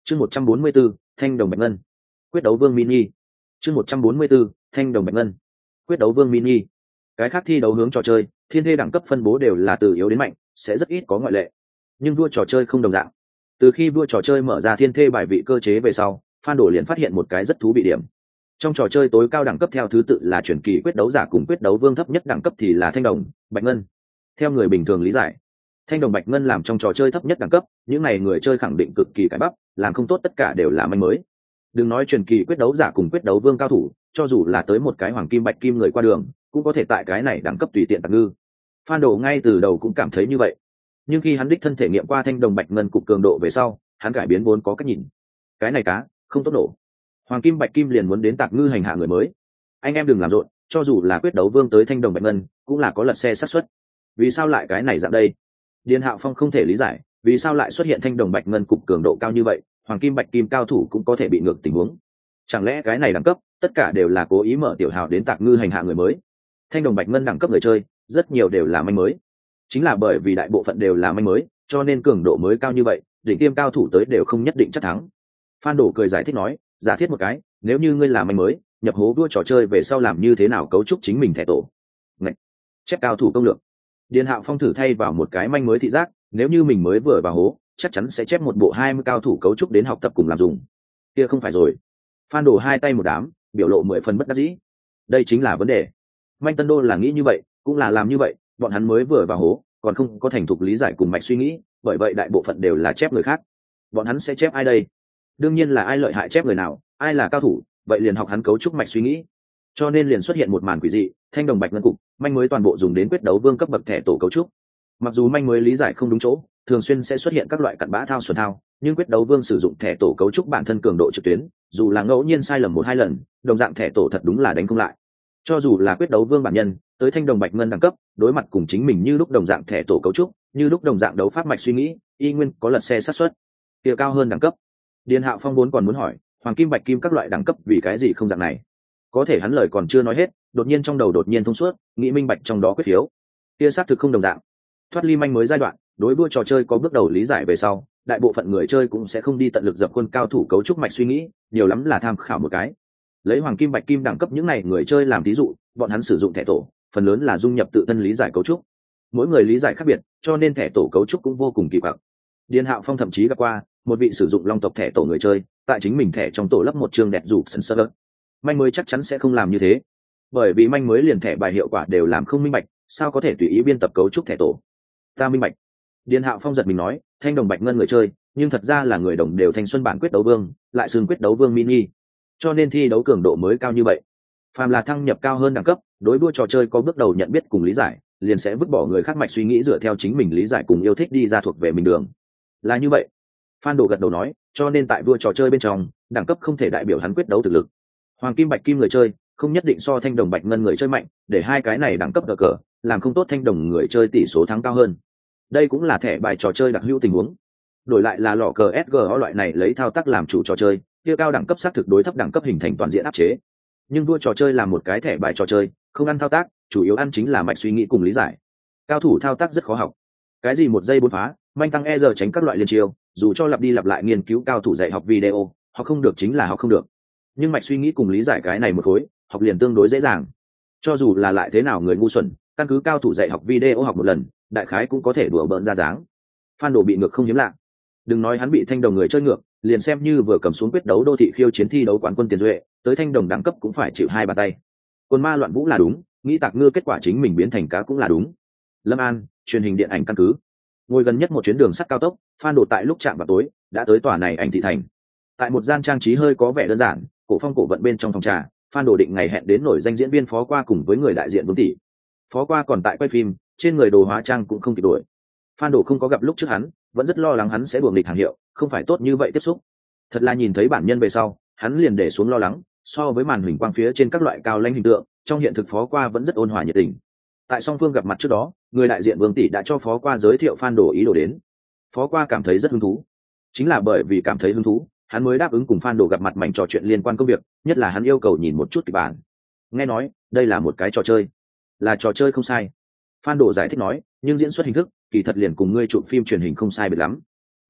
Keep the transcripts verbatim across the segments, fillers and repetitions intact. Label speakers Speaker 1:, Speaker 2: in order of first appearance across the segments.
Speaker 1: chương một trăm bốn mươi 144, thanh đồng bạch ngân. Quyết đấu vương mini. chương một trăm bốn mươi 144, thanh đồng bạch ngân. Quyết đấu vương mini. Cái khác thi đấu hướng trò chơi, thiên thê đẳng cấp phân bố đều là từ yếu đến mạnh, sẽ rất ít có ngoại lệ. Nhưng vua trò chơi không đồng dạng. Từ khi vua trò chơi mở ra thiên thê bài vị cơ chế về sau, Phan Đổ liền phát hiện một cái rất thú vị điểm. Trong trò chơi tối cao đẳng cấp theo thứ tự là truyền kỳ quyết đấu giả cùng quyết đấu vương, thấp nhất đẳng cấp thì là thanh đồng, bạch ngân. Theo người bình thường lý giải, thanh đồng bạch ngân làm trong trò chơi thấp nhất đẳng cấp, những này người chơi khẳng định cực kỳ cái bắp, làm không tốt tất cả đều là manh mới. Đừng nói truyền kỳ quyết đấu giả cùng quyết đấu vương cao thủ, cho dù là tới một cái hoàng kim bạch kim người qua đường, cũng có thể tại cái này đẳng cấp tùy tiện tặng ngư. Phan Đổ ngay từ đầu cũng cảm thấy như vậy, nhưng khi hắn đích thân thể nghiệm qua thanh đồng bạch ngân cục cường độ về sau, hắn cải biến vốn có cách nhìn. Cái này cá không tốt nổ, hoàng kim bạch kim liền muốn đến tạc ngư hành hạ người mới. Anh em đừng làm rộn, cho dù là quyết đấu vương tới thanh đồng bạch ngân cũng là có lật xe xác suất. Vì sao lại cái này dạng đây? Điền Hạo Phong không thể lý giải vì sao lại xuất hiện thanh đồng bạch ngân cục cường độ cao như vậy, hoàng kim bạch kim cao thủ cũng có thể bị ngược tình huống. Chẳng lẽ cái này đẳng cấp tất cả đều là cố ý mở tiểu hào đến tạc ngư hành hạ người mới? Thanh đồng bạch ngân đẳng cấp người chơi rất nhiều đều là manh mới, chính là bởi vì đại bộ phận đều là manh mới cho nên cường độ mới cao như vậy, đỉnh tiêm cao thủ tới đều không nhất định chắc thắng. Phan Đổ cười giải thích nói, giả thiết một cái, nếu như ngươi là manh mới nhập hố đua trò chơi về sau làm như thế nào cấu trúc chính mình thẻ tổ. Ngạch, chép cao thủ công lược. Điền Hạo Phong thử thay vào một cái manh mới thị giác, nếu như mình mới vừa vào hố chắc chắn sẽ chép một bộ hai mươi cao thủ cấu trúc đến học tập cùng làm dùng. Kia không phải rồi. Phan Đổ hai tay một đám, biểu lộ mười phần bất đắc dĩ. Đây chính là vấn đề. Manh Tân Đô là nghĩ như vậy, cũng là làm như vậy, bọn hắn mới vừa vào hố còn không có thành thục lý giải cùng mạch suy nghĩ, bởi vậy đại bộ phận đều là chép người khác. Bọn hắn sẽ chép ai đây? Đương nhiên là ai lợi hại chép người nào, ai là cao thủ vậy liền học hắn cấu trúc mạch suy nghĩ. Cho nên liền xuất hiện một màn quỷ dị, thanh đồng bạch ngân cục manh mới toàn bộ dùng đến quyết đấu vương cấp bậc thẻ tổ cấu trúc. Mặc dù manh mới lý giải không đúng chỗ, thường xuyên sẽ xuất hiện các loại cặn bã thao xuẩn thao, nhưng quyết đấu vương sử dụng thẻ tổ cấu trúc bản thân cường độ trực tuyến, dù là ngẫu nhiên sai lầm một hai lần, đồng dạng thẻ tổ thật đúng là đánh không lại. Cho dù là quyết đấu vương bản nhân tới thanh đồng bạch ngân đẳng cấp, đối mặt cùng chính mình như lúc đồng dạng thẻ tổ cấu trúc, như lúc đồng dạng đấu pháp mạch suy nghĩ, y nguyên có lật xe sát suất kia cao hơn đẳng cấp. Điền Hạo Phong vốn còn muốn hỏi hoàng kim bạch kim các loại đẳng cấp vì cái gì không dạng này, có thể hắn lời còn chưa nói hết, đột nhiên trong đầu đột nhiên thông suốt, nghĩ minh bạch trong đó quyết thiếu. Kia xác thực không đồng dạng. Thoát ly manh mới giai đoạn, đối đua trò chơi có bước đầu lý giải về sau, đại bộ phận người chơi cũng sẽ không đi tận lực dập khuôn cao thủ cấu trúc mạch suy nghĩ, nhiều lắm là tham khảo một cái. Lấy hoàng kim bạch kim đẳng cấp những này người chơi làm ví dụ, bọn hắn sử dụng thẻ tổ phần lớn là dung nhập tự thân lý giải cấu trúc. Mỗi người lý giải khác biệt, cho nên thẻ tổ cấu trúc cũng vô cùng kỳ quặc. Điền Hạo Phong thậm chí gặp qua một vị sử dụng long tộc thẻ tổ người chơi, tại chính mình thẻ trong tổ lắp một chương đẹp rủ sân server. Manh mới chắc chắn sẽ không làm như thế, bởi vì manh mới liền thẻ bài hiệu quả đều làm không minh bạch, sao có thể tùy ý biên tập cấu trúc thẻ tổ. Ta minh bạch. Điền Hạo Phong giật mình nói, thanh đồng bạch ngân người chơi nhưng thật ra là người đồng đều thanh xuân bản quyết đấu vương, lại xương quyết đấu vương mini, cho nên thi đấu cường độ mới cao như vậy. Phàm là thăng nhập cao hơn đẳng cấp, đối đua trò chơi có bước đầu nhận biết cùng lý giải, liền sẽ vứt bỏ người khác mạch suy nghĩ, dựa theo chính mình lý giải cùng yêu thích đi ra thuộc về mình đường. Là như vậy. Phan Đồ gật đầu nói, cho nên tại đua trò chơi bên trong, đẳng cấp không thể đại biểu hắn quyết đấu thực lực. Hoàng kim bạch kim người chơi không nhất định so thanh đồng bạch ngân người chơi mạnh, để hai cái này đẳng cấp cờ cờ, làm không tốt thanh đồng người chơi tỷ số thắng cao hơn. Đây cũng là thẻ bài trò chơi đặc hữu tình huống. Đổi lại là lọ cờ ét giê o loại này lấy thao tác làm chủ trò chơi, kia cao đẳng cấp xác thực đối thấp đẳng cấp hình thành toàn diện áp chế. Nhưng đua trò chơi là một cái thẻ bài trò chơi, không ăn thao tác, chủ yếu ăn chính là mạch suy nghĩ cùng lý giải. Cao thủ thao tác rất khó học. Cái gì một giây bốn phá, manh tăng e giờ tránh các loại liên chiêu, dù cho lặp đi lặp lại nghiên cứu cao thủ dạy học video, họ không được chính là họ không được. Nhưng mạch suy nghĩ cùng lý giải cái này một khối, học liền tương đối dễ dàng. Cho dù là lại thế nào người ngu xuẩn, căn cứ cao thủ dạy học video học một lần, đại khái cũng có thể đùa bỡn ra dáng. Phan Đồ bị ngược không hiếm lạ. Đừng nói hắn bị thanh đồng người chơi ngược, liền xem như vừa cầm xuống quyết đấu đô thị khiêu chiến thi đấu quán quân tiền duệ, tới thanh đồng đẳng cấp cũng phải chịu hai bàn tay. Quân ma loạn vũ là đúng, nghĩ tạc ngư kết quả chính mình biến thành cá cũng là đúng. Lâm An, truyền hình điện ảnh căn cứ. Ngồi gần nhất một chuyến đường sắt cao tốc, Phan Đồ tại lúc chạm vào tối đã tới tòa này ảnh thị thành. Tại một gian trang trí hơi có vẻ đơn giản, cổ phong cổ vận bên trong phòng trà, Phan Đồ định ngày hẹn đến nổi danh diễn viên Phó Qua cùng với người đại diện Vương tỷ. Phó Qua còn tại quay phim, trên người đồ hóa trang cũng không kịp đuổi. Phan Đồ không có gặp lúc trước hắn, vẫn rất lo lắng hắn sẽ đuổi nghịch hàng hiệu, không phải tốt như vậy tiếp xúc. Thật là nhìn thấy bản nhân về sau, hắn liền để xuống lo lắng, so với màn hình quang phía trên các loại cao lãnh hình tượng, trong hiện thực Phó Qua vẫn rất ôn hòa nhiệt tình. Tại song phương gặp mặt trước đó, người đại diện Vương tỷ đã cho Phó Qua giới thiệu Phan Đồ ý đồ đến. Phó Qua cảm thấy rất hứng thú. Chính là bởi vì cảm thấy hứng thú, hắn mới đáp ứng cùng Phan Đồ gặp mặt mảnh trò chuyện liên quan công việc, nhất là hắn yêu cầu nhìn một chút kịch bản. Nghe nói, đây là một cái trò chơi. Là trò chơi không sai. Phan Đồ giải thích nói, nhưng diễn xuất hình thức, kỳ thật liền cùng ngươi chụp phim truyền hình không sai biệt lắm.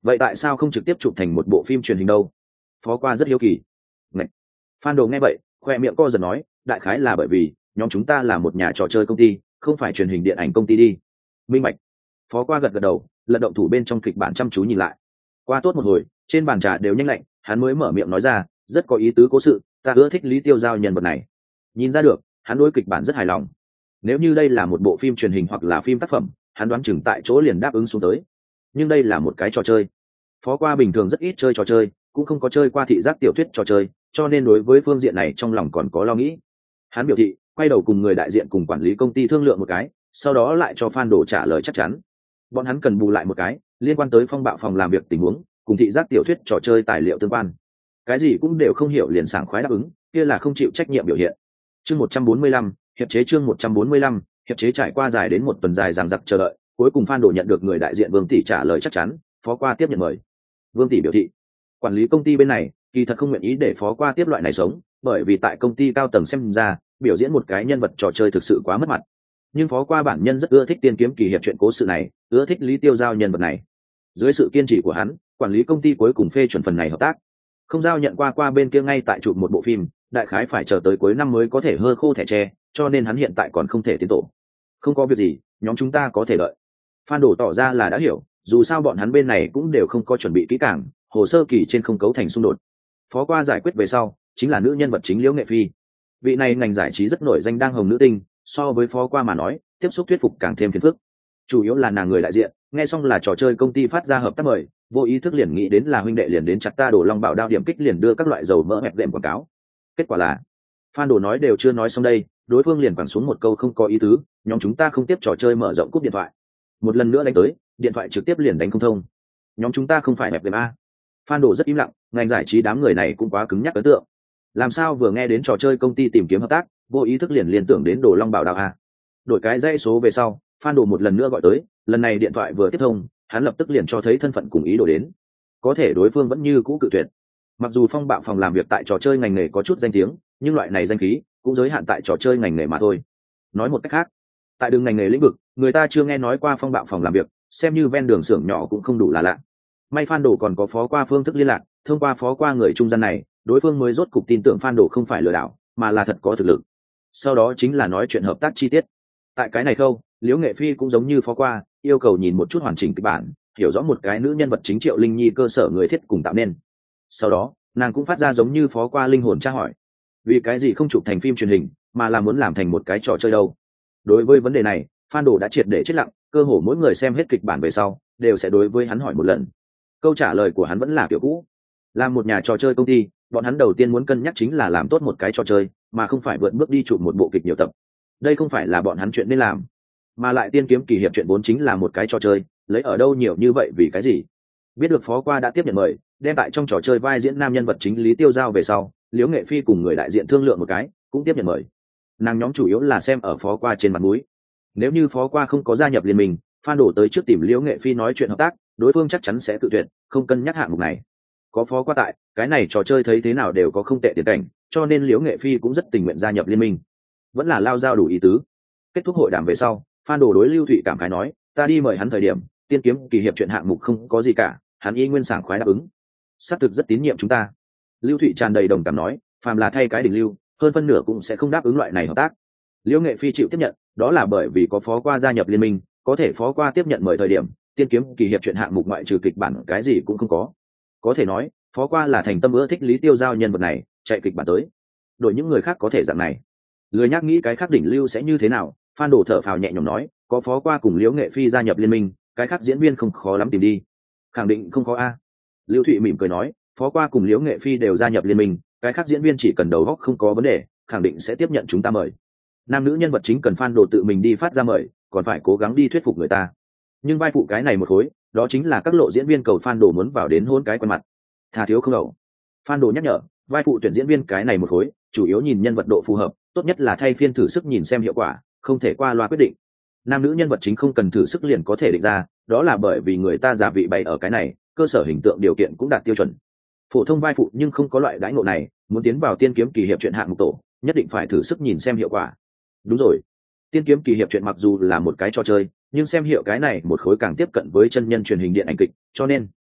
Speaker 1: vậy tại sao không trực tiếp chụp thành một bộ phim truyền hình đâu? Phó Qua rất hiếu kỳ. Ngậy. Phan Đồ nghe vậy khoe miệng co giật nói, đại khái là bởi vì nhóm chúng ta là một nhà trò chơi công ty, không phải truyền hình điện ảnh công ty đi. Minh bạch. Phó Qua gật gật đầu, lật động thủ bên trong kịch bản chăm chú nhìn lại. Qua tốt một hồi, trên bàn trà đều nhanh lạnh, hắn mới mở miệng nói ra, rất có ý tứ cố sự, ta ưa thích Lý Tiêu Giao nhân vật này. Nhìn ra được, hắn đối kịch bản rất hài lòng. Nếu như đây là một bộ phim truyền hình hoặc là phim tác phẩm, hắn đoán chừng tại chỗ liền đáp ứng xuống tới. Nhưng đây là một cái trò chơi. Phó Qua bình thường rất ít chơi trò chơi, cũng không có chơi qua thị giác tiểu thuyết trò chơi, cho nên đối với phương diện này trong lòng còn có lo nghĩ. Hắn biểu thị, quay đầu cùng người đại diện cùng quản lý công ty thương lượng một cái, sau đó lại cho Phan Đồ trả lời chắc chắn. Bọn hắn cần bù lại một cái, liên quan tới phong bạo phòng làm việc tình huống, cùng thị giác tiểu thuyết trò chơi tài liệu tương quan. Cái gì cũng đều không hiểu liền sảng khoái đáp ứng, kia là không chịu trách nhiệm biểu hiện. Chương một trăm bốn mươi lăm, hiệp chế chương một trăm bốn mươi lăm, hiệp chế trải qua dài đến một tuần dài dằng dặc chờ đợi, cuối cùng Phan Đồ nhận được người đại diện Vương tỷ trả lời chắc chắn, Phó Qua tiếp nhận mời. Vương tỷ biểu thị, quản lý công ty bên này kỳ thật không nguyện ý để Phó Qua tiếp loại này sống, bởi vì tại công ty cao tầng xem ra, biểu diễn một cái nhân vật trò chơi thực sự quá mất mặt. Nhưng Phó Qua bản nhân rất ưa thích tiên kiếm kỳ hiệp chuyện cố sự này, ưa thích Lý Tiêu Giao nhân vật này. Dưới sự kiên trì của hắn, quản lý công ty cuối cùng phê chuẩn phần này hợp tác. Không giao nhận qua qua bên kia ngay tại chụp một bộ phim, đại khái phải chờ tới cuối năm mới có thể hơ khô thẻ tre, cho nên hắn hiện tại còn không thể tiến tổ. Không có việc gì, nhóm chúng ta có thể đợi. Phan Đồ tỏ ra là đã hiểu, dù sao bọn hắn bên này cũng đều không có chuẩn bị kỹ càng, hồ sơ kỳ trên không cấu thành xung đột. Phó Qua giải quyết về sau, chính là nữ nhân vật chính Liễu Nghệ Phi. Vị này ngành giải trí rất nổi danh đang hồng nữ tinh, so với Phó Qua mà nói, tiếp xúc thuyết phục càng thêm phiền phức. Chủ yếu là nàng người đại diện, nghe xong là trò chơi công ty phát ra hợp tác mời, vô ý thức liền nghĩ đến là huynh đệ liền đến chặt ta Đồ Long Bảo đao điểm kích liền đưa các loại dầu mỡ hẹp đệm quảng cáo. Kết quả là, Phan Đồ nói đều chưa nói xong đây, đối phương liền quẳng xuống một câu không có ý tứ, nhóm chúng ta không tiếp trò chơi mở rộng cúp điện thoại. Một lần nữa đánh tới, điện thoại trực tiếp liền đánh không thông. Nhóm chúng ta không phải hẹp đệm a. Phan Đồ rất im lặng, ngành giải trí đám người này cũng quá cứng nhắc ấn tượng. Làm sao vừa nghe đến trò chơi công ty tìm kiếm hợp tác, vô ý thức liền liên tưởng đến Đồ Long Bảo đao a. Đổi cái dãy số về sau, Phan Đồ một lần nữa gọi tới, lần này điện thoại vừa tiếp thông, hắn lập tức liền cho thấy thân phận cùng ý đồ đến. Có thể đối phương vẫn như cũ cự tuyệt. Mặc dù phong bạo phòng làm việc tại trò chơi ngành nghề có chút danh tiếng, nhưng loại này danh khí cũng giới hạn tại trò chơi ngành nghề mà thôi. Nói một cách khác, tại đường ngành nghề lĩnh vực, người ta chưa nghe nói qua phong bạo phòng làm việc, xem như ven đường xưởng nhỏ cũng không đủ là lạ. May Phan Đồ còn có Phó Qua phương thức liên lạc, thông qua Phó Qua người trung gian này, đối phương mới rốt cục tin tưởng Phan Đồ không phải lừa đảo, mà là thật có thực lực. Sau đó chính là nói chuyện hợp tác chi tiết. Tại cái này khâu, Liễu Nghệ Phi cũng giống như Phó Qua, yêu cầu nhìn một chút hoàn chỉnh kịch bản, hiểu rõ một cái nữ nhân vật chính Triệu Linh Nhi cơ sở người thiết cùng tạo nên. Sau đó, nàng cũng phát ra giống như Phó Qua linh hồn tra hỏi, vì cái gì không chụp thành phim truyền hình, mà là muốn làm thành một cái trò chơi đâu? Đối với vấn đề này, Phan Đồ đã triệt để chết lặng, cơ hồ mỗi người xem hết kịch bản về sau, đều sẽ đối với hắn hỏi một lần. Câu trả lời của hắn vẫn là kiểu cũ. Làm một nhà trò chơi công ty, bọn hắn đầu tiên muốn cân nhắc chính là làm tốt một cái trò chơi, mà không phải vượt bước đi chụp một bộ kịch nhiều tập. Đây không phải là bọn hắn chuyện nên làm. Mà lại tiên kiếm kỳ hiệp chuyện vốn chính là một cái trò chơi, lấy ở đâu nhiều như vậy vì cái gì? Biết được Phó Qua đã tiếp nhận mời, đem tại trong trò chơi vai diễn nam nhân vật chính Lý Tiêu Giao về sau, Liễu Nghệ Phi cùng người đại diện thương lượng một cái, cũng tiếp nhận mời. Nàng nhóm chủ yếu là xem ở Phó Qua trên mặt mũi. Nếu như Phó Qua không có gia nhập liên minh, Phan Đồ tới trước tìm Liễu Nghệ Phi nói chuyện hợp tác, đối phương chắc chắn sẽ tự tuyệt, không cân nhắc hạng mục này. Có Phó Qua tại, cái này trò chơi thấy thế nào đều có không tệ tiền cảnh, cho nên Liễu Nghệ Phi cũng rất tình nguyện gia nhập liên minh. Vẫn là lao giao đủ ý tứ. Kết thúc hội đàm về sau, Phan Đồ đối Lưu Thụy cảm khái nói, ta đi mời hắn thời điểm, tiên kiếm kỳ hiệp chuyện hạng mục không có gì cả, hắn y nguyên sảng khoái đáp ứng. Xác thực rất tín nhiệm chúng ta. Lưu Thụy tràn đầy đồng cảm nói, phàm là thay cái đỉnh lưu, hơn phân nửa cũng sẽ không đáp ứng loại này hợp tác. Liễu Nghệ Phi chịu tiếp nhận, đó là bởi vì có Phó Qua gia nhập liên minh, có thể Phó Qua tiếp nhận mời thời điểm, tiên kiếm kỳ hiệp chuyện hạng mục ngoại trừ kịch bản cái gì cũng không có. Có thể nói, Phó Qua là thành tâm ưa thích Lý Tiêu Giao nhân vật này, chạy kịch bản tới. Đổi những người khác có thể dạng này. Lười nhắc nghĩ cái khác đỉnh lưu sẽ như thế nào, Phan Đồ thở phào nhẹ nhõm nói, có Phó Qua cùng Liễu Nghệ Phi gia nhập liên minh, cái khác diễn viên không khó lắm tìm đi. Khẳng định không có a. Lưu Thụy mỉm cười nói, Phó Qua cùng Liễu Nghệ Phi đều gia nhập liên minh, cái khác diễn viên chỉ cần đầu óc không có vấn đề, khẳng định sẽ tiếp nhận chúng ta mời. Nam nữ nhân vật chính cần Phan Đồ tự mình đi phát ra mời, còn phải cố gắng đi thuyết phục người ta. Nhưng vai phụ cái này một khối, đó chính là các lộ diễn viên cầu Phan Đồ muốn vào đến hôn cái quen mặt. Thà thiếu không đầu. Phan Đồ nhắc nhở, vai phụ tuyển diễn viên cái này một khối, chủ yếu nhìn nhân vật độ phù hợp, tốt nhất là thay phiên thử sức nhìn xem hiệu quả, không thể qua loa quyết định. Nam nữ nhân vật chính không cần thử sức liền có thể định ra, đó là bởi vì người ta giả vị bày ở cái này, cơ sở hình tượng điều kiện cũng đạt tiêu chuẩn. Phổ thông vai phụ nhưng không có loại đãi ngộ này, muốn tiến vào tiên kiếm kỳ hiệp chuyện hạng mục tổ, nhất định phải thử sức nhìn xem hiệu quả. Đúng rồi, tiên kiếm kỳ hiệp chuyện mặc dù là một cái trò chơi, nhưng xem hiệu cái này một khối càng tiếp cận với chân nhân truyền hình điện ảnh kịch, cho nên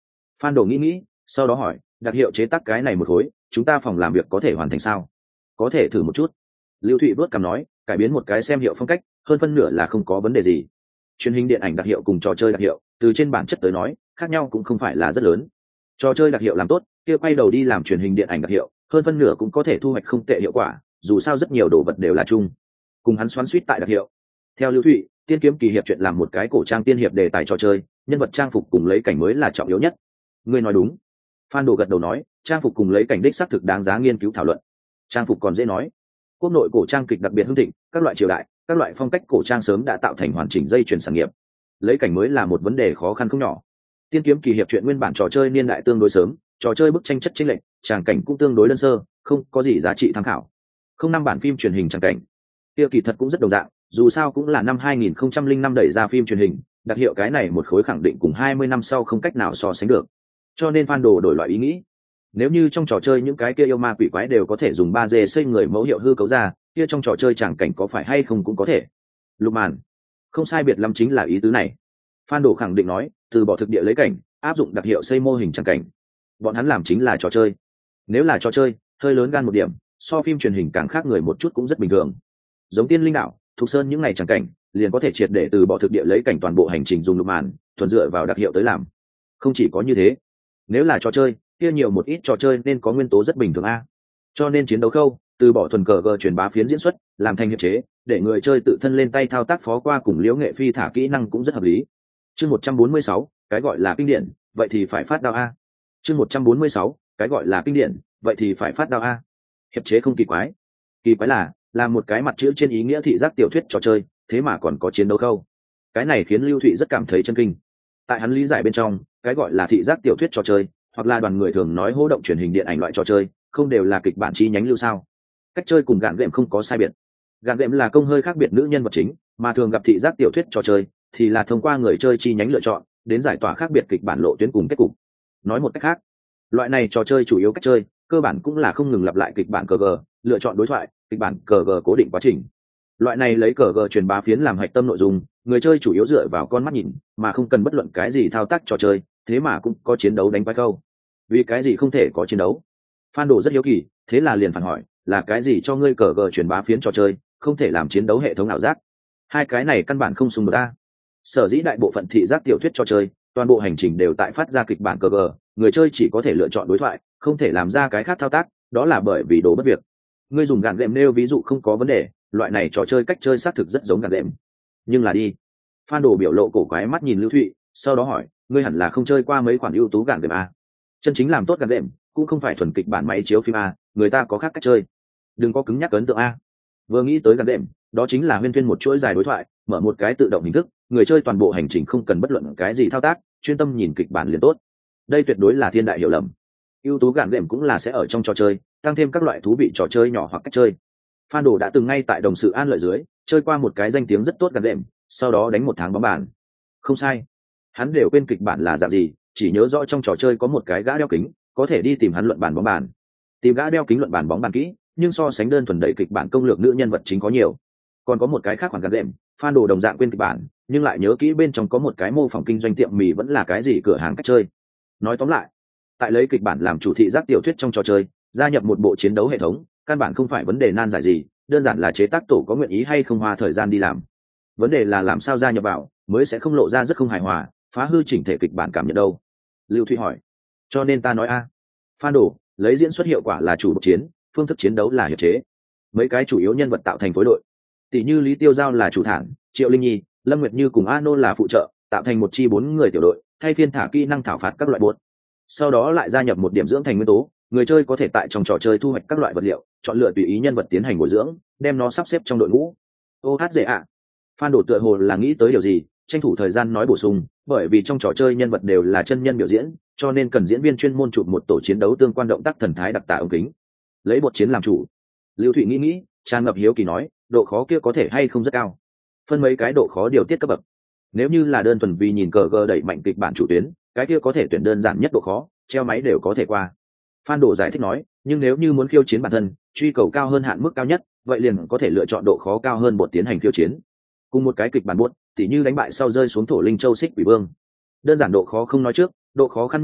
Speaker 1: Phan Đồ nghĩ nghĩ, sau đó hỏi, đặc hiệu chế tác cái này một khối, chúng ta phòng làm việc có thể hoàn thành sao? Có thể thử một chút. Lưu Thụy vớt cằm nói, cải biến một cái xem hiệu phong cách, hơn phân nửa là không có vấn đề gì. Truyền hình điện ảnh đặc hiệu cùng trò chơi đặc hiệu, từ trên bản chất tới nói, khác nhau cũng không phải là rất lớn. Trò chơi đặc hiệu làm tốt, kia quay đầu đi làm truyền hình điện ảnh đặc hiệu, hơn phân nửa cũng có thể thu hoạch không tệ hiệu quả, dù sao rất nhiều đồ vật đều là chung. Cùng hắn xoắn xuýt tại đặc hiệu. Theo Lưu Thụy, tiên kiếm kỳ hiệp chuyện làm một cái cổ trang tiên hiệp đề tài trò chơi, nhân vật trang phục cùng lấy cảnh mới là trọng yếu nhất. Ngươi nói đúng. Phan Đồ gật đầu nói, trang phục cùng lấy cảnh đích xác thực đáng giá nghiên cứu thảo luận. Trang phục còn dễ nói. Quốc nội cổ trang kịch đặc biệt hưng thịnh, các loại triều đại, các loại phong cách cổ trang sớm đã tạo thành hoàn chỉnh dây chuyền sản nghiệp. Lấy cảnh mới là một vấn đề khó khăn không nhỏ. Tiên kiếm kỳ hiệp chuyện nguyên bản trò chơi niên đại tương đối sớm, trò chơi bức tranh chất chênh lệch, tràng cảnh cũng tương đối đơn sơ, không có gì giá trị tham khảo. Không năm bản phim truyền hình tràng cảnh. Kia kỳ thật cũng rất đồng dạng, dù sao cũng là năm hai nghìn không trăm lẻ năm đẩy ra phim truyền hình, đặc hiệu cái này một khối khẳng định cùng hai mươi năm sau không cách nào so sánh được. Cho nên Phan Đồ đổi loại ý nghĩ. Nếu như trong trò chơi những cái kia yêu ma quỷ quái đều có thể dùng ba D xây người mẫu hiệu hư cấu ra, kia trong trò chơi tràng cảnh có phải hay không cũng có thể. Lục màn. Không sai biệt lắm chính là ý tứ này. Phan Đồ khẳng định nói, từ bỏ thực địa lấy cảnh, áp dụng đặc hiệu xây mô hình tràng cảnh. Bọn hắn làm chính là trò chơi. Nếu là trò chơi, hơi lớn gan một điểm, so phim truyền hình càng khác người một chút cũng rất bình thường. Giống Tiên Linh Đạo, Thục Sơn những ngày tràng cảnh, liền có thể triệt để từ bỏ thực địa lấy cảnh toàn bộ hành trình dùng lục màn, thuần dựa vào đặc hiệu tới làm. Không chỉ có như thế, nếu là trò chơi, kia nhiều một ít trò chơi nên có nguyên tố rất bình thường a. Cho nên chiến đấu khâu, từ bỏ thuần cờ gờ truyền bá phiến diễn xuất, làm thành hiệp chế, để người chơi tự thân lên tay thao tác phó qua cùng liễu nghệ phi thả kỹ năng cũng rất hợp lý. Chương một trăm bốn mươi sáu, cái gọi là kinh điển, vậy thì phải phát đao a. Chương một trăm bốn mươi sáu, cái gọi là kinh điển, vậy thì phải phát đao a. Hiệp chế không kỳ quái. Kỳ quái là, làm một cái mặt chữ trên ý nghĩa thị giác tiểu thuyết trò chơi, thế mà còn có chiến đấu khâu. Cái này khiến Lưu Thụy rất cảm thấy chân kinh. Tại hắn lý giải bên trong, cái gọi là thị giác tiểu thuyết trò chơi, hoặc là đoàn người thường nói hô động truyền hình điện ảnh loại trò chơi, không đều là kịch bản chi nhánh lưu sao? Cách chơi cùng gạn game không có sai biệt. Gạn game là công hơi khác biệt nữ nhân vật chính, mà thường gặp thị giác tiểu thuyết trò chơi thì là thông qua người chơi chi nhánh lựa chọn, đến giải tỏa khác biệt kịch bản lộ tuyến cùng kết cục. Nói một cách khác, loại này trò chơi chủ yếu cách chơi, cơ bản cũng là không ngừng lặp lại kịch bản cờ gờ, lựa chọn đối thoại, kịch bản cờ gờ cố định quá trình. Loại này lấy cờ gờ truyền bá phiến làm hạch tâm nội dung, người chơi chủ yếu dựa vào con mắt nhìn, mà không cần bất luận cái gì thao tác trò chơi, thế mà cũng có chiến đấu đánh quái câu. Vì cái gì không thể có chiến đấu? Phan Đồ rất hiếu kỳ, thế là liền phản hỏi, là cái gì cho ngươi cờ gờ truyền bá phiến trò chơi, không thể làm chiến đấu hệ thống ảo giác? Hai cái này căn bản không xung đột a. Sở dĩ đại bộ phận thị giác tiểu thuyết trò chơi, toàn bộ hành trình đều tại phát ra kịch bản cờ gờ, người chơi chỉ có thể lựa chọn đối thoại, không thể làm ra cái khác thao tác, đó là bởi vì đồ bất việc. Ngươi dùng gạn game nêu ví dụ không có vấn đề, loại này trò chơi cách chơi xác thực rất giống gạn game. Nhưng là đi. Phan Đồ biểu lộ cổ quái mắt nhìn Lưu Thụy, sau đó hỏi, ngươi hẳn là không chơi qua mấy khoản ưu tú gạn game a? Chân chính làm tốt gạn game, cũng không phải thuần kịch bản máy chiếu phim a, người ta có khác cách chơi. Đừng có cứng nhắc ấn tượng a. Vừa nghĩ tới gạn game, đó chính là huyên thuyên một chuỗi dài đối thoại, mở một cái tự động hình thức, người chơi toàn bộ hành trình không cần bất luận cái gì thao tác, chuyên tâm nhìn kịch bản liền tốt. Đây tuyệt đối là thiên đại hiểu lầm. Ưu tú gạn game cũng là sẽ ở trong trò chơi tăng thêm các loại thú vị trò chơi nhỏ hoặc cách chơi. Phan Đồ đã từng ngay tại đồng sự An Lợi dưới chơi qua một cái danh tiếng rất tốt gạn game, sau đó đánh một tháng bóng bàn. Không sai, hắn đều quên kịch bản là dạng gì, chỉ nhớ rõ trong trò chơi có một cái gã đeo kính, có thể đi tìm hắn luận bàn bóng bàn. Tìm gã đeo kính luận bàn bóng bàn kỹ, nhưng so sánh đơn thuần đẩy kịch bản công lược nữ nhân vật chính có nhiều. Còn có một cái khác khoản gạn game, Phan Đồ đồng dạng quên kịch bản, nhưng lại nhớ kỹ bên trong có một cái mô phỏng kinh doanh tiệm mì vẫn là cái gì cửa hàng cách chơi. Nói tóm lại, tại lấy kịch bản làm chủ thị giác tiểu thuyết trong trò chơi, gia nhập một bộ chiến đấu hệ thống, căn bản không phải vấn đề nan giải gì, đơn giản là chế tác tổ có nguyện ý hay không hoa thời gian đi làm. Vấn đề là làm sao gia nhập vào mới sẽ không lộ ra rất không hài hòa, phá hư chỉnh thể kịch bản cảm nhận đâu. Lưu Thụy hỏi. Cho nên ta nói a. Phan Đồ, lấy diễn xuất hiệu quả là chủ chiến, phương thức chiến đấu là hiệp chế. Mấy cái chủ yếu nhân vật tạo thành phối đội, tỷ như Lý Tiêu Giao là chủ thản, Triệu Linh Nhi, Lâm Nguyệt Như cùng A Nô là phụ trợ, tạo thành một chi bốn người tiểu đội, thay phiên thả kỹ năng thảo phạt các loại buốt. Sau đó lại gia nhập một điểm dưỡng thành nguyên tố, người chơi có thể tại trong trò chơi thu hoạch các loại vật liệu, chọn lựa tùy ý nhân vật tiến hành bồi dưỡng, đem nó sắp xếp trong đội ngũ. Ô hát dễ ạ. Phan Đồ tựa hồ là nghĩ tới điều gì, tranh thủ thời gian nói bổ sung, bởi vì trong trò chơi nhân vật đều là chân nhân biểu diễn, cho nên cần diễn viên chuyên môn chụp một tổ chiến đấu tương quan động tác thần thái đặc tả ống kính. Lấy bột chiến làm chủ. Lưu Thụy nghĩ nghĩ, tràn ngập hiếu kỳ nói, độ khó kia có thể hay không rất cao. Phân mấy cái độ khó điều tiết cấp bậc. Nếu như là đơn thuần vì nhìn cờ gờ đẩy mạnh kịch bản chủ tuyến, cái kia có thể tuyển đơn giản nhất độ khó, treo máy đều có thể qua. Phan Đồ giải thích nói, nhưng nếu như muốn khiêu chiến bản thân, truy cầu cao hơn hạn mức cao nhất, vậy liền có thể lựa chọn độ khó cao hơn bột tiến hành khiêu chiến. Cùng một cái kịch bản bột, tỉ như đánh bại sau rơi xuống thổ linh châu xích quỷ vương. Đơn giản độ khó không nói trước, độ khó khăn nhất dưới,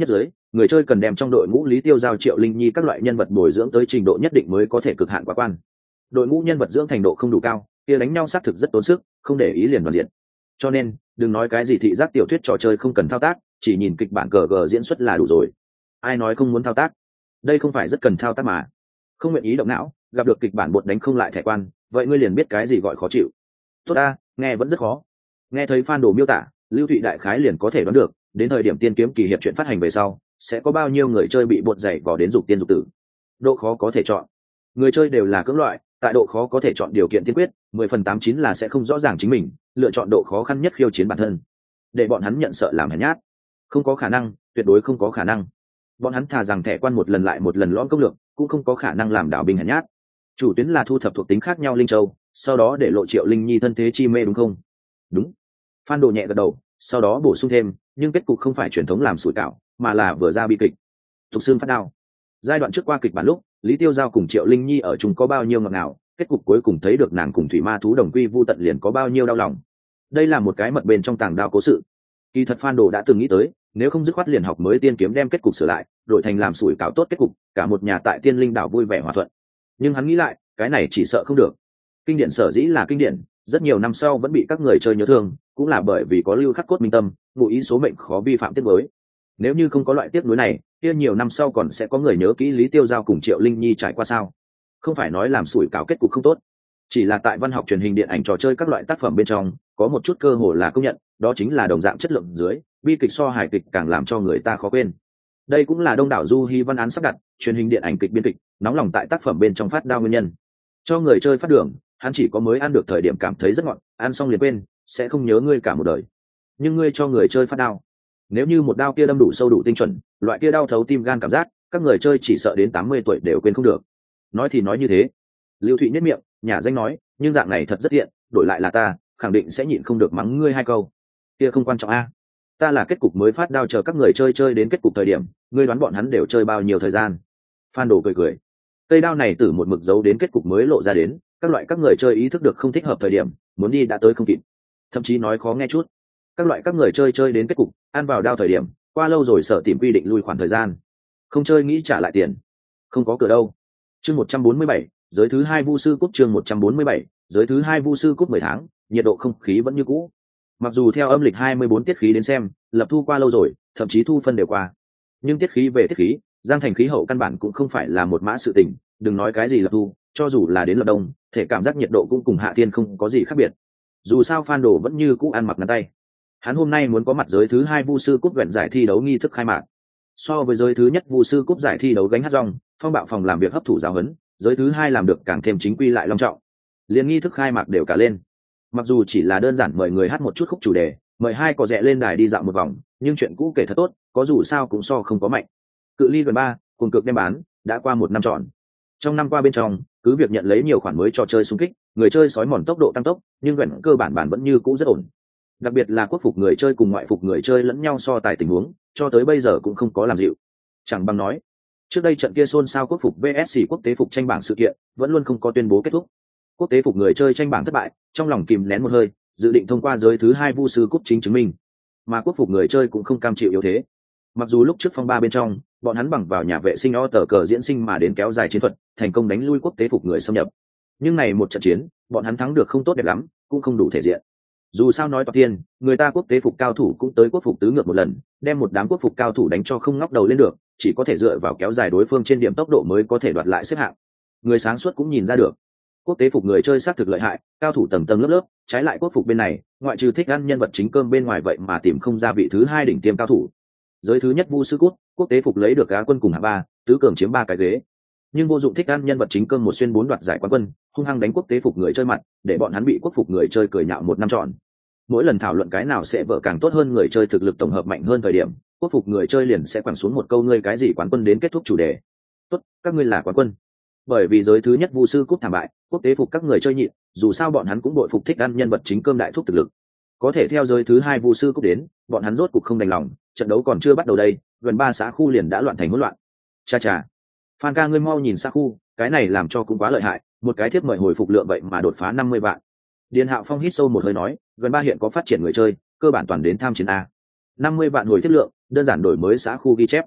Speaker 1: người chơi cần đem trong đội ngũ Lý Tiêu Giao, Triệu Linh Nhi các loại nhân vật bồi dưỡng tới trình độ nhất định mới có thể cực hạn quá quan. Đội ngũ nhân vật dưỡng thành độ không đủ cao, kia đánh nhau xác thực rất tốn sức, không để ý liền đoàn diện. Cho nên đừng nói cái gì thị giác tiểu thuyết trò chơi không cần thao tác, chỉ nhìn kịch bản cờ gờ diễn xuất là đủ rồi. Ai nói không muốn thao tác? Đây không phải rất cần thao tác mà. Không nguyện ý động não, gặp được kịch bản bột đánh không lại thẻ quan, vậy ngươi liền biết cái gì gọi khó chịu. Tốt ta, nghe vẫn rất khó. Nghe thấy fan đồ miêu tả, Lưu Thụy đại khái liền có thể đoán được, đến thời điểm tiên kiếm kỳ hiệp chuyện phát hành về sau, sẽ có bao nhiêu người chơi bị bột dày vò đến dục tiên dục tử. Độ khó có thể chọn. Người chơi đều là cưỡng loại, tại độ khó có thể chọn điều kiện tiên quyết, mười phần tám chín là sẽ không rõ ràng chính mình, lựa chọn độ khó khăn nhất khiêu chiến bản thân. Để bọn hắn nhận sợ làm hèn nhát. Không có khả năng, tuyệt đối không có khả năng. Bọn hắn thà rằng thẻ quan một lần lại một lần lõm công lược, cũng không có khả năng làm đảo binh hèn nhát. Chủ tuyến là thu thập thuộc tính khác nhau linh châu, sau đó để lộ Triệu Linh Nhi thân thế chi mê đúng không? Đúng. Phan Đồ nhẹ gật đầu, sau đó bổ sung thêm, nhưng kết cục không phải truyền thống làm sủi cảo, mà là vừa ra bi kịch. Thục xương phát đao. Giai đoạn trước qua kịch bản lúc, Lý Tiêu Giao cùng Triệu Linh Nhi ở chung có bao nhiêu ngọt ngào, kết cục cuối cùng thấy được nàng cùng thủy ma thú đồng quy vu tận liền có bao nhiêu đau lòng. Đây là một cái mật bên trong tàng đao cố sự. Kỳ thật Phan Đồ đã từng nghĩ tới, nếu không dứt khoát liền học mới tiên kiếm đem kết cục sửa lại, đổi thành làm sủi cảo tốt kết cục, cả một nhà tại Tiên Linh đảo vui vẻ hòa thuận. Nhưng hắn nghĩ lại, cái này chỉ sợ không được. Kinh điển sở dĩ là kinh điển, rất nhiều năm sau vẫn bị các người chơi nhớ thương, cũng là bởi vì có lưu khắc cốt minh tâm, ngụ ý số mệnh khó vi phạm tiết mới. Nếu như không có loại tiếp nối này, kia nhiều năm sau còn sẽ có người nhớ kỹ Lý Tiêu Giao cùng Triệu Linh Nhi trải qua sao? Không phải nói làm sủi cảo kết cục không tốt, chỉ là tại văn học truyền hình điện ảnh trò chơi các loại tác phẩm bên trong có một chút cơ hội là công nhận, đó chính là đồng dạng chất lượng dưới, bi kịch so hài kịch càng làm cho người ta khó quên. Đây cũng là đông đảo du hy văn án sắp đặt, truyền hình điện ảnh kịch biên kịch, nóng lòng tại tác phẩm bên trong phát đao nguyên nhân. Cho người chơi phát đường, hắn chỉ có mới ăn được thời điểm cảm thấy rất ngọt, ăn xong liền quên, sẽ không nhớ ngươi cả một đời. Nhưng ngươi cho người chơi phát đao, nếu như một đao kia đâm đủ sâu đủ tinh chuẩn, loại kia đau thấu tim gan cảm giác, các người chơi chỉ sợ đến tám mươi tuổi đều quên không được. Nói thì nói như thế, Lưu Thụy nhếch miệng, nhà danh nói, nhưng dạng này thật rất tiện, đổi lại là ta, khẳng định sẽ nhịn không được mắng ngươi hai câu. Kia không quan trọng a, ta là kết cục mới phát đao chờ các người chơi chơi đến kết cục thời điểm, ngươi đoán bọn hắn đều chơi bao nhiêu thời gian? Phan Đồ cười cười, cây đao này từ một mực giấu đến kết cục mới lộ ra đến, các loại các người chơi ý thức được không thích hợp thời điểm, muốn đi đã tới không kịp. Thậm chí nói khó nghe chút, các loại các người chơi chơi đến kết cục, ăn vào đao thời điểm, qua lâu rồi sợ tìm quy định lui khoản thời gian, không chơi nghĩ trả lại tiền, không có cửa đâu. Chương một trăm bốn mươi bảy, giới thứ hai vu sư cúp. Chương một trăm bốn mươi bảy, giới thứ hai vu sư cúp mười tháng, nhiệt độ không khí vẫn như cũ. Mặc dù theo âm lịch hai mươi bốn tiết khí đến xem, lập thu qua lâu rồi, thậm chí thu phân đều qua, nhưng tiết khí về tiết khí, Giang Thành khí hậu căn bản cũng không phải là một mã sự tình, đừng nói cái gì lập thu, cho dù là đến lập đông, thể cảm giác nhiệt độ cũng cùng hạ thiên không có gì khác biệt. Dù sao Phan Đồ vẫn như cũ ăn mặc ngắn tay. Hắn hôm nay muốn có mặt giới thứ hai vu sư cúp vẹn giải thi đấu nghi thức khai mạc. So với giới thứ nhất vu sư cúp giải thi đấu gánh hát rong, phong bạo phòng làm việc hấp thụ giáo huấn, giới thứ hai làm được càng thêm chính quy lại long trọng. Liên nghi thức khai mạc đều cả lên. Mặc dù chỉ là đơn giản mời người hát một chút khúc chủ đề, mời hai có rẻ lên đài đi dạo một vòng, nhưng chuyện cũ kể thật tốt, có dù sao cũng so không có mạnh. Cự ly gần ba, cùng cực đem bán, đã qua một năm trọn. Trong năm qua bên trong, cứ việc nhận lấy nhiều khoản mới trò chơi xung kích, người chơi sói mòn tốc độ tăng tốc, nhưng vẹn cơ bản bản vẫn như cũ rất ổn. Đặc biệt là quốc phục người chơi cùng ngoại phục người chơi lẫn nhau so tài tình huống, cho tới bây giờ cũng không có làm dịu. Chẳng bằng nói, trước đây trận kia xôn xao quốc phục vê ét quốc tế phục tranh bảng sự kiện, vẫn luôn không có tuyên bố kết thúc. Quốc tế phục người chơi tranh bảng thất bại, trong lòng kìm nén một hơi, dự định thông qua giới thứ hai vu sư cúp chính chứng minh, mà quốc phục người chơi cũng không cam chịu yếu thế. Mặc dù lúc trước phong ba bên trong, bọn hắn bằng vào nhà vệ sinh o tờ cờ diễn sinh mà đến kéo dài chiến thuật, thành công đánh lui quốc tế phục người xâm nhập, nhưng này một trận chiến, bọn hắn thắng được không tốt đẹp lắm, cũng không đủ thể diện. Dù sao nói toạc tiên, người ta quốc tế phục cao thủ cũng tới quốc phục tứ ngược một lần, đem một đám quốc phục cao thủ đánh cho không ngóc đầu lên được, chỉ có thể dựa vào kéo dài đối phương trên điểm tốc độ mới có thể đoạt lại xếp hạng. Người sáng suốt cũng nhìn ra được, quốc tế phục người chơi xác thực lợi hại, cao thủ tầng tầng lớp lớp, trái lại quốc phục bên này, ngoại trừ thích ăn nhân vật chính cơm bên ngoài vậy mà tìm không ra vị thứ hai đỉnh tiêm cao thủ. Giới thứ nhất vu sư cút, quốc tế phục lấy được á quân cùng hạng ba, tứ cường chiếm ba cái ghế. Nhưng vô dụng thích ăn nhân vật chính cơm một xuyên bốn đoạt giải quán quân, hung hăng đánh quốc tế phục người chơi mặt, để bọn hắn bị quốc phục người chơi cười nhạo một năm trọn. Mỗi lần thảo luận cái nào sẽ vợ càng tốt hơn người chơi thực lực tổng hợp mạnh hơn thời điểm, quốc phục người chơi liền sẽ quẳng xuống một câu ngươi cái gì quán quân đến kết thúc chủ đề. Tốt, các ngươi là quán quân. Bởi vì giới thứ nhất vu sư cúp thảm bại, quốc tế phục các người chơi nhịn, dù sao bọn hắn cũng bội phục thích ăn nhân vật chính cơm đại thúc thực lực. Có thể theo giới thứ hai vu sư cúp đến, bọn hắn rốt cục không đành lòng, trận đấu còn chưa bắt đầu đây, gần ba xã khu liền đã loạn thành hỗn loạn. Cha cha, Phan ca ngươi mau nhìn xã khu, cái này làm cho cũng quá lợi hại, một cái thiếp mời hồi phục lượng vậy mà đột phá năm mươi vạn. Điền Hạo Phong hít sâu một hơi nói, gần ba hiện có phát triển người chơi, cơ bản toàn đến tham chiến a. năm mươi vạn hồi thiết lượng, đơn giản đổi mới xã khu ghi chép.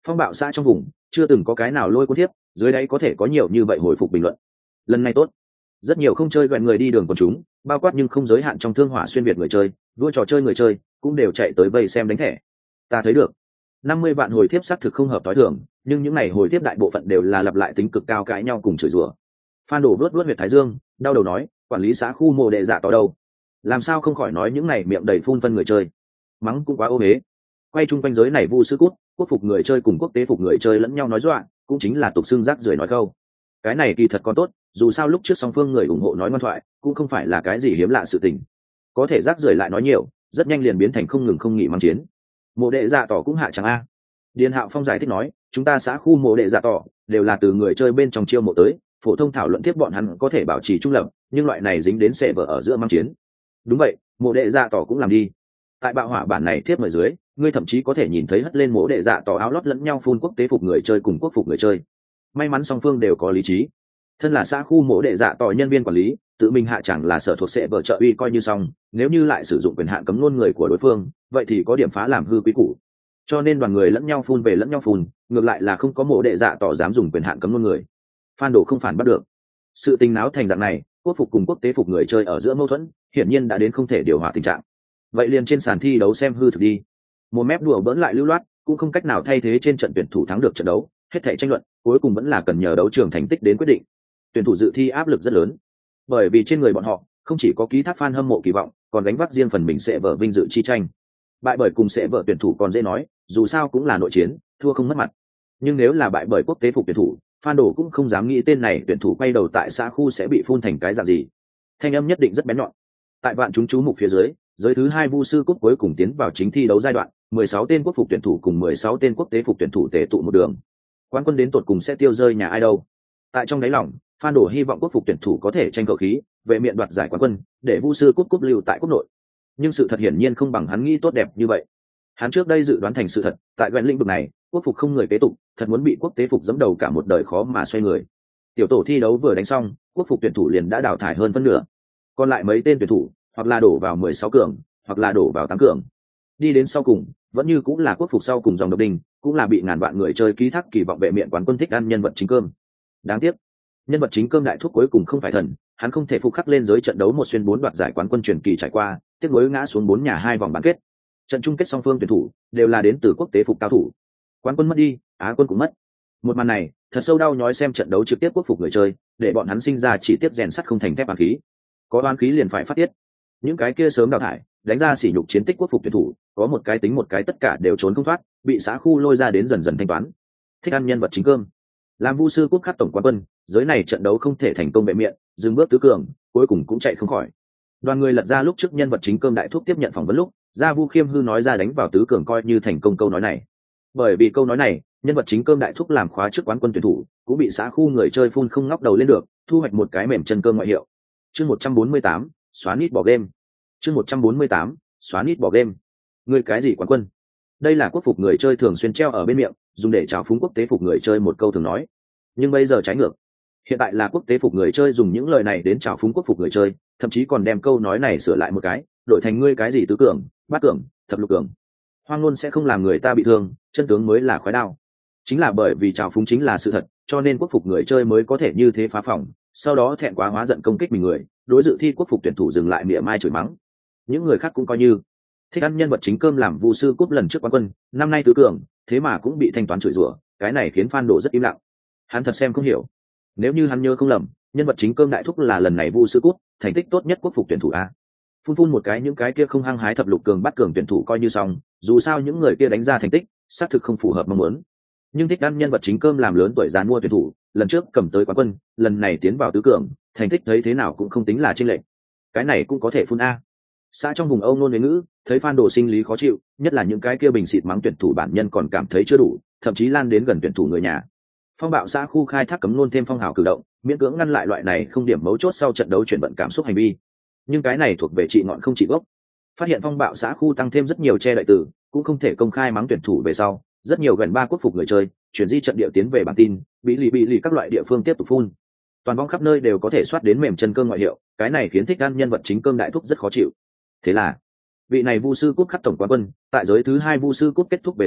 Speaker 1: Phong bạo xã trong vùng chưa từng có cái nào lôi cuốn tiếp, dưới đáy có thể có nhiều như vậy hồi phục bình luận. Lần này tốt, rất nhiều không chơi gần người đi đường của chúng, bao quát nhưng không giới hạn trong thương hỏa xuyên việt người chơi, đua trò chơi người chơi cũng đều chạy tới vây xem đánh thẻ. Ta thấy được năm mươi vạn hồi thiếp xác thực không hợp tối thường, nhưng những này hồi thiếp đại bộ phận đều là lặp lại tính cực cao, cãi nhau cùng chửi rủa. Phan Đổ vớt vớt huyệt thái dương, đau đầu nói, quản lý xã khu mồ đệ dạ tỏ đâu, làm sao không khỏi nói những này miệng đầy phun phân người chơi, mắng cũng quá ô hế. Quay chung quanh giới này vu sư cút, quốc phục người chơi cùng quốc tế phục người chơi lẫn nhau nói dọa, cũng chính là tục xưng rác rưởi nói câu. Cái này kỳ thật còn tốt, dù sao lúc trước song phương người ủng hộ nói ngoan thoại cũng không phải là cái gì hiếm lạ sự tình, có thể rác rưởi lại nói nhiều, rất nhanh liền biến thành không ngừng không nghỉ mang chiến. Mộ đệ dạ tỏ cũng hạ chẳng a. Điền Hạo Phong giải thích nói, chúng ta xã khu mộ đệ dạ tỏ đều là từ người chơi bên trong chiêu mộ tới, phổ thông thảo luận tiếp bọn hắn có thể bảo trì trung lập, nhưng loại này dính đến sẽ vở ở giữa mang chiến. Đúng vậy, mộ đệ dạ tỏ cũng làm đi. Tại bạo hỏa bản này tiếp ở dưới, ngươi thậm chí có thể nhìn thấy hất lên mộ đệ dạ tỏ áo lót lẫn nhau phun quốc tế phục người chơi cùng quốc phục người chơi. May mắn song phương đều có lý trí. Thân là xã khu mộ đệ dạ tỏ nhân viên quản lý, tự mình hạ chẳng là sở thuộc sẽ vở trợ uy coi như xong, nếu như lại sử dụng quyền hạn cấm ngôn người của đối phương, vậy thì có điểm phá làm hư quý củ. Cho nên đoàn người lẫn nhau phun về lẫn nhau phun, ngược lại là không có mộ đệ dạ tỏ dám dùng quyền hạn cấm ngôn người. Phan Đồ không phản bắt được. Sự tình náo thành dạng này, quốc phục cùng quốc tế phục người chơi ở giữa mâu thuẫn, hiển nhiên đã đến không thể điều hòa tình trạng. Vậy liền trên sàn thi đấu xem hư thực đi. Một mép đùa bỡn lại lưu loát, cũng không cách nào thay thế trên trận tuyển thủ thắng được trận đấu, hết thảy tranh luận, cuối cùng vẫn là cần nhờ đấu trường thành tích đến quyết định. Tuyển thủ dự thi áp lực rất lớn, bởi vì trên người bọn họ không chỉ có ký thác fan hâm mộ kỳ vọng, còn gánh vác riêng phần mình sẽ vở vinh dự chi tranh. Bại bởi cùng sẽ vở tuyển thủ còn dễ nói, dù sao cũng là nội chiến, thua không mất mặt. Nhưng nếu là bại bởi quốc tế phục tuyển thủ, Phan Đồ cũng không dám nghĩ tên này tuyển thủ quay đầu tại xã khu sẽ bị phun thành cái dạng gì. Thanh âm nhất định rất bén nhọn. Tại vạn chúng chú mục phía dưới, giới thứ hai vu sư cúp cuối cùng tiến vào chính thi đấu giai đoạn, mười sáu tên quốc phục tuyển thủ cùng mười sáu tên quốc tế phục tuyển thủ tề tụ một đường. Quán quân đến tột cùng sẽ tiêu rơi nhà ai đâu? Tại trong đáy lòng, Phan Đồ hy vọng quốc phục tuyển thủ có thể tranh cậu khí, vệ miện đoạt giải quán quân, để vu sư cúp cúp lưu tại quốc nội. Nhưng sự thật hiển nhiên không bằng hắn nghĩ tốt đẹp như vậy. Hắn trước đây dự đoán thành sự thật, tại gần lĩnh vực này, quốc phục không người kế tục, thật muốn bị quốc tế phục giẫm đầu cả một đời khó mà xoay người. Tiểu tổ thi đấu vừa đánh xong, quốc phục tuyển thủ liền đã đào thải hơn phân nửa. Còn lại mấy tên tuyển thủ, hoặc là đổ vào mười sáu cường, hoặc là đổ vào tám cường. Đi đến sau cùng, vẫn như cũng là quốc phục sau cùng dòng độc đinh, cũng là bị ngàn vạn người chơi ký thác kỳ vọng vệ miện quán quân thích ăn nhân vật chính cơm. Đáng tiếc, nhân vật chính cơm đại thúc cuối cùng không phải thần, hắn không thể phục khắc lên giới trận đấu một xuyên bốn đoạt giải quán quân truyền kỳ trải qua, tiếc nuối ngã xuống bốn nhà hai vòng bán kết. Trận chung kết song phương tuyển thủ đều là đến từ quốc tế phục cao thủ, quán quân mất đi, á quân cũng mất. Một màn này thật sâu đau nhói xem trận đấu trực tiếp quốc phục người chơi, để bọn hắn sinh ra chỉ tiếp rèn sắt không thành thép oán khí. Có oán khí liền phải phát tiết. Những cái kia sớm đào thải, đánh ra sỉ nhục chiến tích quốc phục tuyển thủ, có một cái tính một cái tất cả đều trốn không thoát, bị xã khu lôi ra đến dần dần thanh toán. Thích ăn nhân vật chính cơm, làm vu sư quốc khắc tổng quán quân, giới này trận đấu không thể thành công bệ miệng, dừng bước tứ cường, cuối cùng cũng chạy không khỏi. Đoàn người lật ra lúc trước nhân vật chính cơm đại thúc tiếp nhận phỏng vấn lúc, gia Vu Khiêm hư nói ra đánh vào tứ cường coi như thành công câu nói này. Bởi vì câu nói này, nhân vật chính cơm đại thúc làm khóa trước quán quân tuyển thủ, cũng bị xã khu người chơi phun không ngóc đầu lên được, thu hoạch một cái mềm chân cơm ngoại hiệu. Chương một trăm bốn mươi tám, xóa nít bỏ game. Chương một trăm bốn mươi tám, xóa nít bỏ game. Người cái gì quán quân? Đây là quốc phục người chơi thường xuyên treo ở bên miệng, dùng để chào phúng quốc tế phục người chơi một câu thường nói. Nhưng bây giờ trái ngược. Hiện tại là quốc tế phục người chơi dùng những lời này đến chào phúng quốc phục người chơi, thậm chí còn đem câu nói này sửa lại một cái, đổi thành ngươi cái gì tứ cường, bát cường, thập lục cường. Hoang ngôn sẽ không làm người ta bị thương, chân tướng mới là khói đao. Chính là bởi vì chào phúng chính là sự thật, cho nên quốc phục người chơi mới có thể như thế phá phòng, sau đó thẹn quá hóa giận công kích mình người, đối dự thi quốc phục tuyển thủ dừng lại mỉa mai chửi mắng. Những người khác cũng coi như thích ăn nhân vật chính cơm làm vu sư cúp lần trước quán quân, năm nay tứ cường, thế mà cũng bị thanh toán chửi rủa, cái này khiến Phan Đồ rất im lặng. Hắn thật xem không hiểu. Nếu như hắn nhớ không lầm, nhân vật chính cơm đại thúc là lần này vu sư cúp thành tích tốt nhất quốc phục tuyển thủ a. Phun phun một cái những cái kia không hăng hái thập lục cường bắt cường tuyển thủ coi như xong, dù sao những người kia đánh ra thành tích xác thực không phù hợp mong muốn. Nhưng thích ăn nhân vật chính cơm làm lớn tuổi già mua tuyển thủ, lần trước cầm tới quán quân, lần này tiến vào tứ cường, thành tích thấy thế nào cũng không tính là chênh lệch. Cái này cũng có thể phun a. Xã trong vùng Âu nôn ngữ, thấy Phan Đồ sinh lý khó chịu, nhất là những cái kia bình xịt mắng tuyển thủ bản nhân còn cảm thấy chưa đủ, thậm chí lan đến gần tuyển thủ người nhà. Phong bạo xã khu khai thác cấm nôn thêm phong hào cử động, miễn cưỡng ngăn lại loại này không điểm mấu chốt sau trận đấu chuyển vận cảm xúc hành vi. Nhưng cái này thuộc về trị ngọn không trị gốc. Phát hiện phong bạo xã khu tăng thêm rất nhiều che đậy tử, cũng không thể công khai mắng tuyển thủ về sau, rất nhiều gần ba quốc phục người chơi chuyển di trận địa tiến về bản tin, bị lì bị lì các loại địa phương tiếp tục phun. Toàn vong khắp nơi đều có thể soát đến mềm chân cơm ngoại hiệu, cái này khiến thích ăn nhân vật chính cơm đại thúc rất khó chịu. Thế là vị này vu sư cúp khắc tổng quán quân, tại giới thứ hai vu sư cúp kết thúc về sau,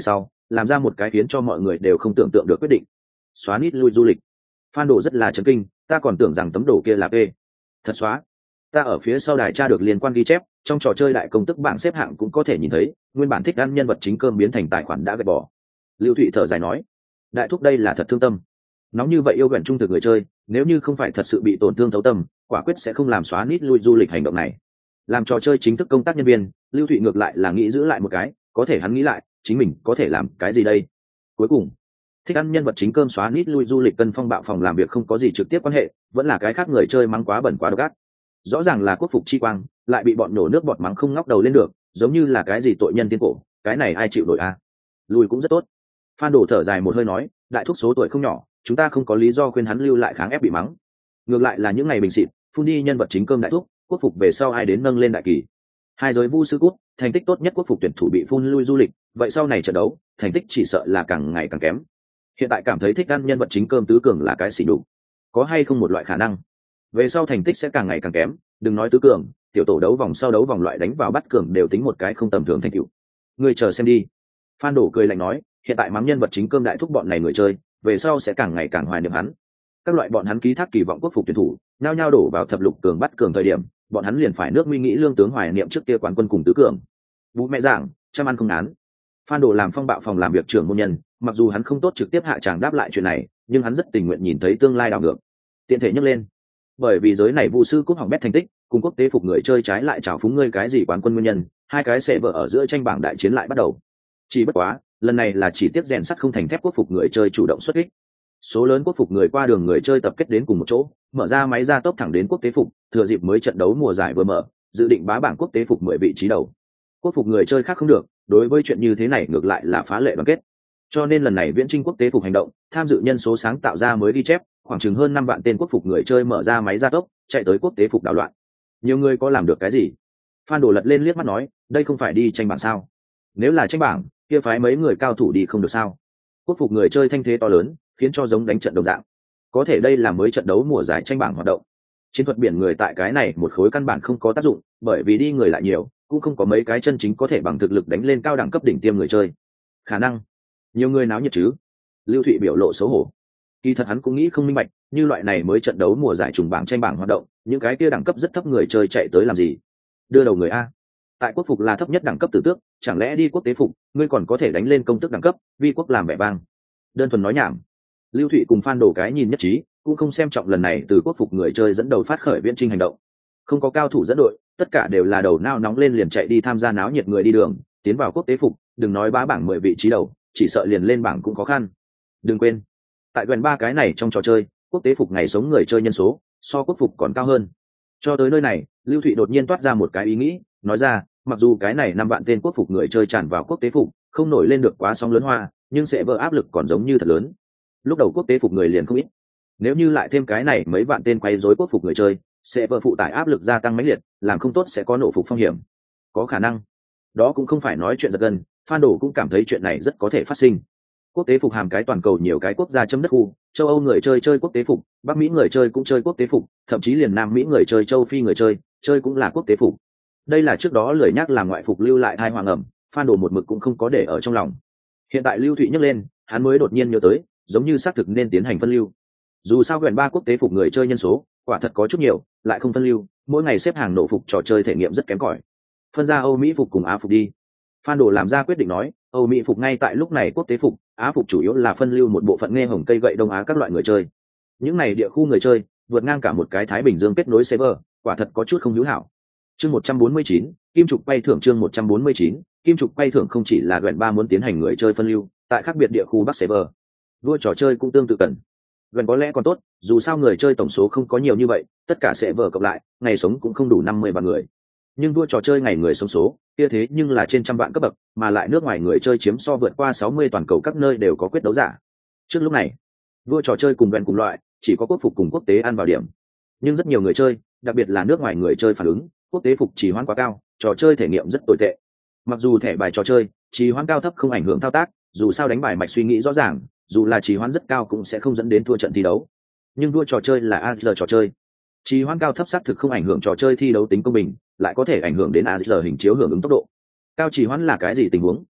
Speaker 1: làm ra một cái khiến cho mọi người đều không tưởng tượng được quyết định. Xóa nít lui du lịch. Phan Đồ rất là chấn kinh, ta còn tưởng rằng tấm đồ kia là p thật xóa. Ta ở phía sau đài tra được liên quan ghi chép, trong trò chơi đại công tức bảng xếp hạng cũng có thể nhìn thấy, nguyên bản thích ăn nhân vật chính cơm biến thành tài khoản đã gạch bỏ. Lưu Thụy thở dài nói, đại thúc đây là thật thương tâm. Nóng như vậy yêu gần trung thực người chơi, nếu như không phải thật sự bị tổn thương thấu tâm, quả quyết sẽ không làm xóa nít lui du lịch hành động này. Làm trò chơi chính thức công tác nhân viên, Lưu Thụy ngược lại là nghĩ giữ lại một cái, có thể hắn nghĩ lại, chính mình có thể làm cái gì đây? Cuối cùng, thích ăn nhân vật chính cơm xóa nít lui du lịch cân phong bạo phòng làm việc không có gì trực tiếp quan hệ, vẫn là cái khác người chơi mắng quá bẩn quá độc ác. Rõ ràng là quốc phục chi quang, lại bị bọn nổ nước bọt mắng không ngóc đầu lên được, giống như là cái gì tội nhân tiên cổ, cái này ai chịu nổi a? À? Lùi cũng rất tốt. Phan Đồ thở dài một hơi nói, đại thúc số tuổi không nhỏ, chúng ta không có lý do khuyên hắn lưu lại kháng ép bị mắng. Ngược lại là những ngày bình xịt, phun đi nhân vật chính cơm đại thúc, quốc phục về sau ai đến nâng lên đại kỳ. Hai giới vu sư cút, thành tích tốt nhất quốc phục tuyển thủ bị phun lui du lịch, vậy sau này trận đấu, thành tích chỉ sợ là càng ngày càng kém. Hiện tại cảm thấy thích ăn nhân vật chính cơm tứ cường là cái xỉ đục, có hay không một loại khả năng về sau thành tích sẽ càng ngày càng kém, đừng nói tứ cường, tiểu tổ đấu vòng sau đấu vòng loại đánh vào bắt cường đều tính một cái không tầm thường thành tựu. Người chờ xem đi. Phan Đổ cười lạnh nói, hiện tại mắng nhân vật chính cơm đại thúc bọn này người chơi, về sau sẽ càng ngày càng hoài niệm hắn. Các loại bọn hắn ký thác kỳ vọng quốc phục tuyển thủ, nhao nhao đổ vào thập lục cường bắt cường thời điểm, bọn hắn liền phải nước nguy nghĩ lương tướng hoài niệm trước kia quán quân cùng tứ cường. Bú mẹ giảng, chăm ăn không án. Phan Đổ làm phong bạo phòng làm việc trưởng môn nhân, mặc dù hắn không tốt trực tiếp hạ tràng đáp lại chuyện này, nhưng hắn rất tình nguyện nhìn thấy tương lai đảo ngược. Tiện thể nhắc lên, bởi vì giới này vu sư cúp hỏng bét thành tích, cùng quốc tế phục người chơi trái lại chào phúng ngươi cái gì quán quân nguyên nhân, hai cái sẽ vợ ở giữa tranh bảng đại chiến lại bắt đầu. Chỉ bất quá, lần này là chỉ tiếp rèn sắt không thành thép quốc phục người chơi chủ động xuất kích. Số lớn quốc phục người qua đường người chơi tập kết đến cùng một chỗ, mở ra máy ra tốc thẳng đến quốc tế phục, thừa dịp mới trận đấu mùa giải vừa mở, dự định bá bảng quốc tế phục mười vị trí đầu. Quốc phục người chơi khác không được, đối với chuyện như thế này ngược lại là phá lệ đoàn kết. Cho nên lần này viễn trinh quốc tế phục hành động, tham dự nhân số sáng tạo ra mới ghi chép, khoảng chừng hơn năm vạn tên quốc phục người chơi mở ra máy gia tốc, chạy tới quốc tế phục đảo loạn. Nhiều người có làm được cái gì? Phan Đồ lật lên liếc mắt nói, đây không phải đi tranh bảng sao? Nếu là tranh bảng, kia phái mấy người cao thủ đi không được sao? Quốc phục người chơi thanh thế to lớn, khiến cho giống đánh trận đồng dạng. Có thể đây là mới trận đấu mùa giải tranh bảng hoạt động. Chiến thuật biển người tại cái này một khối căn bản không có tác dụng, bởi vì đi người lại nhiều, cũng không có mấy cái chân chính có thể bằng thực lực đánh lên cao đẳng cấp đỉnh tiêm người chơi. Khả năng nhiều người náo nhiệt chứ? Lưu Thụy biểu lộ xấu hổ. Kỳ thật hắn cũng nghĩ không minh bạch, như loại này mới trận đấu mùa giải trùng bảng tranh bảng hoạt động, những cái kia đẳng cấp rất thấp người chơi chạy tới làm gì? Đưa đầu người a. Tại quốc phục là thấp nhất đẳng cấp tử tước, chẳng lẽ đi quốc tế phục, ngươi còn có thể đánh lên công tước đẳng cấp, vi quốc làm vẻ vang. Đơn thuần nói nhảm. Lưu Thụy cùng Phan Đồ cái nhìn nhất trí, cũng không xem trọng lần này từ quốc phục người chơi dẫn đầu phát khởi viễn trinh hành động. Không có cao thủ dẫn đội, tất cả đều là đầu nao nóng lên liền chạy đi tham gia náo nhiệt người đi đường, tiến vào quốc tế phục, đừng nói bá bảng mười vị trí đầu, chỉ sợ liền lên bảng cũng khó khăn. Đừng quên, tại gần ba cái này trong trò chơi, quốc tế phục ngày sống người chơi nhân số so quốc phục còn cao hơn. Cho tới nơi này, Lưu Thụy đột nhiên toát ra một cái ý nghĩ, nói ra, mặc dù cái này năm vạn tên quốc phục người chơi tràn vào quốc tế phục, không nổi lên được quá sóng lớn hoa, nhưng sẽ vỡ áp lực còn giống như thật lớn. Lúc đầu quốc tế phục người liền không ít, nếu như lại thêm cái này mấy vạn tên quay rối quốc phục người chơi, sẽ vỡ phụ tải áp lực gia tăng mãnh liệt, làm không tốt sẽ có nổ phục phong hiểm. Có khả năng, đó cũng không phải nói chuyện giật gân, Phan Đồ cũng cảm thấy chuyện này rất có thể phát sinh. Quốc tế phục hàm cái toàn cầu nhiều cái quốc gia chấm đất khu, châu Âu người chơi chơi quốc tế phục, Bắc Mỹ người chơi cũng chơi quốc tế phục, thậm chí liền Nam Mỹ người chơi châu Phi người chơi chơi cũng là quốc tế phục. Đây là trước đó lời nhắc làm ngoại phục lưu lại thai hoàng ẩm, Phan Đồ một mực cũng không có để ở trong lòng. Hiện tại Lưu Thụy nhắc lên, hắn mới đột nhiên nhớ tới, giống như xác thực nên tiến hành phân lưu. Dù sao gần ba quốc tế phục người chơi nhân số, quả thật có chút nhiều, lại không phân lưu, mỗi ngày xếp hàng nổ phục trò chơi thể nghiệm rất kém cỏi. Phân ra Âu Mỹ phục cùng Á phục đi. Phan Đồ làm ra quyết định nói, Âu Mỹ phục ngay tại lúc này quốc tế phục, Á phục chủ yếu là phân lưu một bộ phận nghe hồng cây gậy Đông Á các loại người chơi. Những này địa khu người chơi, vượt ngang cả một cái Thái Bình Dương kết nối server, quả thật có chút không hữu hảo. Chương một trăm bốn mươi chín, Kim trục bay thưởng chương một trăm bốn mươi chín, Kim trục bay thưởng không chỉ là gần ba muốn tiến hành người chơi phân lưu, tại khác biệt địa khu Bắc server, đua trò chơi cũng tương tự cần. Gần có lẽ còn tốt, dù sao người chơi tổng số không có nhiều như vậy, tất cả server cộng lại, ngày sống cũng không đủ năm mươi vạn người. Nhưng đua trò chơi ngày người sống số, kia thế nhưng là trên trăm vạn cấp bậc, mà lại nước ngoài người chơi chiếm so vượt qua sáu mươi toàn cầu các nơi đều có quyết đấu giả. Trước lúc này, đua trò chơi cùng gần cùng loại, chỉ có quốc phục cùng quốc tế ăn vào điểm. Nhưng rất nhiều người chơi, đặc biệt là nước ngoài người chơi phản ứng, quốc tế phục trì hoãn quá cao, trò chơi thể nghiệm rất tồi tệ. Mặc dù thẻ bài trò chơi trì hoãn cao thấp không ảnh hưởng thao tác, dù sao đánh bài mạch suy nghĩ rõ ràng, dù là trì hoãn rất cao cũng sẽ không dẫn đến thua trận thi đấu. Nhưng đua trò chơi là a rờ trò chơi, trì hoãn cao thấp xác thực không ảnh hưởng trò chơi thi đấu tính công bình, lại có thể ảnh hưởng đến a rờ hình chiếu hưởng ứng tốc độ. Cao trì hoãn là cái gì tình huống?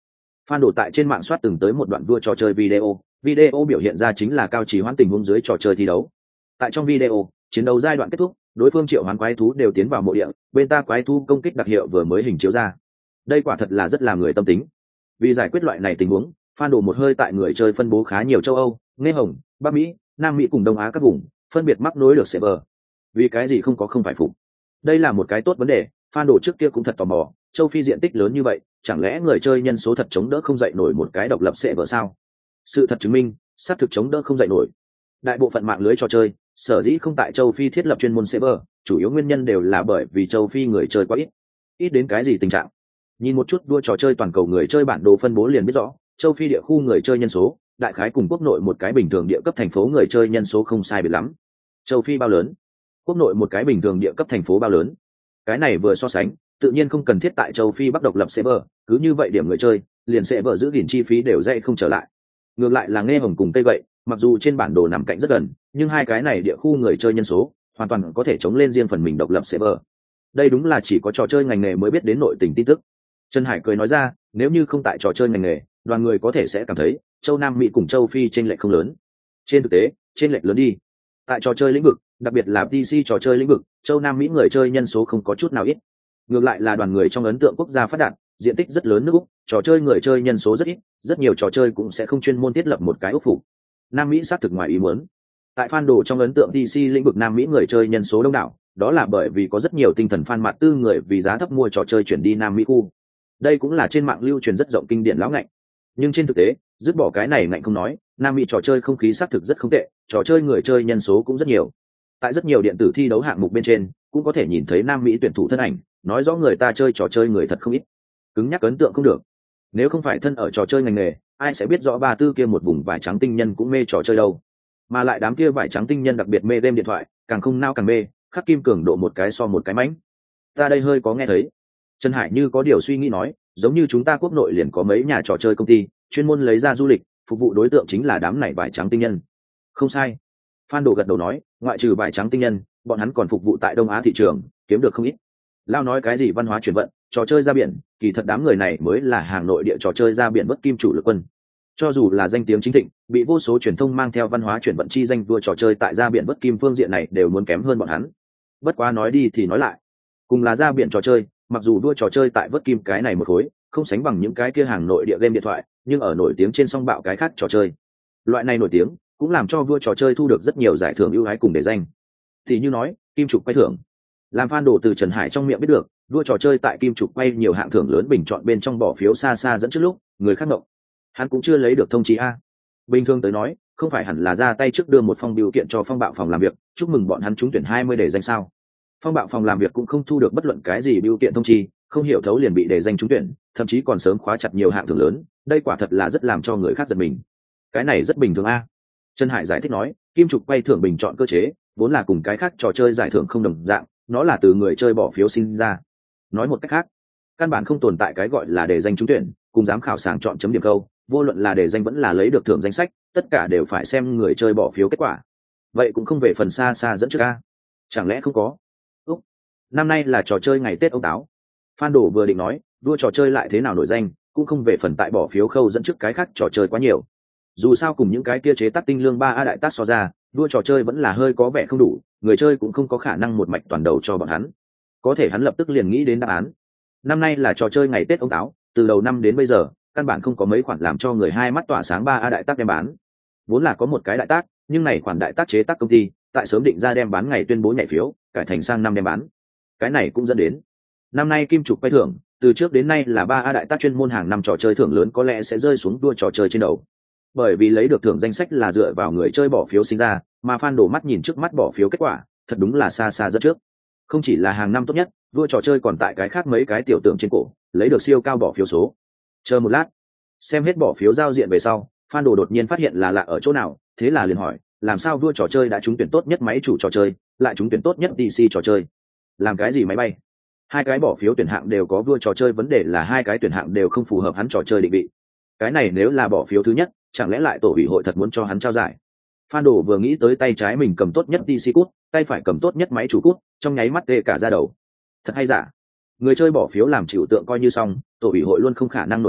Speaker 1: Fan đổ tại trên mạng soát từng tới một đoạn vua trò chơi video, video biểu hiện ra chính là cao trì hoãn tình huống dưới trò chơi thi đấu. Tại trong video, chiến đấu giai đoạn kết thúc, đối phương triệu hoán quái thú đều tiến vào mộ địa, bên ta quái thú công kích đặc hiệu vừa mới hình chiếu ra. Đây quả thật là rất làm người tâm tính. Vì giải quyết loại này tình huống, Fan đổ một hơi tại người chơi phân bố khá nhiều châu Âu, Nghe Hồng, Bắc Mỹ, Nam Mỹ cùng Đông Á các vùng, phân biệt mắc nối được server. Vì cái gì không có không phải phục. Đây là một cái tốt vấn đề, Fan đổ trước kia cũng thật tò mò, châu Phi diện tích lớn như vậy, chẳng lẽ người chơi nhân số thật chống đỡ không dậy nổi một cái độc lập server sao? Sự thật chứng minh, xác thực chống đỡ không dậy nổi. Đại bộ phận mạng lưới trò chơi, sở dĩ không tại châu Phi thiết lập chuyên môn server, chủ yếu nguyên nhân đều là bởi vì châu Phi người chơi quá ít. Ít đến cái gì tình trạng? Nhìn một chút đua trò chơi toàn cầu người chơi bản đồ phân bố liền biết rõ, châu Phi địa khu người chơi nhân số, đại khái cùng quốc nội một cái bình thường địa cấp thành phố người chơi nhân số không sai biệt lắm. Châu Phi bao lớn? Quốc nội một cái bình thường địa cấp thành phố bao lớn? Cái này vừa so sánh, tự nhiên không cần thiết tại châu Phi bắt độc lập server, cứ như vậy điểm người chơi, liền server giữ gìn chi phí đều dậy không trở lại. Ngược lại là Nghe Hồng cùng Tây vậy, mặc dù trên bản đồ nằm cạnh rất gần, nhưng hai cái này địa khu người chơi nhân số, hoàn toàn có thể chống lên riêng phần mình độc lập server. Đây đúng là chỉ có trò chơi ngành nghề mới biết đến nội tình tin tức. Trần Hải cười nói ra, nếu như không tại trò chơi ngành nghề, đoàn người có thể sẽ cảm thấy châu Nam Mỹ cùng châu Phi chênh lệch không lớn. Trên thực tế, chênh lệch lớn đi. Tại trò chơi lĩnh vực, đặc biệt là pê xê trò chơi lĩnh vực, châu Nam Mỹ người chơi nhân số không có chút nào ít. Ngược lại là đoàn người trong ấn tượng quốc gia phát đạt, diện tích rất lớn nước Úc, trò chơi người chơi nhân số rất ít, rất nhiều trò chơi cũng sẽ không chuyên môn thiết lập một cái ốc phủ. Nam Mỹ xác thực ngoài ý muốn. Tại fan đồ trong ấn tượng đê xê lĩnh vực Nam Mỹ người chơi nhân số đông đảo, đó là bởi vì có rất nhiều tinh thần fan mạt tư người vì giá thấp mua trò chơi chuyển đi Nam Mỹ khu. Đây cũng là trên mạng lưu truyền rất rộng kinh điển lão ngạnh. Nhưng trên thực tế, dứt bỏ cái này ngạnh không nói, Nam Mỹ trò chơi không khí xác thực rất không tệ, trò chơi người chơi nhân số cũng rất nhiều. Tại rất nhiều điện tử thi đấu hạng mục bên trên, cũng có thể nhìn thấy Nam Mỹ tuyển thủ thân ảnh, nói rõ người ta chơi trò chơi người thật không ít. Cứng nhắc ấn tượng không được. Nếu không phải thân ở trò chơi ngành nghề, ai sẽ biết rõ ba tư kia một vùng vải trắng tinh nhân cũng mê trò chơi đâu. Mà lại đám kia vải trắng tinh nhân đặc biệt mê game điện thoại, càng không nao càng mê, khắc kim cường độ một cái so một cái mãnh. Ta đây hơi có nghe thấy. Trần Hải như có điều suy nghĩ nói, giống như chúng ta quốc nội liền có mấy nhà trò chơi công ty, chuyên môn lấy ra du lịch, phục vụ đối tượng chính là đám này vải trắng tinh nhân. Không sai. Phan Đồ gật đầu nói, ngoại trừ vải trắng tinh nhân, bọn hắn còn phục vụ tại Đông Á thị trường, kiếm được không ít. Lao nói cái gì văn hóa chuyển vận, trò chơi ra biển, kỳ thật đám người này mới là hàng nội địa trò chơi ra biển bất kim chủ lực quân. Cho dù là danh tiếng chính thịnh, bị vô số truyền thông mang theo văn hóa chuyển vận chi danh vua trò chơi tại ra biển bất kim phương diện này đều muốn kém hơn bọn hắn. Bất quá nói đi thì nói lại, cùng là ra biển trò chơi, mặc dù đua trò chơi tại vớt kim cái này một khối không sánh bằng những cái kia hàng nội địa game điện thoại, nhưng ở nổi tiếng trên song bạo cái khác trò chơi, loại này nổi tiếng cũng làm cho vua trò chơi thu được rất nhiều giải thưởng ưu ái cùng để danh. Thì như nói kim trục quay thưởng, làm fan đồ từ Trần Hải trong miệng biết được, đua trò chơi tại kim trục quay nhiều hạng thưởng lớn bình chọn bên trong bỏ phiếu xa xa dẫn trước lúc người khác động, hắn cũng chưa lấy được thông chí a. Bình thường tới nói, không phải hẳn là ra tay trước đưa một phong biểu kiện cho phong bạo phòng làm việc chúc mừng bọn hắn trúng tuyển hai mươi để danh sao? Phong bạo phòng làm việc cũng không thu được bất luận cái gì biểu kiện thông chi, không hiểu thấu liền bị để danh trúng tuyển, thậm chí còn sớm khóa chặt nhiều hạng thưởng lớn, đây quả thật là rất làm cho người khác giật mình. Cái này rất bình thường a. Trần Hải giải thích nói, kim trục quay thưởng bình chọn cơ chế vốn là cùng cái khác trò chơi giải thưởng không đồng dạng, nó là từ người chơi bỏ phiếu sinh ra. Nói một cách khác, căn bản không tồn tại cái gọi là để danh trúng tuyển cùng giám khảo sàng chọn chấm điểm câu, vô luận là để danh vẫn là lấy được thưởng danh sách, tất cả đều phải xem người chơi bỏ phiếu kết quả. Vậy cũng không về phần xa xa dẫn trước a. Chẳng lẽ không có? Úc, năm nay là trò chơi ngày Tết ông táo. Phan Đồ vừa định nói, đua trò chơi lại thế nào nổi danh, cũng không về phần tại bỏ phiếu khâu dẫn trước cái khác trò chơi quá nhiều. Dù sao cùng những cái kia chế tác tinh lương ba a đại tác so ra, đua trò chơi vẫn là hơi có vẻ không đủ, người chơi cũng không có khả năng một mạch toàn đầu cho bọn hắn. Có thể hắn lập tức liền nghĩ đến đáp án. Năm nay là trò chơi ngày Tết ông táo, từ đầu năm đến bây giờ, căn bản không có mấy khoản làm cho người hai mắt tỏa sáng ba a đại tác đem bán. Vốn là có một cái đại tác, nhưng này khoản đại tác chế tác công ty, tại sớm định ra đem bán ngày tuyên bố nhảy phiếu, cải thành sang năm đem bán. Cái này cũng dẫn đến năm nay kim trục quay thưởng, từ trước đến nay là ba a đại tác chuyên môn hàng năm trò chơi thưởng lớn có lẽ sẽ rơi xuống đua trò chơi trên đầu. Bởi vì lấy được thưởng danh sách là dựa vào người chơi bỏ phiếu sinh ra, mà fan đổ mắt nhìn trước mắt bỏ phiếu kết quả, thật đúng là xa xa rất trước. Không chỉ là hàng năm tốt nhất, đua trò chơi còn tại cái khác mấy cái tiểu tượng trên cổ, lấy được siêu cao bỏ phiếu số. Chờ một lát, xem hết bỏ phiếu giao diện về sau, fan đồ đột nhiên phát hiện là lạ ở chỗ nào, thế là liền hỏi, làm sao đua trò chơi đã trúng tuyển tốt nhất máy chủ trò chơi, lại trúng tuyển tốt nhất đê xê trò chơi? Làm cái gì máy bay? Hai cái bỏ phiếu tuyển hạng đều có đua trò chơi, vấn đề là hai cái tuyển hạng đều không phù hợp hắn trò chơi định vị. Cái này nếu là bỏ phiếu thứ nhất, chẳng lẽ lại tổ ủy hội thật muốn cho hắn trao giải? Phan Đồ vừa nghĩ tới tay trái mình cầm tốt nhất đê xê cút, tay phải cầm tốt nhất máy chủ cút, trong nháy mắt tê cả da đầu. Thật hay giả? Người chơi bỏ phiếu làm chịu tượng coi như xong, tổ ủy hội luôn không khả năng nổi điên,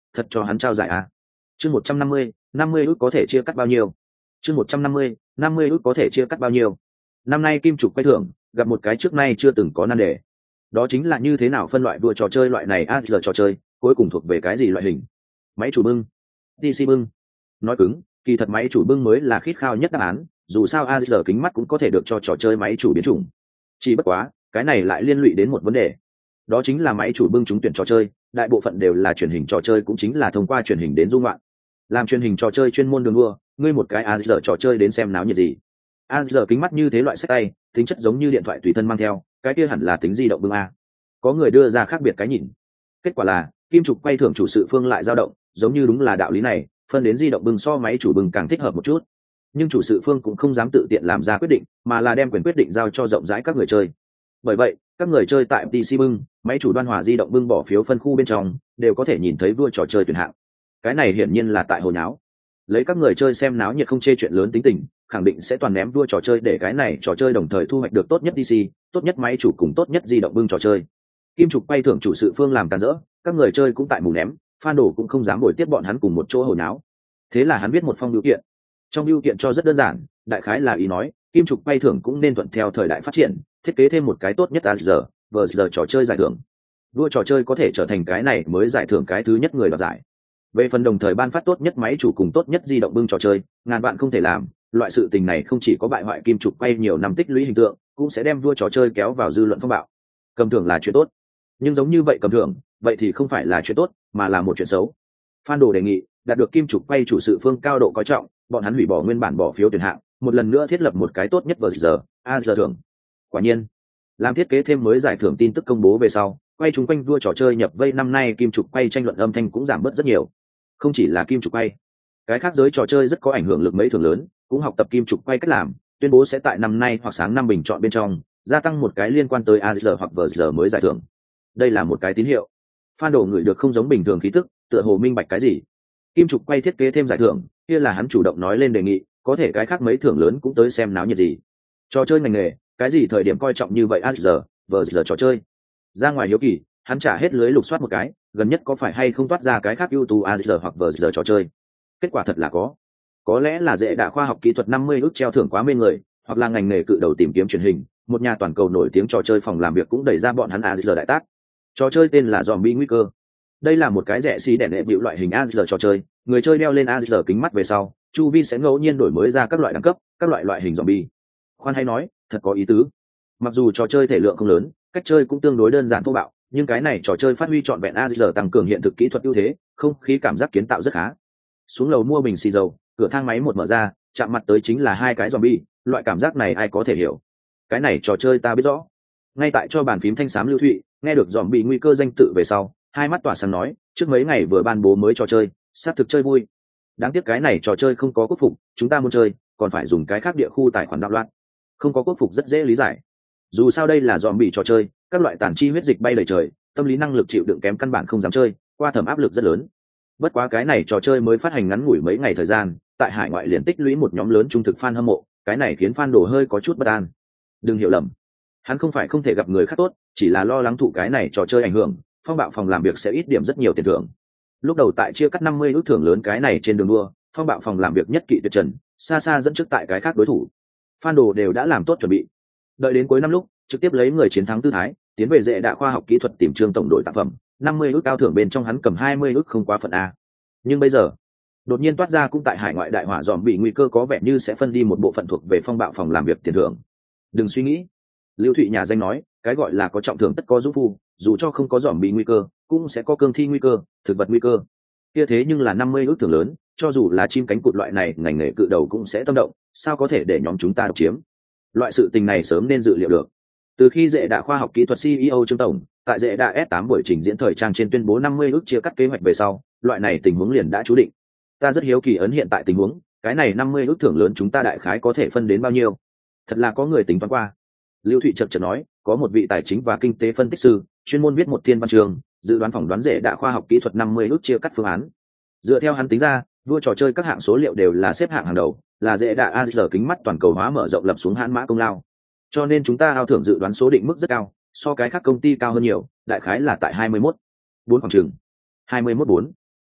Speaker 1: thật cho hắn trao giải à. Chương một trăm năm mươi, năm mươi ước có thể chia cắt bao nhiêu? Chương một trăm năm mươi, năm mươi ước có thể chia cắt bao nhiêu? Năm nay kim trục quay thưởng gặp một cái trước nay chưa từng có nan đề. Đó chính là như thế nào phân loại đua trò chơi loại này a giờ trò chơi, cuối cùng thuộc về cái gì loại hình? Máy chủ bưng, pê xê bưng. Nói cứng, kỳ thật máy chủ bưng mới là khít khao nhất đáp án, dù sao a giờ kính mắt cũng có thể được cho trò chơi máy chủ biến chủng. Chỉ bất quá, cái này lại liên lụy đến một vấn đề. Đó chính là máy chủ bưng trúng tuyển trò chơi, đại bộ phận đều là truyền hình trò chơi, cũng chính là thông qua truyền hình đến dung loạn. Làm truyền hình trò chơi chuyên môn đường đua, ngươi một cái a giờ trò chơi đến xem náo nhiệt gì? a giờ kính mắt như thế loại sách tay, tính chất giống như điện thoại tùy thân mang theo, cái kia hẳn là tính di động bưng a. Có người đưa ra khác biệt cái nhìn. Kết quả là, kim trục quay thưởng chủ sự phương lại dao động, giống như đúng là đạo lý này, phân đến di động bưng so máy chủ bưng càng thích hợp một chút. Nhưng chủ sự phương cũng không dám tự tiện làm ra quyết định, mà là đem quyền quyết định giao cho rộng rãi các người chơi. Bởi vậy, các người chơi tại pê xê bưng, máy chủ đoan hòa di động bưng bỏ phiếu phân khu bên trong, đều có thể nhìn thấy vua trò chơi tuyển hạng. Cái này hiển nhiên là tại hồ nháo. Lấy các người chơi xem náo nhiệt không chê chuyện lớn tính tình, khẳng định sẽ toàn ném vua trò chơi để cái này trò chơi đồng thời thu hoạch được tốt nhất đê xê, tốt nhất máy chủ cùng tốt nhất di động bưng trò chơi. Kim trục quay thưởng chủ sự phương làm càn rỡ, các người chơi cũng tại mù ném, fan đồ cũng không dám bồi tiếp bọn hắn cùng một chỗ hồ nháo. Thế là hắn viết một phong biểu kiện. Trong biểu kiện cho rất đơn giản, đại khái là ý nói, kim trục quay thưởng cũng nên thuận theo thời đại phát triển, thiết kế thêm một cái tốt nhất a giờ, vờ giờ trò chơi giải thưởng. Vua trò chơi có thể trở thành cái này mới giải thưởng cái thứ nhất người đoạt giải. Về phần đồng thời ban phát tốt nhất máy chủ cùng tốt nhất di động bưng trò chơi, ngàn bạn không thể làm, loại sự tình này không chỉ có bại hoại kim trục quay nhiều năm tích lũy hình tượng, cũng sẽ đem vua trò chơi kéo vào dư luận phong bạo. Cầm thưởng là chuyện tốt, nhưng giống như vậy cầm thưởng, vậy thì không phải là chuyện tốt, mà là một chuyện xấu. Phan Đồ đề nghị, đạt được kim trục quay chủ sự phương cao độ coi trọng, bọn hắn hủy bỏ nguyên bản bỏ phiếu tuyển hạng, một lần nữa thiết lập một cái tốt nhất vờ giờ, a giờ thưởng. Quả nhiên, làm thiết kế thêm mới giải thưởng tin tức công bố về sau, quay chúng quanh vua trò chơi nhập vây năm nay kim trục quay tranh luận âm thanh cũng giảm bớt rất nhiều. Không chỉ là kim trục quay, cái khác giới trò chơi rất có ảnh hưởng lực mấy thưởng lớn, cũng học tập kim trục quay cách làm, tuyên bố sẽ tại năm nay hoặc sáng năm bình chọn bên trong gia tăng một cái liên quan tới a giờ hoặc vờ giờ mới giải thưởng. Đây là một cái tín hiệu. Phan Đồ ngửi được không giống bình thường khí tức, tựa hồ minh bạch cái gì. Kim trục quay thiết kế thêm giải thưởng, kia là hắn chủ động nói lên đề nghị, có thể cái khác mấy thưởng lớn cũng tới xem náo nhiệt gì. Trò chơi ngành nghề, cái gì thời điểm coi trọng như vậy a giờ, vờ giờ trò chơi. Ra ngoài hiếu kỳ, hắn trả hết lưới lục soát một cái, gần nhất có phải hay không toát ra cái khác ưu tú a giờ hoặc vờ giờ trò chơi. Kết quả thật là có. Có lẽ là dễ đạ khoa học kỹ thuật năm mươi ước treo thưởng quá mê người, hoặc là ngành nghề cự đầu tìm kiếm truyền hình, một nhà toàn cầu nổi tiếng trò chơi phòng làm việc cũng đẩy ra bọn hắn a giờ đại tác. Trò chơi tên là Zombie nguy cơ. Đây là một cái rẻ xí đẻ nệ bịu loại hình a giờ trò chơi, người chơi đeo lên a giờ kính mắt về sau, chu vi sẽ ngẫu nhiên đổi mới ra các loại đẳng cấp, các loại loại hình zombie. Khoan hay nói, thật có ý tứ. Mặc dù trò chơi thể lượng không lớn, cách chơi cũng tương đối đơn giản thô bạo, nhưng cái này trò chơi phát huy trọn vẹn a giờ tăng cường hiện thực kỹ thuật ưu thế, không khí cảm giác kiến tạo rất khá. Xuống lầu mua bình xì dầu, cửa thang máy một mở ra, chạm mặt tới chính là hai cái zombie, loại cảm giác này ai có thể hiểu. Cái này trò chơi ta biết rõ. Ngay tại cho bàn phím thanh xám Lưu Thụy, nghe được zombie nguy cơ danh tự về sau, hai mắt tỏa sáng nói, trước mấy ngày vừa ban bố mới trò chơi, xác thực chơi vui. Đáng tiếc cái này trò chơi không có quốc phục, chúng ta muốn chơi, còn phải dùng cái khác địa khu tài khoản đạo loạn. Không có quốc phục rất dễ lý giải. Dù sao đây là zombie trò chơi, các loại tàn chi huyết dịch bay đầy trời, tâm lý năng lực chịu đựng kém căn bản không dám chơi, qua thẩm áp lực rất lớn. Bất quá cái này trò chơi mới phát hành ngắn ngủi mấy ngày thời gian, tại hải ngoại liền tích lũy một nhóm lớn trung thực fan hâm mộ, cái này khiến fan đồ hơi có chút bất an. Đừng hiểu lầm, hắn không phải không thể gặp người khác tốt, chỉ là lo lắng thụ cái này trò chơi ảnh hưởng, phong bạo phòng làm việc sẽ ít điểm rất nhiều tiền thưởng. Lúc đầu tại chia cắt năm mươi ước thưởng lớn cái này trên đường đua, phong bạo phòng làm việc nhất kỵ tuyệt trần, xa xa dẫn trước tại cái khác đối thủ. Fan đồ đều đã làm tốt chuẩn bị, đợi đến cuối năm lúc trực tiếp lấy người chiến thắng tư thái tiến về dễ đạ khoa học kỹ thuật tìm trương tổng đội tác phẩm, năm mươi ước cao thưởng bên trong hắn cầm hai mươi ước không quá phận a. Nhưng bây giờ đột nhiên toát ra cũng tại hải ngoại đại hỏa dòm bị nguy cơ có vẻ như sẽ phân đi một bộ phận thuộc về phong bạo phòng làm việc tiền thưởng. Đừng suy nghĩ, Lưu Thụy nhà danh nói, cái gọi là có trọng thưởng tất có dũng phu, dù cho không có dòm bị nguy cơ cũng sẽ có cương thi nguy cơ, thực vật nguy cơ. Kia thế nhưng là năm mươi ước thưởng lớn, cho dù là chim cánh cụt loại này ngành nghề cự đầu cũng sẽ tâm động, sao có thể để nhóm chúng ta độc chiếm. Loại sự tình này sớm nên dự liệu được. Từ khi dễ đạ khoa học kỹ thuật xê e ô Trương tổng tại dễ đạ S tám buổi trình diễn thời trang trên tuyên bố năm mươi ước chia cắt kế hoạch về sau, loại này tình huống liền đã chú định. Ta rất hiếu kỳ ấn hiện tại tình huống, cái này năm mươi ước thưởng lớn chúng ta đại khái có thể phân đến bao nhiêu? Thật là có người tính toán qua. Lưu Thụy chợt chợt nói, có một vị tài chính và kinh tế phân tích sư, chuyên môn viết một thiên văn chương, dự đoán phỏng đoán dễ đạ khoa học kỹ thuật năm mươi ước chia cắt phương án. Dựa theo hắn tính ra, vua trò chơi các hạng số liệu đều là xếp hạng hàng đầu, là dễ đạ a giờ kính mắt toàn cầu hóa mở rộng lập xuống hãn mã công lao. Cho nên chúng ta ao thưởng dự đoán số định mức rất cao, so cái khác công ty cao hơn nhiều, đại khái là tại hai mươi mốt bốn khoảng chừng hai mươi mốt bốn.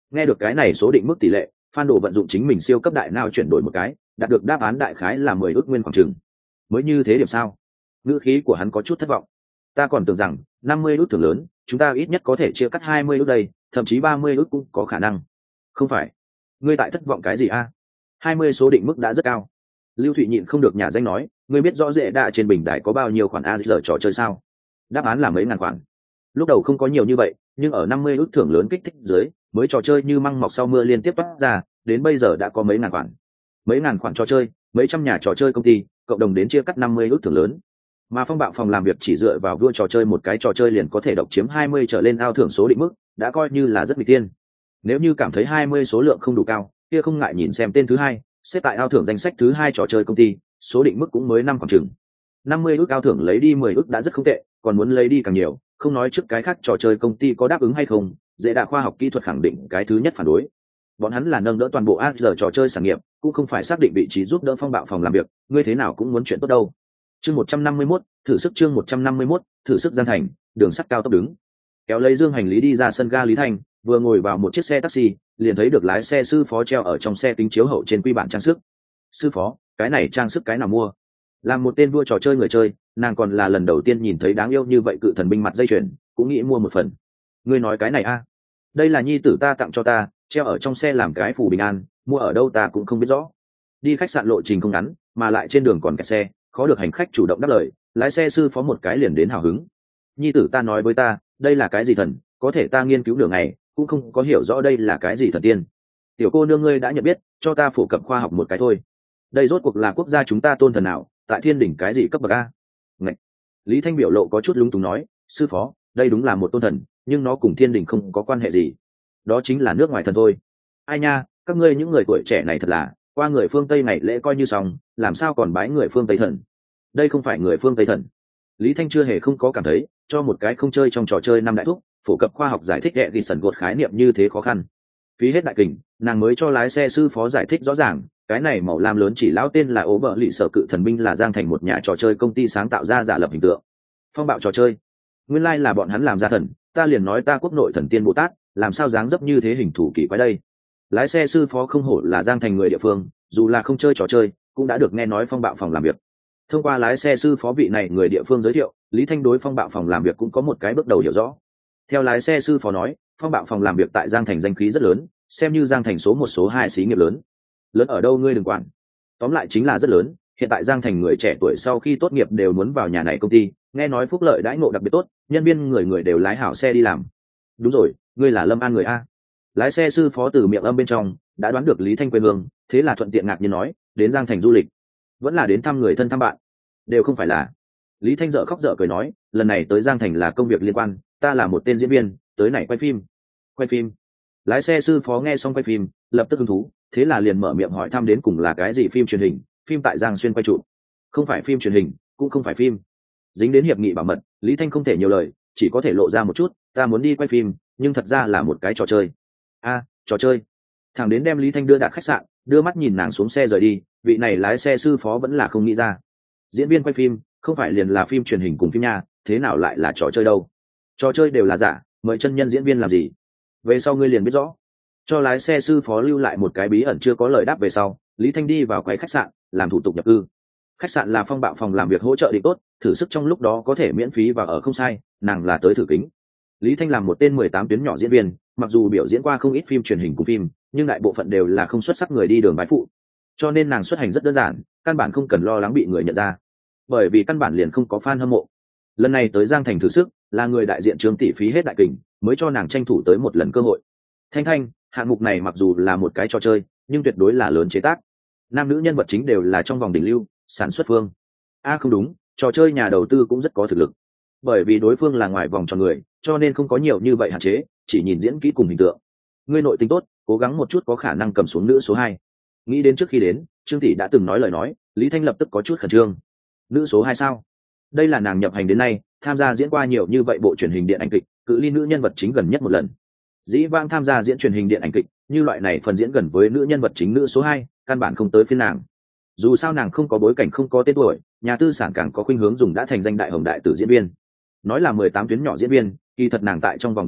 Speaker 1: Nghe được cái này số định mức tỷ lệ, Phan Đồ vận dụng chính mình siêu cấp đại não chuyển đổi một cái, đạt được đáp án đại khái là mười ước nguyên khoảng chừng. Mới như thế điểm sao? Ngữ khí của hắn có chút thất vọng. Ta còn tưởng rằng năm mươi ước thưởng lớn, chúng ta ít nhất có thể chia cắt hai mươi ước đây, thậm chí ba mươi ước cũng có khả năng. Không phải? Ngươi tại thất vọng cái gì a? hai mươi số định mức đã rất cao. Lưu Thụy nhịn không được nhả danh nói, ngươi biết rõ rễ đạ trên bình đài có bao nhiêu khoản a giờ trò chơi sao? Đáp án là mấy ngàn khoản. Lúc đầu không có nhiều như vậy, nhưng ở năm mươi ước thưởng lớn kích thích dưới, mới trò chơi như măng mọc sau mưa liên tiếp toát ra, đến bây giờ đã có mấy ngàn khoản. Mấy ngàn khoản trò chơi, mấy trăm nhà trò chơi công ty, cộng đồng đến chia cắt năm mươi ước thưởng lớn. Mà Phong Bạo phòng làm việc chỉ dựa vào vua trò chơi một cái trò chơi liền có thể độc chiếm hai mươi trở lên ao thưởng số định mức, đã coi như là rất nguy tiên. Nếu như cảm thấy hai mươi số lượng không đủ cao, kia không ngại nhìn xem tên thứ hai, xếp tại ao thưởng danh sách thứ hai trò chơi công ty, số định mức cũng mới năm khoảng chừng. năm mươi ước ao thưởng lấy đi mười ước đã rất không tệ, còn muốn lấy đi càng nhiều, không nói trước cái khác trò chơi công ty có đáp ứng hay không, dễ đạ khoa học kỹ thuật khẳng định cái thứ nhất phản đối. Bọn hắn là nâng đỡ toàn bộ a rờ trò chơi sản nghiệp, cũng không phải xác định vị trí giúp đỡ Phong Bạo phòng làm việc, ngươi thế nào cũng muốn chuyện tốt đâu. Chương một trăm năm mươi mốt, thử sức chương một trăm năm mươi mốt, thử sức Giang Thành, đường sắt cao tốc đứng. Kéo lấy dương hành lý đi ra sân ga Lý Thanh, vừa ngồi vào một chiếc xe taxi, liền thấy được lái xe sư phó treo ở trong xe kính chiếu hậu trên quy bản trang sức. Sư phó, cái này trang sức cái nào mua? Làm một tên vua trò chơi người chơi, nàng còn là lần đầu tiên nhìn thấy đáng yêu như vậy cự thần binh mặt dây chuyền, cũng nghĩ mua một phần. Ngươi nói cái này a? Đây là nhi tử ta tặng cho ta, treo ở trong xe làm cái phù bình an, mua ở đâu ta cũng không biết rõ. Đi khách sạn lộ trình không ngắn, mà lại trên đường còn kẹt xe, khó được hành khách chủ động đáp lời, lái xe sư phó một cái liền đến hào hứng. Nhi tử ta nói với ta, đây là cái gì thần, có thể ta nghiên cứu đường này, cũng không có hiểu rõ đây là cái gì thần tiên. Tiểu cô nương ngươi đã nhận biết, cho ta phổ cập khoa học một cái thôi. Đây rốt cuộc là quốc gia chúng ta tôn thần nào, tại thiên đỉnh cái gì cấp bậc a? Ngậy. Lý Thanh biểu lộ có chút lúng túng nói, sư phó, đây đúng là một tôn thần, nhưng nó cùng thiên đỉnh không có quan hệ gì. Đó chính là nước ngoài thần thôi. Ai nha, các ngươi những người tuổi trẻ này thật là, qua người phương Tây ngày lễ coi như xong, làm sao còn bái người phương Tây thần? Đây không phải người phương Tây thần. Lý Thanh chưa hề không có cảm thấy, cho một cái không chơi trong trò chơi năm đại thúc, phổ cập khoa học giải thích đệ ghi sần gột khái niệm như thế khó khăn. Phí hết đại kình, nàng mới cho lái xe sư phó giải thích rõ ràng, cái này màu lam lớn chỉ lão tên là ố bợ lì sở cự thần binh là Giang Thành một nhà trò chơi công ty sáng tạo ra giả lập hình tượng. Phong bạo trò chơi. Nguyên lai like là bọn hắn làm ra thần, ta liền nói ta quốc nội thần tiên Bồ Tát, làm sao dáng dấp như thế hình thủ kỳ quái đây. Lái xe sư phó không hổ là Giang Thành người địa phương, dù là không chơi trò chơi, cũng đã được nghe nói phong bạo phòng làm việc. Thông qua lái xe sư phó vị này người địa phương giới thiệu, Lý Thanh đối phong bạo phòng làm việc cũng có một cái bước đầu hiểu rõ. Theo lái xe sư phó nói, phong bạo phòng làm việc tại Giang Thành danh khí rất lớn, xem như Giang Thành số một số hai xí nghiệp lớn. Lớn ở đâu ngươi đừng quản. Tóm lại chính là rất lớn, hiện tại Giang Thành người trẻ tuổi sau khi tốt nghiệp đều muốn vào nhà này công ty, nghe nói phúc lợi đãi ngộ đặc biệt tốt, nhân viên người người đều lái hảo xe đi làm. Đúng rồi, ngươi là Lâm An người a. Lái xe sư phó từ miệng âm bên trong đã đoán được Lý Thanh quê hương, thế là thuận tiện ngạc nhiên nói, đến Giang Thành du lịch, vẫn là đến thăm người thân thăm bạn, đều không phải là. Lý Thanh dở khóc dở cười nói, lần này tới Giang Thành là công việc liên quan, ta là một tên diễn viên, tới này quay phim. Quay phim? Lái xe sư phó nghe xong quay phim, lập tức hứng thú, thế là liền mở miệng hỏi thăm đến cùng là cái gì phim truyền hình, phim tại Giang Xuyên quay trụ. Không phải phim truyền hình, cũng không phải phim. Dính đến hiệp nghị bảo mật, Lý Thanh không thể nhiều lời, chỉ có thể lộ ra một chút, ta muốn đi quay phim, nhưng thật ra là một cái trò chơi. A, à, trò chơi. Thằng đến đem Lý Thanh đưa đạt khách sạn, đưa mắt nhìn nàng xuống xe rời đi, vị này lái xe sư phó vẫn là không nghĩ ra. Diễn viên quay phim, không phải liền là phim truyền hình cùng phim nha, thế nào lại là trò chơi đâu? Trò chơi đều là giả, mời chân nhân diễn viên làm gì? Về sau ngươi liền biết rõ. Cho lái xe sư phó lưu lại một cái bí ẩn chưa có lời đáp về sau, Lý Thanh đi vào quầy khách sạn, làm thủ tục nhập cư. Khách sạn là phong bạo phòng làm việc hỗ trợ định tốt, thử sức trong lúc đó có thể miễn phí và ở không sai, nàng là tới thử kính. Lý Thanh làm một tên mười tám tuyến nhỏ diễn viên, mặc dù biểu diễn qua không ít phim truyền hình cùng phim, nhưng đại bộ phận đều là không xuất sắc người đi đường bái phụ. Cho nên nàng xuất hành rất đơn giản, căn bản không cần lo lắng bị người nhận ra. Bởi vì căn bản liền không có fan hâm mộ. Lần này tới Giang Thành thử sức, là người đại diện Trương tỷ phí hết đại kình, mới cho nàng tranh thủ tới một lần cơ hội. Thanh Thanh, hạng mục này mặc dù là một cái trò chơi, nhưng tuyệt đối là lớn chế tác. Nam nữ nhân vật chính đều là trong vòng đỉnh lưu, sản xuất phương. A à, không đúng, trò chơi nhà đầu tư cũng rất có thực lực. Bởi vì đối phương là ngoài vòng tròn người, cho nên không có nhiều như vậy hạn chế, chỉ nhìn diễn kỹ cùng hình tượng. Ngươi nội tính tốt, cố gắng một chút có khả năng cầm xuống nữ số hai. Nghĩ đến trước khi đến, Trương tỷ đã từng nói lời nói, Lý Thanh lập tức có chút khẩn trương. Nữ số hai sao? Đây là nàng nhập hành đến nay, tham gia diễn qua nhiều như vậy bộ truyền hình điện ảnh kịch, cự ly nữ nhân vật chính gần nhất một lần. Dĩ vãng tham gia diễn truyền hình điện ảnh kịch, như loại này phần diễn gần với nữ nhân vật chính nữ số hai, căn bản không tới phiên nàng. Dù sao nàng không có bối cảnh, không có tên tuổi, nhà tư sản càng có khuynh hướng dùng đã thành danh đại hồng đại tử diễn viên. Nói là mười tám tuyến nhỏ diễn viên, kỳ thật nàng tại trong vòng địa vị,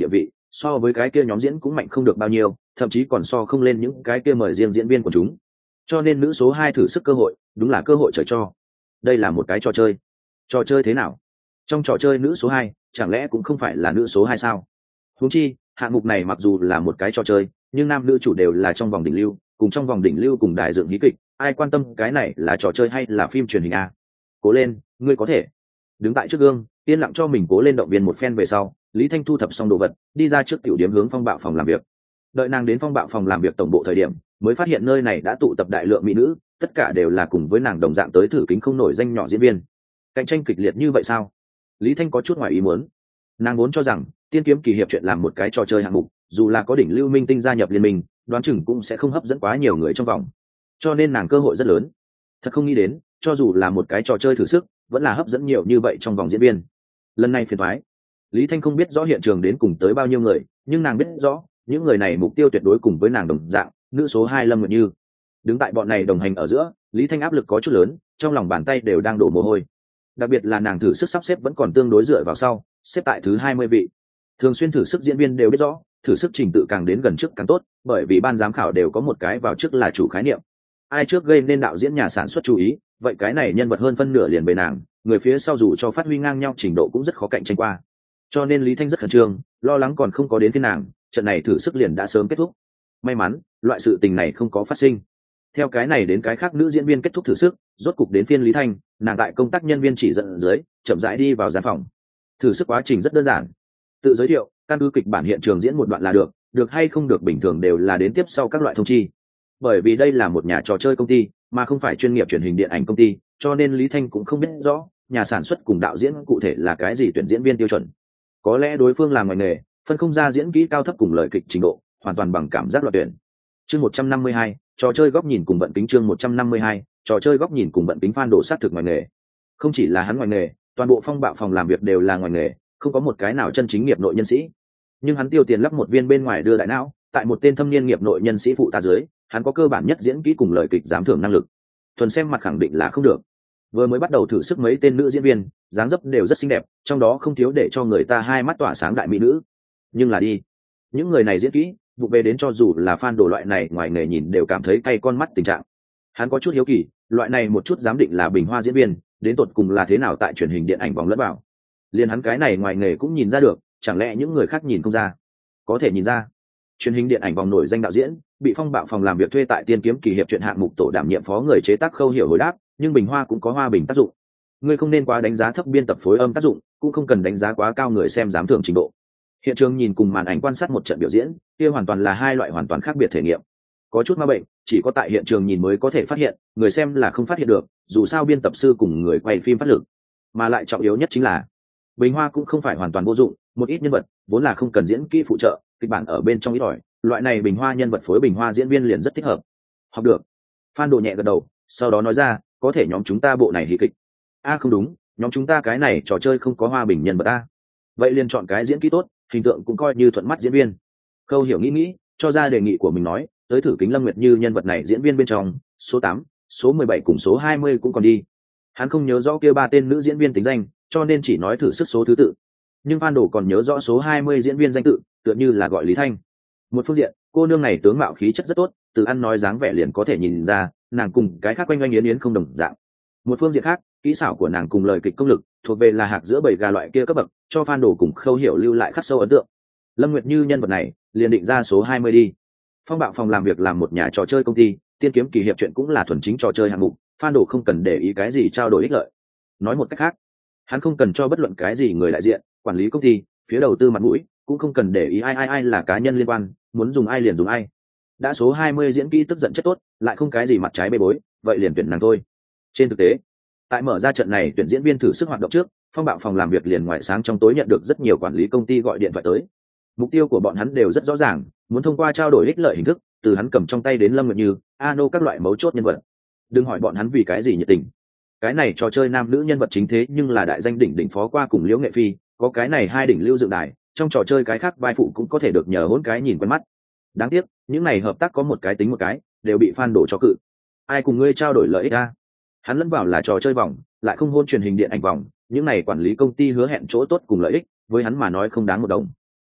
Speaker 1: so với cái kia nhóm diễn cũng mạnh không được bao nhiêu, thậm chí còn so không lên những cái kia mời riêng diễn viên của chúng. Cho nên nữ số hai thử sức cơ hội đúng là cơ hội trời cho. Đây là một cái trò chơi. Trò chơi thế nào? Trong trò chơi nữ số hai chẳng lẽ cũng không phải là nữ số hai sao? Huống chi hạng mục này mặc dù là một cái trò chơi, nhưng nam nữ chủ đều là trong vòng đỉnh lưu, cùng trong vòng đỉnh lưu cùng đại dựng hí kịch, ai quan tâm cái này là trò chơi hay là phim truyền hình a? Cố lên, ngươi có thể. Đứng tại trước gương, yên lặng cho mình cố lên động viên một phen về sau, Lý Thanh thu thập xong đồ vật, đi ra trước tiểu điểm hướng phong bạo phòng làm việc. Đợi nàng đến phong bạo phòng làm việc tổng bộ thời điểm, mới phát hiện nơi này đã tụ tập đại lượng mỹ nữ, tất cả đều là cùng với nàng đồng dạng tới thử kính không nổi danh nhỏ diễn viên. Cạnh tranh kịch liệt như vậy sao? Lý Thanh có chút ngoài ý muốn. Nàng vốn cho rằng tiên kiếm kỳ hiệp chuyện làm một cái trò chơi hạng mục, dù là có đỉnh lưu minh tinh gia nhập liên minh, đoán chừng cũng sẽ không hấp dẫn quá nhiều người trong vòng, cho nên nàng cơ hội rất lớn. Thật không nghĩ đến, cho dù là một cái trò chơi thử sức, vẫn là hấp dẫn nhiều như vậy trong vòng diễn viên. Lần này phiền toái. Lý Thanh không biết rõ hiện trường đến cùng tới bao nhiêu người, nhưng nàng biết rõ những người này mục tiêu tuyệt đối cùng với nàng đồng dạng, nữ số hai Lâm Nguyệt Như. Đứng tại bọn này đồng hành ở giữa, Lý Thanh áp lực có chút lớn, trong lòng bàn tay đều đang đổ mồ hôi. Đặc biệt là nàng thử sức sắp xếp vẫn còn tương đối dựa vào sau, xếp tại thứ hai mươi vị. Thường xuyên thử sức diễn viên đều biết rõ, thử sức trình tự càng đến gần trước càng tốt, bởi vì ban giám khảo đều có một cái vào trước là chủ khái niệm. Ai trước gây nên đạo diễn nhà sản xuất chú ý, vậy cái này nhân vật hơn phân nửa liền về nàng, người phía sau dù cho phát huy ngang nhau trình độ cũng rất khó cạnh tranh qua. Cho nên Lý Thanh rất khẩn trương, lo lắng còn không có đến phiên nàng, trận này thử sức liền đã sớm kết thúc. May mắn, loại sự tình này không có phát sinh. Theo cái này đến cái khác nữ diễn viên kết thúc thử sức, rốt cục đến phiên Lý Thanh, nàng tại công tác nhân viên chỉ dẫn dưới, chậm rãi đi vào gian phòng. Thử sức quá trình rất đơn giản. Tự giới thiệu, căn cứ kịch bản hiện trường diễn một đoạn là được, được hay không được bình thường đều là đến tiếp sau các loại thông chi. Bởi vì đây là một nhà trò chơi công ty, mà không phải chuyên nghiệp truyền hình điện ảnh công ty, cho nên Lý Thanh cũng không biết rõ nhà sản xuất cùng đạo diễn cụ thể là cái gì tuyển diễn viên tiêu chuẩn. Có lẽ đối phương làm ngoài nghề, phân không ra diễn kỹ cao thấp cùng lời kịch trình độ, hoàn toàn bằng cảm giác loại tuyển. Chương một trăm năm mươi hai, trò chơi góc nhìn cùng vận kính. Chương một trăm năm mươi hai, trò chơi góc nhìn cùng vận kính. Fan đổ sát thực ngoài nghề. Không chỉ là hắn ngoài nghề, toàn bộ phong bạo phòng làm việc đều là ngoài nghề, không có một cái nào chân chính nghiệp nội nhân sĩ. Nhưng hắn tiêu tiền lắp một viên bên ngoài đưa đại não, tại một tên thâm niên nghiệp nội nhân sĩ phụ tá dưới, hắn có cơ bản nhất diễn kỹ cùng lời kịch giám thưởng năng lực. Thuần xem mặt khẳng định là không được. Vừa mới bắt đầu thử sức mấy tên nữ diễn viên, dáng dấp đều rất xinh đẹp, trong đó không thiếu để cho người ta hai mắt tỏa sáng đại mỹ nữ. Nhưng là đi, những người này diễn kỹ, vụ về đến cho dù là fan đồ loại này ngoài nghề nhìn đều cảm thấy cay con mắt tình trạng. Hắn có chút hiếu kỳ, loại này một chút giám định là bình hoa diễn viên, đến tột cùng là thế nào tại truyền hình điện ảnh vòng lẫn vào. Liền hắn cái này ngoài nghề cũng nhìn ra được, chẳng lẽ những người khác nhìn không ra? Có thể nhìn ra. Truyền hình điện ảnh vòng nổi danh đạo diễn, bị phong bạo phòng làm việc thuê tại tiên kiếm kỳ hiệp chuyện hạng mục tổ đảm nhiệm phó người chế tác Khâu Hiểu hồi đáp, nhưng bình hoa cũng có hoa bình tác dụng. Ngươi không nên quá đánh giá thấp biên tập phối âm tác dụng, cũng không cần đánh giá quá cao người xem giám thưởng trình độ. Hiện trường nhìn cùng màn ảnh quan sát một trận biểu diễn, kia hoàn toàn là hai loại hoàn toàn khác biệt thể nghiệm. Có chút ma bệnh, chỉ có tại hiện trường nhìn mới có thể phát hiện, người xem là không phát hiện được, dù sao biên tập sư cùng người quay phim phát lực. Mà lại trọng yếu nhất chính là, bình hoa cũng không phải hoàn toàn vô dụng, một ít nhân vật vốn là không cần diễn kỹ phụ trợ, kịch bản ở bên trong ít ỏi, loại này bình hoa nhân vật phối bình hoa diễn viên liền rất thích hợp. Học được. Phan Đồ nhẹ gật đầu, sau đó nói ra, có thể nhóm chúng ta bộ này hí kịch. A à, không đúng, nhóm chúng ta cái này trò chơi không có hoa bình nhân vật a. Vậy liền chọn cái diễn kỹ tốt, hình tượng cũng coi như thuận mắt diễn viên. Khâu Hiểu nghĩ nghĩ, cho ra đề nghị của mình nói, tới thử kính Lâm Nguyệt Như nhân vật này diễn viên bên trong, số tám, số mười bảy cùng số hai mươi cũng còn đi. Hắn không nhớ rõ kia ba tên nữ diễn viên tính danh, cho nên chỉ nói thử sức số thứ tự. Nhưng Phan Đồ còn nhớ rõ số hai mươi diễn viên danh tự, tựa như là gọi Lý Thanh. Một phương diện, cô nương này tướng mạo khí chất rất tốt, từ ăn nói dáng vẻ liền có thể nhìn ra, nàng cùng cái khác quanh quanh yến yến không đồng dạng. Một phương diện khác, kỹ xảo của nàng cùng lời kịch công lực, thuộc về là hạc giữa bầy gà loại kia cấp bậc, cho Phan Đồ cùng Khâu Hiểu lưu lại khắc sâu ấn tượng. Lâm Nguyệt Như nhân vật này, liền định ra số hai mươi đi. Phong bạo phòng làm việc làm một nhà trò chơi công ty, tiên kiếm kỳ hiệp chuyện cũng là thuần chính trò chơi hạng mục, Phan Đồ không cần để ý cái gì trao đổi ích lợi. Nói một cách khác, hắn không cần cho bất luận cái gì người đại diện, quản lý công ty, phía đầu tư mặt mũi, cũng không cần để ý ai ai ai là cá nhân liên quan, muốn dùng ai liền dùng ai. Đã số hai mươi diễn kỹ tức giận chất tốt, lại không cái gì mặt trái bê bối, vậy liền tuyển nàng thôi. Trên thực tế, tại mở ra trận này tuyển diễn viên thử sức hoạt động trước, phong bạo phòng làm việc liền ngoại sáng trong tối nhận được rất nhiều quản lý công ty gọi điện thoại tới. Mục tiêu của bọn hắn đều rất rõ ràng, muốn thông qua trao đổi ích lợi hình thức, từ hắn cầm trong tay đến Lâm Nguyệt Như, Ano các loại mấu chốt nhân vật. Đừng hỏi bọn hắn vì cái gì nhiệt tình. Cái này trò chơi nam nữ nhân vật chính thế nhưng là đại danh đỉnh đỉnh phó qua cùng Liễu Nghệ Phi, có cái này hai đỉnh lưu dựng đài, trong trò chơi cái khác vai phụ cũng có thể được nhờ hỗn cái nhìn quen mắt. Đáng tiếc, những này hợp tác có một cái tính một cái, đều bị Phan Đổ cho cự. Ai cùng ngươi trao đổi lợi ích a? Hắn lẫn vào là trò chơi vòng, lại không hôn truyền hình điện ảnh vòng, những này quản lý công ty hứa hẹn chỗ tốt cùng lợi ích, với hắn mà nói không đáng một đồng.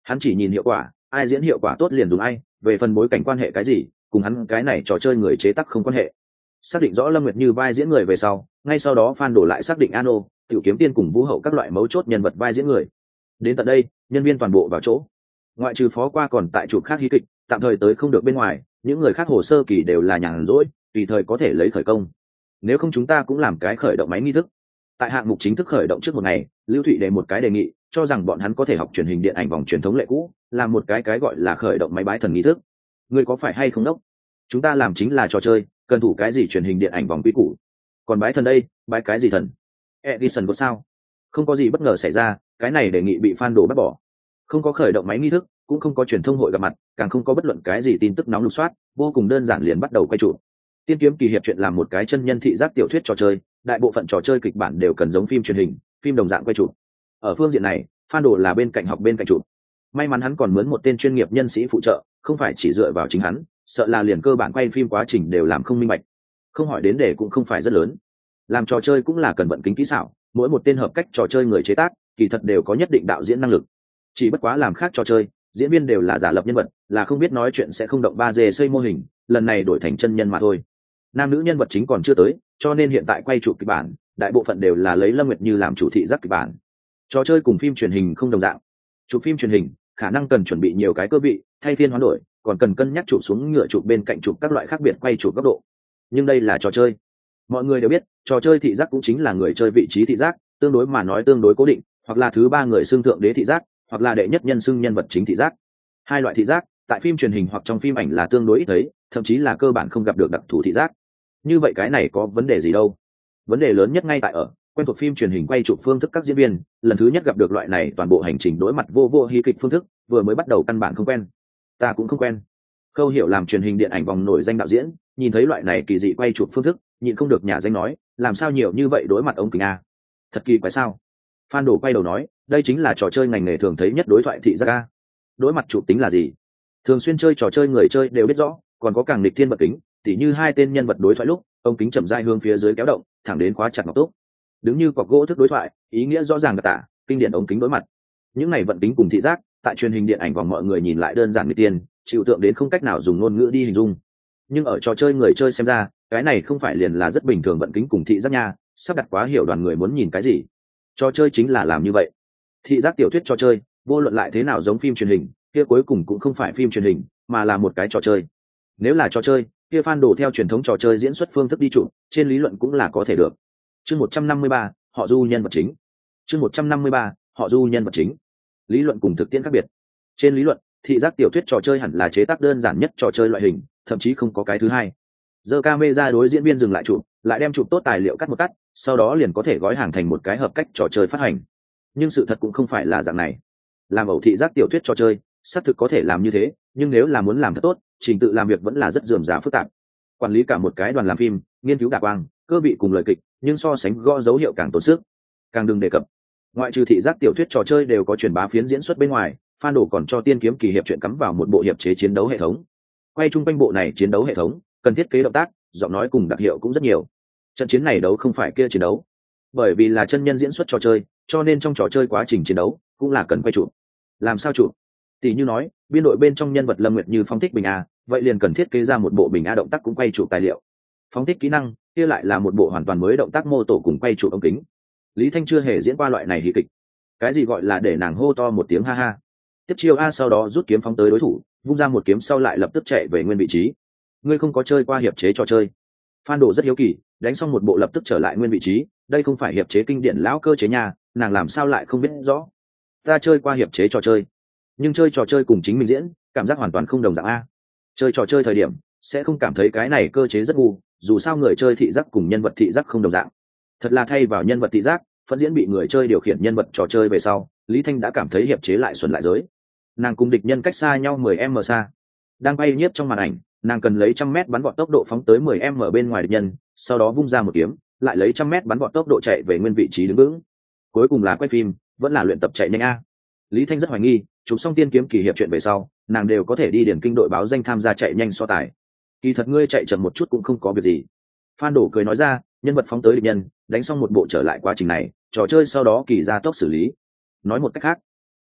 Speaker 1: Hắn chỉ nhìn hiệu quả, ai diễn hiệu quả tốt liền dùng ai, về phần bối cảnh quan hệ cái gì cùng hắn cái này trò chơi người chế tác không quan hệ. Xác định rõ Lâm Nguyệt Như vai diễn người về sau, ngay sau đó fan đổ lại xác định Ano, Tiểu Kiếm Tiên cùng Vũ Hậu các loại mấu chốt nhân vật vai diễn người. Đến tận đây, nhân viên toàn bộ vào chỗ. Ngoại trừ phó qua còn tại chụp khác hí kịch, tạm thời tới không được bên ngoài, những người khác hồ sơ kỳ đều là nhàn rỗi, tùy thời có thể lấy khởi công. Nếu không chúng ta cũng làm cái khởi động máy nghi thức. Tại hạng mục chính thức khởi động trước một ngày, Lưu Thụy đề một cái đề nghị, cho rằng bọn hắn có thể học truyền hình điện ảnh vòng truyền thống lệ cũ, làm một cái cái gọi là khởi động máy bái thần nghi thức. Ngươi có phải hay không đốc? Chúng ta làm chính là trò chơi, cần thủ cái gì truyền hình điện ảnh vòng quy củ. Còn bái thần đây, bái cái gì thần? Edison có sao? Không có gì bất ngờ xảy ra, cái này đề nghị bị fan đổ bác bỏ. Không có khởi động máy nghi thức, cũng không có truyền thông hội gặp mặt, càng không có bất luận cái gì tin tức nóng lục soát, vô cùng đơn giản liền bắt đầu quay trụ. Tiên kiếm kỳ hiệp chuyện làm một cái chân nhân thị giác tiểu thuyết trò chơi, đại bộ phận trò chơi kịch bản đều cần giống phim truyền hình, phim đồng dạng quay trụ. Ở phương diện này, fan đổ là bên cạnh học bên cạnh trụ. May mắn hắn còn mướn một tên chuyên nghiệp nhân sĩ phụ trợ, không phải chỉ dựa vào chính hắn, sợ là liền cơ bản quay phim quá trình đều làm không minh bạch. Không hỏi đến để cũng không phải rất lớn. Làm trò chơi cũng là cần vận kính kỹ xảo, mỗi một tên hợp cách trò chơi người chế tác, kỳ thật đều có nhất định đạo diễn năng lực. Chỉ bất quá làm khác trò chơi, diễn viên đều là giả lập nhân vật, là không biết nói chuyện sẽ không động ba D xây mô hình, lần này đổi thành chân nhân mà thôi. Nam nữ nhân vật chính còn chưa tới, cho nên hiện tại quay chụp kịch bản, đại bộ phận đều là lấy Lâm Nguyệt Như làm chủ thị giác kịch bản. Trò chơi cùng phim truyền hình không đồng dạng. Chụp phim truyền hình, khả năng cần chuẩn bị nhiều cái cơ vị, thay phiên hoán đổi, còn cần cân nhắc chụp xuống ngựa chụp bên cạnh chụp các loại khác biệt quay chụp góc độ. Nhưng đây là trò chơi. Mọi người đều biết, trò chơi thị giác cũng chính là người chơi vị trí thị giác, tương đối mà nói tương đối cố định, hoặc là thứ ba người xưng thượng đế thị giác, hoặc là đệ nhất nhân xưng nhân vật chính thị giác. Hai loại thị giác, tại phim truyền hình hoặc trong phim ảnh là tương đối ít thấy, thậm chí là cơ bản không gặp được đặc thù thị giác. Như vậy cái này có vấn đề gì đâu? Vấn đề lớn nhất ngay tại ở quen thuộc phim truyền hình quay chụp phương thức các diễn viên, lần thứ nhất gặp được loại này toàn bộ hành trình đối mặt vô vô hí kịch phương thức, vừa mới bắt đầu căn bản không quen. Ta cũng không quen. Khâu Hiểu làm truyền hình điện ảnh vòng nổi danh đạo diễn, nhìn thấy loại này kỳ dị quay chụp phương thức, nhịn không được nhà danh nói, làm sao nhiều như vậy đối mặt ống kính a? Thật kỳ quái sao? Phan Đồ quay đầu nói, đây chính là trò chơi ngành nghề thường thấy nhất đối thoại thị giác a. Đối mặt chụp tính là gì? Thường xuyên chơi trò chơi người chơi đều biết rõ, còn có càng nghịch thiên vật kính, tỉ như hai tên nhân vật đối thoại lúc, ống kính chậm rãi hướng phía dưới kéo động, thẳng đến khóa chặt ngọc túc. Đứng như cọc gỗ thức đối thoại, ý nghĩa rõ ràng đặc tả, kinh điển ống kính đối mặt. Những này vận kính cùng thị giác, tại truyền hình điện ảnh vòng mọi người nhìn lại đơn giản nghịch tiên, chịu tượng đến không cách nào dùng ngôn ngữ đi hình dung. Nhưng ở trò chơi người chơi xem ra, cái này không phải liền là rất bình thường vận kính cùng thị giác nha, sắp đặt quá hiểu đoàn người muốn nhìn cái gì. Trò chơi chính là làm như vậy. Thị giác tiểu thuyết trò chơi, vô luận lại thế nào giống phim truyền hình, kia cuối cùng cũng không phải phim truyền hình, mà là một cái trò chơi. Nếu là trò chơi, kia fan đổ theo truyền thống trò chơi diễn xuất phương thức đi chụp, trên lý luận cũng là có thể được. Chương một trăm năm mươi ba, họ du nhân vật chính. Chương một trăm năm mươi ba, họ du nhân vật chính. Lý luận cùng thực tiễn khác biệt. Trên lý luận, thị giác tiểu thuyết trò chơi hẳn là chế tác đơn giản nhất trò chơi loại hình, thậm chí không có cái thứ hai. Giơ camera đối diễn viên dừng lại chụp, lại đem chụp tốt tài liệu cắt một cắt, sau đó liền có thể gói hàng thành một cái hợp cách trò chơi phát hành. Nhưng sự thật cũng không phải là dạng này. Làm ẩu thị giác tiểu thuyết trò chơi, xác thực có thể làm như thế, nhưng nếu là muốn làm thật tốt, trình tự làm việc vẫn là rất rườm rà phức tạp. Quản lý cả một cái đoàn làm phim, nghiên cứu đả quang, cơ vị cùng lời kịch, nhưng so sánh gõ dấu hiệu càng tốn sức. Càng đừng đề cập, ngoại trừ thị giác tiểu thuyết trò chơi đều có truyền bá phiến diễn xuất bên ngoài, fan đổ còn cho Tiên Kiếm Kỳ hiệp chuyện cắm vào một bộ hiệp chế chiến đấu hệ thống. Quay chung quanh bộ này chiến đấu hệ thống, cần thiết kế động tác, giọng nói cùng đặc hiệu cũng rất nhiều. Trận chiến này đấu không phải kia chiến đấu, bởi vì là chân nhân diễn xuất trò chơi, cho nên trong trò chơi quá trình chiến đấu cũng là cần quay chụp. Làm sao chụp? Tỷ như nói, biên đội bên trong nhân vật Lâm Nguyệt Như phóng thích bình a, vậy liền cần thiết kế ra một bộ bình a động tác cũng quay chụp tài liệu. Phóng thích kỹ năng, kia lại là một bộ hoàn toàn mới động tác mô tổ cùng quay chụp ống kính. Lý Thanh chưa hề diễn qua loại này hí kịch. Cái gì gọi là để nàng hô to một tiếng ha ha. Tiếp chiêu a sau đó rút kiếm phóng tới đối thủ, vung ra một kiếm sau lại lập tức chạy về nguyên vị trí. Ngươi không có chơi qua hiệp chế trò chơi. Phan Đồ rất hiếu kỳ, đánh xong một bộ lập tức trở lại nguyên vị trí, đây không phải hiệp chế kinh điển lão cơ chế nhà, nàng làm sao lại không biết rõ. Ta chơi qua hiệp chế trò chơi, nhưng chơi trò chơi cùng chính mình diễn, cảm giác hoàn toàn không đồng dạng a. Chơi trò chơi thời điểm, sẽ không cảm thấy cái này cơ chế rất ngu, dù sao người chơi thị giác cùng nhân vật thị giác không đồng dạng. Thật là thay vào nhân vật thị giác, phân diễn bị người chơi điều khiển nhân vật trò chơi về sau, Lý Thanh đã cảm thấy hiệp chế lại xuẩn lại giới. Nàng cùng địch nhân cách xa nhau mười mét xa, đang bay nhiếp trong màn ảnh, nàng cần lấy trăm mét bắn vọt tốc độ phóng tới mười mét bên ngoài địch nhân, sau đó vung ra một kiếm, lại lấy trăm mét bắn vọt tốc độ chạy về nguyên vị trí đứng vững. Cuối cùng là quay phim, vẫn là luyện tập chạy nhanh a. Lý Thanh rất hoài nghi, chụp xong Tiên Kiếm Kỳ hiệp chuyện về sau, nàng đều có thể đi điển kinh đội báo danh tham gia chạy nhanh so tài. Kỳ thật ngươi chạy chậm một chút cũng không có việc gì. Phan Đổ cười nói ra, nhân vật phóng tới địch nhân, đánh xong một bộ trở lại quá trình này, trò chơi sau đó kỳ ra tốc xử lý. Nói một cách khác,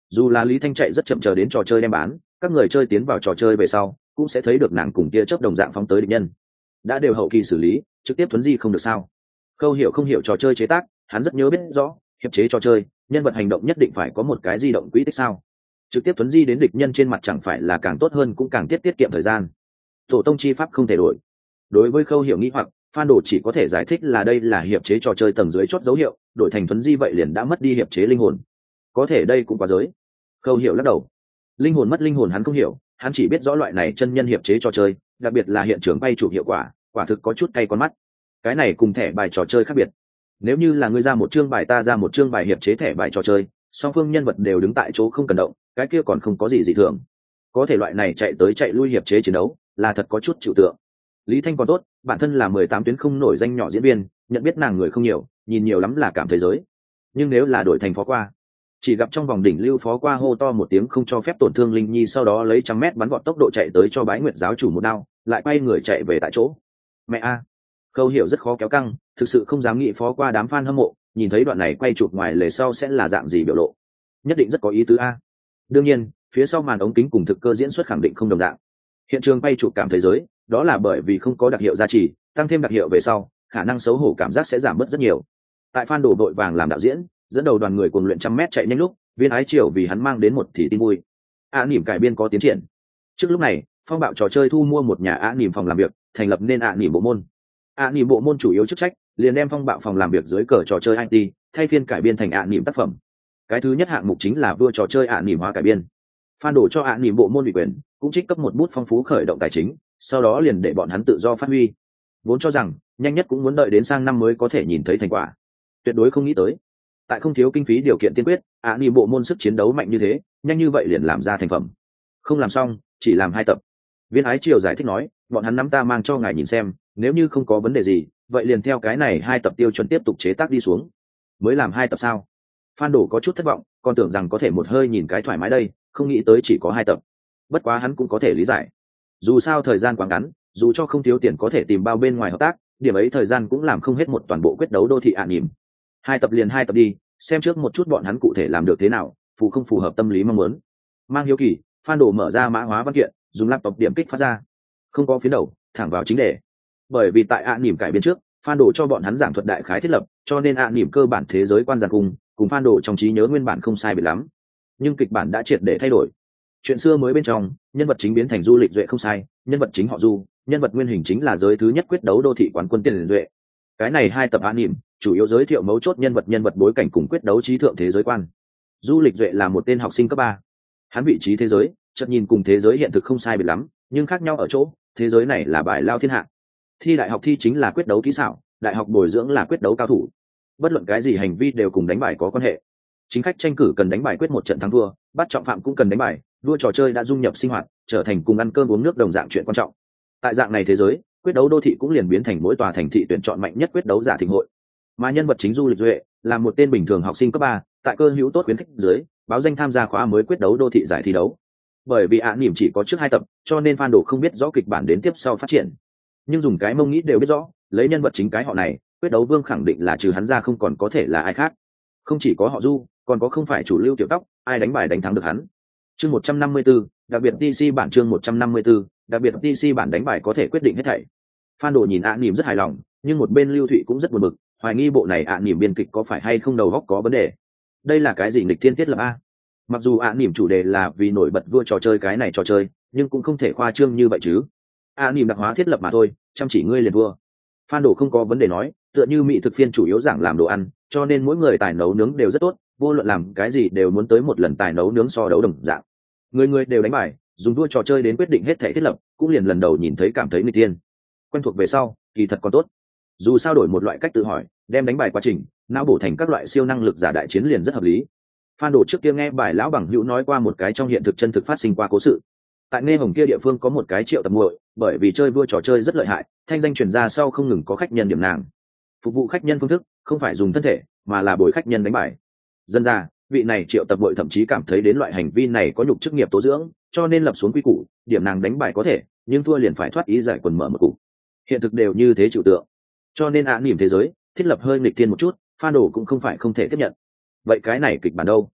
Speaker 1: Dù là Lý Thanh chạy rất chậm chờ đến trò chơi đem bán, các người chơi tiến vào trò chơi về sau cũng sẽ thấy được nàng cùng tia chớp đồng dạng phóng tới địch nhân. Đã đều hậu kỳ xử lý, trực tiếp thuấn di không được sao? Khâu Hiểu không hiểu trò chơi chế tác, hắn rất nhớ biết rõ, hiệp chế trò chơi, nhân vật hành động nhất định phải có một cái di động quỹ tích sao? Trực tiếp thuấn di đến địch nhân trên mặt chẳng phải là càng tốt hơn cũng càng tiết tiết kiệm thời gian. Tổ tông chi pháp không thể đổi. Đối với Khâu Hiểu nghĩ hoặc, fan đồ chỉ có thể giải thích là đây là hiệp chế trò chơi tầng dưới chốt dấu hiệu, đổi thành thuấn di vậy liền đã mất đi hiệp chế linh hồn. Có thể đây cũng quá giới. Khâu Hiểu lắc đầu. Linh hồn mất linh hồn hắn không hiểu, hắn chỉ biết rõ loại này chân nhân hiệp chế trò chơi, đặc biệt là hiện trường bay chụp hiệu quả, quả thực có chút cay con mắt. Cái này cùng thẻ bài trò chơi khác biệt. Nếu như là ngươi ra một chương bài ta ra một chương bài hiệp chế thẻ bài trò chơi, song phương nhân vật đều đứng tại chỗ không cần động, cái kia còn không có gì dị thường. Có thể loại này chạy tới chạy lui hiệp chế chiến đấu, là thật có chút chịu tượng. Lý Thanh còn tốt, bản thân là mười tám tuyến không nổi danh nhỏ diễn viên, nhận biết nàng người không nhiều, nhìn nhiều lắm là cảm thấy giới. Nhưng nếu là đổi thành phó qua, chỉ gặp trong vòng đỉnh lưu phó qua hô to một tiếng không cho phép tổn thương Linh Nhi, sau đó lấy trăm mét bắn vọt tốc độ chạy tới cho Bái Nguyệt giáo chủ một đao, lại quay người chạy về tại chỗ. Mẹ a, Khâu Hiểu rất khó kéo căng, thực sự không dám nghĩ phó qua đám fan hâm mộ, nhìn thấy đoạn này quay chụp ngoài lề sau sẽ là dạng gì biểu lộ. Nhất định rất có ý tứ a. Đương nhiên, phía sau màn ống kính cùng thực cơ diễn xuất khẳng định không đồng dạng. Hiện trường quay chụp cảm thấy giới, đó là bởi vì không có đặc hiệu gia trì, tăng thêm đặc hiệu về sau, khả năng xấu hổ cảm giác sẽ giảm bớt rất nhiều. Tại fan đổ đội vàng làm đạo diễn, dẫn đầu đoàn người cuồng luyện trăm mét chạy nhanh lúc, Viên Ái Triều vì hắn mang đến một thì tin vui. A Nỉm cải biên có tiến triển. Trước lúc này, Phong Bạo trò chơi thu mua một nhà A Nỉm phòng làm việc, thành lập nên A Nỉm bộ môn. A Nỉm bộ môn chủ yếu chức trách, liền đem Phong Bạo phòng làm việc dưới cờ trò chơi i tê, thay phiên cải biên thành A Nỉm tác phẩm. Cái thứ nhất hạng mục chính là vua trò chơi A Nỉm hóa cải biên. Fan đổ cho A Nỉm bộ môn ủy quyền, cũng trích cấp một bút phong phú khởi động tài chính, sau đó liền để bọn hắn tự do phát huy. Vốn cho rằng, nhanh nhất cũng muốn đợi đến sang năm mới có thể nhìn thấy thành quả. Tuyệt đối không nghĩ tới, tại không thiếu kinh phí điều kiện tiên quyết, A Nỉm bộ môn sức chiến đấu mạnh như thế, nhanh như vậy liền làm ra thành phẩm. Không làm xong, chỉ làm hai tập. Viên Ái Triều giải thích nói, bọn hắn nắm ta mang cho ngài nhìn xem, nếu như không có vấn đề gì, vậy liền theo cái này hai tập tiêu chuẩn tiếp tục chế tác đi xuống. Mới làm hai tập sao? Phan Đổ có chút thất vọng, còn tưởng rằng có thể một hơi nhìn cái thoải mái đây, không nghĩ tới chỉ có hai tập. Bất quá hắn cũng có thể lý giải. Dù sao thời gian quá ngắn, dù cho không thiếu tiền có thể tìm bao bên ngoài hợp tác, điểm ấy thời gian cũng làm không hết một toàn bộ quyết đấu đô thị ạ nỉm. Hai tập liền hai tập đi, xem trước một chút bọn hắn cụ thể làm được thế nào, phù không phù hợp tâm lý mong muốn. Mang hiếu kỳ, Phan Đổ mở ra mã hóa văn kiện, dùng laptop điểm kích phát ra. Không có phiến đầu, thẳng vào chính đề. Bởi vì tại ạ nỉm cải biên trước, Phan Đổ cho bọn hắn giảng thuật đại khái thiết lập, cho nên ạ nỉm cơ bản thế giới quan giàn cùng, cùng Phan Đổ trong trí nhớ nguyên bản không sai biệt lắm. Nhưng kịch bản đã triệt để thay đổi. Chuyện xưa mới bên trong, nhân vật chính biến thành Du Lịch Duệ không sai, nhân vật chính họ Du, nhân vật nguyên hình chính là giới thứ nhất quyết đấu đô thị quán quân Tiền Duệ. Cái này hai tập ạ nỉm, chủ yếu giới thiệu mấu chốt nhân vật nhân vật bối cảnh cùng quyết đấu trí thượng thế giới quan. Du Lịch Duệ là một tên học sinh cấp ba. Hắn vị trí thế giới, chợt nhìn cùng thế giới hiện thực không sai biệt lắm, nhưng khác nhau ở chỗ, thế giới này là bài lao thiên hạ. Thi đại học thi chính là quyết đấu kỹ xảo, đại học bồi dưỡng là quyết đấu cao thủ. Bất luận cái gì hành vi đều cùng đánh bài có quan hệ. Chính khách tranh cử cần đánh bài quyết một trận thắng thua, bắt trọng phạm cũng cần đánh bài, đua trò chơi đã dung nhập sinh hoạt, trở thành cùng ăn cơm uống nước đồng dạng chuyện quan trọng. Tại dạng này thế giới, quyết đấu đô thị cũng liền biến thành mỗi tòa thành thị tuyển chọn mạnh nhất quyết đấu giả thịnh hội. Mà nhân vật chính Du Lịch Duệ là một tên bình thường học sinh cấp ba, tại cơ hữu tốt khuyến khích dưới, báo danh tham gia khóa mới quyết đấu đô thị giải thi đấu. Bởi vì ạ nỉm chỉ có trước hai tập, cho nên fan đồ không biết rõ kịch bản đến tiếp sau phát triển. Nhưng dùng cái mông nghĩ đều biết rõ, lấy nhân vật chính cái họ này, quyết đấu vương khẳng định là trừ hắn ra không còn có thể là ai khác. Không chỉ có họ Du, còn có không phải chủ lưu tiểu tóc, ai đánh bài đánh thắng được hắn. Chương một trăm năm mươi tư, đặc biệt đê xê bản chương một trăm năm mươi tư, đặc biệt đê xê bản đánh bài có thể quyết định hết thảy. Fan đồ nhìn ạ nỉm rất hài lòng, nhưng một bên Lưu Thụy cũng rất buồn bực, hoài nghi bộ này ạ nỉm biên kịch có phải hay không đầu óc có vấn đề. Đây là cái gì nghịch thiên thiết lập a? Mặc dù ạ nỉm chủ đề là vì nổi bật vua trò chơi cái này trò chơi, nhưng cũng không thể khoa trương như vậy chứ. ạ nỉm đặc hóa thiết lập mà thôi, chăm chỉ ngươi liền vua. Fan đồ không có vấn đề nói, tựa như mỹ thực phiên chủ yếu giảng làm đồ ăn, cho nên mỗi người tài nấu nướng đều rất tốt, vô luận làm cái gì đều muốn tới một lần tài nấu nướng so đấu đồng dạng. Người người đều đánh bài, dùng vua trò chơi đến quyết định hết thể thiết lập, cũng liền lần đầu nhìn thấy cảm thấy nghịch thiên. Quen thuộc về sau, kỳ thật còn tốt. Dù sao đổi một loại cách tự hỏi, đem đánh bài quá trình, não bổ thành các loại siêu năng lực giả đại chiến liền rất hợp lý. Phan Đồ trước kia nghe bài lão bằng hữu nói qua một cái trong hiện thực chân thực phát sinh qua cố sự. Tại Nghe Hồng kia địa phương có một cái Triệu Tập Muội, bởi vì chơi vua trò chơi rất lợi hại, thanh danh truyền ra sau không ngừng có khách nhân điểm nàng. Phục vụ khách nhân phương thức không phải dùng thân thể, mà là bồi khách nhân đánh bài. Dân ra, vị này Triệu Tập Muội thậm chí cảm thấy đến loại hành vi này có nhục chức nghiệp tố dưỡng, cho nên lập xuống quy củ, điểm nàng đánh bài có thể, nhưng thua liền phải thoát ý giải quần mở một cục. Hiện thực đều như thế chịu tượng. Cho nên ạ nỉm thế giới thiết lập hơi nghịch thiên một chút, Phan Đồ cũng không phải không thể tiếp nhận. Vậy cái này kịch bản đâu?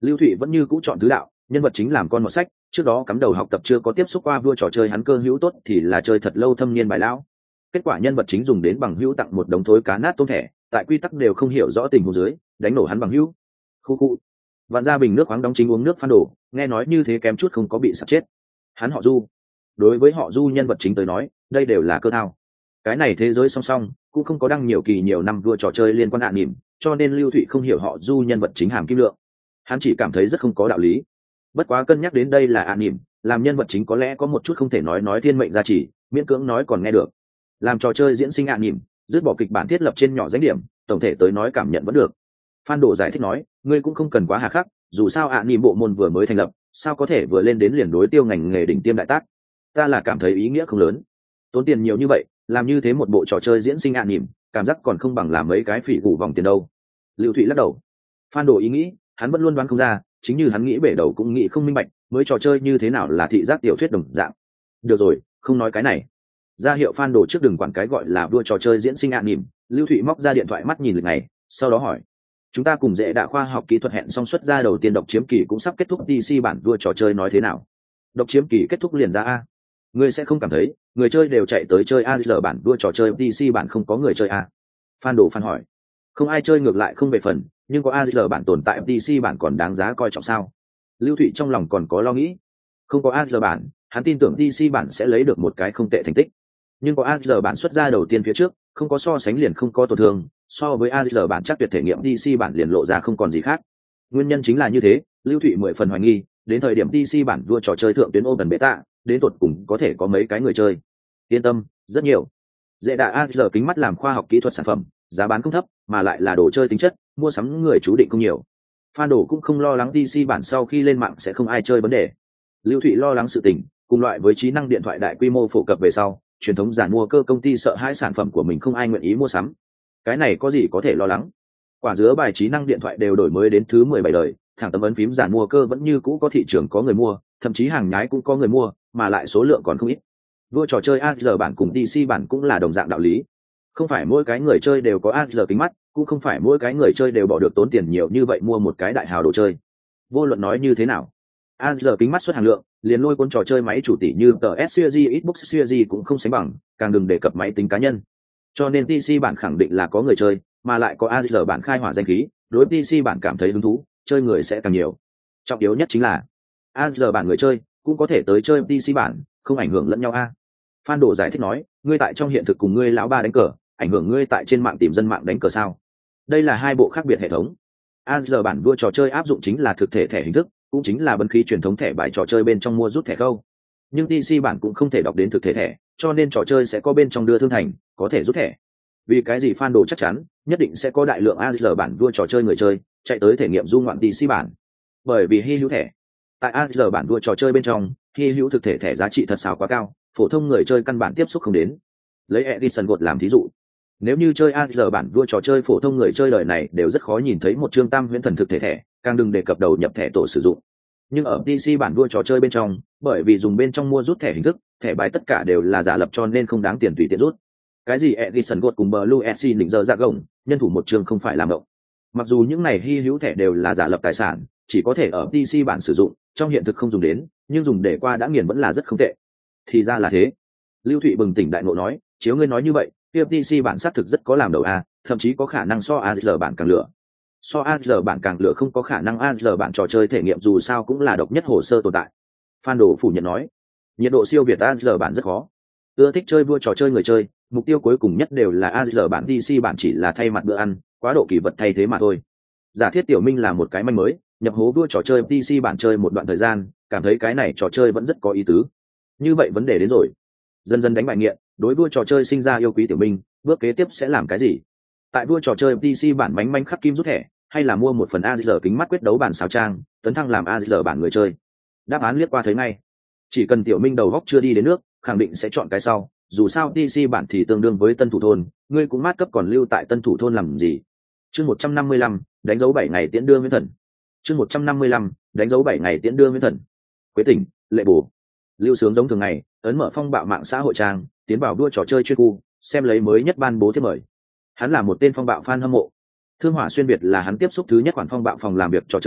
Speaker 1: Lưu Thụy vẫn như cũ chọn thứ đạo, nhân vật chính làm con một sách, trước đó cắm đầu học tập chưa có tiếp xúc qua vua trò chơi hắn cơ hữu tốt thì là chơi thật lâu thâm niên bài lão. Kết quả nhân vật chính dùng đến bằng hữu tặng một đống thối cá nát tôm thẻ, tại quy tắc đều không hiểu rõ tình huống dưới, đánh nổ hắn bằng hữu. Khu khu. Vạn ra bình nước khoáng đóng chính uống nước phan đổ, nghe nói như thế kém chút không có bị sặc chết. Hắn họ Du. Đối với họ Du nhân vật chính tới nói, đây đều là cơ thao. Cái này thế giới song song, cũng không có đăng nhiều kỳ nhiều năm vua trò chơi liên quan hạn nỉm, cho nên Lưu Thụy không hiểu họ Du nhân vật chính hàm kim lượng. Hắn chỉ cảm thấy rất không có đạo lý. Bất quá cân nhắc đến đây là hạn nỉm, làm nhân vật chính có lẽ có một chút không thể nói nói thiên mệnh gia chỉ, miễn cưỡng nói còn nghe được. Làm trò chơi diễn sinh hạn nỉm, dứt bỏ kịch bản thiết lập trên nhỏ danh điểm, tổng thể tới nói cảm nhận vẫn được. Phan Đồ giải thích nói, ngươi cũng không cần quá hà khắc, dù sao hạn nỉm bộ môn vừa mới thành lập, sao có thể vừa lên đến liền đối tiêu ngành nghề đỉnh tiêm đại tác. Ta là cảm thấy ý nghĩa không lớn, tốn tiền nhiều như vậy, làm như thế một bộ trò chơi diễn sinh hạn nỉm, cảm giác còn không bằng làm mấy cái phỉ củ vòng tiền đâu. Lưu Thụy lắc đầu. Phan Đồ ý nghĩ, hắn vẫn luôn đoán không ra, chính như hắn nghĩ bể đầu cũng nghĩ không minh bạch, mới trò chơi như thế nào là thị giác tiểu thuyết đồng dạng. Được rồi, không nói cái này. Ra hiệu Phan Đồ trước đừng quản cái gọi là đua trò chơi diễn sinh hạn nỉm. Lưu Thụy móc ra điện thoại mắt nhìn lịch này, sau đó hỏi: chúng ta cùng dễ đạ khoa học kỹ thuật hẹn xong xuất ra đầu tiên độc chiếm kỳ cũng sắp kết thúc, đê xê bản đua trò chơi nói thế nào? Độc chiếm kỳ kết thúc liền ra a. Ngươi sẽ không cảm thấy người chơi đều chạy tới chơi a giờ bản đua trò chơi, đê xê bản không có người chơi a? Phan Đồ Phan hỏi. Không ai chơi ngược lại không về phần, nhưng có a giờ bản tồn tại, đê xê bản còn đáng giá coi trọng sao? Lưu Thụy trong lòng còn có lo nghĩ. Không có a giờ bản, hắn tin tưởng đê xê bản sẽ lấy được một cái không tệ thành tích, nhưng có a giờ bản xuất ra đầu tiên phía trước, không có so sánh liền không có tổn thương, so với a giờ bản chắc tuyệt thể nghiệm đê xê bản liền lộ ra không còn gì khác. Nguyên nhân chính là như thế, Lưu Thụy mười phần hoài nghi, đến thời điểm đê xê bản vua trò chơi thượng tuyến open beta, đến tột cùng có thể có mấy cái người chơi. Yên tâm, rất nhiều. Dễ đạ a giờ kính mắt làm khoa học kỹ thuật sản phẩm, giá bán không thấp, mà lại là đồ chơi tính chất, mua sắm người chú định không nhiều. Phan Đồ cũng không lo lắng đê xê bản sau khi lên mạng sẽ không ai chơi vấn đề. Lưu Thụy lo lắng sự tình, cùng loại với trí năng điện thoại đại quy mô phổ cập về sau, truyền thống giản mua cơ công ty sợ hãi sản phẩm của mình không ai nguyện ý mua sắm. Cái này có gì có thể lo lắng? Quả dứa bài trí năng điện thoại đều đổi mới đến thứ mười bảy đời, thẳng tấm ấn phím giản mua cơ vẫn như cũ có thị trường có người mua, thậm chí hàng nhái cũng có người mua, mà lại số lượng còn không ít. Vua trò chơi a giờ bản cùng đê xê bản cũng là đồng dạng đạo lý. Không phải mỗi cái người chơi đều có a giờ kính mắt, cũng không phải mỗi cái người chơi đều bỏ được tốn tiền nhiều như vậy mua một cái đại hào đồ chơi. Vô luận nói như thế nào, a giờ kính mắt xuất hàng lượng, liền lôi cuốn trò chơi máy chủ tỷ như tờ S series, Xbox series cũng không sánh bằng, càng đừng đề cập máy tính cá nhân. Cho nên đê xê bản khẳng định là có người chơi, mà lại có a giờ bản khai hỏa danh khí, đối đê xê bản cảm thấy hứng thú, chơi người sẽ càng nhiều. Trọng yếu nhất chính là a giờ bản người chơi cũng có thể tới chơi đê xê bản, không ảnh hưởng lẫn nhau a. Phan Đồ giải thích nói, ngươi tại trong hiện thực cùng ngươi lão ba đánh cờ, ảnh hưởng ngươi tại trên mạng tìm dân mạng đánh cờ sao? Đây là hai bộ khác biệt hệ thống. a giờ bản vua trò chơi áp dụng chính là thực thể thẻ hình thức, cũng chính là bấn khí truyền thống thẻ bài trò chơi bên trong mua rút thẻ khâu. Nhưng đê xê bản cũng không thể đọc đến thực thể thẻ, cho nên trò chơi sẽ có bên trong đưa thương thành, có thể rút thẻ. Vì cái gì Phan Đồ chắc chắn, nhất định sẽ có đại lượng a giờ bản vua trò chơi người chơi chạy tới thể nghiệm du ngoạn đê xê bản. Bởi vì hy hữu thẻ. Tại a giờ bản vua trò chơi bên trong, hy hữu thực thể thẻ giá trị thật xào quá cao, phổ thông người chơi căn bản tiếp xúc không đến. Lấy Edison gột làm thí dụ, nếu như chơi a giờ bản vua trò chơi phổ thông người chơi đời này đều rất khó nhìn thấy một chương tam huyễn thần thực thể thẻ, càng đừng đề cập đầu nhập thẻ tổ sử dụng. Nhưng ở đê xê bản vua trò chơi bên trong, bởi vì dùng bên trong mua rút thẻ hình thức, thẻ bài tất cả đều là giả lập cho nên không đáng tiền tùy tiện rút. Cái gì Edison gột cùng Blue ét xê định giờ ra gồng, nhân thủ một chương không phải làm động. Mặc dù những này hy hữu thẻ đều là giả lập tài sản, chỉ có thể ở đê xê bản sử dụng, trong hiện thực không dùng đến, nhưng dùng để qua đã nghiền vẫn là rất không tệ. Thì ra là thế. Lưu Thụy bừng tỉnh đại ngộ nói, chiếu ngươi nói như vậy, tiếp đê xê bản xác thực rất có làm đầu a, thậm chí có khả năng so a giờ bản càng lửa. So a giờ bản càng lửa không có khả năng, a giờ bản trò chơi thể nghiệm dù sao cũng là độc nhất hồ sơ tồn tại. Phan Đồ phủ nhận nói, nhiệt độ siêu việt a giờ bản rất khó. Ưa thích chơi vua trò chơi người chơi, mục tiêu cuối cùng nhất đều là a giờ bản, đê xê bản chỉ là thay mặt bữa ăn, quá độ kỳ vật thay thế mà thôi. Giả thiết Tiểu Minh là một cái manh mới, nhập hố vua trò chơi đê xê bản chơi một đoạn thời gian, cảm thấy cái này trò chơi vẫn rất có ý tứ. Như vậy vấn đề đến rồi, dần dần đánh bại nghiện, đối vua trò chơi sinh ra yêu quý Tiểu Minh, bước kế tiếp sẽ làm cái gì? Tại vua trò chơi đê xê bản bánh manh khắc kim rút thẻ, hay là mua một phần a giờ kính mắt quyết đấu bản xáo trang, tấn thăng làm a giờ bản người chơi? Đáp án liếc qua thấy ngay. Chỉ cần Tiểu Minh đầu góc chưa đi đến nước, khẳng định sẽ chọn cái sau. Dù sao đê xê bản thì tương đương với tân thủ thôn, ngươi cũng mát cấp còn lưu tại tân thủ thôn làm gì? Chương một trăm năm mươi lăm, đánh dấu bảy ngày tiễn đưa Nguyên Thần. Chương một trăm năm mươi lăm, đánh dấu bảy ngày tiễn đưa Nguyên Thần. Quế tỉnh, Lệ Bổ. Lưu Sướng giống thường ngày, ấn mở phong bạo mạng xã hội trang, tiến vào đua trò chơi chuyên khu, xem lấy mới nhất ban bố thiếp mời. Hắn là một tên phong bạo fan hâm mộ. Thương Hỏa Xuyên Việt là hắn tiếp xúc thứ nhất khoản phong bạo phòng làm việc trò chơi,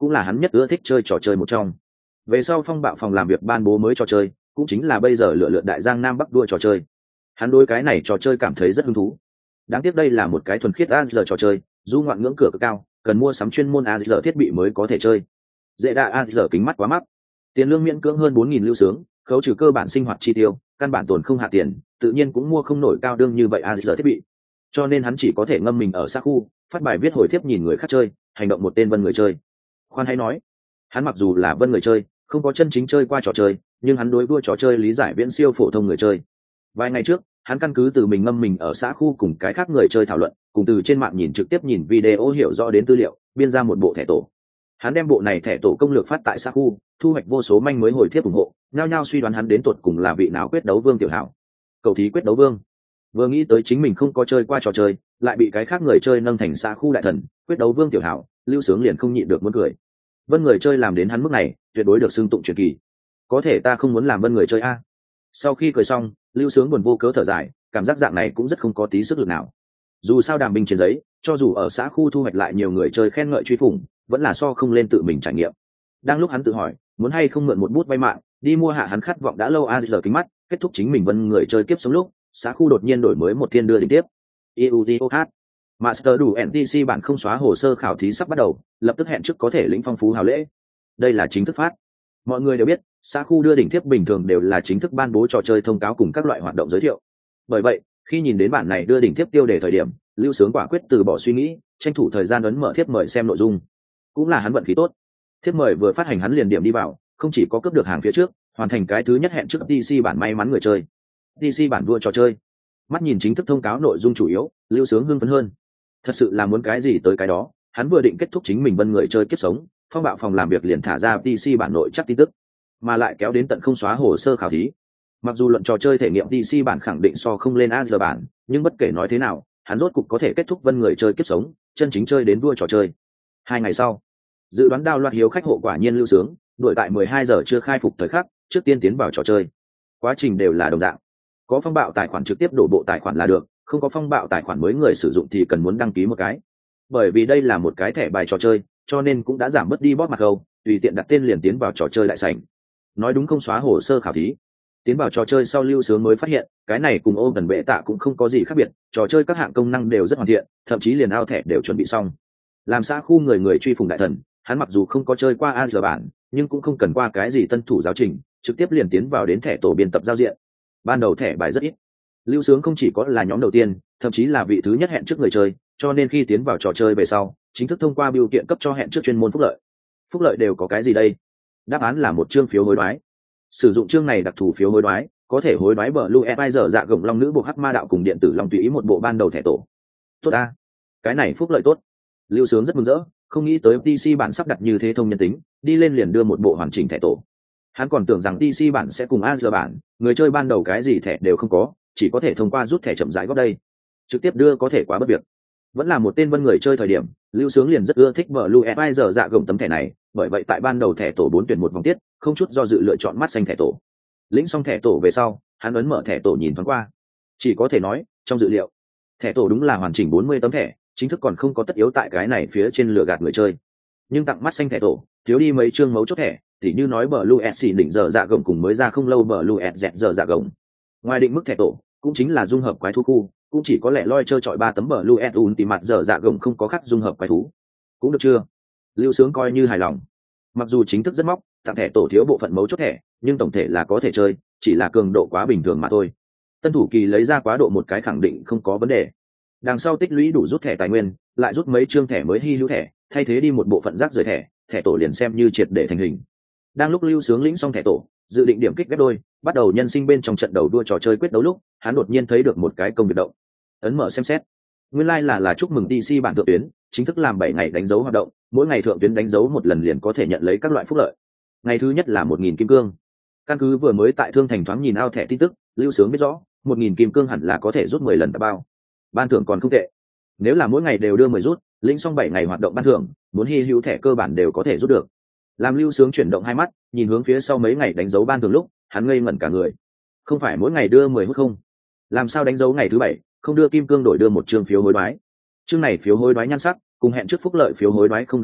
Speaker 1: cũng là hắn nhất ưa thích chơi trò chơi một trong. Về sau phong bạo phòng làm việc ban bố mới trò chơi, cũng chính là bây giờ lựa lượn đại giang nam bắc đua trò chơi. Hắn đối cái này trò chơi cảm thấy rất hứng thú. Đáng tiếc đây là một cái thuần khiết a rờ trò chơi, du ngoạn ngưỡng cửa cực cao, cần mua sắm chuyên môn a rờ thiết bị mới có thể chơi. Dễ đa a rờ kính mắt quá mắc, tiền lương miễn cưỡng hơn bốn nghìn lưu sướng, khấu trừ cơ bản sinh hoạt chi tiêu, căn bản tồn không hạ tiền, tự nhiên cũng mua không nổi cao đương như vậy a rờ thiết bị. Cho nên hắn chỉ có thể ngâm mình ở xa khu, phát bài viết hồi thiếp nhìn người khác chơi, hành động một tên vân người chơi. Khoan hay nói, hắn mặc dù là vân người chơi, không có chân chính chơi qua trò chơi, nhưng hắn đối đua trò chơi lý giải viễn siêu phổ thông người chơi. Vài ngày trước, hắn căn cứ từ mình ngâm mình ở xã khu cùng cái khác người chơi thảo luận, cùng từ trên mạng nhìn trực tiếp nhìn video hiểu rõ đến tư liệu, biên ra một bộ thẻ tổ. Hắn đem bộ này thẻ tổ công lược phát tại xã khu, thu hoạch vô số manh mới hồi thiếp ủng hộ, nhao nhao suy đoán hắn đến tột cùng là vị nào quyết đấu vương tiểu hảo. Cầu thí quyết đấu vương. Vừa nghĩ tới chính mình không có chơi qua trò chơi, lại bị cái khác người chơi nâng thành xã khu đại thần, quyết đấu vương tiểu hảo, lưu sướng liền không nhịn được muốn cười. Vân người chơi làm đến hắn mức này, tuyệt đối được xưng tụng truyền kỳ. Có thể ta không muốn làm vân người chơi a. Sau khi cười xong, lưu sướng buồn vô cớ thở dài, cảm giác dạng này cũng rất không có tí sức lực nào. Dù sao đàm binh trên giấy, cho dù ở xã khu thu hoạch lại nhiều người chơi khen ngợi truy phủng, vẫn là so không lên tự mình trải nghiệm. Đang lúc hắn tự hỏi muốn hay không mượn một bút vay mạng đi mua hạ hắn khát vọng đã lâu a giờ kính mắt, kết thúc chính mình vân người chơi kiếp sống lúc, xã khu đột nhiên đổi mới một thiên đưa đỉnh tiếp. i u tê o hát Master đủ en tê xê bản không xóa hồ sơ khảo thí sắp bắt đầu, lập tức hẹn trước có thể lĩnh phong phú hào lễ. Đây là chính thức phát. Mọi người đều biết, xã khu đưa đỉnh tiếp bình thường đều là chính thức ban bố trò chơi thông cáo cùng các loại hoạt động giới thiệu. Bởi vậy, khi nhìn đến bản này đưa đỉnh tiếp tiêu đề thời điểm, lưu sướng quả quyết từ bỏ suy nghĩ, tranh thủ thời gian ấn mở thiếp mời xem nội dung. Cũng là hắn vận khí tốt. Thiếp mời vừa phát hành hắn liền điểm đi vào, không chỉ có cướp được hàng phía trước, hoàn thành cái thứ nhất hẹn trước tê xê bản may mắn người chơi. tê xê bản đua trò chơi. Mắt nhìn chính thức thông cáo nội dung chủ yếu, lưu sướng hưng phấn hơn. Thật sự là muốn cái gì tới cái đó, hắn vừa định kết thúc chính mình vân người chơi kiếp sống, phong bạo phòng làm việc liền thả ra tê xê bản nội chắc tin tức, mà lại kéo đến tận không xóa hồ sơ khảo thí. Mặc dù luận trò chơi thể nghiệm tê xê bản khẳng định so không lên a rờ bản, nhưng bất kể nói thế nào, hắn rốt cục có thể kết thúc vân người chơi kiếp sống, chân chính chơi đến đua trò chơi. Hai ngày sau, dự đoán đao loạt hiếu khách hộ quả nhiên lưu sướng, đuổi tại mười hai giờ chưa khai phục thời khắc, trước tiên tiến vào trò chơi. Quá trình đều là đồng dạng, có phong bạo tài khoản trực tiếp đổ bộ tài khoản là được, không có phong bạo tài khoản mới người sử dụng thì cần muốn đăng ký một cái. Bởi vì đây là một cái thẻ bài trò chơi, cho nên cũng đã giảm bớt đi bóp mặt câu, tùy tiện đặt tên liền tiến vào trò chơi đại sảnh. Nói đúng không xóa hồ sơ khảo thí. Tiến vào trò chơi sau lưu sướng mới phát hiện, cái này cùng ô gần bệ tạ cũng không có gì khác biệt, trò chơi các hạng công năng đều rất hoàn thiện, thậm chí liền ao thẻ đều chuẩn bị xong. Làm xã khu người người truy phùng đại thần, hắn mặc dù không có chơi qua a rờ bản, nhưng cũng không cần qua cái gì tân thủ giáo trình, trực tiếp liền tiến vào đến thẻ tổ biên tập giao diện. Ban đầu thẻ bài rất ít. Lưu sướng không chỉ có là nhóm đầu tiên, thậm chí là vị thứ nhất hẹn trước người chơi, cho nên khi tiến vào trò chơi về sau, chính thức thông qua biểu kiện cấp cho hẹn trước chuyên môn phúc lợi. Phúc lợi đều có cái gì đây? Đáp án là một chương phiếu hối đoái. Sử dụng chương này đặc thù phiếu hối đoái, có thể hối đoái Blue Advisor dạ gồng long nữ bộ hắc ma đạo cùng điện tử long tùy ý một bộ ban đầu thẻ tổ. Tốt a, cái này phúc lợi tốt. Lưu sướng rất mừng rỡ, không nghĩ tới tê xê bản sắp đặt như thế thông nhân tính, đi lên liền đưa một bộ hoàn chỉnh thẻ tổ. Hắn còn tưởng rằng tê xê bản sẽ cùng a rờ bản, người chơi ban đầu cái gì thẻ đều không có, chỉ có thể thông qua rút thẻ chậm rãi góp đây. Trực tiếp đưa có thể quá bất việc. Vẫn là một tên vân người chơi thời điểm, lưu sướng liền rất ưa thích Blue Advisor dạ gồng tấm thẻ này, bởi vậy tại ban đầu thẻ tổ bốn tuyển một vòng tiết, không chút do dự lựa chọn mắt xanh thẻ tổ. Lĩnh xong thẻ tổ về sau, hắn ấn mở thẻ tổ nhìn thoáng qua. Chỉ có thể nói, trong dự liệu, thẻ tổ đúng là hoàn chỉnh bốn mươi tấm thẻ, chính thức còn không có tất yếu tại cái này phía trên lừa gạt người chơi. Nhưng tặng mắt xanh thẻ tổ, thiếu đi mấy chương mấu chốt thẻ, tỉ như nói Blue S đỉnh giờ dạ gồng cùng mới ra không lâu Blue S giờ dạ gồng. Ngoài định mức thẻ tổ, cũng chính là dung hợp quái thú khu, cũng chỉ có lẽ loi chơi chọi ba tấm Blue S Ultimate giờ dạ gồng không có khác dung hợp quái thú. Cũng được chưa? Lưu sướng coi như hài lòng. Mặc dù chính thức rất móc, tặng thẻ tổ thiếu bộ phận mấu chốt thẻ, nhưng tổng thể là có thể chơi, chỉ là cường độ quá bình thường mà thôi. Tân thủ kỳ lấy ra quá độ một cái khẳng định không có vấn đề. Đằng sau tích lũy đủ rút thẻ tài nguyên, lại rút mấy chương thẻ mới hy hữu thẻ, thay thế đi một bộ phận rác rời thẻ, thẻ tổ liền xem như triệt để thành hình. Đang lúc lưu sướng lĩnh xong thẻ tổ, dự định điểm kích ghép đôi, bắt đầu nhân sinh bên trong trận đầu đua trò chơi quyết đấu lúc, hắn đột nhiên thấy được một cái công việc động. Ấn mở xem xét. Nguyên lai like là là chúc mừng tê xê bản thượng tuyến, chính thức làm bảy ngày đánh dấu hoạt động, mỗi ngày thượng tuyến đánh dấu một lần liền có thể nhận lấy các loại phúc lợi. Ngày thứ nhất là một nghìn kim cương. Căn cứ vừa mới tại thương thành thoáng nhìn ao thẻ tin tức, lưu sướng biết rõ, một nghìn kim cương hẳn là có thể rút mười lần tạp bao. Ban thưởng còn không tệ. Nếu là mỗi ngày đều đưa mười rút, lĩnh xong bảy ngày hoạt động ban thưởng, muốn hy hữu thẻ cơ bản đều có thể rút được. Làm lưu sướng chuyển động hai mắt, nhìn hướng phía sau mấy ngày đánh dấu ban thưởng lúc, hắn ngây ngẩn cả người. Không phải mỗi ngày đưa mười hút không? Làm sao đánh dấu ngày thứ bảy, không đưa kim cương đổi đưa một chương phiếu hối đoái? Chương này phiếu hối đoái nhan sắc, cùng hẹn trước phúc lợi phiếu hối đoái không đồng dạng,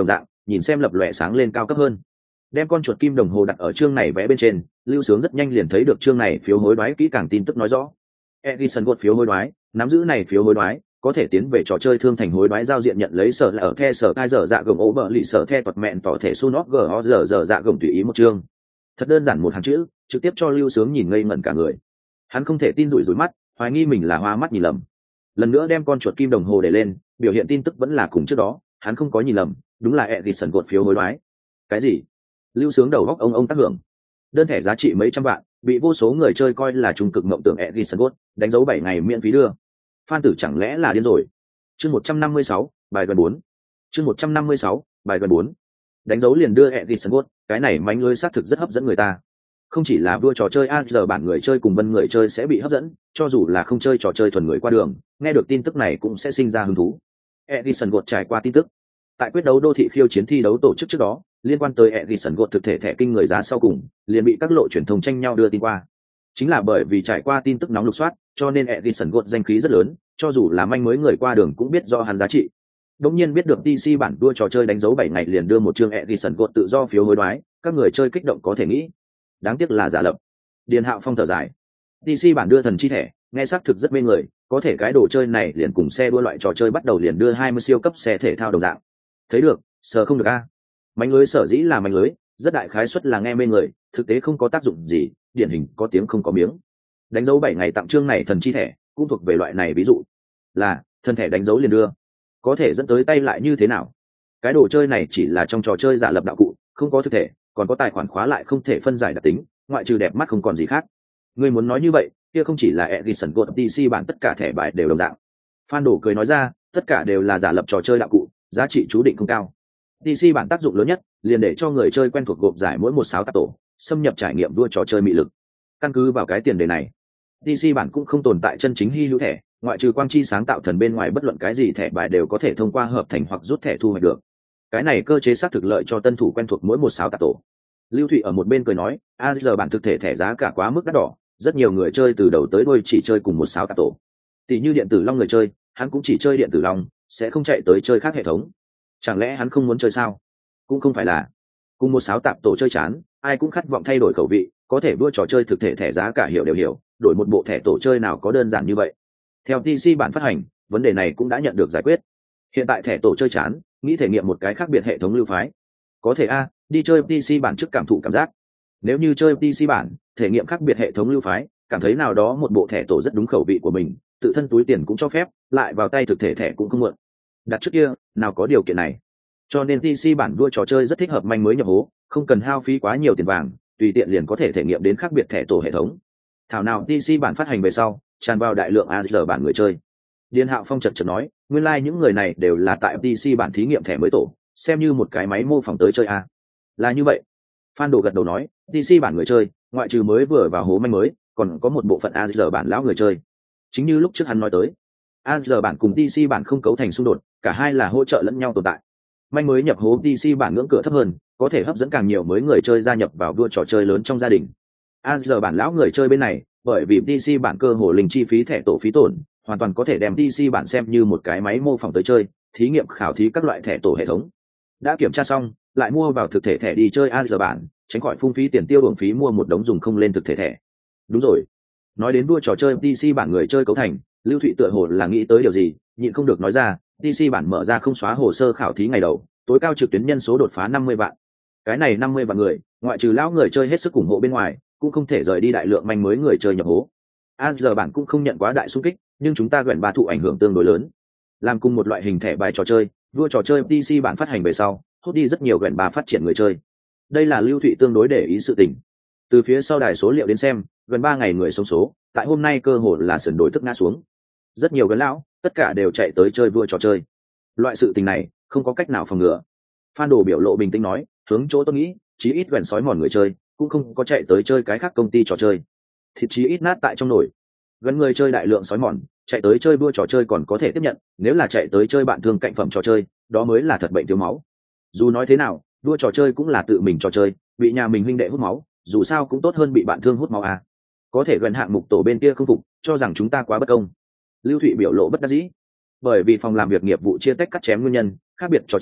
Speaker 1: nhìn xem lập lòe sáng lên cao cấp hơn. Đem con chuột kim đồng hồ đặt ở chương này vẽ bên trên, Lưu Sướng rất nhanh liền thấy được chương này phiếu hối đoái kỹ càng tin tức nói rõ. Edison gột phiếu hối đoái, nắm giữ này phiếu hối đoái có thể tiến về trò chơi thương thành hối đoái giao diện nhận lấy sở là ở the sở cai dở dạ gồng ố bờ lì sở the tuật mẹn tỏ thể su nót gờ giờ giờ dạ gồng tùy ý một chương. Thật đơn giản một hàng chữ, trực tiếp cho Lưu Sướng nhìn ngây ngẩn cả người. Hắn không thể tin rủi rủi mắt, hoài nghi mình là hoa mắt nhìn lầm. Lần nữa đem con chuột kim đồng hồ để lên, biểu hiện tin tức vẫn là cùng trước đó, hắn không có nhìn lầm, đúng là Edison gột phiếu hối đoái. Cái gì? Lưu Sướng đầu góc ông ông tác hưởng. Đơn thẻ giá trị mấy trăm vạn, bị vô số người chơi coi là trung cực mộng tưởng Edison gột, đánh dấu bảy ngày miễn phí đưa. Phan tử chẳng lẽ là điên rồi? Chương một trăm năm mươi sáu, bài gần bốn. Chương một trăm năm mươi sáu, bài gần bốn. Đánh dấu liền đưa Edison gột, cái này mánh lưới xác thực rất hấp dẫn người ta. Không chỉ là vua trò chơi a giờ bản người chơi cùng vân người chơi sẽ bị hấp dẫn, cho dù là không chơi trò chơi thuần người qua đường, nghe được tin tức này cũng sẽ sinh ra hứng thú. Edison gột trải qua tin tức. Tại quyết đấu đô thị khiêu chiến thi đấu tổ chức trước đó, liên quan tới Edison gột thực thể thẻ kinh người giá sau cùng, liền bị các lộ truyền thông tranh nhau đưa tin qua. Chính là bởi vì trải qua tin tức nóng lục soát, cho nên Edison gột danh khí rất lớn, cho dù là manh mới người qua đường cũng biết do hắn giá trị. Đống nhiên biết được pê xê bản đua trò chơi đánh dấu bảy ngày liền đưa một chương Edison gột tự do phiếu hối đoái, các người chơi kích động có thể nghĩ. Đáng tiếc là giả lập. Điền Hạo Phong thở dài. pê xê bản đưa thần chi thẻ, nghe xác thực rất mê người, có thể cái đồ chơi này liền cùng xe đua loại trò chơi bắt đầu liền đưa hai mươi siêu cấp xe thể thao đồng dạng. Thấy được, sờ không được a. Mánh lưới sở dĩ là mánh lưới, rất đại khái suất là nghe mê người, thực tế không có tác dụng gì, điển hình có tiếng không có miếng. Đánh dấu bảy ngày tặng chương này thần chi thẻ, cũng thuộc về loại này ví dụ. Là, thần thẻ đánh dấu liền đưa. Có thể dẫn tới tay lại như thế nào? Cái đồ chơi này chỉ là trong trò chơi giả lập đạo cụ, không có thực thể, còn có tài khoản khóa lại không thể phân giải đặc tính, ngoại trừ đẹp mắt không còn gì khác. Ngươi muốn nói như vậy, kia không chỉ là Edison gột pê xê bản tất cả thẻ bài đều đồng dạng. Phan Đổ cười nói ra, tất cả đều là giả lập trò chơi đạo cụ, giá trị chú định không cao. pê xê bản tác dụng lớn nhất, liền để cho người chơi quen thuộc gộp giải mỗi một sáo tạp tổ, xâm nhập trải nghiệm đua trò chơi mị lực. Căn cứ vào cái tiền đề này, pê xê bản cũng không tồn tại chân chính hy hữu thẻ, ngoại trừ quang chi sáng tạo thần bên ngoài bất luận cái gì thẻ bài đều có thể thông qua hợp thành hoặc rút thẻ thu hoạch được. Cái này cơ chế xác thực lợi cho tân thủ quen thuộc mỗi một sáo tạp tổ. Lưu Thụy ở một bên cười nói, a giờ bản thực thể thẻ giá cả quá mức đắt đỏ, rất nhiều người chơi từ đầu tới đuôi chỉ chơi cùng một sáo tạp tổ. Tỷ như điện tử long người chơi, hắn cũng chỉ chơi điện tử long, sẽ không chạy tới chơi khác hệ thống. Chẳng lẽ hắn không muốn chơi sao? Cũng không phải là. Cùng một sáo tạp tổ chơi chán, ai cũng khát vọng thay đổi khẩu vị, có thể đua trò chơi thực thể thẻ giá cả hiểu đều hiểu, đổi một bộ thẻ tổ chơi nào có đơn giản như vậy. Theo pê xê bản phát hành, vấn đề này cũng đã nhận được giải quyết. Hiện tại thẻ tổ chơi chán, nghĩ thể nghiệm một cái khác biệt hệ thống lưu phái. Có thể a, đi chơi pê xê bản trước cảm thụ cảm giác. Nếu như chơi pê xê bản, thể nghiệm khác biệt hệ thống lưu phái, cảm thấy nào đó một bộ thẻ tổ rất đúng khẩu vị của mình, tự thân túi tiền cũng cho phép, lại vào tay thực thể thẻ cũng không muộn. Đặt trước kia, nào có điều kiện này. Cho nên pê xê bản đua trò chơi rất thích hợp manh mới nhập hố, không cần hao phí quá nhiều tiền vàng, tùy tiện liền có thể thể nghiệm đến khác biệt thẻ tổ hệ thống. Thảo nào pê xê bản phát hành về sau, tràn vào đại lượng a giờ bản người chơi. Điền Hạo Phong chợt chợt nói, nguyên lai like những người này đều là tại pê xê bản thí nghiệm thẻ mới tổ, xem như một cái máy mô phỏng tới chơi a. Là như vậy. Phan Đồ gật đầu nói, pê xê bản người chơi, ngoại trừ mới vừa vào hố manh mới, còn có một bộ phận a giờ bản lão người chơi. Chính như lúc trước hắn nói tới, a giờ bản cùng pê xê bản không cấu thành xung đột, cả hai là hỗ trợ lẫn nhau tồn tại. Manh mới nhập hố pê xê bản ngưỡng cửa thấp hơn, có thể hấp dẫn càng nhiều mới người chơi gia nhập vào đua trò chơi lớn trong gia đình. a giờ bản lão người chơi bên này, bởi vì pê xê bản cơ hồ linh chi phí thẻ tổ phí tổn, hoàn toàn có thể đem pê xê bản xem như một cái máy mô phỏng tới chơi, thí nghiệm khảo thí các loại thẻ tổ hệ thống. Đã kiểm tra xong, lại mua vào thực thể thẻ đi chơi a giờ bản, tránh khỏi phung phí tiền tiêu uổng phí mua một đống dùng không lên thực thể thẻ. Đúng rồi. Nói đến đua trò chơi pê xê bản người chơi cấu thành, Lưu Thụy tựa hồ là nghĩ tới điều gì, nhịn không được nói ra, pê xê bản mở ra không xóa hồ sơ khảo thí ngày đầu, tối cao trực tuyến nhân số đột phá năm mươi vạn. Cái này năm mươi vạn người, ngoại trừ lão người chơi hết sức ủng hộ bên ngoài, cũng không thể rời đi đại lượng manh mới người chơi nhập hố. a giờ bản cũng không nhận quá đại xung kích, nhưng chúng ta gần ba thụ ảnh hưởng tương đối lớn. Làm cùng một loại hình thẻ bài trò chơi, đua trò chơi pê xê bản phát hành về sau, hút đi rất nhiều gần ba phát triển người chơi. Đây là Lưu Thụy tương đối để ý sự tình. Từ phía sau đài số liệu đến xem, gần ba ngày người sống số, tại hôm nay cơ hội là sườn đối thức ngã xuống. Rất nhiều gần lão, tất cả đều chạy tới chơi đua trò chơi. Loại sự tình này, không có cách nào phòng ngừa. Phan Đồ biểu lộ bình tĩnh nói, hướng chỗ tôi nghĩ, chí ít gần sói mòn người chơi, cũng không có chạy tới chơi cái khác công ty trò chơi. Thịt chí ít nát tại trong nồi. Gần người chơi đại lượng sói mòn, chạy tới chơi đua trò chơi còn có thể tiếp nhận, nếu là chạy tới chơi bạn thương cạnh phẩm trò chơi, đó mới là thật bệnh thiếu máu. Dù nói thế nào, đua trò chơi cũng là tự mình trò chơi, bị nhà mình huynh đệ hút máu, dù sao cũng tốt hơn bị bạn thương hút máu à. Có thể gần hạng mục tổ bên kia không phục, cho rằng chúng ta quá bất công. Lưu Thụy biểu lộ bất đắc dĩ. Bởi vì phòng làm việc nghiệp vụ chia tách cắt chém nguyên nhân, khác biệt trò chơi,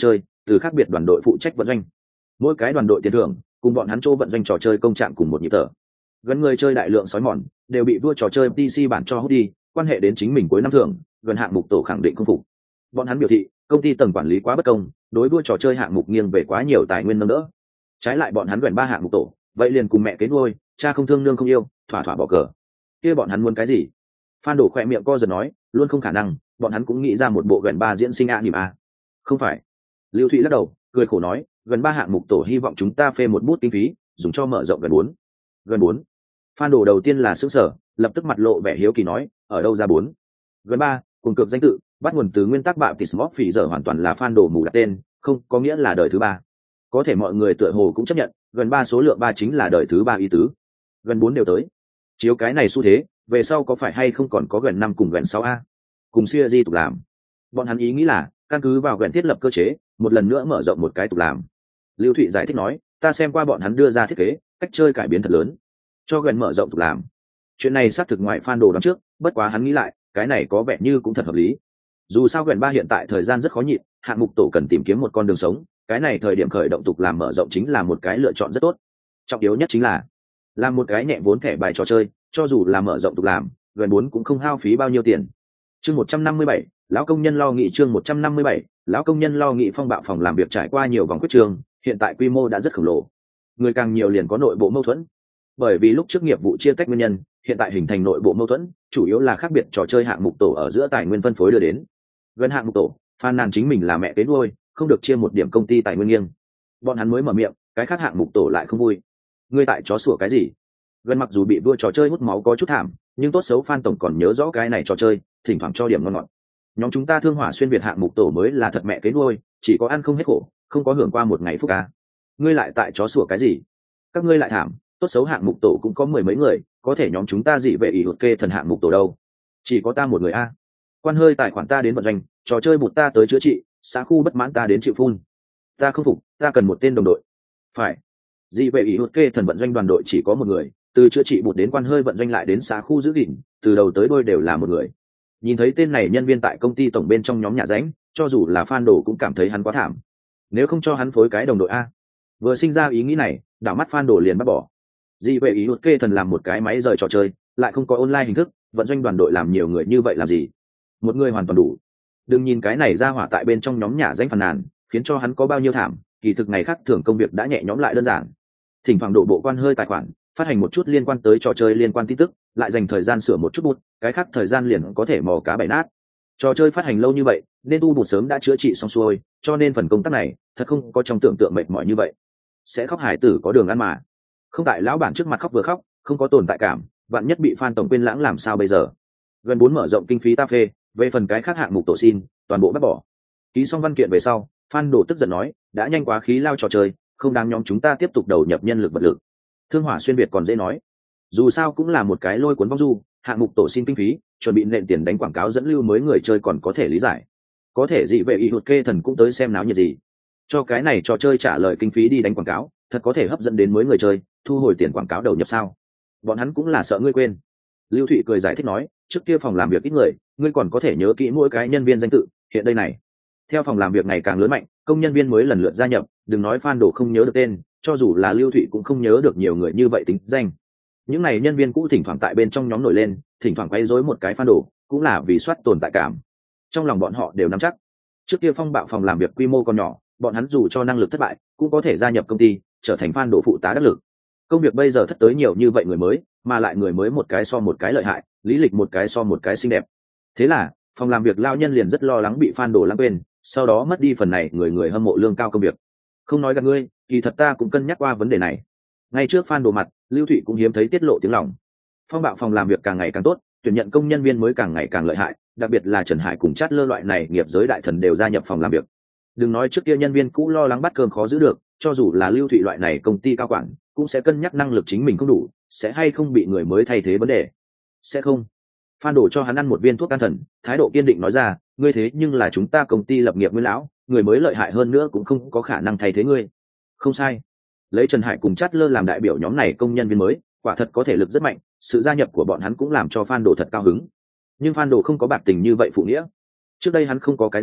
Speaker 1: từ khác biệt đoàn đội phụ trách vận doanh. Mỗi cái đoàn đội tiền thưởng cùng bọn hắn chỗ vận doanh trò chơi công trạng cùng một nhịp thở. Gần người chơi đại lượng sói mòn đều bị vua trò chơi pê xê bản cho hút đi, quan hệ đến chính mình cuối năm thưởng, gần hạng mục tổ khẳng định không phục. Bọn hắn biểu thị công ty tầng quản lý quá bất công, đối vua trò chơi hạng mục nghiêng về quá nhiều tài nguyên nâng đỡ. Trái lại bọn hắn gần ba hạng mục tổ, vậy liền cùng mẹ kế nuôi, cha không thương nương không yêu, thỏa thỏa bỏ cờ. Kia bọn hắn muốn cái gì? Phan Đổ khỏe miệng co giật nói, luôn không khả năng, bọn hắn cũng nghĩ ra một bộ gần ba diễn sinh a niệm a. Không phải. Lưu Thụy lắc đầu, cười khổ nói, gần ba hạng mục tổ hy vọng chúng ta phê một bút kinh phí, dùng cho mở rộng gần bốn. Gần bốn. Phan Đổ đầu tiên là sững sờ, lập tức mặt lộ vẻ hiếu kỳ nói, ở đâu ra bốn? Gần ba, cùng cực danh tự, bắt nguồn từ nguyên tắc bạo Tismop phỉ giờ hoàn toàn là Phan Đổ mù đặt tên, không có nghĩa là đời thứ ba. Có thể mọi người tựa hồ cũng chấp nhận, gần ba số lượng ba chính là đời thứ ba ý tứ. Gần bốn đều tới. Chiếu cái này xu thế, về sau có phải hay không còn có gần năm cùng gần sáu a? Cùng xưa di tục làm. Bọn hắn ý nghĩ là, căn cứ vào gần thiết lập cơ chế, một lần nữa mở rộng một cái tục làm. Lưu Thụy giải thích nói, ta xem qua bọn hắn đưa ra thiết kế, cách chơi cải biến thật lớn, cho gần mở rộng tục làm. Chuyện này xác thực ngoại Phan Đồ đoán trước, bất quá hắn nghĩ lại, cái này có vẻ như cũng thật hợp lý. Dù sao gần ba hiện tại thời gian rất khó nhịn, hạng mục tổ cần tìm kiếm một con đường sống, cái này thời điểm khởi động tục làm mở rộng chính là một cái lựa chọn rất tốt. Trọng yếu nhất chính là làm một cái nhẹ vốn thẻ bài trò chơi, cho dù là mở rộng tục làm, gần bốn cũng không hao phí bao nhiêu tiền. Chương một trăm năm mươi bảy, lão công nhân lo nghị chương một trăm năm mươi bảy, lão công nhân lo nghị phong bạo phòng làm việc trải qua nhiều vòng quyết trường, hiện tại quy mô đã rất khổng lồ. Người càng nhiều liền có nội bộ mâu thuẫn. Bởi vì lúc trước nghiệp vụ chia tách nguyên nhân, hiện tại hình thành nội bộ mâu thuẫn, chủ yếu là khác biệt trò chơi hạng mục tổ ở giữa tài nguyên phân phối đưa đến. Gần hạng mục tổ, phàn nàn chính mình là mẹ kế nuôi, không được chia một điểm công ty tài nguyên nghiêng. Bọn hắn mới mở miệng, cái khác hạng mục tổ lại không vui. Ngươi tại chó sủa cái gì? Gần mặc dù bị vua trò chơi hút máu có chút thảm, nhưng tốt xấu Phan tổng còn nhớ rõ cái này trò chơi, thỉnh thoảng cho điểm ngon ngọt. Nhóm chúng ta Thương Hỏa xuyên việt hạng mục tổ mới là thật mẹ kế nuôi, chỉ có ăn không hết khổ, không có hưởng qua một ngày phúc ca. Ngươi lại tại chó sủa cái gì? Các ngươi lại thảm, tốt xấu hạng mục tổ cũng có mười mấy người, có thể nhóm chúng ta dị vệ ỷ hụt kê thần hạng mục tổ đâu? Chỉ có ta một người a. Quan hơi tài khoản ta đến vận doanh, trò chơi bụt ta tới chữa trị, xã khu bất mãn ta đến chịu phun. Ta không phục, ta cần một tên đồng đội. Phải. Dị vệ ỷ hụt kê thần vận doanh đoàn đội chỉ có một người, từ chữa trị bụt đến quan hơi vận doanh lại đến xã khu giữ gìn, từ đầu tới đuôi đều là một người. Nhìn thấy tên này nhân viên tại công ty tổng bên trong nhóm nhà ránh, cho dù là fan đồ cũng cảm thấy hắn quá thảm. Nếu không cho hắn phối cái đồng đội a. Vừa sinh ra ý nghĩ này, đảo mắt fan đồ liền bắt bỏ. Dị vệ ý hụt kê thần làm một cái máy rời trò chơi, lại không có online hình thức, vận doanh đoàn đội làm nhiều người như vậy làm gì? Một người hoàn toàn đủ. Đừng nhìn cái này ra hỏa tại bên trong nhóm nhà danh phàn nàn, khiến cho hắn có bao nhiêu thảm, kỳ thực ngày khác thường công việc đã nhẹ nhõm lại đơn giản. Thỉnh thoảng độ bộ quan hơi tài khoản, phát hành một chút liên quan tới trò chơi liên quan tin tức, lại dành thời gian sửa một chút bút, cái khác thời gian liền có thể mò cá bảy nát. Trò chơi phát hành lâu như vậy, nên tu bút sớm đã chữa trị xong xuôi, cho nên phần công tác này thật không có trong tưởng tượng mệt mỏi như vậy. Sẽ khóc hải tử có đường ăn mà. Không tại lão bản trước mặt khóc vừa khóc, không có tồn tại cảm, vạn nhất bị Phan tổng quên lãng làm sao bây giờ? Gần bốn mở rộng kinh phí ta phê, về phần cái khác hạng mục tổ xin, toàn bộ bắt bỏ. Ký xong văn kiện về sau, Phan Đồ tức giận nói, đã nhanh quá khí lao trò chơi, không đáng nhóm chúng ta tiếp tục đầu nhập nhân lực vật lực. Thương Hỏa xuyên việt còn dễ nói, dù sao cũng là một cái lôi cuốn vong du, hạng mục tổ xin kinh phí, chuẩn bị nện tiền đánh quảng cáo dẫn lưu mới người chơi còn có thể lý giải. Có thể dị vệ ý hụt kê thần cũng tới xem náo nhiệt gì. Cho cái này trò chơi trả lời kinh phí đi đánh quảng cáo, thật có thể hấp dẫn đến mới người chơi, thu hồi tiền quảng cáo đầu nhập sao? Bọn hắn cũng là sợ ngươi quên. Lưu Thụy cười giải thích nói, trước kia phòng làm việc ít người, ngươi còn có thể nhớ kỹ mỗi cái nhân viên danh tự, hiện đây này. Theo phòng làm việc ngày càng lớn mạnh, công nhân viên mới lần lượt gia nhập, đừng nói Phan Đồ không nhớ được tên, cho dù là Lưu Thụy cũng không nhớ được nhiều người như vậy tính danh. Những này nhân viên cũ thỉnh thoảng tại bên trong nhóm nổi lên, thỉnh thoảng quay rối một cái Phan Đồ, cũng là vì soát tồn tại cảm. Trong lòng bọn họ đều nắm chắc. Trước kia phong bạo phòng làm việc quy mô còn nhỏ, bọn hắn dù cho năng lực thất bại, cũng có thể gia nhập công ty, trở thành Phan Đồ phụ tá đắc lực. Công việc bây giờ thất tới nhiều như vậy người mới, mà lại người mới một cái so một cái lợi hại, lý lịch một cái so một cái xinh đẹp. Thế là, phòng làm việc lao nhân liền rất lo lắng bị Phan Đồ lãng quên, sau đó mất đi phần này người người hâm mộ lương cao công việc. Không nói gạt ngươi, kỳ thật ta cũng cân nhắc qua vấn đề này. Ngay trước Phan Đồ mặt, Lưu Thụy cũng hiếm thấy tiết lộ tiếng lòng. Phong bạo phòng làm việc càng ngày càng tốt, tuyển nhận công nhân viên mới càng ngày càng lợi hại, đặc biệt là Trần Hải cùng Chát Lơ loại này nghiệp giới đại thần đều gia nhập phòng làm việc. Đừng nói trước kia nhân viên cũ lo lắng bắt cơm khó giữ được, cho dù là Lưu Thụy loại này công ty cao quản, cũng sẽ cân nhắc năng lực chính mình không đủ, sẽ hay không bị người mới thay thế vấn đề. Sẽ không. Phan Đồ cho hắn ăn một viên thuốc can thần, thái độ kiên định nói ra, ngươi thế nhưng là chúng ta công ty lập nghiệp nguyên lão, người mới lợi hại hơn nữa cũng không có khả năng thay thế ngươi. Không sai. Lấy Trần Hải cùng Chát Lơ làm đại biểu nhóm này công nhân viên mới, quả thật có thể lực rất mạnh, sự gia nhập của bọn hắn cũng làm cho Phan Đồ thật cao hứng. Nhưng Phan Đồ không có bạc tình như vậy phụ nghĩa. Trước đây hắn không có cái gì,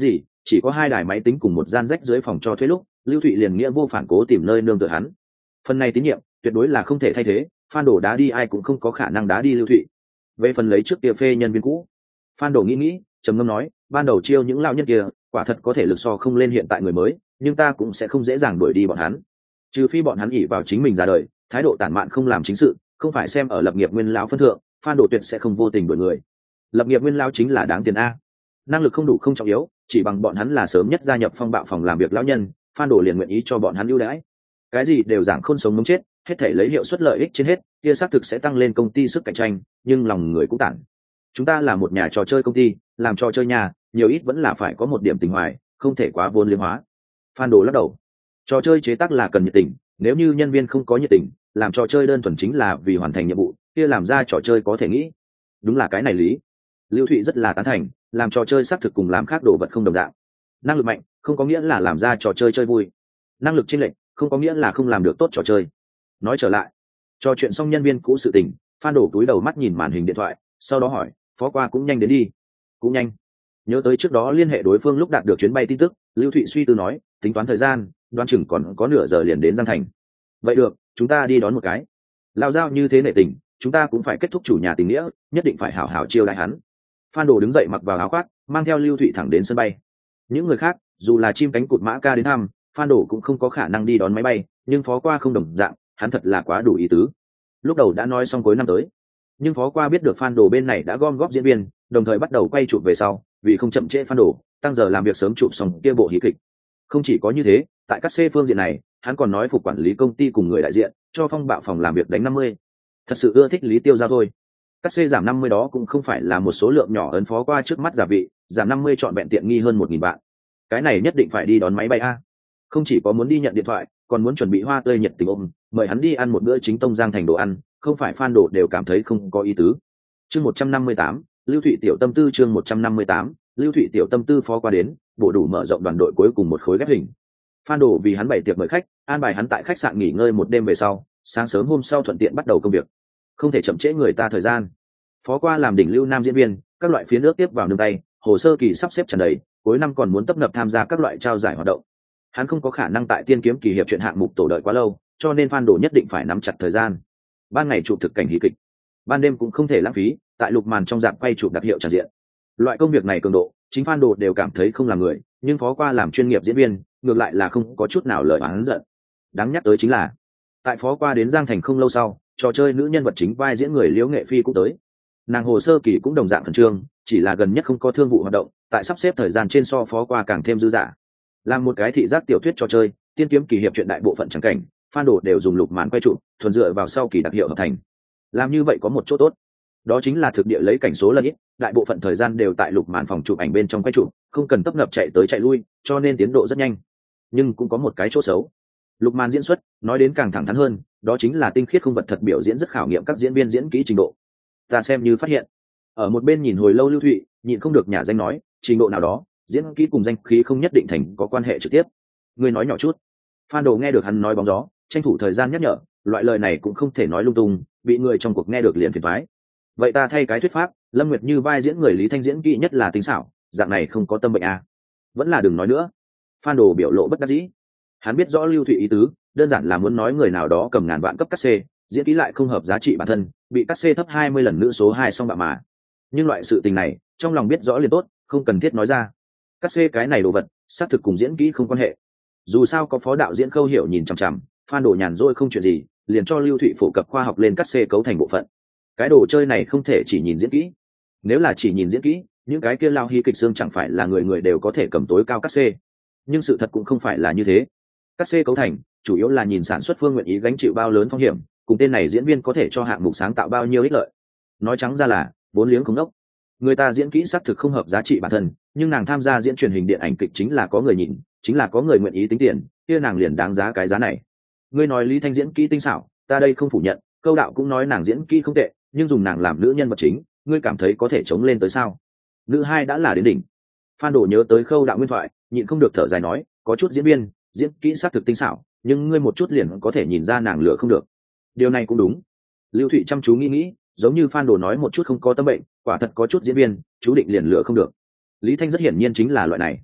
Speaker 1: chỉ có hai đài máy tính cùng một gian rách dưới phòng cho thuê lúc lưu thụy liền nghĩa vô phản cố tìm nơi nương tựa hắn. Phần này tín nhiệm tuyệt đối là không thể thay thế, Phan Đồ đá đi ai cũng không có khả năng đá đi lưu thụy. Về phần lấy trước kia phê nhân viên cũ, Phan Đồ nghĩ nghĩ trầm ngâm nói, ban đầu chiêu những lão nhân kia quả thật có thể lực so không lên hiện tại người mới, nhưng ta cũng sẽ không dễ dàng đuổi đi bọn hắn, trừ phi bọn hắn ỉ vào chính mình ra đời, thái độ tản mạn không làm chính sự, không phải xem ở lập nghiệp nguyên lão phân thượng, Phan Đồ tuyệt sẽ không vô tình đuổi người. Lập nghiệp nguyên lão chính là đáng tiền a. Năng lực không đủ không trọng yếu, chỉ bằng bọn hắn là sớm nhất gia nhập phong bạo phòng làm việc lão nhân, Phan Đồ liền nguyện ý cho bọn hắn ưu đãi. Cái gì đều giảng không sống mống chết, hết thể lấy hiệu suất lợi ích trên hết, kia xác thực sẽ tăng lên công ty sức cạnh tranh, nhưng lòng người cũng tản. Chúng ta là một nhà trò chơi công ty, làm trò chơi nhà, nhiều ít vẫn là phải có một điểm tình hoài, không thể quá vốn liếng hóa. Phan Đồ lắc đầu. Trò chơi chế tác là cần nhiệt tình, nếu như nhân viên không có nhiệt tình, làm trò chơi đơn thuần chính là vì hoàn thành nhiệm vụ, kia làm ra trò chơi có thể nghĩ. Đúng là cái này lý. Lưu Thụy rất là tán thành, làm trò chơi xác thực cùng làm khác đồ vật không đồng dạng. Năng lực mạnh không có nghĩa là làm ra trò chơi chơi vui, năng lực chênh lệch không có nghĩa là không làm được tốt trò chơi. Nói trở lại, trò chuyện xong nhân viên cũ sự tình, Phan Đổ túi đầu mắt nhìn màn hình điện thoại, sau đó hỏi, phó qua cũng nhanh đến đi. Cũng nhanh. Nhớ tới trước đó liên hệ đối phương lúc đạt được chuyến bay tin tức, Lưu Thụy suy tư nói, tính toán thời gian, đoán chừng còn có nửa giờ liền đến Giang Thành. Vậy được, chúng ta đi đón một cái. Lao giao như thế nể tình, chúng ta cũng phải kết thúc chủ nhà tình nghĩa, nhất định phải hảo hảo chiêu đãi hắn. Phan Đồ đứng dậy mặc vào áo khoác, mang theo Lưu Thụy thẳng đến sân bay. Những người khác, dù là chim cánh cụt mã ca đến thăm, Phan Đồ cũng không có khả năng đi đón máy bay, nhưng phó qua không đồng dạng, hắn thật là quá đủ ý tứ. Lúc đầu đã nói xong cuối năm tới, nhưng phó qua biết được Phan Đồ bên này đã gom góp diễn viên, đồng thời bắt đầu quay chụp về sau, vì không chậm trễ Phan Đồ, tăng giờ làm việc sớm chụp xong kia bộ hí kịch. Không chỉ có như thế, tại các xe phương diện này, hắn còn nói phục quản lý công ty cùng người đại diện, cho phong bạo phòng làm việc đánh năm mươi. Thật sự ưa thích Lý Tiêu Giao thôi. Các xe giảm năm mươi đó cũng không phải là một số lượng nhỏ ấn phó qua trước mắt giả vị, giảm năm mươi chọn vẹn tiện nghi hơn một nghìn vạn. Cái này nhất định phải đi đón máy bay a. Không chỉ có muốn đi nhận điện thoại, còn muốn chuẩn bị hoa tươi nhiệt tình ôm, mời hắn đi ăn một bữa chính tông Giang Thành đồ ăn, không phải Phan Đồ đều cảm thấy không có ý tứ. Chương một trăm năm mươi tám, Lưu Thụy tiểu tâm tư chương một trăm năm mươi tám, Lưu Thụy tiểu tâm tư phó qua đến, bộ đủ mở rộng đoàn đội cuối cùng một khối ghép hình. Phan Đồ vì hắn bày tiệc mời khách, an bài hắn tại khách sạn nghỉ ngơi một đêm về sau, sáng sớm hôm sau thuận tiện bắt đầu công việc. Không thể chậm trễ người ta thời gian. Phó qua làm đỉnh lưu nam diễn viên, các loại phía nước tiếp vào nương tay, hồ sơ kỳ sắp xếp tràn đầy, cuối năm còn muốn tấp nập tham gia các loại trao giải hoạt động. Hắn không có khả năng tại tiên kiếm kỳ hiệp chuyện hạng mục tổ đợi quá lâu, cho nên Phan Đồ nhất định phải nắm chặt thời gian. Ban ngày chụp thực cảnh hí kịch, ban đêm cũng không thể lãng phí, tại lục màn trong dạp quay chụp đặc hiệu tràn diện. Loại công việc này cường độ, chính Phan Đồ đều cảm thấy không làm người, nhưng phó qua làm chuyên nghiệp diễn viên, ngược lại là không có chút nào lời oán giận. Đáng nhắc tới chính là, tại phó qua đến Giang Thành không lâu sau, trò chơi nữ nhân vật chính vai diễn người Liễu Nghệ Phi cũng tới. Nàng hồ sơ kỳ cũng đồng dạng khẩn trương, chỉ là gần nhất không có thương vụ hoạt động, tại sắp xếp thời gian trên so phó qua càng thêm dư dả. Làm một cái thị giác tiểu thuyết trò chơi, tiên kiếm kỳ hiệp chuyện đại bộ phận chẳng cảnh, Phan Đồ đều dùng lục màn quay trụ, thuần dựa vào sau kỳ đặc hiệu hợp thành. Làm như vậy có một chỗ tốt, đó chính là thực địa lấy cảnh số lần ít, đại bộ phận thời gian đều tại lục màn phòng chụp ảnh bên trong quay trụ, không cần tấp nập chạy tới chạy lui, cho nên tiến độ rất nhanh. Nhưng cũng có một cái chỗ xấu. Lục màn diễn xuất, nói đến càng thẳng thắn hơn, đó chính là tinh khiết không vật thật biểu diễn rất khảo nghiệm các diễn viên diễn kỹ trình độ. Ta xem như phát hiện, ở một bên nhìn hồi lâu Lưu Thụy, nhịn không được nhả danh nói, trình độ nào đó, diễn kỹ cùng danh khí không nhất định thành có quan hệ trực tiếp. Người nói nhỏ chút. Phan Đồ nghe được hắn nói bóng gió, tranh thủ thời gian nhắc nhở, loại lời này cũng không thể nói lung tung, bị người trong cuộc nghe được liền phiền toái. Vậy ta thay cái thuyết pháp, Lâm Nguyệt Như vai diễn người Lý Thanh diễn kỹ nhất là tinh xảo, dạng này không có tâm bệnh à? Vẫn là đừng nói nữa. Phan Đồ biểu lộ bất đắc dĩ. Hắn biết rõ Lưu Thụy ý tứ, đơn giản là muốn nói người nào đó cầm ngàn vạn cấp cắt xê, diễn kỹ lại không hợp giá trị bản thân, bị cắt xê thấp hai mươi lần nữ số hai xong bạ mà. Nhưng loại sự tình này, trong lòng biết rõ liền tốt, không cần thiết nói ra. Cắt xê cái này đồ vật, xác thực cùng diễn kỹ không quan hệ. Dù sao có phó đạo diễn Khâu Hiểu nhìn chằm chằm, Phan Đồ nhàn rỗi không chuyện gì, liền cho Lưu Thụy phổ cập khoa học lên cắt xê cấu thành bộ phận. Cái đồ chơi này không thể chỉ nhìn diễn kỹ. Nếu là chỉ nhìn diễn kỹ, những cái kia lao hí kịch xương chẳng phải là người người đều có thể cầm tối cao cắt xê. Nhưng sự thật cũng không phải là như thế. Cắt xê cấu thành chủ yếu là nhìn sản xuất phương nguyện ý gánh chịu bao lớn phong hiểm, cùng tên này diễn viên có thể cho hạng mục sáng tạo bao nhiêu ích lợi. Nói trắng ra là vốn liếng không đốc. Người ta diễn kỹ xác thực không hợp giá trị bản thân, nhưng nàng tham gia diễn truyền hình điện ảnh kịch chính là có người nhìn, chính là có người nguyện ý tính tiền, kia nàng liền đáng giá cái giá này. Ngươi nói Lý Thanh diễn kỹ tinh xảo, ta đây không phủ nhận, Câu đạo cũng nói nàng diễn kỹ không tệ, nhưng dùng nàng làm nữ nhân vật chính, ngươi cảm thấy có thể chống lên tới sao? Nữ hai đã là đến đỉnh. Phan Đồ nhớ tới Khâu đạo nguyên thoại, nhịn không được thở dài nói, có chút diễn viên diễn kỹ xác thực tinh xảo, nhưng ngươi một chút liền có thể nhìn ra nàng lựa không được. Điều này cũng đúng. Lưu Thụy chăm chú nghĩ nghĩ, giống như Phan Đồ nói một chút không có tâm bệnh, quả thật có chút diễn viên chú định liền lựa không được. Lý Thanh rất hiển nhiên chính là loại này.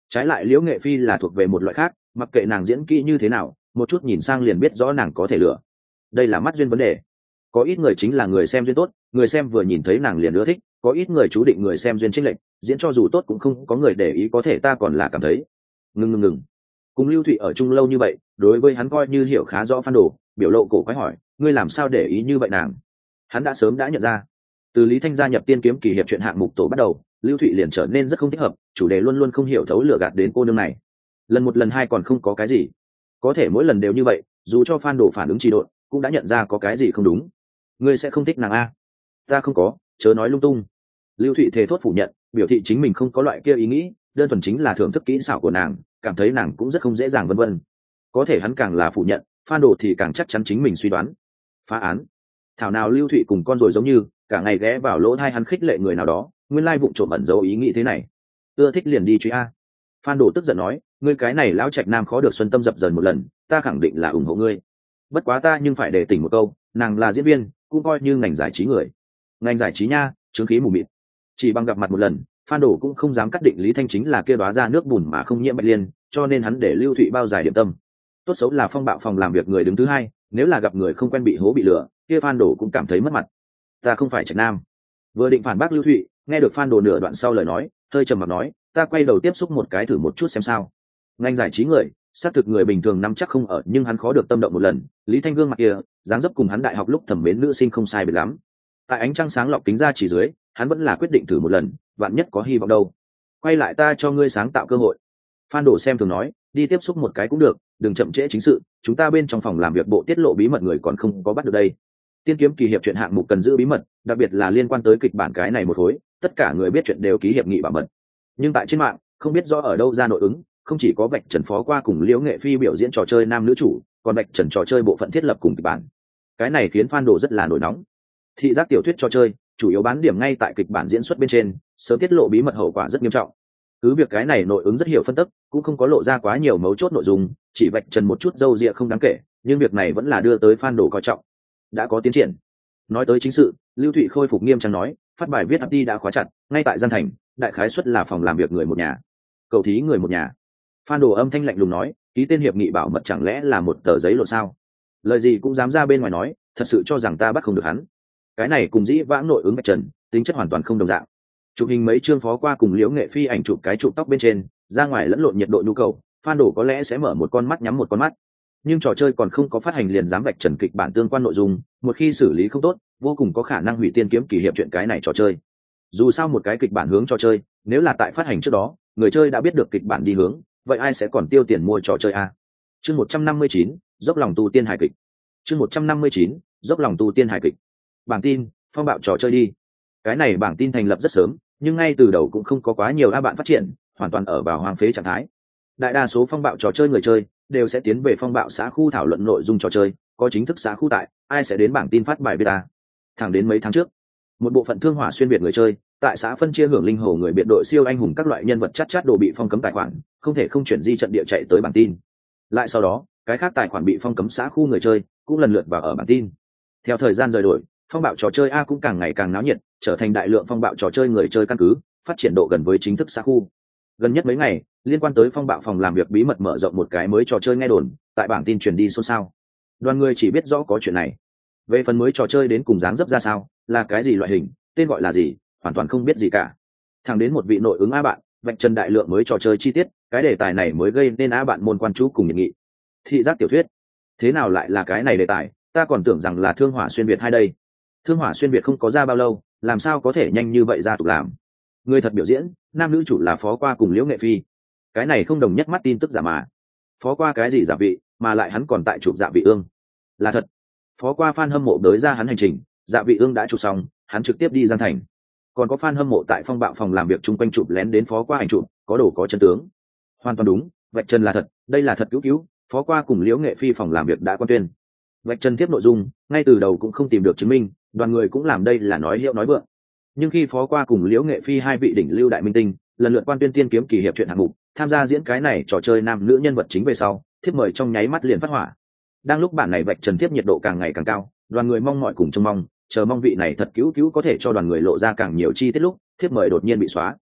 Speaker 1: Trái lại liễu nghệ phi là thuộc về một loại khác, mặc kệ nàng diễn kỹ như thế nào, một chút nhìn sang liền biết rõ nàng có thể lựa. Đây là mắt duyên vấn đề. Có ít người chính là người xem duyên tốt, người xem vừa nhìn thấy nàng liền ưa thích, có ít người chú định người xem duyên chênh lệch, diễn cho dù tốt cũng không có người để ý, có thể ta còn là cảm thấy ngừng ngừng ngừng. Cùng Lưu Thụy ở chung lâu như vậy, đối với hắn coi như hiểu khá rõ Phan Đồ, biểu lộ cổ quái hỏi, ngươi làm sao để ý như vậy nàng? Hắn đã sớm đã nhận ra, từ Lý Thanh gia nhập Tiên Kiếm Kỳ hiệp chuyện hạng mục tổ bắt đầu, Lưu Thụy liền trở nên rất không thích hợp, chủ đề luôn luôn không hiểu thấu lừa gạt đến cô nương này. Lần một lần hai còn không có cái gì, có thể mỗi lần đều như vậy, dù cho Phan Đồ phản ứng trì độn, cũng đã nhận ra có cái gì không đúng. Ngươi sẽ không thích nàng a? Ta không có, chớ nói lung tung. Lưu Thụy thề thốt phủ nhận, biểu thị chính mình không có loại kia ý nghĩ, đơn thuần chính là thưởng thức kỹ xảo của nàng, cảm thấy nàng cũng rất không dễ dàng vân vân. Có thể hắn càng là phủ nhận, Phan Đồ thì càng chắc chắn chính mình suy đoán. Phá án. Thảo nào Lưu Thụy cùng con rồi giống như, cả ngày ghé vào lỗ tai hắn khích lệ người nào đó, nguyên lai vụng trộm ẩn giấu ý nghĩ thế này. Ưa thích liền đi truy a. Phan Đồ tức giận nói, ngươi cái này lão trạch nam khó được xuân tâm dập dờn một lần, ta khẳng định là ủng hộ ngươi. Bất quá ta nhưng phải để tỉnh một câu, nàng là diễn viên, cũng coi như ngành giải trí người. Ngành giải trí nha, chứng khí mù mịt. Chỉ bằng gặp mặt một lần, Phan Đồ cũng không dám cắt định Lý Thanh chính là kia đóa ra nước bùn mà không nhiễm bạch liên, cho nên hắn để Lưu Thụy bao giải điểm tâm. Tốt xấu là phong bạo phòng làm việc người đứng thứ hai, nếu là gặp người không quen bị hố bị lừa, kia Phan Đồ cũng cảm thấy mất mặt. Ta không phải trạch nam. Vừa định phản bác Lưu Thụy, nghe được Phan Đồ nửa đoạn sau lời nói, hơi trầm mặc nói, ta quay đầu tiếp xúc một cái thử một chút xem sao. Ngành giải trí người, xác thực người bình thường nắm chắc không ở, nhưng hắn khó được tâm động một lần. Lý Thanh gương mặt kia, dáng dấp cùng hắn đại học lúc thẩm mến nữ sinh không sai biệt lắm. Tại ánh trăng sáng lọc kính ra chỉ dưới, hắn vẫn là quyết định thử một lần, vạn nhất có hy vọng đâu. Quay lại ta cho ngươi sáng tạo cơ hội. Phan Đồ xem thường nói, đi tiếp xúc một cái cũng được, đừng chậm trễ chính sự, chúng ta bên trong phòng làm việc bộ tiết lộ bí mật người còn không có bắt được đây. Tiên Kiếm Kỳ hiệp chuyện hạng mục cần giữ bí mật, đặc biệt là liên quan tới kịch bản cái này một khối, tất cả người biết chuyện đều ký hiệp nghị bảo mật. Nhưng tại trên mạng, không biết rõ ở đâu ra nội ứng, không chỉ có Vạch Trần phó qua cùng Liễu Nghệ Phi biểu diễn trò chơi nam nữ chủ, còn Vạch Trần trò chơi bộ phận thiết lập cùng kịch bản. Cái này khiến Phan Đồ rất là nổi nóng. Thị giác tiểu thuyết trò chơi, chủ yếu bán điểm ngay tại kịch bản diễn xuất bên trên, sớm tiết lộ bí mật hậu quả rất nghiêm trọng. Cứ việc cái này nội ứng rất hiểu phân tích, cũng không có lộ ra quá nhiều mấu chốt nội dung, chỉ vạch trần một chút dâu dịa không đáng kể, nhưng việc này vẫn là đưa tới Phan Đồ coi trọng. Đã có tiến triển. Nói tới chính sự, Lưu Thụy khôi phục nghiêm trang nói, phát bài viết ép đi đã khóa chặt, ngay tại Gian Thành, đại khái suất là phòng làm việc người một nhà. Cầu thí người một nhà. Phan Đồ âm thanh lạnh lùng nói, ký tên hiệp nghị bảo mật chẳng lẽ là một tờ giấy lộ sao? Lời gì cũng dám ra bên ngoài nói, thật sự cho rằng ta bắt không được hắn. Cái này cùng dĩ vãng nội ứng vạch trần, tính chất hoàn toàn không đồng dạng. Chụp hình mấy chương phó qua cùng Liễu Nghệ Phi ảnh chụp cái chụp tóc bên trên, ra ngoài lẫn lộn nhiệt độ nhu cầu, Phan Đồ có lẽ sẽ mở một con mắt nhắm một con mắt. Nhưng trò chơi còn không có phát hành liền dám vạch trần kịch bản tương quan nội dung, một khi xử lý không tốt, vô cùng có khả năng hủy Tiên Kiếm Kỳ hiệp chuyện cái này trò chơi. Dù sao một cái kịch bản hướng trò chơi, nếu là tại phát hành trước đó, người chơi đã biết được kịch bản đi hướng, vậy ai sẽ còn tiêu tiền mua trò chơi a? Chương một trăm năm mươi chín, dốc lòng tu tiên hài kịch. Chương một trăm năm mươi chín, dốc lòng tu tiên hài kịch. Bảng tin, phong bạo trò chơi đi. Cái này bảng tin thành lập rất sớm, nhưng ngay từ đầu cũng không có quá nhiều a bạn phát triển, hoàn toàn ở vào hoang phế trạng thái. Đại đa số phong bạo trò chơi người chơi đều sẽ tiến về phong bạo xã khu thảo luận nội dung trò chơi, có chính thức xã khu tại, ai sẽ đến bảng tin phát bài beta. Thẳng đến mấy tháng trước, một bộ phận thương hỏa xuyên biệt người chơi tại xã phân chia hưởng linh hồ người biệt đội siêu anh hùng các loại nhân vật chắc chát đồ bị phong cấm tài khoản, không thể không chuyển di trận địa chạy tới bảng tin. Lại sau đó, cái khác tài khoản bị phong cấm xã khu người chơi cũng lần lượt vào ở bảng tin. Theo thời gian rời đổi, phong bạo trò chơi a cũng càng ngày càng náo nhiệt, trở thành đại lượng phong bạo trò chơi người chơi căn cứ, phát triển độ gần với chính thức xã khu. Gần nhất mấy ngày, liên quan tới phong bạo phòng làm việc bí mật mở rộng một cái mới trò chơi nghe đồn, tại bảng tin truyền đi xôn xao. Đoàn người chỉ biết rõ có chuyện này. Về phần mới trò chơi đến cùng dáng dấp ra sao, là cái gì loại hình, tên gọi là gì, hoàn toàn không biết gì cả. Thẳng đến một vị nội ứng a bạn vạch trần đại lượng mới trò chơi chi tiết, cái đề tài này mới gây nên a bạn môn quan chú cùng nhiệt nghị. Thị giác tiểu thuyết, thế nào lại là cái này đề tài, ta còn tưởng rằng là thương hỏa xuyên việt hai đây. Thương hỏa xuyên việt không có ra bao lâu, làm sao có thể nhanh như vậy ra tục làm. Người thật biểu diễn, nam nữ chủ là phó qua cùng Liễu Nghệ Phi. Cái này không đồng nhất mắt tin tức giả mà. Phó qua cái gì giả vị, mà lại hắn còn tại chụp dạ vị ương. Là thật. Phó qua fan hâm mộ tới ra hắn hành trình, dạ vị ương đã chụp xong, hắn trực tiếp đi Giang Thành. Còn có fan hâm mộ tại phong bạo phòng làm việc chung quanh chụp lén đến phó qua hành chụp, có đồ có chân tướng. Hoàn toàn đúng, vạch trần là thật, đây là thật cứu cứu, phó qua cùng Liễu Nghệ Phi phòng làm việc đã quan tuyên. Vạch trần tiếp nội dung, ngay từ đầu cũng không tìm được chứng minh, đoàn người cũng làm đây là nói hiệu nói vượng. Nhưng khi phó qua cùng Liễu Nghệ Phi hai vị đỉnh lưu đại minh tinh lần lượt quan tuyên Tiên Kiếm Kỳ hiệp chuyện hạng mục, tham gia diễn cái này trò chơi nam nữ nhân vật chính về sau, thiếp mời trong nháy mắt liền phát hỏa. Đang lúc bản này vạch trần tiếp nhiệt độ càng ngày càng cao, đoàn người mong mọi cùng trông mong, chờ mong vị này thật cứu cứu có thể cho đoàn người lộ ra càng nhiều chi tiết lúc, thiếp mời đột nhiên bị xóa.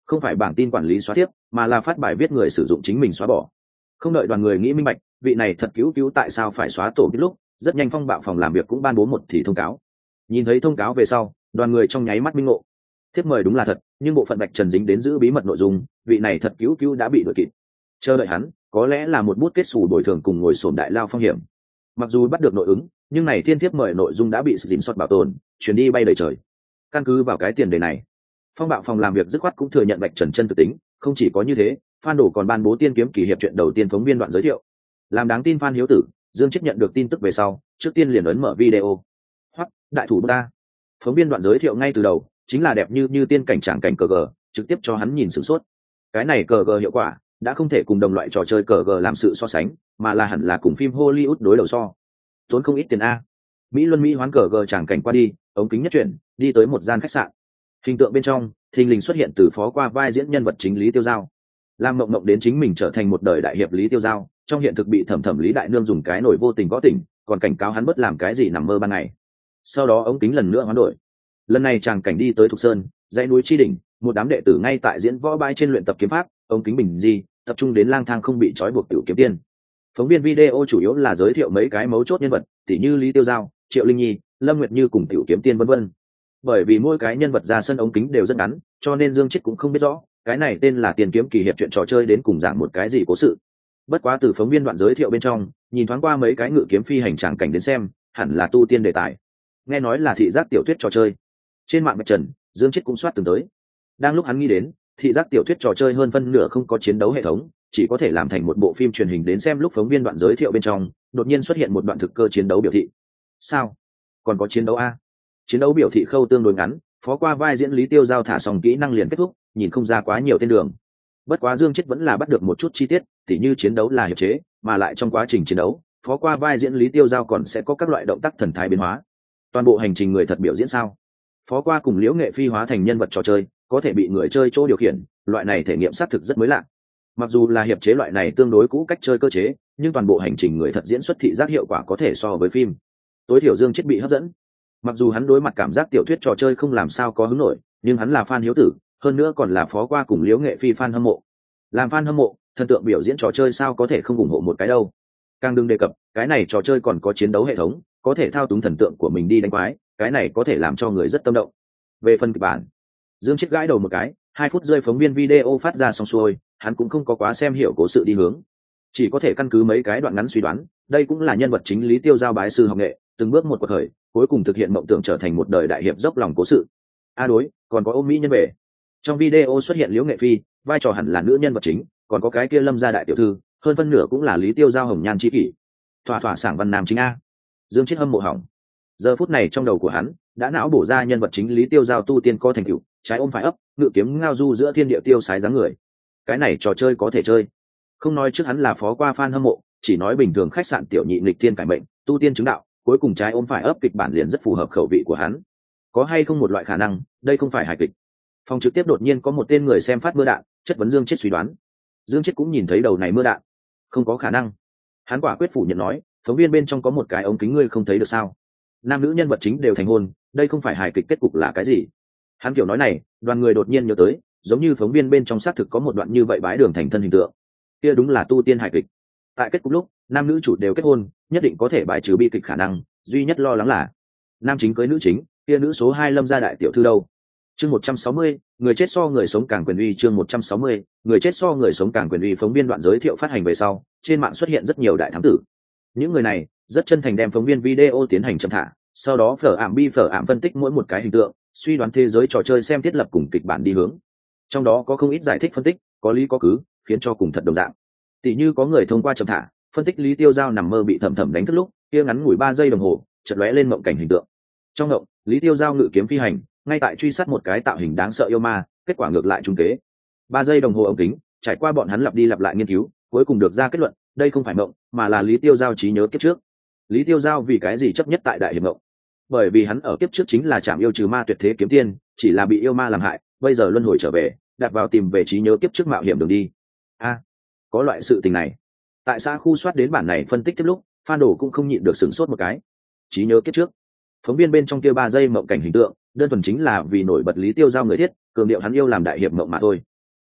Speaker 1: không phải bảng tin quản lý xóa tiếp mà là phát bài viết người sử dụng chính mình xóa bỏ. Không đợi đoàn người nghĩ minh bạch vị này thật cứu cứu tại sao phải xóa tổ biết lúc, rất nhanh phong bạo phòng làm việc cũng ban bố một thì thông cáo. Nhìn thấy thông cáo về sau, đoàn người trong nháy mắt minh ngộ. Thiếp mời đúng là thật, nhưng bộ phận Bạch Trần dính đến giữ bí mật nội dung, vị này thật cứu cứu đã bị đuổi kịp. Chờ đợi hắn, có lẽ là một bút kết xù bồi thường cùng ngồi sổm đại lao phong hiểm. Mặc dù bắt được nội ứng, nhưng này thiên thiếp mời nội dung đã bị sự dính sót bảo tồn, chuyển đi bay đầy trời. Căn cứ vào cái tiền đề này, phong bạo phòng làm việc dứt khoát cũng thừa nhận Bạch Trần chân thực tính. Không chỉ có như thế, Phan Đổ còn ban bố tiên kiếm kỳ hiệp chuyện đầu tiên phóng viên đoạn giới thiệu. Làm đáng tin Phan Hiếu Tử, Dương Chết nhận được tin tức về sau, trước tiên liền ấn mở video. Hoắc, đại thủ ta. Phóng viên đoạn giới thiệu ngay từ đầu, chính là đẹp như như tiên cảnh tràng cảnh cờ gờ, trực tiếp cho hắn nhìn sửng sốt. Cái này cờ gờ hiệu quả đã không thể cùng đồng loại trò chơi cờ gờ làm sự so sánh, mà là hẳn là cùng phim Hollywood đối đầu so. Tốn không ít tiền a. Mỹ Luân Mỹ hoán cờ gờ tràng cảnh qua đi, ống kính nhất chuyển, đi tới một gian khách sạn. Hình tượng bên trong, thình lình xuất hiện từ phó qua vai diễn nhân vật chính Lý Tiêu Giao. Lam Mộng Mộng đến chính mình trở thành một đời đại hiệp Lý Tiêu Giao, trong hiện thực bị thẩm thẩm Lý Đại Nương dùng cái nổi vô tình gõ tỉnh, còn cảnh cáo hắn bất làm cái gì nằm mơ ban ngày. Sau đó ống kính lần nữa hoán đổi. Lần này chàng cảnh đi tới Thục Sơn, dãy núi Chi Đỉnh, một đám đệ tử ngay tại diễn võ bãi trên luyện tập kiếm pháp, ống kính bình di, tập trung đến lang thang không bị trói buộc tiểu kiếm tiên. Phóng viên video chủ yếu là giới thiệu mấy cái mấu chốt nhân vật, tỉ như Lý Tiêu Giao, Triệu Linh Nhi, Lâm Nguyệt Như cùng tiểu kiếm tiên vân vân. Bởi vì mỗi cái nhân vật ra sân ống kính đều rất ngắn, cho nên Dương Chết cũng không biết rõ cái này tên là tiền kiếm kỳ hiệp chuyện trò chơi đến cùng giảng một cái gì cố sự. Bất quá từ phóng viên đoạn giới thiệu bên trong, nhìn thoáng qua mấy cái ngự kiếm phi hành tràng cảnh đến xem, hẳn là tu tiên đề tài. Nghe nói là thị giác tiểu thuyết trò chơi. Trên mạng Bạch Trần, Dương Chết cũng soát từng tới. Đang lúc hắn nghĩ đến, thị giác tiểu thuyết trò chơi hơn phân nửa không có chiến đấu hệ thống, chỉ có thể làm thành một bộ phim truyền hình đến xem lúc phóng viên đoạn giới thiệu bên trong, đột nhiên xuất hiện một đoạn thực cơ chiến đấu biểu thị. Sao? Còn có chiến đấu a? Chiến đấu biểu thị khâu tương đối ngắn, phó qua vai diễn Lý Tiêu Giao thả xong kỹ năng liền kết thúc, nhìn không ra quá nhiều tên đường. Bất quá Dương Chết vẫn là bắt được một chút chi tiết, tỉ như chiến đấu là hiệp chế, mà lại trong quá trình chiến đấu, phó qua vai diễn Lý Tiêu Giao còn sẽ có các loại động tác thần thái biến hóa. Toàn bộ hành trình người thật biểu diễn sao? Phó qua cùng Liễu Nghệ Phi hóa thành nhân vật trò chơi, có thể bị người chơi chỗ điều khiển, loại này thể nghiệm xác thực rất mới lạ. Mặc dù là hiệp chế loại này tương đối cũ cách chơi cơ chế, nhưng toàn bộ hành trình người thật diễn xuất thị giác hiệu quả có thể so với phim. Tối thiểu Dương Chết bị hấp dẫn. Mặc dù hắn đối mặt cảm giác tiểu thuyết trò chơi không làm sao có hứng nổi, nhưng hắn là fan hiếu tử, hơn nữa còn là phó qua cùng Liễu Nghệ Phi fan hâm mộ. Làm fan hâm mộ, thần tượng biểu diễn trò chơi sao có thể không ủng hộ một cái đâu. Càng đừng đề cập, cái này trò chơi còn có chiến đấu hệ thống, có thể thao túng thần tượng của mình đi đánh quái, cái này có thể làm cho người rất tâm động. Về phần kịch bản, Dương Chết gãi đầu một cái, hai phút rơi phóng viên video phát ra xong xuôi, hắn cũng không có quá xem hiểu cố sự đi hướng, chỉ có thể căn cứ mấy cái đoạn ngắn suy đoán, đây cũng là nhân vật chính Lý Tiêu Giao bái sư học nghệ, từng bước một cuộc khởi, cuối cùng thực hiện mộng tưởng trở thành một đời đại hiệp dốc lòng cố sự. A à đối, còn có ôm mỹ nhân về. Trong video xuất hiện Liễu Nghệ Phi, vai trò hẳn là nữ nhân vật chính, còn có cái kia Lâm gia đại tiểu thư, hơn phân nửa cũng là Lý Tiêu Giao hồng nhan chi kỷ. Thỏa thỏa sảng văn nam chính a. Dương Chết hâm mộ hỏng. Giờ phút này trong đầu của hắn đã não bổ ra nhân vật chính Lý Tiêu Giao tu tiên có thành tựu, trái ôm phải ấp, ngự kiếm ngao du giữa thiên địa tiêu sái dáng người. Cái này trò chơi có thể chơi. Không nói trước hắn là phó qua fan hâm mộ, chỉ nói bình thường khách sạn tiểu nhị nghịch thiên cải mệnh, tu tiên chứng đạo, cuối cùng trái ôm phải ấp kịch bản liền rất phù hợp khẩu vị của hắn. Có hay không một loại khả năng, đây không phải hài kịch. Phòng trực tiếp đột nhiên có một tên người xem phát mưa đạn, chất vấn Dương Chết suy đoán. Dương Chết cũng nhìn thấy đầu này mưa đạn. Không có khả năng. Hắn quả quyết phủ nhận nói, phóng viên bên trong có một cái ống kính ngươi không thấy được sao? Nam nữ nhân vật chính đều thành hôn, đây không phải hài kịch kết cục là cái gì? Hắn kiểu nói này, đoàn người đột nhiên nhớ tới, giống như phóng viên bên trong xác thực có một đoạn như vậy bãi đường thành thân hình tượng. Kia đúng là tu tiên hài kịch. Tại kết cục lúc, nam nữ chủ đều kết hôn, nhất định có thể bài trừ bi kịch khả năng, duy nhất lo lắng là nam chính cưới nữ chính, kia nữ số hai Lâm gia đại tiểu thư đâu? Chương một trăm sáu mươi, người chết so người sống càng quyền uy. Chương một trăm sáu mươi, người chết so người sống càng quyền uy. Phóng viên đoạn giới thiệu phát hành về sau, trên mạng xuất hiện rất nhiều đại thám tử. Những người này rất chân thành đem phóng viên video tiến hành châm thả, sau đó phở ảm bi phở ảm phân tích mỗi một cái hình tượng, suy đoán thế giới trò chơi xem thiết lập cùng kịch bản đi hướng. Trong đó có không ít giải thích phân tích, có lý có cứ, khiến cho cùng thật đồng dạng. Tỷ như có người thông qua châm thả, phân tích Lý Tiêu Giao nằm mơ bị thẩm thẩm đánh thức lúc, kia ngắn ngủi ba giây đồng hồ, chợt lóe lên mộng cảnh hình tượng. Trong mộng, Lý Tiêu Giao ngự kiếm phi hành, ngay tại truy sát một cái tạo hình đáng sợ yêu ma, kết quả ngược lại trùng kế. Ba giây đồng hồ ống kính, trải qua bọn hắn lặp đi lặp lại nghiên cứu, cuối cùng được ra kết luận, đây không phải mộng, mà là Lý Tiêu Giao trí nhớ kiếp trước. Lý Tiêu Giao vì cái gì chấp nhất tại đại hiệp mộng? Bởi vì hắn ở kiếp trước chính là trảm yêu trừ ma tuyệt thế kiếm tiên, chỉ là bị yêu ma làm hại, bây giờ luân hồi trở về, đặt vào tìm về trí nhớ kiếp trước mạo hiểm đường đi. A, à, có loại sự tình này. Tại xã khu soát đến bản này phân tích tiếp lúc, fan đồ cũng không nhịn được sửng sốt một cái. Trí nhớ kiếp trước. Phóng viên bên trong kia ba giây mộng cảnh hình tượng, đơn thuần chính là vì nổi bật Lý Tiêu Giao người thiết, cường điệu hắn yêu làm đại hiệp mộng mà thôi.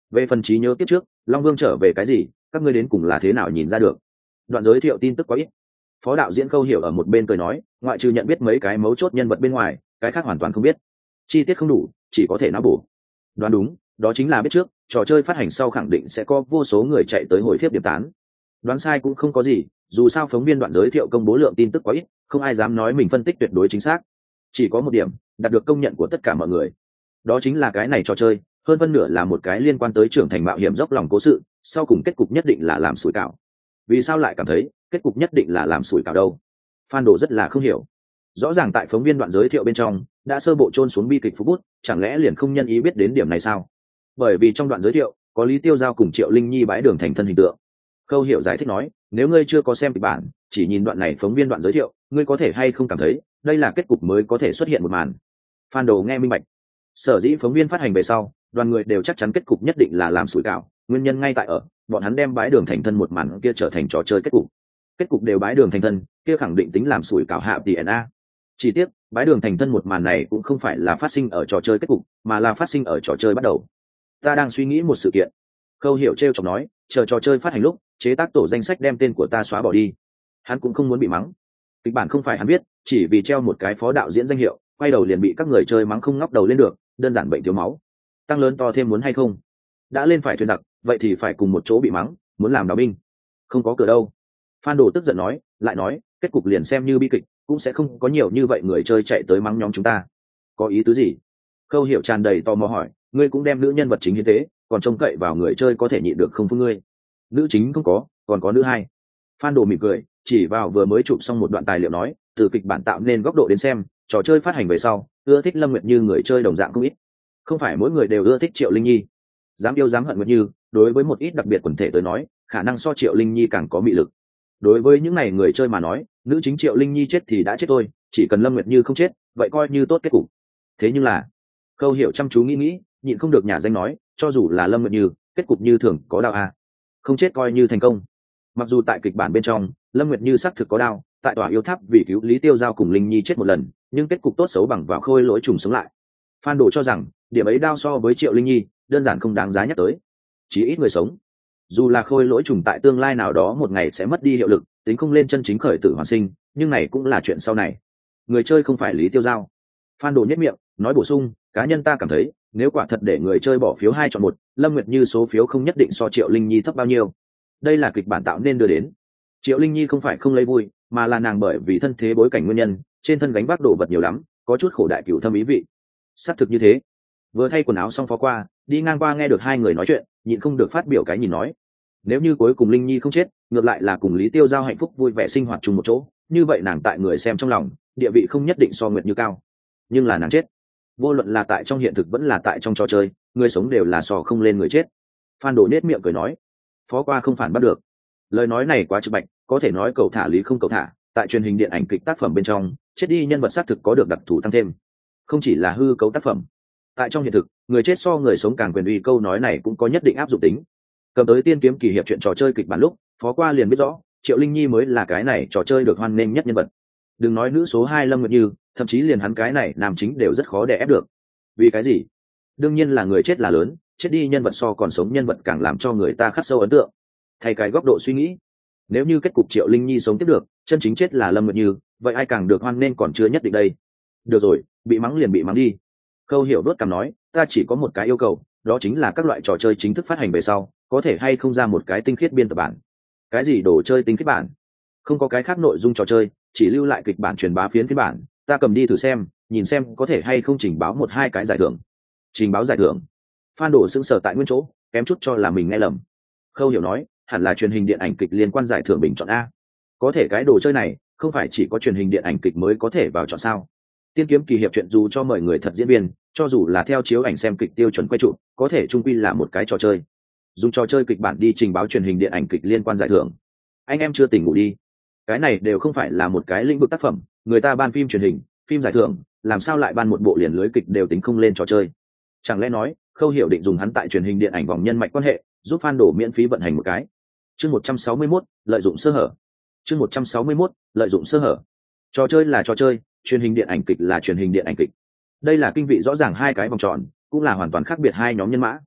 Speaker 1: Về phần trí nhớ kiếp trước, Long Vương trở về cái gì, các ngươi đến cùng là thế nào nhìn ra được? Đoạn giới thiệu tin tức quá ít. Phó đạo diễn Khâu Hiểu ở một bên cười nói, ngoại trừ nhận biết mấy cái mấu chốt nhân vật bên ngoài, cái khác hoàn toàn không biết. Chi tiết không đủ, chỉ có thể não bổ. Đoán đúng, đó chính là biết trước, trò chơi phát hành sau khẳng định sẽ có vô số người chạy tới hồi thiếp điểm tán. Đoán sai cũng không có gì, dù sao phóng viên đoạn giới thiệu công bố lượng tin tức quá ít, không ai dám nói mình phân tích tuyệt đối chính xác. Chỉ có một điểm, đạt được công nhận của tất cả mọi người. Đó chính là cái này trò chơi, hơn phân nửa là một cái liên quan tới trưởng thành mạo hiểm dốc lòng cố sự, sau cùng kết cục nhất định là làm sủi cảo. Vì sao lại cảm thấy kết cục nhất định là làm sủi cảo đâu? Fan đồ rất là không hiểu. Rõ ràng tại phóng viên đoạn giới thiệu bên trong đã sơ bộ chôn xuống bi kịch phú bút, chẳng lẽ liền không nhân ý biết đến điểm này sao? Bởi vì trong đoạn giới thiệu có Lý Tiêu Giao cùng Triệu Linh Nhi bãi đường thành thân hình tượng. Khâu Hiểu giải thích nói, nếu ngươi chưa có xem kịch bản, chỉ nhìn đoạn này phóng viên đoạn giới thiệu, ngươi có thể hay không cảm thấy đây là kết cục mới có thể xuất hiện một màn. Fan đồ nghe minh bạch. Sở dĩ phóng viên phát hành về sau, đoàn người đều chắc chắn kết cục nhất định là làm sủi cảo, nguyên nhân ngay tại ở bọn hắn đem bãi đường thành thân một màn kia trở thành trò chơi kết cục. Kết cục đều bãi đường thành thân, kia khẳng định tính làm sủi cảo hạ tỷ en a. Chỉ tiếc, bãi đường thành thân một màn này cũng không phải là phát sinh ở trò chơi kết cục, mà là phát sinh ở trò chơi bắt đầu. Ta đang suy nghĩ một sự kiện. Khâu Hiểu trêu chọc nói, chờ trò chơi phát hành lúc, chế tác tổ danh sách đem tên của ta xóa bỏ đi. Hắn cũng không muốn bị mắng. Kịch bản không phải hắn viết, chỉ vì treo một cái phó đạo diễn danh hiệu, quay đầu liền bị các người chơi mắng không ngóc đầu lên được, đơn giản bệnh thiếu máu. Tăng lớn to thêm muốn hay không? Đã lên phải thuyền giặc, vậy thì phải cùng một chỗ bị mắng, muốn làm đào binh. Không có cửa đâu. Phan Đồ tức giận nói, lại nói, kết cục liền xem như bi kịch, cũng sẽ không có nhiều như vậy người chơi chạy tới mắng nhóm chúng ta. Có ý tứ gì? Khâu Hiểu tràn đầy tò mò hỏi, ngươi cũng đem nữ nhân vật chính như thế, còn trông cậy vào người chơi có thể nhịn được không phương ngươi? Nữ chính không có, còn có nữ hai. Phan Đồ mỉm cười, chỉ vào vừa mới chụp xong một đoạn tài liệu nói, từ kịch bản tạo nên góc độ đến xem, trò chơi phát hành về sau, ưa thích Lâm Nguyệt Như người chơi đồng dạng không ít. Không phải mỗi người đều ưa thích Triệu Linh Nhi. Dám yêu dám hận Nguyệt Như, đối với một ít đặc biệt quần thể tới nói, khả năng so Triệu Linh Nhi càng có mị lực. Đối với những này người chơi mà nói, nữ chính Triệu Linh Nhi chết thì đã chết thôi, chỉ cần Lâm Nguyệt Như không chết, vậy coi như tốt kết cục. Thế nhưng là, Khâu Hiểu chăm chú nghĩ nghĩ, nhịn không được nhả danh nói, cho dù là Lâm Nguyệt Như, kết cục như thường có đau à. Không chết coi như thành công. Mặc dù tại kịch bản bên trong, Lâm Nguyệt Như xác thực có đau, tại tòa yêu tháp vì cứu Lý Tiêu Giao cùng Linh Nhi chết một lần, nhưng kết cục tốt xấu bằng vào Khôi Lỗi trùng sống lại. Phan Đồ cho rằng, điểm ấy đau so với Triệu Linh Nhi, đơn giản không đáng giá nhắc tới. Chỉ ít người sống. Dù là Khôi Lỗi trùng tại tương lai nào đó một ngày sẽ mất đi hiệu lực, tính không lên chân chính khởi tử hoàn sinh, nhưng này cũng là chuyện sau này. Người chơi không phải Lý Tiêu Giao. Phan Đồ nhếch miệng, nói bổ sung, cá nhân ta cảm thấy, nếu quả thật để người chơi bỏ phiếu hai chọn một, Lâm Nguyệt Như số phiếu không nhất định so Triệu Linh Nhi thấp bao nhiêu. Đây là kịch bản tạo nên đưa đến. Triệu Linh Nhi không phải không lấy vui, mà là nàng bởi vì thân thế bối cảnh nguyên nhân, trên thân gánh vác đồ vật nhiều lắm, có chút khổ đại cửu thâm ý vị. Xác thực như thế. Vừa thay quần áo xong phó qua, đi ngang qua nghe được hai người nói chuyện, nhịn không được phát biểu cái nhìn nói. Nếu như cuối cùng Linh Nhi không chết, ngược lại là cùng Lý Tiêu Giao hạnh phúc vui vẻ sinh hoạt chung một chỗ, như vậy nàng tại người xem trong lòng, địa vị không nhất định so Nguyệt Như cao. Nhưng là nàng chết, vô luận là tại trong hiện thực vẫn là tại trong trò chơi, người sống đều là so không lên người chết. Phan Đồ nết miệng cười nói, phó qua không phản bắt được. Lời nói này quá trực bạch, có thể nói cầu thả lý không cầu thả, tại truyền hình điện ảnh kịch tác phẩm bên trong, chết đi nhân vật xác thực có được đặc thù tăng thêm, không chỉ là hư cấu tác phẩm. Tại trong hiện thực, người chết so người sống càng quyền uy, câu nói này cũng có nhất định áp dụng tính. Cầm tới Tiên Kiếm Kỳ Hiệp chuyện trò chơi kịch bản lúc, phó qua liền biết rõ, Triệu Linh Nhi mới là cái này trò chơi được hoan nghênh nhất nhân vật. Đừng nói nữ số hai Lâm Nguyệt Như, thậm chí liền hắn cái này nam chính đều rất khó để ép được. Vì cái gì? Đương nhiên là người chết là lớn, chết đi nhân vật so còn sống nhân vật càng làm cho người ta khắc sâu ấn tượng. Thay cái góc độ suy nghĩ, nếu như kết cục Triệu Linh Nhi sống tiếp được, chân chính chết là Lâm Nguyệt Như, vậy ai càng được hoan nên còn chưa nhất định đây. Được rồi, bị mắng liền bị mắng đi. Khâu Hiểu đốt cằm nói, ta chỉ có một cái yêu cầu, đó chính là các loại trò chơi chính thức phát hành về sau, có thể hay không ra một cái tinh khiết biên tập bản. Cái gì đồ chơi tinh khiết bản? Không có cái khác nội dung trò chơi, chỉ lưu lại kịch bản truyền bá phiến phiến bản, ta cầm đi thử xem, nhìn xem có thể hay không trình báo một hai cái giải thưởng. Trình báo giải thưởng? Phan Đồ sững sờ tại nguyên chỗ, kém chút cho là mình nghe lầm. Khâu Hiểu nói, hẳn là truyền hình điện ảnh kịch liên quan giải thưởng bình chọn a. Có thể cái đồ chơi này không phải chỉ có truyền hình điện ảnh kịch mới có thể vào chọn sao? Tiên Kiếm Kỳ Hiệp chuyện dù cho mời người thật diễn viên, cho dù là theo chiếu ảnh xem kịch tiêu chuẩn quay trụ, có thể chung quy là một cái trò chơi. Dùng trò chơi kịch bản đi trình báo truyền hình điện ảnh kịch liên quan giải thưởng, anh em chưa tỉnh ngủ đi. Cái này đều không phải là một cái lĩnh vực tác phẩm, người ta ban phim truyền hình, phim giải thưởng, làm sao lại ban một bộ liền lưới kịch đều tính không lên trò chơi? Chẳng lẽ nói Khâu Hiểu định dùng hắn tại truyền hình điện ảnh vòng nhân mạch quan hệ, giúp fan đổ miễn phí vận hành một cái. Chương một trăm sáu mươi mốt, lợi dụng sơ hở. Chương một trăm sáu mươi mốt, lợi dụng sơ hở. Trò chơi là trò chơi, truyền hình điện ảnh kịch là truyền hình điện ảnh kịch. Đây là kinh vị rõ ràng hai cái vòng tròn, cũng là hoàn toàn khác biệt hai nhóm nhân mã.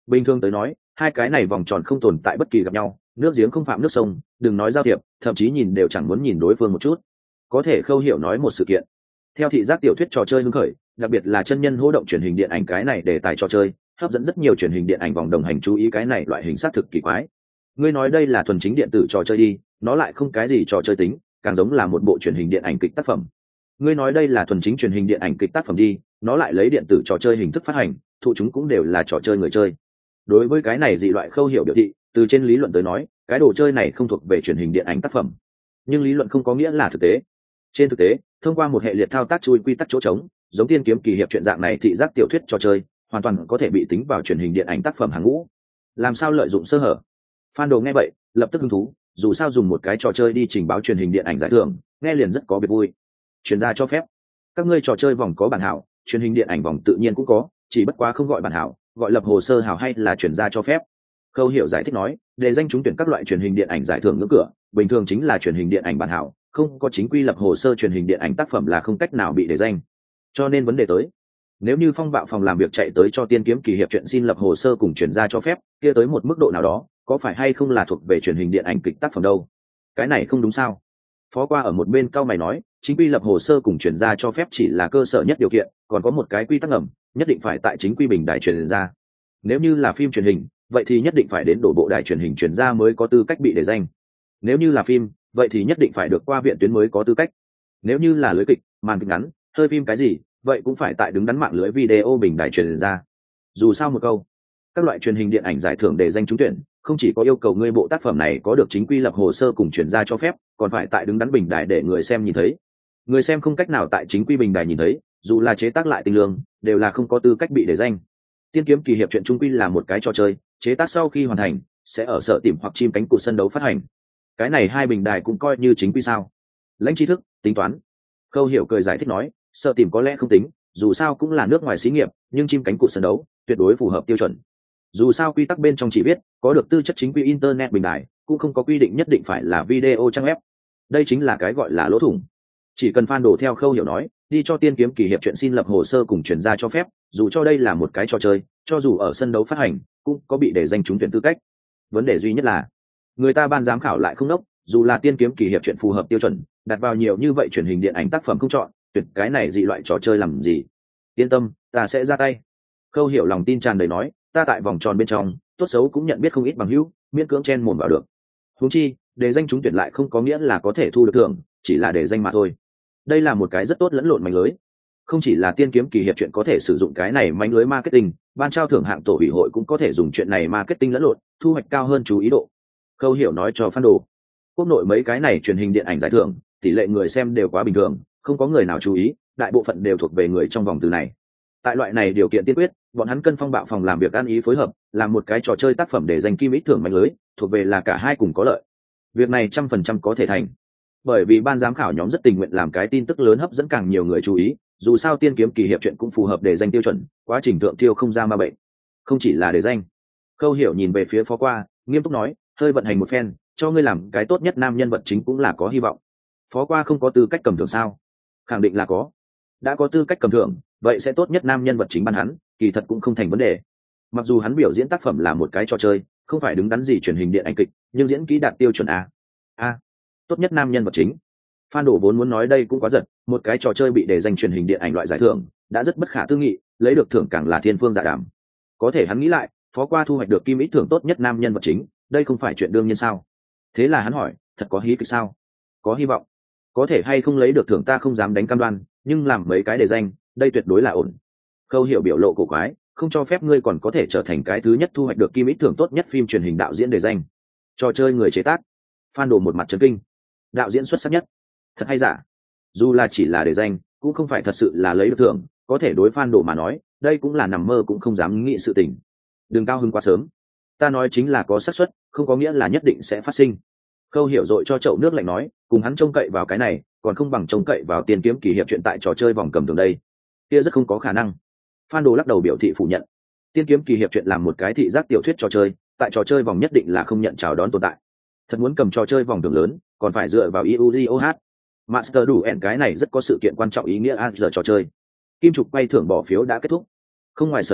Speaker 1: Bình thường tới nói hai cái này vòng tròn không tồn tại bất kỳ gặp nhau, nước giếng không phạm nước sông, đừng nói giao thiệp, thậm chí nhìn đều chẳng muốn nhìn đối phương một chút. Có thể Khâu Hiểu nói một sự kiện. Theo thị giác tiểu thuyết trò chơi hưng khởi, đặc biệt là chân nhân hô động truyền hình điện ảnh cái này đề tài trò chơi, hấp dẫn rất nhiều truyền hình điện ảnh vòng đồng hành chú ý cái này loại hình xác thực kỳ quái. Ngươi nói đây là thuần chính điện tử trò chơi đi, nó lại không cái gì trò chơi tính, càng giống là một bộ truyền hình điện ảnh kịch tác phẩm. Ngươi nói đây là thuần chính truyền hình điện ảnh kịch tác phẩm đi, nó lại lấy điện tử trò chơi hình thức phát hành, thụ chúng cũng đều là trò chơi người chơi. Đối với cái này dị loại Khâu Hiểu biểu thị, từ trên lý luận tới nói, cái đồ chơi này không thuộc về truyền hình điện ảnh tác phẩm, nhưng lý luận không có nghĩa là thực tế. Trên thực tế, thông qua một hệ liệt thao tác chui quy tắc chỗ trống, giống Tiên Kiếm Kỳ Hiệp chuyện dạng này thị giác tiểu thuyết trò chơi, hoàn toàn có thể bị tính vào truyền hình điện ảnh tác phẩm hàng ngũ. Làm sao lợi dụng sơ hở? Fan đồ nghe vậy, lập tức hứng thú, dù sao dùng một cái trò chơi đi trình báo truyền hình điện ảnh giải thưởng, nghe liền rất có biệt vui. Chuyên gia cho phép. Các ngươi trò chơi vòng có bản hảo, truyền hình điện ảnh vòng tự nhiên cũng có, chỉ bất quá không gọi bản hảo, gọi lập hồ sơ hảo hay là chuyên gia cho phép. Khâu Hiểu giải thích nói, để danh trúng tuyển các loại truyền hình điện ảnh giải thưởng ngưỡng cửa, bình thường chính là truyền hình điện ảnh bản hảo, không có chính quy lập hồ sơ truyền hình điện ảnh tác phẩm là không cách nào bị để danh. Cho nên vấn đề tới, nếu như Phong Bạo phòng làm việc chạy tới cho Tiên Kiếm Kỳ Hiệp chuyện xin lập hồ sơ cùng chuyển ra cho phép, kia tới một mức độ nào đó, có phải hay không là thuộc về truyền hình điện ảnh kịch tác phẩm đâu? Cái này không đúng sao? Phó Qua ở một bên cao mày nói, chính quy lập hồ sơ cùng chuyển ra cho phép chỉ là cơ sở nhất điều kiện, còn có một cái quy tắc ngầm, nhất định phải tại chính quy bình đài truyền ra. Nếu như là phim truyền hình, vậy thì nhất định phải đến đổ bộ đài truyền hình truyền ra mới có tư cách bị để danh. Nếu như là phim, vậy thì nhất định phải được qua viện tuyến mới có tư cách. Nếu như là lưới kịch, màn kịch ngắn, hơi phim cái gì, vậy cũng phải tại đứng đắn mạng lưới video bình đài truyền ra. Dù sao một câu, các loại truyền hình điện ảnh giải thưởng để danh trúng tuyển, không chỉ có yêu cầu ngươi bộ tác phẩm này có được chính quy lập hồ sơ cùng chuyển ra cho phép, còn phải tại đứng đắn bình đài để người xem nhìn thấy. Người xem không cách nào tại chính quy bình đài nhìn thấy, dù là chế tác lại tinh lương, đều là không có tư cách bị để danh. Tiên Kiếm Kỳ Hiệp chuyện trung quy là một cái trò chơi, chế tác sau khi hoàn thành sẽ ở sở tìm hoặc chim cánh cụt sân đấu phát hành. Cái này hai bình đài cũng coi như chính quy sao? Lãnh tri thức, tính toán. Khâu Hiểu cười giải thích nói, sở tìm có lẽ không tính, dù sao cũng là nước ngoài xí nghiệp, nhưng chim cánh cụt sân đấu tuyệt đối phù hợp tiêu chuẩn. Dù sao quy tắc bên trong chỉ biết có được tư chất chính quy internet bình đài, cũng không có quy định nhất định phải là video trang web. Đây chính là cái gọi là lỗ thủng. Chỉ cần fan đồ theo Khâu Hiểu nói, đi cho Tiên Kiếm Kỳ Hiệp chuyện xin lập hồ sơ cùng chuyển ra cho phép, dù cho đây là một cái trò chơi, cho dù ở sân đấu phát hành, cũng có bị để danh trúng tuyển tư cách. Vấn đề duy nhất là, người ta ban giám khảo lại không đốc, dù là Tiên Kiếm Kỳ Hiệp chuyện phù hợp tiêu chuẩn, đặt vào nhiều như vậy truyền hình điện ảnh tác phẩm không chọn, tuyển cái này dị loại trò chơi làm gì? Yên tâm, ta sẽ ra tay. Khâu Hiểu lòng tin tràn đầy nói, ta tại vòng tròn bên trong, tốt xấu cũng nhận biết không ít bằng hữu, miễn cưỡng chen mồm vào được. Huống chi, để danh trúng tuyển lại không có nghĩa là có thể thu được thưởng, chỉ là để danh mà thôi. Đây là một cái rất tốt lẫn lộn manh lưới. Không chỉ là Tiên Kiếm Kỳ Hiệp chuyện có thể sử dụng cái này manh lưới marketing, ban trao thưởng hạng tổ ủy hội cũng có thể dùng chuyện này marketing lẫn lộn, thu hoạch cao hơn chú ý độ. Khâu Hiểu nói cho fan đồ, quốc nội mấy cái này truyền hình điện ảnh giải thưởng, tỷ lệ người xem đều quá bình thường, không có người nào chú ý, đại bộ phận đều thuộc về người trong vòng từ này. Tại loại này điều kiện tiên quyết, bọn hắn cân Phong Bạo phòng làm việc ăn ý phối hợp, làm một cái trò chơi tác phẩm để giành kim ít thưởng mạnh lưới, thuộc về là cả hai cùng có lợi. Việc này trăm phần trăm có thể thành, bởi vì ban giám khảo nhóm rất tình nguyện làm cái tin tức lớn hấp dẫn càng nhiều người chú ý. Dù sao Tiên Kiếm Kỳ Hiệp chuyện cũng phù hợp để danh tiêu chuẩn, quá trình thượng tiêu không ra ma bệnh. Không chỉ là để danh. Khâu Hiểu nhìn về phía Phó Qua, nghiêm túc nói, hơi vận hành một phen, cho ngươi làm cái tốt nhất nam nhân vật chính cũng là có hy vọng. Phó Qua không có tư cách cầm thưởng sao? Khẳng định là có. Đã có tư cách cầm thưởng, vậy sẽ tốt nhất nam nhân vật chính ban hắn, kỳ thật cũng không thành vấn đề. Mặc dù hắn biểu diễn tác phẩm là một cái trò chơi, không phải đứng đắn gì truyền hình điện ảnh kịch, nhưng diễn kỹ đạt tiêu chuẩn a. A, tốt nhất nam nhân vật chính. Phan Đổ vốn muốn nói đây cũng quá giật, một cái trò chơi bị đề danh truyền hình điện ảnh loại giải thưởng, đã rất bất khả tư nghị, lấy được thưởng càng là thiên phương dạ đàm. Có thể hắn nghĩ lại, Phó Qua thu hoạch được kim ít thưởng tốt nhất nam nhân vật chính, đây không phải chuyện đương nhiên sao? Thế là hắn hỏi, thật có hí kịch sao? Có hy vọng. Có thể hay không lấy được thưởng ta không dám đánh cam đoan, nhưng làm mấy cái đề danh, đây tuyệt đối là ổn. Khâu Hiểu biểu lộ cổ quái, không cho phép ngươi còn có thể trở thành cái thứ nhất thu hoạch được kim ít thưởng tốt nhất phim truyền hình đạo diễn đề danh. Trò chơi người chế tác. Phan Đổ một mặt chấn kinh. Đạo diễn xuất sắc nhất. Thật hay giả? Dù là chỉ là đề danh, cũng không phải thật sự là lấy được thưởng, có thể đối Phan Đổ mà nói, đây cũng là nằm mơ cũng không dám nghĩ sự tình. Đừng cao hứng quá sớm. Ta nói chính là có xác suất, không có nghĩa là nhất định sẽ phát sinh. Khâu Hiểu dội cho chậu nước lạnh nói, cùng hắn trông cậy vào cái này, còn không bằng trông cậy vào Tiên Kiếm Kỳ Hiệp chuyện tại trò chơi vòng cầm tường đây. Kia rất không có khả năng. Phan Đồ lắc đầu biểu thị phủ nhận. Tiên Kiếm Kỳ Hiệp chuyện làm một cái thị giác tiểu thuyết trò chơi, tại trò chơi vòng nhất định là không nhận chào đón tồn tại. Thật muốn cầm trò chơi vòng tường lớn, còn phải dựa vào i u giê o hát. Master đủ ẻn cái này rất có sự kiện quan trọng ý nghĩa a giờ trò chơi. Kim trục quay thưởng bỏ phiếu đã kết thúc. Không ngoài sở liệu,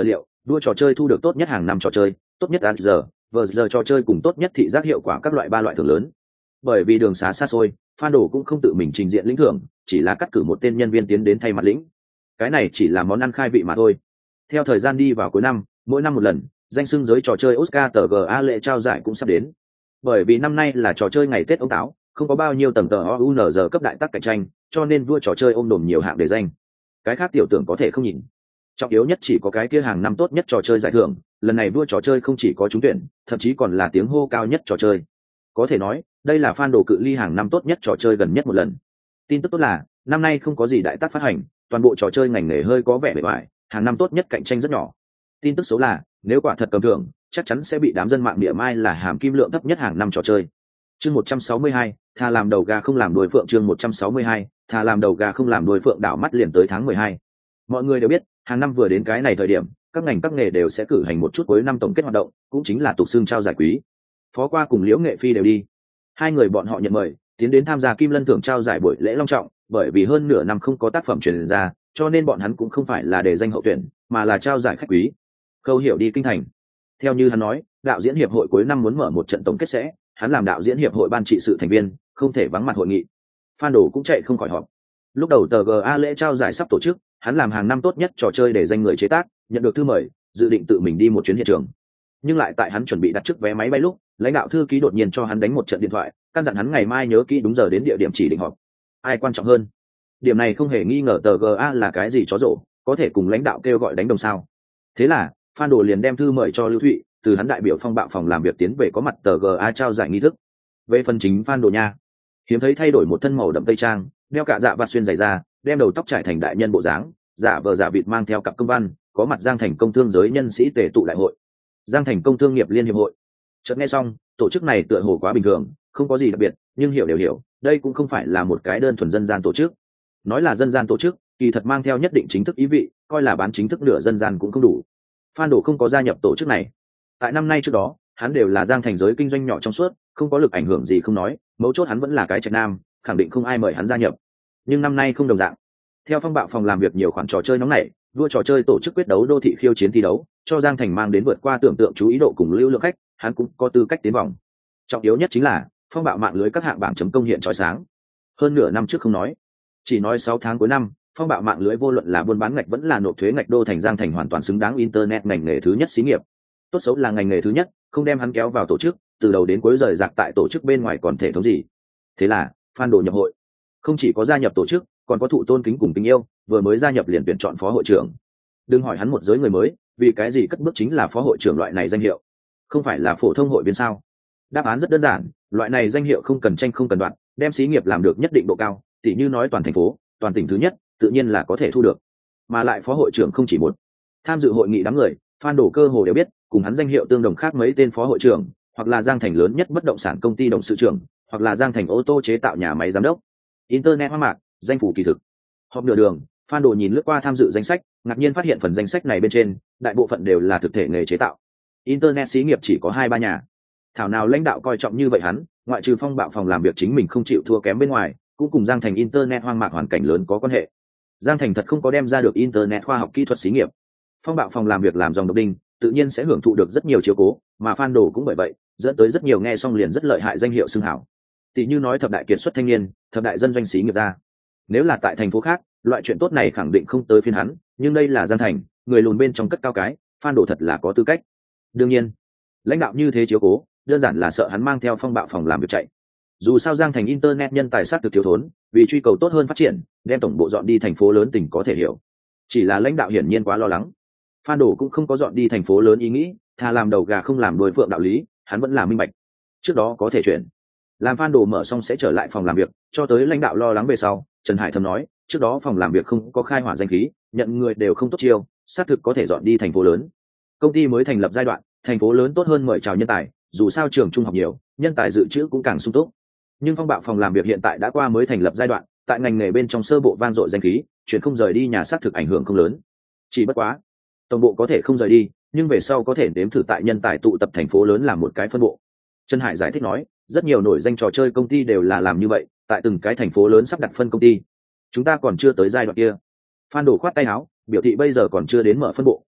Speaker 1: đua trò chơi thu được tốt nhất hàng năm trò chơi, tốt nhất ad giờ vờ giờ trò chơi cùng tốt nhất thị giác hiệu quả các loại ba loại thưởng lớn. Bởi vì đường xá xa xôi, fan đồ cũng không tự mình trình diện lĩnh thưởng, chỉ là cắt cử một tên nhân viên tiến đến thay mặt lĩnh. Cái này chỉ là món ăn khai vị mà thôi. Theo thời gian đi vào cuối năm, mỗi năm một lần, danh xưng giới trò chơi Oscar tờ giê a lễ trao giải cũng sắp đến. Bởi vì năm nay là trò chơi ngày Tết ông táo, không có bao nhiêu tầng tờ o u en giê cấp đại tác cạnh tranh, cho nên vua trò chơi ôm đồm nhiều hạng để danh. Cái khác tiểu tưởng có thể không nhìn. Trọng yếu nhất chỉ có cái kia hàng năm tốt nhất trò chơi giải thưởng, lần này vua trò chơi không chỉ có trúng tuyển, thậm chí còn là tiếng hô cao nhất trò chơi. Có thể nói, đây là fan đồ cự ly hàng năm tốt nhất trò chơi gần nhất một lần. Tin tức tốt là, năm nay không có gì đại tác phát hành, toàn bộ trò chơi ngành nghề hơi có vẻ bề bại, hàng năm tốt nhất cạnh tranh rất nhỏ. Tin tức xấu là, nếu quả thật cầm thưởng, chắc chắn sẽ bị đám dân mạng địa mai là hàm kim lượng thấp nhất hàng năm trò chơi. Chương một trăm sáu mươi hai, thà làm đầu gà không làm đuôi phượng. Chương một trăm sáu mươi hai, thà làm đầu gà không làm đuôi phượng. Đảo mắt liền tới tháng mười hai. Mọi người đều biết, hàng năm vừa đến cái này thời điểm, các ngành các nghề đều sẽ cử hành một chút cuối năm tổng kết hoạt động, cũng chính là tục xương trao giải quý. Phó Qua cùng Liễu Nghệ Phi đều đi. Hai người bọn họ nhận mời, tiến đến tham gia Kim Lân thưởng trao giải buổi lễ long trọng, bởi vì hơn nửa năm không có tác phẩm truyền ra, cho nên bọn hắn cũng không phải là để danh hậu tuyển, mà là trao giải khách quý. Khâu Hiểu đi kinh thành. Theo như hắn nói, đạo diễn hiệp hội cuối năm muốn mở một trận tổng kết sẽ, hắn làm đạo diễn hiệp hội ban trị sự thành viên, không thể vắng mặt hội nghị. Phan Đồ cũng chạy không khỏi họp. Lúc đầu tờ giê a lễ trao giải sắp tổ chức, hắn làm hàng năm tốt nhất trò chơi để danh người chế tác, nhận được thư mời, dự định tự mình đi một chuyến hiện trường. Nhưng lại tại hắn chuẩn bị đặt trước vé máy bay lúc, lãnh đạo thư ký đột nhiên cho hắn đánh một trận điện thoại, căn dặn hắn ngày mai nhớ kỹ đúng giờ đến địa điểm chỉ định họp. Ai quan trọng hơn? Điểm này không hề nghi ngờ tờ giê a là cái gì chó rổ, có thể cùng lãnh đạo kêu gọi đánh đồng sao. Thế là, Phan Đồ liền đem thư mời cho Lưu Thụy, từ hắn đại biểu phong bạo phòng làm việc tiến về có mặt tờ giê a trao giải nghi thức. Về phần chính Phan Đồ nha, hiếm thấy thay đổi một thân màu đậm tây trang, đeo cả dạ vạt xuyên dày da, đem đầu tóc trải thành đại nhân bộ dáng, giả vờ giả vịt mang theo cặp công văn, có mặt Giang Thành công thương giới nhân sĩ tề tụ đại hội. Giang Thành công thương nghiệp liên hiệp hội. Chợt nghe xong, tổ chức này tựa hồ quá bình thường, không có gì đặc biệt, nhưng hiểu đều hiểu, đây cũng không phải là một cái đơn thuần dân gian tổ chức. Nói là dân gian tổ chức, kỳ thật mang theo nhất định chính thức ý vị, coi là bán chính thức nửa dân gian cũng không đủ. Phan Đồ không có gia nhập tổ chức này. Tại năm nay trước đó, hắn đều là Giang Thành giới kinh doanh nhỏ trong suốt, không có lực ảnh hưởng gì không nói, mấu chốt hắn vẫn là cái trạch nam, khẳng định không ai mời hắn gia nhập. Nhưng năm nay không đồng dạng. Theo phong bạo phòng làm việc nhiều khoản trò chơi nóng nảy, vua trò chơi tổ chức quyết đấu đô thị khiêu chiến thi đấu, cho Giang Thành mang đến vượt qua tưởng tượng chú ý độ cùng lưu lượng khách, hắn cũng có tư cách tiến vòng. Trọng yếu nhất chính là phong bạo mạng lưới các hạng bảng chấm công hiện chói sáng. Hơn nửa năm trước không nói, chỉ nói sáu tháng cuối năm, phong bạo mạng lưới vô luận là buôn bán ngạch vẫn là nộp thuế ngạch đô thành Giang Thành hoàn toàn xứng đáng internet ngành nghề thứ nhất xí nghiệp. Tốt xấu là ngành nghề thứ nhất, không đem hắn kéo vào tổ chức, từ đầu đến cuối rời rạc tại tổ chức bên ngoài còn thể thống gì. Thế là, Phan Đồ nhập hội, không chỉ có gia nhập tổ chức, còn có thụ tôn kính cùng tình yêu, vừa mới gia nhập liền tuyển chọn phó hội trưởng. Đừng hỏi hắn một giới người mới, vì cái gì cất bước chính là phó hội trưởng loại này danh hiệu, không phải là phổ thông hội viên sao? Đáp án rất đơn giản, loại này danh hiệu không cần tranh không cần đoạn, đem xí nghiệp làm được nhất định độ cao, tỉ như nói toàn thành phố, toàn tỉnh thứ nhất, tự nhiên là có thể thu được. Mà lại phó hội trưởng không chỉ một. Tham dự hội nghị đám người, Phan Đồ cơ hồ đều biết, cùng hắn danh hiệu tương đồng khác mấy tên phó hội trưởng, hoặc là Giang Thành lớn nhất bất động sản công ty đồng sự trưởng, hoặc là Giang Thành ô tô chế tạo nhà máy giám đốc. Internet hoa mạc, danh phủ kỳ thực. Họp nửa đường, Phan Đồ nhìn lướt qua tham dự danh sách, ngạc nhiên phát hiện phần danh sách này bên trên, đại bộ phận đều là thực thể nghề chế tạo. Internet xí nghiệp chỉ có hai ba nhà. Thảo nào lãnh đạo coi trọng như vậy hắn, ngoại trừ phong bạo phòng làm việc chính mình không chịu thua kém bên ngoài, cũng cùng Giang Thành Internet hoang mạc hoàn cảnh lớn có quan hệ. Giang Thành thật không có đem ra được Internet khoa học kỹ thuật xí nghiệp. Phong bạo phòng làm việc làm dòng độc đinh, tự nhiên sẽ hưởng thụ được rất nhiều chiếu cố, mà Phan Đồ cũng bởi vậy, dẫn tới rất nhiều nghe xong liền rất lợi hại danh hiệu xưng hảo. Tỷ như nói thập đại kiệt xuất thanh niên, thập đại dân doanh xí nghiệp ra. Nếu là tại thành phố khác, loại chuyện tốt này khẳng định không tới phiên hắn, nhưng đây là Giang Thành, người lùn bên trong cất cao cái, Phan Đồ thật là có tư cách. Đương nhiên, lãnh đạo như thế chiếu cố, đơn giản là sợ hắn mang theo phong bạo phòng làm việc chạy. Dù sao Giang Thành Internet nhân tài sát thực thiếu thốn, vì truy cầu tốt hơn phát triển, đem tổng bộ dọn đi thành phố lớn tỉnh có thể hiểu. Chỉ là lãnh đạo hiển nhiên quá lo lắng. Phan Đồ cũng không có dọn đi thành phố lớn ý nghĩ, thà làm đầu gà không làm đuôi phượng đạo lý, hắn vẫn là minh bạch. Trước đó có thể chuyển. Làm Phan Đồ mở xong sẽ trở lại phòng làm việc, cho tới lãnh đạo lo lắng về sau, Trần Hải thầm nói, trước đó phòng làm việc không có khai hỏa danh khí, nhận người đều không tốt chiêu, xác thực có thể dọn đi thành phố lớn. Công ty mới thành lập giai đoạn, thành phố lớn tốt hơn mời chào nhân tài, dù sao trường trung học nhiều, nhân tài dự trữ cũng càng sung túc. Nhưng phong bạo phòng làm việc hiện tại đã qua mới thành lập giai đoạn, tại ngành nghề bên trong sơ bộ vang dội danh khí, chuyện không rời đi nhà xác thực ảnh hưởng không lớn. Chỉ bất quá, tổng bộ có thể không rời đi, nhưng về sau có thể đếm thử tại nhân tài tụ tập thành phố lớn làm một cái phân bộ. Trần Hải giải thích nói, rất nhiều nổi danh trò chơi công ty đều là làm như vậy, tại từng cái thành phố lớn sắp đặt phân công ty. Chúng ta còn chưa tới giai đoạn kia. Phan Đồ khoát tay áo, biểu thị bây giờ còn chưa đến mở phân bộ,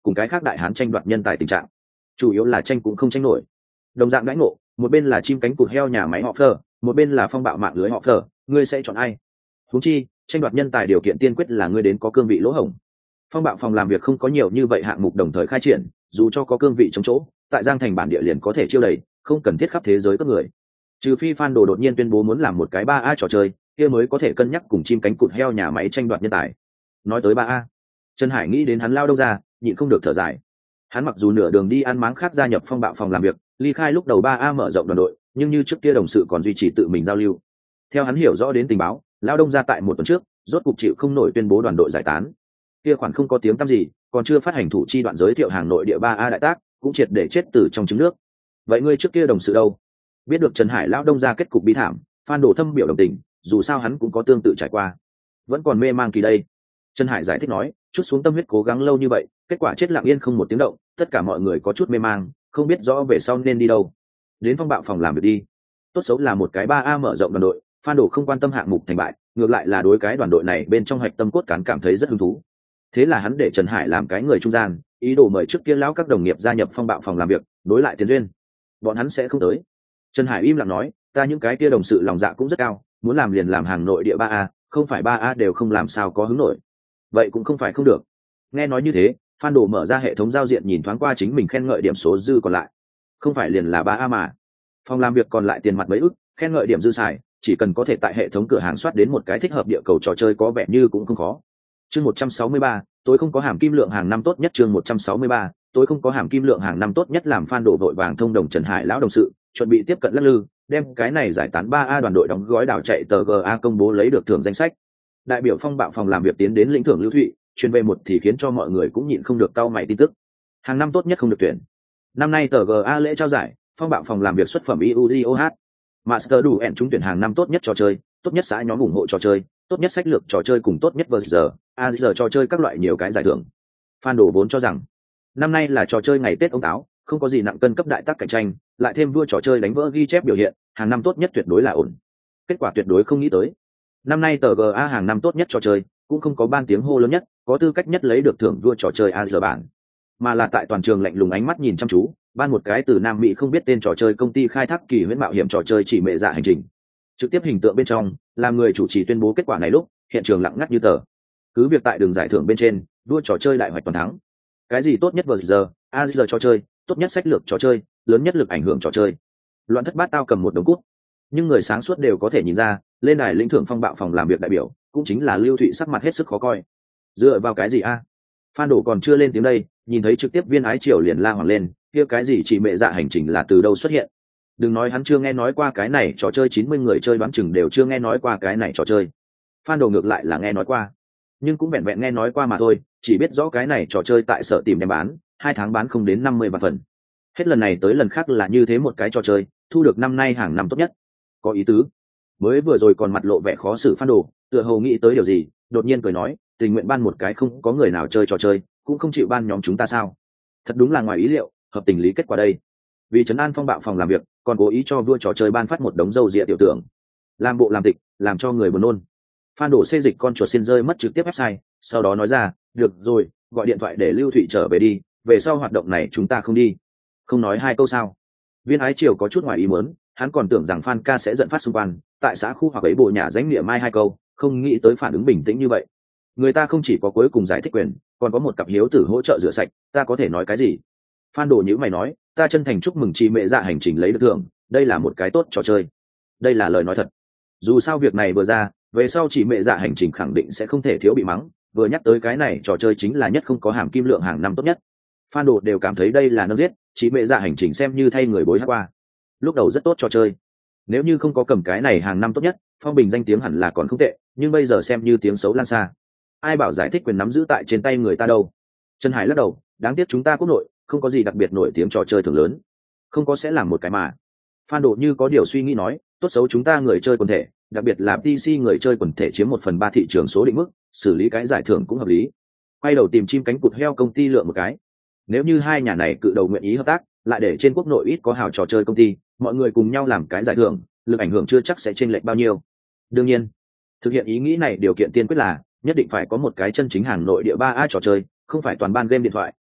Speaker 1: cùng cái khác đại hán tranh đoạt nhân tài tình trạng. Chủ yếu là tranh cũng không tranh nổi. Đồng dạng đãi ngộ, một bên là chim cánh cụt heo nhà máy họ Phở, một bên là phong bạo mạng lưới họ Phở, ngươi sẽ chọn ai? Huống chi, tranh đoạt nhân tài điều kiện tiên quyết là ngươi đến có cương vị lỗ hổng. Phong bạo phòng làm việc không có nhiều như vậy hạng mục đồng thời khai triển, dù cho có cương vị chống chỗ, tại Giang Thành bản địa liền có thể chiêu đầy, không cần thiết khắp thế giới các người. Trừ phi Phan Đồ đột nhiên tuyên bố muốn làm một cái ba A trò chơi, kia mới có thể cân nhắc cùng chim cánh cụt heo nhà máy tranh đoạt nhân tài. Nói tới ba A, Trần Hải nghĩ đến hắn lao đông ra, nhịn không được thở dài. Hắn mặc dù nửa đường đi ăn máng khác gia nhập phong bạo phòng làm việc, ly khai lúc đầu ba A mở rộng đoàn đội, nhưng như trước kia đồng sự còn duy trì tự mình giao lưu. Theo hắn hiểu rõ đến tình báo, lao đông ra tại một tuần trước, rốt cục chịu không nổi tuyên bố đoàn đội giải tán. Kia khoản không có tiếng tăm gì, còn chưa phát hành thủ chi đoạn giới thiệu hàng nội địa ba A đại tác, cũng triệt để chết từ trong trứng nước. Vậy ngươi trước kia đồng sự đâu? Biết được Trần Hải lao đông ra kết cục bi thảm, Phan Đồ thâm biểu đồng tình, dù sao hắn cũng có tương tự trải qua, vẫn còn mê mang kỳ đây. Trần Hải giải thích nói, chút xuống tâm huyết cố gắng lâu như vậy, kết quả chết lặng yên không một tiếng động, tất cả mọi người có chút mê mang, không biết rõ về sau nên đi đâu. Đến phong bạo phòng làm việc đi. Tốt xấu là một cái ba A mở rộng đoàn đội, Phan Đồ không quan tâm hạng mục thành bại, ngược lại là đối cái đoàn đội này bên trong hạch tâm cốt cán cảm thấy rất hứng thú. Thế là hắn để Trần Hải làm cái người trung gian, ý đồ mời trước kia lão các đồng nghiệp gia nhập phong bạo phòng làm việc, đối lại tiền duyên. Bọn hắn sẽ không tới. Trần Hải im lặng nói, ta những cái kia đồng sự lòng dạ cũng rất cao, muốn làm liền làm hàng nội địa ba A, không phải ba A đều không làm sao có hứng nổi. Vậy cũng không phải không được. Nghe nói như thế, Phan Đồ mở ra hệ thống giao diện nhìn thoáng qua chính mình khen ngợi điểm số dư còn lại. Không phải liền là ba A mà. Phòng làm việc còn lại tiền mặt mấy ức, khen ngợi điểm dư xài, chỉ cần có thể tại hệ thống cửa hàng soát đến một cái thích hợp địa cầu trò chơi có vẻ như cũng không khó. Chương một trăm sáu mươi ba, tối không có hàm kim lượng hàng năm tốt nhất. Chương một trăm sáu mươi ba, tối không có hàm kim lượng hàng năm tốt nhất. Làm Phan Đồ vội vàng thông đồng Trần Hải lão đồng sự, chuẩn bị tiếp cận lắc lư, đem cái này giải tán ba A đoàn đội đóng gói đảo chạy tờ giê a công bố lấy được thưởng danh sách. Đại biểu phong bạo phòng làm việc tiến đến lĩnh thưởng Lưu Thụy, truyền về một thì khiến cho mọi người cũng nhịn không được cau mày tin tức. Hàng năm tốt nhất không được tuyển. Năm nay tờ giê a lễ trao giải, phong bạo phòng làm việc xuất phẩm i u giê o hát. Master đủ ẹn trúng tuyển hàng năm tốt nhất trò chơi, tốt nhất xã nhóm ủng hộ trò chơi, tốt nhất sách lược trò chơi cùng tốt nhất vê giờ, a giờ trò chơi các loại nhiều cái giải thưởng. Phan Đồ vốn cho rằng năm nay là trò chơi ngày Tết ông táo, không có gì nặng cân cấp đại tác cạnh tranh, lại thêm vua trò chơi đánh vỡ ghi chép biểu hiện, hàng năm tốt nhất tuyệt đối là ổn. Kết quả tuyệt đối không nghĩ tới. Năm nay tờ giê a hàng năm tốt nhất trò chơi, cũng không có ban tiếng hô lớn nhất, có tư cách nhất lấy được thưởng vua trò chơi a giờ bản, mà là tại toàn trường lạnh lùng ánh mắt nhìn chăm chú, ban một cái từ Nam Mỹ không biết tên trò chơi công ty khai thác kỳ huyễn mạo hiểm trò chơi chỉ mẹ dạ hành trình. Trực tiếp hình tượng bên trong, làm người chủ trì tuyên bố kết quả này lúc, hiện trường lặng ngắt như tờ. Cứ việc tại đường giải thưởng bên trên, đua trò chơi đại hoạch toàn thắng. Cái gì tốt nhất vê giờ, a giờ trò chơi, tốt nhất sách lược trò chơi, lớn nhất lực ảnh hưởng trò chơi. Loạn thất bát tao cầm một đống cút, nhưng người sáng suốt đều có thể nhìn ra, lên đài lĩnh thưởng phong bạo phòng làm việc đại biểu, cũng chính là Lưu Thụy sắc mặt hết sức khó coi. Dựa vào cái gì a? Phan Đồ còn chưa lên tiếng đây, nhìn thấy trực tiếp viên ái triều liền la hoàng lên, kia cái gì chỉ mẹ dạ hành trình là từ đâu xuất hiện? Đừng nói hắn chưa nghe nói qua cái này trò chơi, chín mươi người chơi đoán chừng đều chưa nghe nói qua cái này trò chơi. Phan Đồ ngược lại là nghe nói qua, nhưng cũng vẹn vẹn nghe nói qua mà thôi, chỉ biết rõ cái này trò chơi tại Sở Tìm đem bán, hai tháng bán không đến năm mươi vạn phần. Hết lần này tới lần khác là như thế một cái trò chơi, thu được năm nay hàng năm tốt nhất. Có ý tứ. Mới vừa rồi còn mặt lộ vẻ khó xử Phan Đồ, tựa hồ nghĩ tới điều gì, đột nhiên cười nói, tình nguyện ban một cái không có người nào chơi trò chơi, cũng không chịu ban nhóm chúng ta sao? Thật đúng là ngoài ý liệu, hợp tình lý kết quả đây. Vì trấn an phong bạo phòng làm việc, còn cố ý cho vua trò chơi ban phát một đống dâu dịa tiểu tưởng, làm bộ làm tịch, làm cho người buồn nôn. Phan Đồ xê dịch con chuột xin rơi mất trực tiếp website, sau đó nói ra, được rồi, gọi điện thoại để Lưu Thụy trở về đi, về sau hoạt động này chúng ta không đi. Không nói hai câu sao? Viên ái triều có chút ngoài ý muốn, hắn còn tưởng rằng Phan ca sẽ giận phát xung quanh, tại xã khu hoặc ấy bộ nhà danh địa mai hai câu, không nghĩ tới phản ứng bình tĩnh như vậy. Người ta không chỉ có cuối cùng giải thích quyền, còn có một cặp hiếu tử hỗ trợ rửa sạch, ta có thể nói cái gì? Phan Đồ nhữ mày nói, ta chân thành chúc mừng chị mẹ dạ hành trình lấy được thưởng, đây là một cái tốt trò chơi. Đây là lời nói thật. Dù sao việc này vừa ra, về sau chị mẹ dạ hành trình khẳng định sẽ không thể thiếu bị mắng, vừa nhắc tới cái này trò chơi chính là nhất không có hàm kim lượng hàng năm tốt nhất. Phan Đồ đều cảm thấy đây là nâng giết, chị mẹ dạ hành trình xem như thay người bối hát qua. Lúc đầu rất tốt trò chơi. Nếu như không có cầm cái này hàng năm tốt nhất, phong bình danh tiếng hẳn là còn không tệ, nhưng bây giờ xem như tiếng xấu lan xa. Ai bảo giải thích quyền nắm giữ tại trên tay người ta đâu? Trần Hải lắc đầu, đáng tiếc chúng ta quốc nội không có gì đặc biệt nổi tiếng trò chơi thường lớn, không có sẽ làm một cái mà. Phan Độ như có điều suy nghĩ nói, tốt xấu chúng ta người chơi quần thể, đặc biệt là pê xê người chơi quần thể chiếm một phần ba thị trường số định mức, xử lý cái giải thưởng cũng hợp lý. Quay đầu tìm chim cánh cụt heo công ty lượng một cái. Nếu như hai nhà này cự đầu nguyện ý hợp tác, lại để trên quốc nội ít có hào trò chơi công ty, mọi người cùng nhau làm cái giải thưởng, lực ảnh hưởng chưa chắc sẽ chênh lệch bao nhiêu. Đương nhiên, thực hiện ý nghĩ này điều kiện tiên quyết là nhất định phải có một cái chân chính hàng nội địa ba A trò chơi, không phải toàn ban game điện thoại,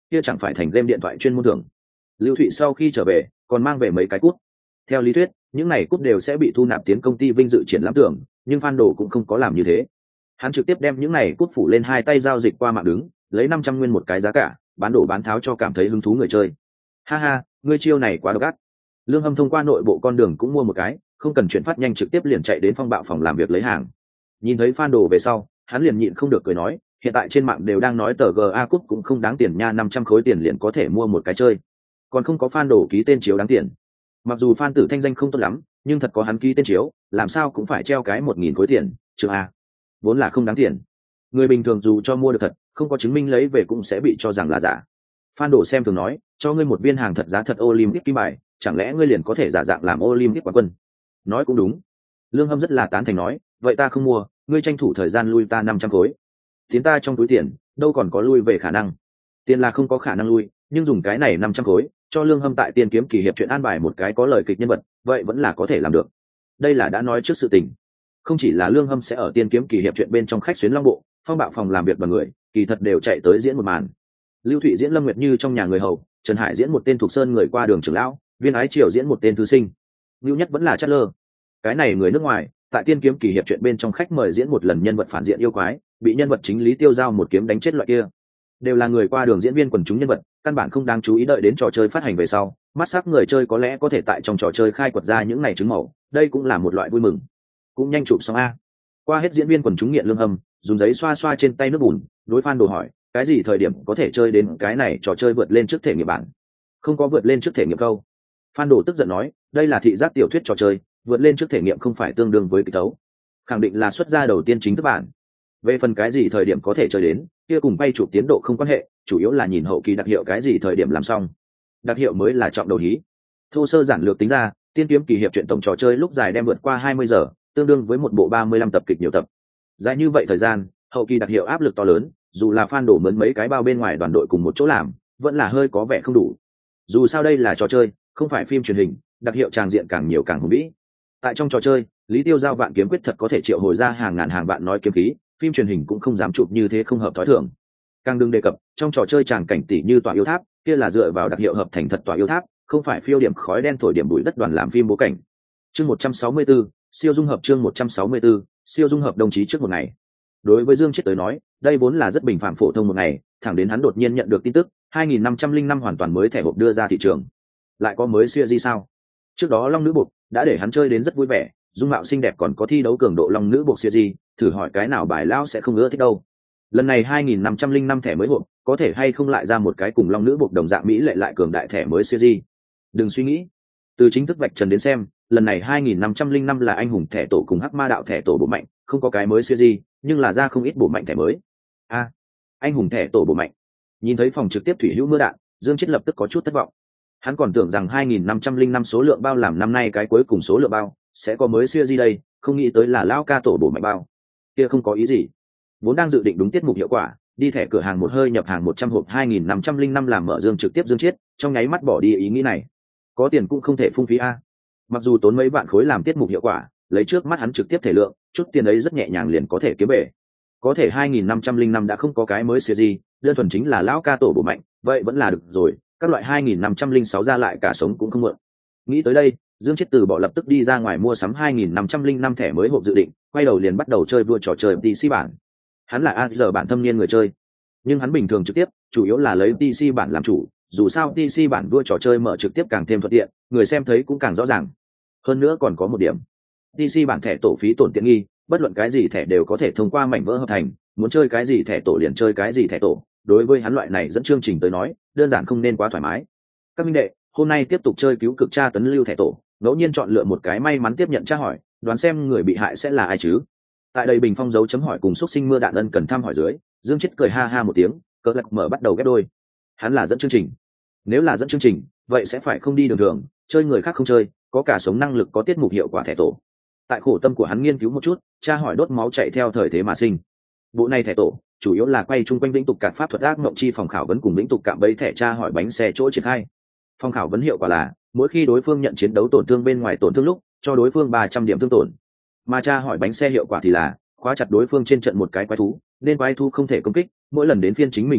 Speaker 1: kia chẳng phải thành game điện thoại chuyên môn thưởng. Lưu Thụy sau khi trở về còn mang về mấy cái cút. Theo lý thuyết những này cút đều sẽ bị thu nạp tiến công ty vinh dự triển lãm tưởng, nhưng Phan Đồ cũng không có làm như thế. Hắn trực tiếp đem những này cút phủ lên hai tay giao dịch qua mạng đứng, lấy năm trăm nguyên một cái giá cả, bán đổ bán tháo cho cảm thấy hứng thú người chơi. Ha ha, ngươi chiêu này quá độc ác. Lương Hâm thông qua nội bộ con đường cũng mua một cái, không cần chuyển phát nhanh trực tiếp liền chạy đến phong bạo phòng làm việc lấy hàng. Nhìn thấy Phan Đồ về sau, hắn liền nhịn không được cười nói, hiện tại trên mạng đều đang nói tờ giê a cúp cũng không đáng tiền nha, năm trăm khối tiền liền có thể mua một cái chơi. Còn không có Phan Đồ ký tên chiếu đáng tiền. Mặc dù Phan Tử thanh danh không tốt lắm, nhưng thật có hắn ký tên chiếu, làm sao cũng phải treo cái một nghìn khối tiền, trường a. Vốn là không đáng tiền. Người bình thường dù cho mua được thật, không có chứng minh lấy về cũng sẽ bị cho rằng là giả. Phan Đồ xem thường nói, cho ngươi một viên hàng thật giá thật Olympic kim bài, chẳng lẽ ngươi liền có thể giả dạng làm Olympic quán quân? Nói cũng đúng. Lương Hâm rất là tán thành nói, vậy ta không mua, ngươi tranh thủ thời gian lui ta năm trăm khối. Tiến ta trong túi tiền, đâu còn có lui về khả năng. Tiền là không có khả năng lui, nhưng dùng cái này năm trăm khối, cho Lương Hâm tại Tiên Kiếm Kỳ Hiệp chuyện an bài một cái có lời kịch nhân vật, vậy vẫn là có thể làm được. Đây là đã nói trước sự tình. Không chỉ là Lương Hâm sẽ ở Tiên Kiếm Kỳ Hiệp chuyện bên trong khách xuyến Long Bộ, phong bạo phòng làm việc và người, kỳ thật đều chạy tới diễn một màn. Lưu Thụy diễn Lâm Nguyệt Như trong nhà người hầu, Trần Hải diễn một tên thuộc sơn người qua đường trưởng lão, Viên Ái Triều diễn một tên thư sinh. Lưu nhất vẫn là Chất Lơ. Cái này người nước ngoài, tại Tiên Kiếm Kỳ Hiệp chuyện bên trong khách mời diễn một lần nhân vật phản diện yêu quái, bị nhân vật chính Lý Tiêu Giao một kiếm đánh chết loại kia. Đều là người qua đường diễn viên quần chúng nhân vật, căn bản không đáng chú ý, đợi đến trò chơi phát hành về sau, mắt sắc người chơi có lẽ có thể tại trong trò chơi khai quật ra những này chứng màu, đây cũng là một loại vui mừng. Cũng nhanh chụp xong a. Qua hết diễn viên quần chúng nghiện Lương Hâm, dùng giấy xoa xoa trên tay nước bùn, đối Phan Đồ hỏi, cái gì thời điểm có thể chơi đến cái này trò chơi vượt lên trước thể nghiệm bản? Không có vượt lên trước thể nghiệm câu. Phan Đồ tức giận nói, đây là thị giác tiểu thuyết trò chơi, vượt lên trước thể nghiệm không phải tương đương với kịch tấu. Khẳng định là xuất ra đầu tiên chính thức bản. Về phần cái gì thời điểm có thể chơi đến, kia cùng bay chụp tiến độ không quan hệ, chủ yếu là nhìn hậu kỳ đặc hiệu cái gì thời điểm làm xong. Đặc hiệu mới là trọng đầu hí. Thô sơ giản lược tính ra, Tiên Kiếm Kỳ Hiệp chuyện tổng trò chơi lúc dài đem vượt qua hai mươi giờ, tương đương với một bộ ba mươi lăm tập kịch nhiều tập. Dài như vậy thời gian, hậu kỳ đặc hiệu áp lực to lớn, dù là Phan Đồ mướn mấy cái bao bên ngoài đoàn đội cùng một chỗ làm, vẫn là hơi có vẻ không đủ. Dù sao đây là trò chơi, không phải phim truyền hình, đặc hiệu tràng diện càng nhiều càng hùng vĩ. Tại trong trò chơi, Lý Tiêu Giao vạn kiếm quyết thật có thể triệu hồi ra hàng ngàn hàng vạn nói kiếm khí, phim truyền hình cũng không dám chụp như thế, không hợp thói thường. Càng đừng đề cập, trong trò chơi tràng cảnh tỷ như tòa yêu tháp, kia là dựa vào đặc hiệu hợp thành thật tòa yêu tháp, không phải phiêu điểm khói đen thổi điểm bụi đất đoàn làm phim bố cảnh. Chương một trăm sáu mươi tư, siêu dung hợp chương một trăm sáu mươi tư, siêu dung hợp đồng chí trước một ngày. Đối với Dương Chiết tới nói, đây vốn là rất bình phạm phổ thông một ngày, thẳng đến hắn đột nhiên nhận được tin tức, hai nghìn năm trăm lẻ năm hoàn toàn mới thẻ hộp đưa ra thị trường. Lại có mới siêu gì sao? Trước đó Long Nữ Bột đã để hắn chơi đến rất vui vẻ, dung mạo xinh đẹp còn có thi đấu cường độ Long Nữ Bột siêu gì, thử hỏi cái nào bài lão sẽ không ưa thích đâu. Lần này hai nghìn năm trăm lẻ năm thẻ mới hộp, có thể hay không lại ra một cái cùng Long Nữ Bột đồng dạng mỹ lệ lại cường đại thẻ mới siêu gì? Đừng suy nghĩ. Từ chính thức vạch trần đến xem, lần này hai nghìn năm trăm lẻ năm là anh hùng thẻ tổ cùng Hắc Ma đạo thẻ tổ bộ mạnh, không có cái mới siêu gì, nhưng là ra không ít bộ mạnh thẻ mới. A, à, anh hùng thẻ tổ bộ mạnh. Nhìn thấy phòng trực tiếp thủy hữu mưa đạn, Dương Chiết lập tức có chút thất vọng. Hắn còn tưởng rằng hai nghìn năm trăm lẻ năm số lượng bao làm năm nay cái cuối cùng số lượng bao sẽ có mới siêu gì đây, không nghĩ tới là lao ca tổ bộ mạnh bao. Kia không có ý gì. Vốn đang dự định đúng tiết mục hiệu quả, đi thẻ cửa hàng một hơi nhập hàng một trăm hộp hai nghìn năm trăm lẻ năm làm mở Dương trực tiếp Dương Chiết, trong nháy mắt bỏ đi ý nghĩ này. Có tiền cũng không thể phung phí a. Mặc dù tốn mấy vạn khối làm tiết mục hiệu quả, lấy trước mắt hắn trực tiếp thể lượng, chút tiền ấy rất nhẹ nhàng liền có thể kiếm về. Có thể hai nghìn năm trăm lẻ năm đã không có cái mới siêu gì, đơn thuần chính là lão ca tổ bộ mạnh, vậy vẫn là được rồi, các loại hai nghìn năm trăm lẻ sáu ra lại cả sống cũng không mượn. Nghĩ tới đây, Dương Chiết từ bỏ lập tức đi ra ngoài mua sắm hai nghìn năm trăm lẻ năm thẻ mới hộp dự định, quay đầu liền bắt đầu chơi vua trò chơi pê xê bản. Hắn là a giờ bản thâm niên người chơi, nhưng hắn bình thường trực tiếp, chủ yếu là lấy pê xê bản làm chủ, dù sao pê xê bản vua trò chơi mở trực tiếp càng thêm thuận tiện, người xem thấy cũng càng rõ ràng. Hơn nữa còn có một điểm, pê xê bản thẻ tổ phí tổn tiện nghi, bất luận cái gì thẻ đều có thể thông qua mảnh vỡ hợp thành, muốn chơi cái gì thẻ tổ liền chơi cái gì thẻ tổ. Đối với hắn loại này dẫn chương trình tới nói, đơn giản không nên quá thoải mái. Các minh đệ, hôm nay tiếp tục chơi cứu cực tra tấn lưu thẻ tổ, ngẫu nhiên chọn lựa một cái may mắn tiếp nhận tra hỏi, đoán xem người bị hại sẽ là ai chứ? Tại đây bình phong dấu chấm hỏi cùng xúc sinh mưa đạn ân cần thăm hỏi dưới, Dương Chiết cười ha ha một tiếng, cỡ lật mở bắt đầu ghép đôi. Hắn là dẫn chương trình. Nếu là dẫn chương trình, vậy sẽ phải không đi đường thường, chơi người khác không chơi, có cả sống năng lực có tiết mục hiệu quả thẻ tổ. Tại khổ tâm của hắn nghiên cứu một chút, tra hỏi đốt máu chạy theo thời thế mà sinh. Bộ này thẻ tổ chủ yếu là quay chung quanh lĩnh tục cạn pháp thuật ác mộng chi phòng khảo vấn cùng lĩnh tục cạm bẫy thẻ tra hỏi bánh xe chỗ triển khai. Phòng khảo vấn hiệu quả là mỗi khi đối phương nhận chiến đấu tổn thương bên ngoài tổn thương lúc, cho đối phương ba trăm điểm thương tổn. Mà tra hỏi bánh xe hiệu quả thì là khóa chặt đối phương trên trận một cái quái thú, nên quái thú không thể công kích, mỗi lần đến phiên chính mình hiếp lúc,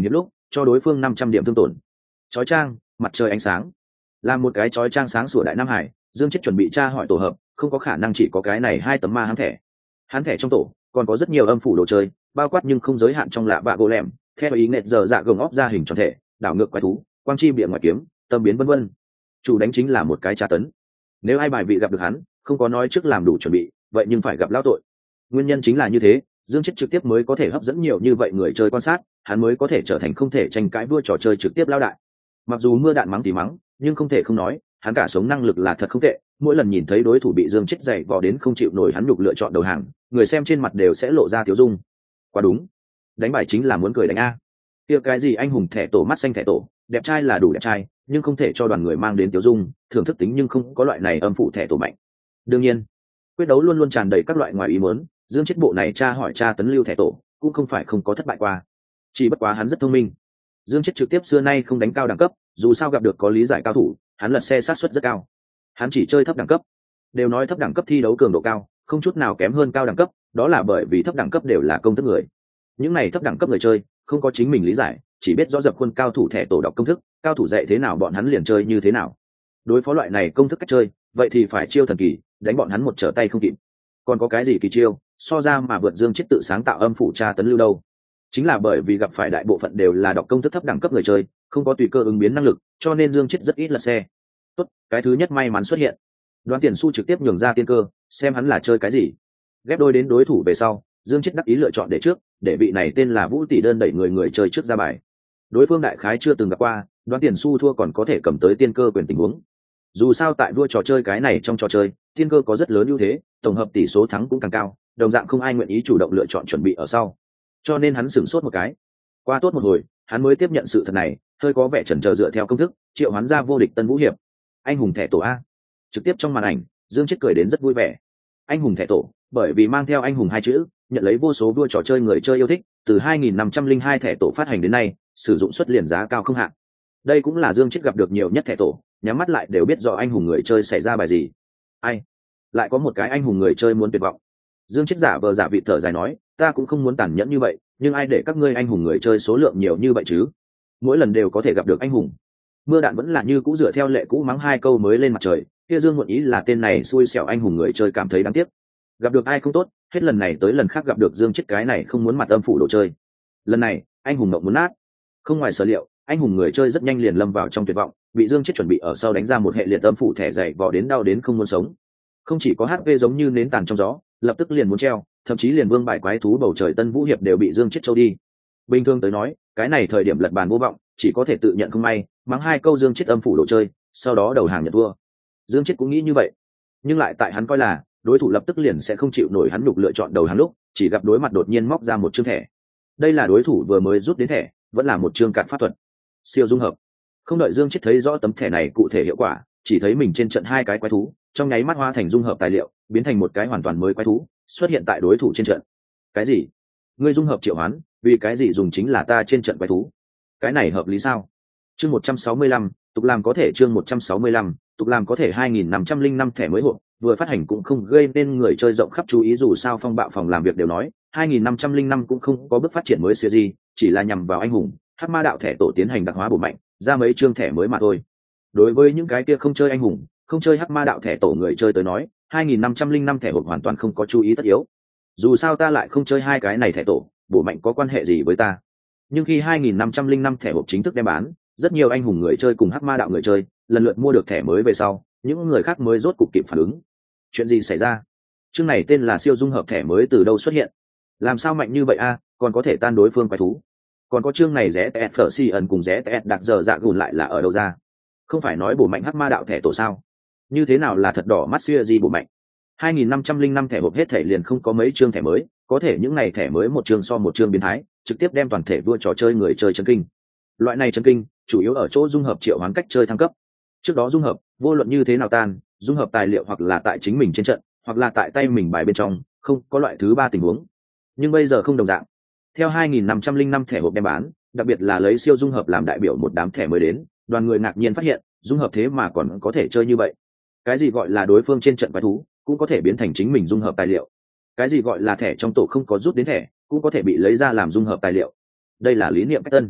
Speaker 1: cho đối phương năm trăm điểm thương tổn. Chói trang, mặt trời ánh sáng. Làm một cái chói trang sáng sủa đại nam hải, Dương Chết chuẩn bị tra hỏi tổ hợp, không có khả năng chỉ có cái này hai tấm ma hắn thẻ. Hắn thẻ trong tổ còn có rất nhiều âm phủ đồ chơi, bao quát nhưng không giới hạn trong lạ vạ gỗ lẻm, theo ý nệt giờ dạ gồng óc ra hình tròn thể, đảo ngược quái thú, quang chi bịa ngoài kiếm, tâm biến vân vân. Chủ đánh chính là một cái tra tấn. Nếu ai bài vị gặp được hắn, không có nói trước làm đủ chuẩn bị, vậy nhưng phải gặp lao tội. Nguyên nhân chính là như thế, Dương Chết trực tiếp mới có thể hấp dẫn nhiều như vậy người chơi quan sát, hắn mới có thể trở thành không thể tranh cãi vua trò chơi trực tiếp lao đại. Mặc dù mưa đạn mắng thì mắng, nhưng không thể không nói, hắn cả sống năng lực là thật không tệ. Mỗi lần nhìn thấy đối thủ bị Dương Chết dày vò đến không chịu nổi hắn nhục lựa chọn đầu hàng, người xem trên mặt đều sẽ lộ ra tiếu dung. Quá đúng, đánh bài chính là muốn cười đánh a. Kia cái gì anh hùng thẻ tổ mắt xanh thẻ tổ, đẹp trai là đủ đẹp trai, nhưng không thể cho đoàn người mang đến tiếu dung, thưởng thức tính nhưng không có loại này âm phụ thẻ tổ mạnh. Đương nhiên, quyết đấu luôn luôn tràn đầy các loại ngoài ý muốn, Dương Chết bộ này tra hỏi tra tấn lưu thẻ tổ, cũng không phải không có thất bại qua. Chỉ bất quá hắn rất thông minh. Dương Chết trực tiếp xưa nay không đánh cao đẳng cấp, dù sao gặp được có lý giải cao thủ, hắn lật xe sát suất rất cao. Hắn chỉ chơi thấp đẳng cấp. Đều nói thấp đẳng cấp thi đấu cường độ cao, không chút nào kém hơn cao đẳng cấp, đó là bởi vì thấp đẳng cấp đều là công thức người. Những này thấp đẳng cấp người chơi, không có chính mình lý giải, chỉ biết rõ dập khuôn cao thủ thẻ tổ đọc công thức, cao thủ dạy thế nào bọn hắn liền chơi như thế nào. Đối phó loại này công thức cách chơi, vậy thì phải chiêu thần kỳ, đánh bọn hắn một trở tay không kịp. Còn có cái gì kỳ chiêu, so ra mà vượt Dương Chết tự sáng tạo âm phủ tra tấn lưu đâu. Chính là bởi vì gặp phải đại bộ phận đều là đọc công thức thấp đẳng cấp người chơi, không có tùy cơ ứng biến năng lực, cho nên Dương Chết rất ít lật xe. Tốt, cái thứ nhất may mắn xuất hiện. Đoán Tiền Su trực tiếp nhường ra tiên cơ, xem hắn là chơi cái gì. Ghép đôi đến đối thủ về sau, Dương Chết đắc ý lựa chọn để trước, để vị này tên là Vũ Tỷ đơn đẩy người người chơi trước ra bài. Đối phương đại khái chưa từng gặp qua, Đoán Tiền Su thua còn có thể cầm tới tiên cơ quyền tình huống. Dù sao tại vua trò chơi cái này trong trò chơi, tiên cơ có rất lớn ưu thế, tổng hợp tỷ số thắng cũng càng cao, đồng dạng không ai nguyện ý chủ động lựa chọn chuẩn bị ở sau. Cho nên hắn sửng sốt một cái. Qua tốt một hồi, hắn mới tiếp nhận sự thật này, hơi có vẻ chần chờ dựa theo công thức, triệu hoán ra vô địch Tân Vũ Hiệp. Anh hùng thẻ tổ a. Trực tiếp trong màn ảnh, Dương Chết cười đến rất vui vẻ. Anh hùng thẻ tổ, bởi vì mang theo anh hùng hai chữ, nhận lấy vô số vua trò chơi người chơi yêu thích, từ hai nghìn năm trăm lẻ hai thẻ tổ phát hành đến nay, sử dụng suất liền giá cao không hạn. Đây cũng là Dương Chết gặp được nhiều nhất thẻ tổ, nhắm mắt lại đều biết rõ anh hùng người chơi xảy ra bài gì. Ai? Lại có một cái anh hùng người chơi muốn tuyệt vọng. Dương Chết giả vờ giả vị thở dài nói, ta cũng không muốn tàn nhẫn như vậy, nhưng ai để các ngươi anh hùng người chơi số lượng nhiều như vậy chứ? Mỗi lần đều có thể gặp được anh hùng. Mưa đạn vẫn là như cũ dựa theo lệ cũ mắng hai câu mới lên mặt trời, kia Dương muộn ý là tên này xui xẻo anh hùng người chơi cảm thấy đáng tiếc. Gặp được ai không tốt, hết lần này tới lần khác gặp được Dương Chết cái này không muốn mặt âm phủ đồ chơi. Lần này, anh hùng ngậm muốn nát. Không ngoài sở liệu, anh hùng người chơi rất nhanh liền lâm vào trong tuyệt vọng, bị Dương Chết chuẩn bị ở sau đánh ra một hệ liệt âm phủ thẻ dày vò đến đau đến không muốn sống. Không chỉ có hát pê giống như nến tàn trong gió, lập tức liền muốn treo, thậm chí liền vương bài quái thú bầu trời Tân Vũ Hiệp đều bị Dương Chết trâu đi. Bình thường tới nói, cái này thời điểm lật bàn vô vọng, chỉ có thể tự nhận không may, mắng hai câu Dương Chết âm phủ đồ chơi, sau đó đầu hàng nhận thua. Dương Chết cũng nghĩ như vậy, nhưng lại tại hắn coi là đối thủ lập tức liền sẽ không chịu nổi hắn nhục lựa chọn đầu hàng lúc, chỉ gặp đối mặt đột nhiên móc ra một chương thẻ. Đây là đối thủ vừa mới rút đến thẻ, vẫn là một chương cạn pháp thuật. Siêu dung hợp. Không đợi Dương Chết thấy rõ tấm thẻ này cụ thể hiệu quả, chỉ thấy mình trên trận hai cái quái thú, trong nháy mắt hóa thành dung hợp tài liệu, biến thành một cái hoàn toàn mới quái thú, xuất hiện tại đối thủ trên trận. Cái gì? Ngươi dung hợp triệu hoán, vì cái gì dùng chính là ta trên trận quái thú? Cái này hợp lý sao? Chương một trăm sáu mươi lăm, tục làm có thể chương một trăm sáu mươi lăm, tục làm có thể hai nghìn năm trăm lẻ năm thẻ mới hộp, vừa phát hành cũng không gây nên người chơi rộng khắp chú ý, dù sao phong bạo phòng làm việc đều nói, hai nghìn năm trăm lẻ năm cũng không có bước phát triển mới series, chỉ là nhằm vào anh hùng, hắc ma đạo thẻ tổ tiến hành đặc hóa bổ mạnh, ra mấy chương thẻ mới mà thôi. Đối với những cái kia không chơi anh hùng, không chơi hắc ma đạo thẻ tổ người chơi tới nói, hai nghìn năm trăm lẻ năm thẻ hộp hoàn toàn không có chú ý tất yếu. Dù sao ta lại không chơi hai cái này thẻ tổ, bổ mạnh có quan hệ gì với ta? Nhưng khi hai nghìn năm trăm lẻ năm thẻ hộp chính thức đem bán, rất nhiều anh hùng người chơi cùng hắc ma đạo người chơi lần lượt mua được thẻ mới về sau, những người khác mới rốt cục kịp phản ứng. Chuyện gì xảy ra? Chương này tên là siêu dung hợp thẻ mới từ đâu xuất hiện? Làm sao mạnh như vậy a, còn có thể tan đối phương quái thú? Còn có chương này rẽ tẹt phở si ẩn cùng rẽ tẹt đặc giờ dạ gùn lại là ở đâu ra? Không phải nói bổ mạnh hắc ma đạo thẻ tổ sao? Như thế nào là thật đỏ mắt xưa gì bổ mạnh? hai nghìn năm trăm lẻ năm thẻ hộp hết thẻ liền không có mấy chương thẻ mới, có thể những này thẻ mới một chương so một chương biến thái, trực tiếp đem toàn thể vua trò chơi người chơi chấn kinh. Loại này chấn kinh chủ yếu ở chỗ dung hợp triệu hoán cách chơi thăng cấp. Trước đó dung hợp, vô luận như thế nào tan, dung hợp tài liệu hoặc là tại chính mình trên trận, hoặc là tại tay mình bài bên trong, không có loại thứ ba tình huống. Nhưng bây giờ không đồng dạng. Theo hai nghìn năm trăm lẻ năm thẻ hộp đem bán, đặc biệt là lấy siêu dung hợp làm đại biểu một đám thẻ mới đến, đoàn người ngạc nhiên phát hiện, dung hợp thế mà còn có thể chơi như vậy. Cái gì gọi là đối phương trên trận quái thú, cũng có thể biến thành chính mình dung hợp tài liệu. Cái gì gọi là thẻ trong tổ không có rút đến thẻ, cũng có thể bị lấy ra làm dung hợp tài liệu. Đây là lý niệm cách tân.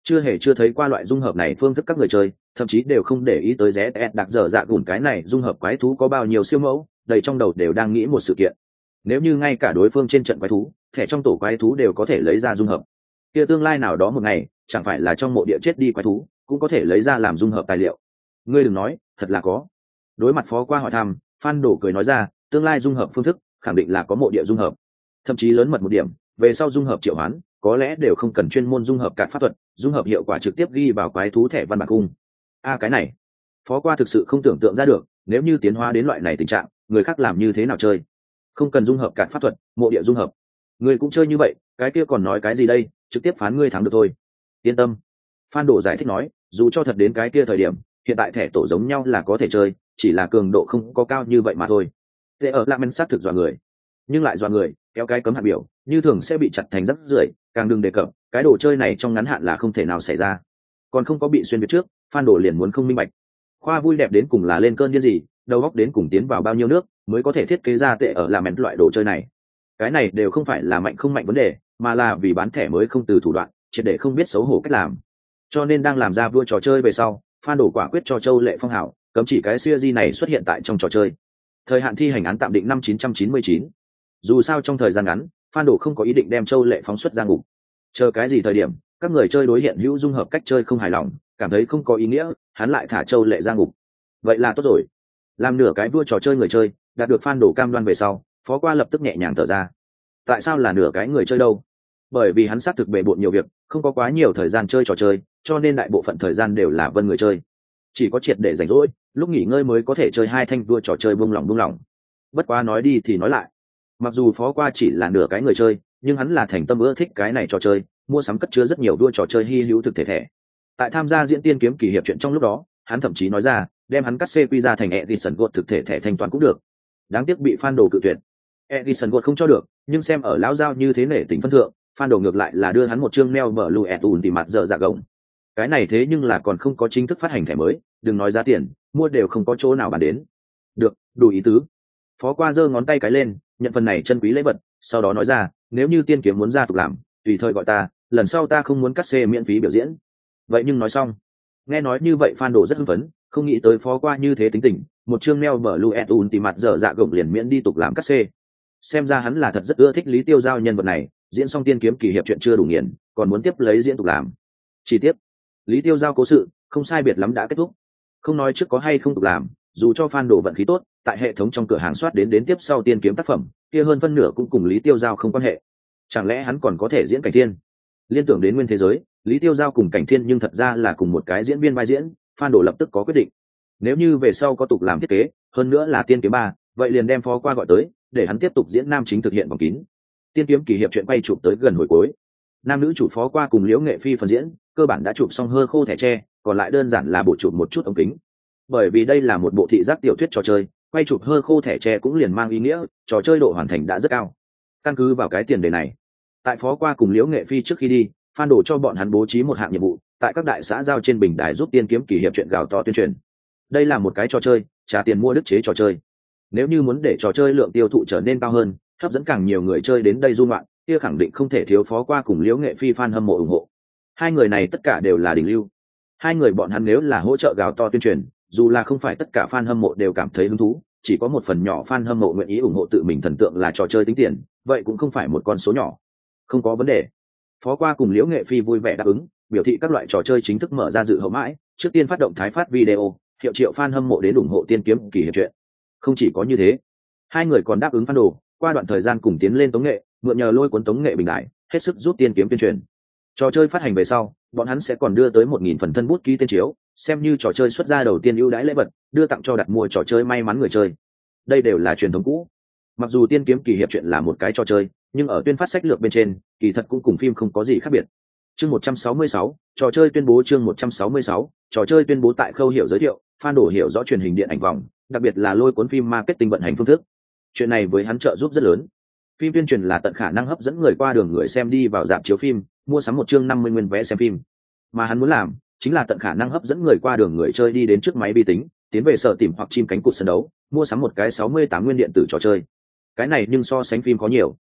Speaker 1: chưa hề chưa thấy qua loại dung hợp này phương thức các người chơi thậm chí đều không để ý tới rẽ tẹt đặc dở dạ gùn cái này dung hợp quái thú có bao nhiêu siêu mẫu, đầy trong đầu đều đang nghĩ một sự kiện. Nếu như ngay cả đối phương trên trận quái thú thẻ trong tổ quái thú đều có thể lấy ra dung hợp, kia tương lai nào đó một ngày chẳng phải là trong mộ địa chết đi quái thú cũng có thể lấy ra làm dung hợp tài liệu. Ngươi đừng nói, thật là có. Đối mặt phó qua hỏi thăm, Phan Đổ cười nói ra, tương lai dung hợp phương thức khẳng định là có mộ địa dung hợp, thậm chí lớn mật một điểm, về sau dung hợp triệu hoán có lẽ đều không cần chuyên môn dung hợp card pháp thuật, dung hợp hiệu quả trực tiếp ghi vào quái thú thẻ văn bản cung. A cái này, phó qua thực sự không tưởng tượng ra được, nếu như tiến hóa đến loại này tình trạng, người khác làm như thế nào chơi? Không cần dung hợp card pháp thuật, mộ địa dung hợp. Người cũng chơi như vậy, cái kia còn nói cái gì đây, trực tiếp phán ngươi thắng được thôi. Yên tâm. Phan Đổ giải thích nói, dù cho thật đến cái kia thời điểm, hiện tại thẻ tổ giống nhau là có thể chơi, chỉ là cường độ không có cao như vậy mà thôi. Tệ ở Lamen sát thực dọa người, nhưng lại dọa người, kéo cái cấm hạn biểu, như thường sẽ bị chặt thành rắc rưởi, càng đừng đề cập, cái đồ chơi này trong ngắn hạn là không thể nào xảy ra. Còn không có bị xuyên việt trước, Phan Đổ liền muốn không minh bạch. Khoa vui đẹp đến cùng là lên cơn điên gì, đầu óc đến cùng tiến vào bao nhiêu nước, mới có thể thiết kế ra tệ ở Lamen loại đồ chơi này. Cái này đều không phải là mạnh không mạnh vấn đề, mà là vì bán thẻ mới không từ thủ đoạn, triệt để không biết xấu hổ cách làm. Cho nên đang làm ra vua trò chơi về sau, Phan Đổ quả quyết cho Châu Lệ Phong hảo, cấm chỉ cái series này xuất hiện tại trong trò chơi. Thời hạn thi hành án tạm định năm chín trăm chín mươi chín. Dù sao trong thời gian ngắn, Phan Đổ không có ý định đem Châu Lệ phóng xuất ra ngục. Chờ cái gì thời điểm, các người chơi đối hiện hữu dung hợp cách chơi không hài lòng, cảm thấy không có ý nghĩa, hắn lại thả Châu Lệ ra ngục. Vậy là tốt rồi. Làm nửa cái vua trò chơi người chơi, đạt được Phan Đổ cam đoan về sau, phó qua lập tức nhẹ nhàng thở ra. Tại sao là nửa cái người chơi đâu? Bởi vì hắn xác thực bề bộn nhiều việc, không có quá nhiều thời gian chơi trò chơi, cho nên đại bộ phận thời gian đều là vân người chơi. Chỉ có triệt để rảnh rỗi, lúc nghỉ ngơi mới có thể chơi hai thanh vua trò chơi buông lỏng buông lỏng. Bất quá nói đi thì nói lại, mặc dù phó qua chỉ là nửa cái người chơi, nhưng hắn là thành tâm ưa thích cái này trò chơi, mua sắm cất chứa rất nhiều đua trò chơi hy hữu thực thể thẻ. Tại tham gia diễn tiên kiếm kỳ hiệp chuyện trong lúc đó, hắn thậm chí nói ra đem hắn cắt xê quy ra thành Edison Gold thực thể thẻ thanh toán cũng được. Đáng tiếc bị Phan Đồ cự tuyệt. Edison Gold không cho được, nhưng xem ở lão giao như thế nể tình phân thượng, Phan Đồ ngược lại là đưa hắn một chương mail blue et un thì mặt dở dạ gồng. Cái này thế nhưng là còn không có chính thức phát hành thẻ mới, đừng nói giá tiền, mua đều không có chỗ nào bàn đến. Được, đủ ý tứ. Phó qua giơ ngón tay cái lên, nhận phần này chân quý lễ vật, sau đó nói ra, nếu như tiên kiếm muốn ra tục làm, tùy thời gọi ta, lần sau ta không muốn cắt xê miễn phí biểu diễn. Vậy nhưng nói xong, nghe nói như vậy Phan Đồ rất hưng phấn, không nghĩ tới phó qua như thế tính tình, một chương mail blue et un thì mặt dở dạ gồng liền miễn đi tục làm cắt xê. Xem ra hắn là thật rất ưa thích Lý Tiêu Giao nhân vật này, diễn xong tiên kiếm kỳ hiệp chuyện chưa đủ nghiền, còn muốn tiếp lấy diễn tục làm. Chi tiết, Lý Tiêu Giao cố sự không sai biệt lắm đã kết thúc. Không nói trước có hay không tục làm, dù cho Phan Đồ vận khí tốt, tại hệ thống trong cửa hàng soát đến đến tiếp sau tiên kiếm tác phẩm, kia hơn phân nửa cũng cùng Lý Tiêu Giao không quan hệ. Chẳng lẽ hắn còn có thể diễn Cảnh Thiên? Liên tưởng đến nguyên thế giới, Lý Tiêu Giao cùng Cảnh Thiên nhưng thật ra là cùng một cái diễn viên vai diễn, Phan Đồ lập tức có quyết định. Nếu như về sau có tục làm thiết kế, hơn nữa là tiên kiếm ba, vậy liền đem phó qua gọi tới, để hắn tiếp tục diễn nam chính thực hiện vòng kín. Tiên kiếm kỳ hiệp chuyện quay chụp tới gần hồi cuối, nam nữ chủ phó qua cùng Liễu Nghệ Phi phần diễn cơ bản đã chụp xong hơ khô thẻ tre, còn lại đơn giản là bổ chụp một chút ống kính. Bởi vì đây là một bộ thị giác tiểu thuyết trò chơi, quay chụp hơ khô thẻ tre cũng liền mang ý nghĩa trò chơi độ hoàn thành đã rất cao. Căn cứ vào cái tiền đề này, tại phó qua cùng Liễu Nghệ Phi trước khi đi, Phan Đồ cho bọn hắn bố trí một hạng nhiệm vụ, tại các đại xã giao trên bình đài giúp tiên kiếm kỳ hiệp chuyện gào to tuyên truyền. Đây là một cái trò chơi trả tiền mua đức chế trò chơi. Nếu như muốn để trò chơi lượng tiêu thụ trở nên cao hơn, hấp dẫn càng nhiều người chơi đến đây du ngoạn, kia khẳng định không thể thiếu phó qua cùng Liễu Nghệ Phi fan hâm mộ ủng hộ. Hai người này tất cả đều là đỉnh lưu. Hai người bọn hắn nếu là hỗ trợ gào to tuyên truyền, dù là không phải tất cả fan hâm mộ đều cảm thấy hứng thú, chỉ có một phần nhỏ fan hâm mộ nguyện ý ủng hộ tự mình thần tượng là trò chơi tính tiền, vậy cũng không phải một con số nhỏ. Không có vấn đề. Phó qua cùng Liễu Nghệ Phi vui vẻ đáp ứng, biểu thị các loại trò chơi chính thức mở ra dự hậu mãi, trước tiên phát động thái phát video, hiệu triệu fan hâm mộ đến ủng hộ tiên kiếm kỳ hiệp chuyện. Không chỉ có như thế, hai người còn đáp ứng Phan Đồ, qua đoạn thời gian cùng tiến lên tống nghệ, mượn nhờ lôi cuốn tống nghệ bình đại, hết sức giúp tiên kiếm tuyên truyền. Trò chơi phát hành về sau, bọn hắn sẽ còn đưa tới một nghìn phần thân bút ký tên chiếu, xem như trò chơi xuất ra đầu tiên ưu đãi lễ vật, đưa tặng cho đặt mua trò chơi may mắn người chơi. Đây đều là truyền thống cũ. Mặc dù tiên kiếm kỳ hiệp chuyện là một cái trò chơi, nhưng ở tuyên phát sách lược bên trên, kỳ thật cũng cùng phim không có gì khác biệt. Chương một trăm sáu mươi sáu, trò chơi tuyên bố chương một trăm sáu mươi sáu, trò chơi tuyên bố tại khâu hiểu giới thiệu, Phan Đồ hiểu rõ truyền hình điện ảnh vòng, đặc biệt là lôi cuốn phim marketing vận hành phương thức. Chuyện này với hắn trợ giúp rất lớn. Phim tuyên truyền là tận khả năng hấp dẫn người qua đường người xem đi vào rạp chiếu phim, mua sắm một chương năm mươi nguyên vé xem phim. Mà hắn muốn làm, chính là tận khả năng hấp dẫn người qua đường người chơi đi đến trước máy vi tính, tiến về sở tìm hoặc chim cánh cụt sân đấu, mua sắm một cái sáu mươi tám nguyên điện tử trò chơi. Cái này nhưng so sánh phim có nhiều.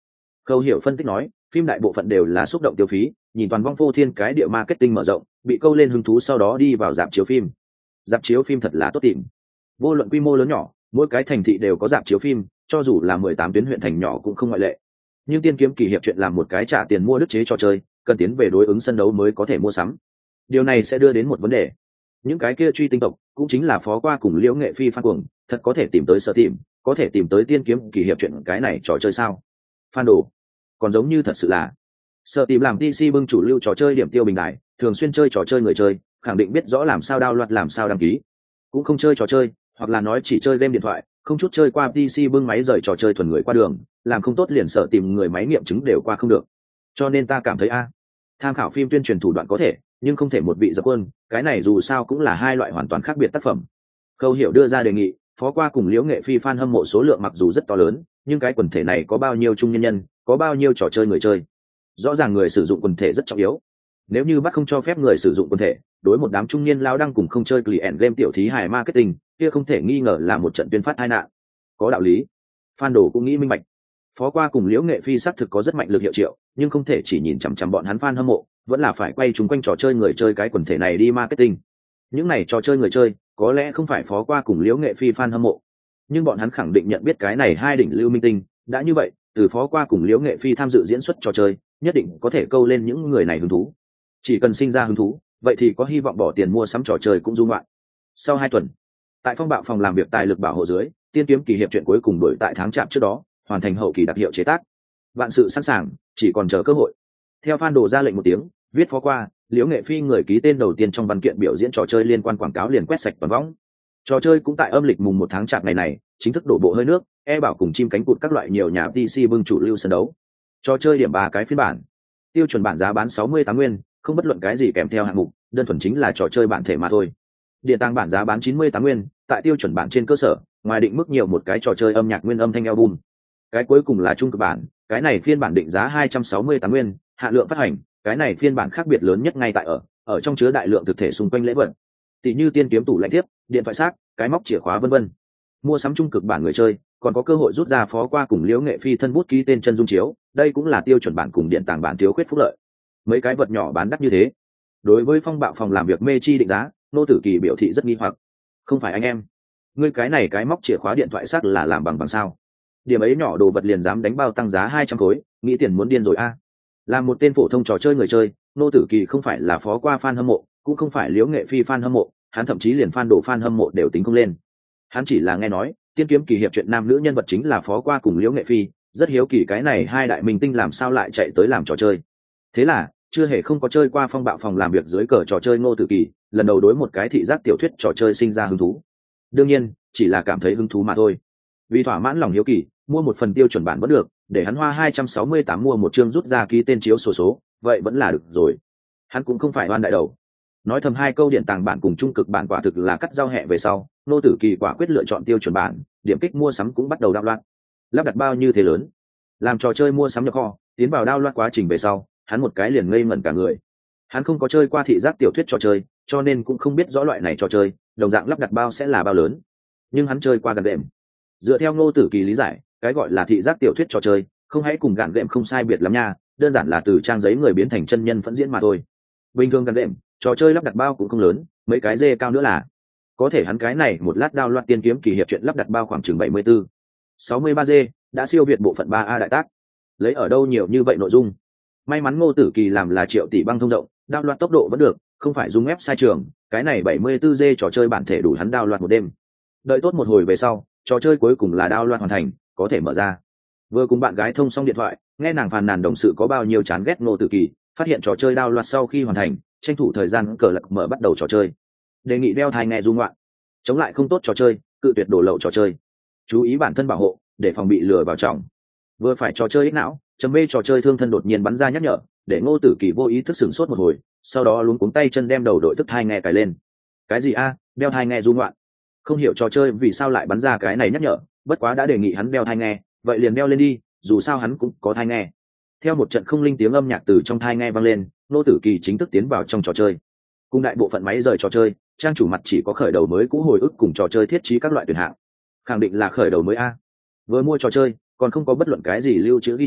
Speaker 1: Khâu Hiểu phân tích nói, phim đại bộ phận đều là xúc động tiêu phí, nhìn toàn vong phô thiên cái địa marketing mở rộng, bị câu lên hứng thú sau đó đi vào rạp chiếu phim. Rạp chiếu phim thật là tốt tìm. Vô luận quy mô lớn nhỏ, mỗi cái thành thị đều có rạp chiếu phim, cho dù là mười tám tuyến huyện thành nhỏ cũng không ngoại lệ. Nhưng Tiên Kiếm Kỳ Hiệp chuyện làm một cái trả tiền mua đức chế trò chơi, cần tiến về đối ứng sân đấu mới có thể mua sắm. Điều này sẽ đưa đến một vấn đề. Những cái kia truy tinh tộc, cũng chính là Phó Qua cùng Liễu Nghệ Phi fan cuồng, thật có thể tìm tới sở tìm, có thể tìm tới Tiên Kiếm Kỳ Hiệp chuyện cái này trò chơi sao? Fan đồ, còn giống như thật sự là sở tìm làm pê xê bưng chủ lưu trò chơi điểm tiêu bình đại, thường xuyên chơi trò chơi người chơi, khẳng định biết rõ làm sao download làm sao đăng ký. Cũng không chơi trò chơi, hoặc là nói chỉ chơi game điện thoại, không chút chơi qua pê xê bưng máy rời trò chơi thuần người qua đường, làm không tốt liền sở tìm người máy nghiệm chứng đều qua không được. Cho nên ta cảm thấy a, tham khảo phim tuyên truyền thủ đoạn có thể, nhưng không thể một vị dập quân, cái này dù sao cũng là hai loại hoàn toàn khác biệt tác phẩm. Khâu Hiểu đưa ra đề nghị, Phó Qua cùng Liễu Nghệ Phi fan hâm mộ số lượng mặc dù rất to lớn, nhưng cái quần thể này có bao nhiêu trung nhân nhân, có bao nhiêu trò chơi người chơi. Rõ ràng người sử dụng quần thể rất trọng yếu. Nếu như bắt không cho phép người sử dụng quần thể, đối một đám trung niên lao đăng cùng không chơi client game tiểu thí hài marketing, kia không thể nghi ngờ là một trận tuyên phát tai nạn. Có đạo lý. Fan đồ cũng nghĩ minh bạch. Phó Qua cùng Liễu Nghệ Phi xác thực có rất mạnh lực hiệu triệu, nhưng không thể chỉ nhìn chằm chằm bọn hắn fan hâm mộ, vẫn là phải quay chúng quanh trò chơi người chơi cái quần thể này đi marketing. Những này trò chơi người chơi, có lẽ không phải Phó Qua cùng Liễu Nghệ Phi fan hâm mộ, nhưng bọn hắn khẳng định nhận biết cái này hai đỉnh lưu minh tinh, đã như vậy, từ Phó Qua cùng Liễu Nghệ Phi tham dự diễn xuất trò chơi, nhất định có thể câu lên những người này hứng thú. Chỉ cần sinh ra hứng thú, vậy thì có hy vọng bỏ tiền mua sắm trò chơi cũng dung loạn. Sau hai tuần, tại Phong Bạo phòng làm việc tài lực bảo hộ dưới, Tiên Kiếm Kỳ Hiệp chuyện cuối cùng đổi tại tháng chạp trước đó, hoàn thành hậu kỳ đặc hiệu chế tác. Vạn sự sẵn sàng, chỉ còn chờ cơ hội. Theo fan đồ ra lệnh một tiếng, viết Phó Qua, Liễu Nghệ Phi người ký tên đầu tiên trong văn kiện biểu diễn trò chơi liên quan quảng cáo liền quét sạch toàn võng. Trò chơi cũng tại âm lịch mùng một tháng chạp ngày này, chính thức đổ bộ hơi nước, e bảo cùng chim cánh cụt các loại nhiều nhà pê xê bưng chủ lưu sân đấu. Trò chơi điểm ba cái phiên bản. Tiêu chuẩn bản giá bán sáu mươi tám nguyên, không bất luận cái gì kèm theo hạng mục, đơn thuần chính là trò chơi bản thể mà thôi. Điện tăng bản giá bán chín mươi tám nguyên, tại tiêu chuẩn bản trên cơ sở, ngoài định mức nhiều một cái trò chơi âm nhạc nguyên âm thanh album. Cái cuối cùng là trung cực bản, cái này phiên bản định giá hai trăm sáu mươi tám nguyên, hạn lượng phát hành, cái này phiên bản khác biệt lớn nhất ngay tại ở, ở trong chứa đại lượng thực thể xung quanh lễ vật. Tỷ như tiên kiếm tủ lạnh tiếp, điện thoại xác, cái móc chìa khóa vân vân. Mua sắm trung cực bản người chơi, còn có cơ hội rút ra Phó Qua cùng Liễu Nghệ Phi thân bút ký tên chân dung chiếu, đây cũng là tiêu chuẩn bản cùng điện tàng bản thiếu khuyết phúc lợi. Mấy cái vật nhỏ bán đắt như thế. Đối với Phong Bạo phòng làm việc mê chi định giá, Nô Tử Kỳ biểu thị rất nghi hoặc. Không phải anh em, ngươi cái này cái móc chìa khóa điện thoại xác là làm bằng bằng sao? Điểm ấy nhỏ đồ vật liền dám đánh bao tăng giá hai trăm khối, nghĩ tiền muốn điên rồi a. À. Là một tên phổ thông trò chơi người chơi, Nô Tử Kỳ không phải là Phó Qua fan hâm mộ, cũng không phải Liễu Nghệ Phi fan hâm mộ, hắn thậm chí liền fan đồ fan hâm mộ đều tính không lên. Hắn chỉ là nghe nói, Tiên Kiếm Kỳ Hiệp chuyện nam nữ nhân vật chính là Phó Qua cùng Liễu Nghệ Phi, rất hiếu kỳ cái này hai đại minh tinh làm sao lại chạy tới làm trò chơi. Thế là, chưa hề không có chơi qua Phong Bạo phòng làm việc dưới cờ trò chơi Ngô Tử Kỳ, lần đầu đối một cái thị giác tiểu thuyết trò chơi sinh ra hứng thú. Đương nhiên, chỉ là cảm thấy hứng thú mà thôi. Vì thỏa mãn lòng hiếu kỳ, mua một phần tiêu chuẩn bản vẫn được, để hắn hoa hai trăm sáu mươi tám mua một chương rút ra ký tên chiếu sổ số, số, vậy vẫn là được rồi. Hắn cũng không phải oan đại đầu. Nói thầm hai câu điện tàng bản cùng trung cực bản quả thực là cắt giao hẹ về sau, Ngô Tử Kỳ quả quyết lựa chọn tiêu chuẩn bản, điểm kích mua sắm cũng bắt đầu đạo loạn. Lắp đặt bao như thế lớn, làm trò chơi mua sắm nhập kho, tiến vào đao loạn quá trình về sau, hắn một cái liền ngây ngẩn cả người. Hắn không có chơi qua thị giác tiểu thuyết trò chơi, cho nên cũng không biết rõ loại này trò chơi đồng dạng lắp đặt bao sẽ là bao lớn, nhưng hắn chơi qua gạn đệm. Dựa theo Ngô Tử Kỳ lý giải, cái gọi là thị giác tiểu thuyết trò chơi không hãy cùng gạn đệm không sai biệt lắm nha, đơn giản là từ trang giấy người biến thành chân nhân phẫn diễn mà thôi. Bình thường gạn đệm trò chơi lắp đặt bao cũng không lớn, mấy cái dê cao nữa là có thể. Hắn cái này một lát đao loạt Tiên Kiếm Kỳ Hiệp chuyện lắp đặt bao khoảng chừng bảy mươi tư sáu mươi ba dê, đã siêu việt bộ phận ba A đại tác. Lấy ở đâu nhiều như vậy nội dung? May mắn Ngô Tử Kỳ làm là triệu tỷ băng thông rộng, đao loạt tốc độ vẫn được, không phải dùng ép sai trường, cái này bảy mươi tư dê trò chơi bản thể đủ hắn đao loạt một đêm. Đợi tốt một hồi về sau, trò chơi cuối cùng là đao loạt hoàn thành, có thể mở ra. Vừa cùng bạn gái thông xong điện thoại, nghe nàng phàn nàn đồng sự có bao nhiêu chán ghét Ngô Tử Kỳ, phát hiện trò chơi đao loạt sau khi hoàn thành, tranh thủ thời gian cờ lật mở bắt đầu trò chơi. Đề nghị đeo thai nghe dung loạn, chống lại không tốt trò chơi, cự tuyệt đổ lậu trò chơi, chú ý bản thân bảo hộ, để phòng bị lừa vào trọng. Vừa phải trò chơi ích não, chấm mê trò chơi thương thân đột nhiên bắn ra nhắc nhở, để Ngô Tử Kỳ vô ý thức sửng sốt một hồi, sau đó luống cuống tay chân đem đầu đội thức thai nghe cài lên. Cái gì a? Đeo thai nghe dung loạn? Không hiểu trò chơi vì sao lại bắn ra cái này nhắc nhở, bất quá đã đề nghị hắn đeo thai nghe, vậy liền đeo lên đi, dù sao hắn cũng có thai nghe. Theo một trận không linh tiếng âm nhạc từ trong thai nghe vang lên, Ngô Tử Kỳ chính thức tiến vào trong trò chơi. Cùng đại bộ phận máy rời trò chơi, trang chủ mặt chỉ có khởi đầu mới cũ hồi ức cùng trò chơi thiết trí các loại tuyển hạng. Khẳng định là khởi đầu mới a. Vừa mua trò chơi, còn không có bất luận cái gì lưu trữ ghi chép,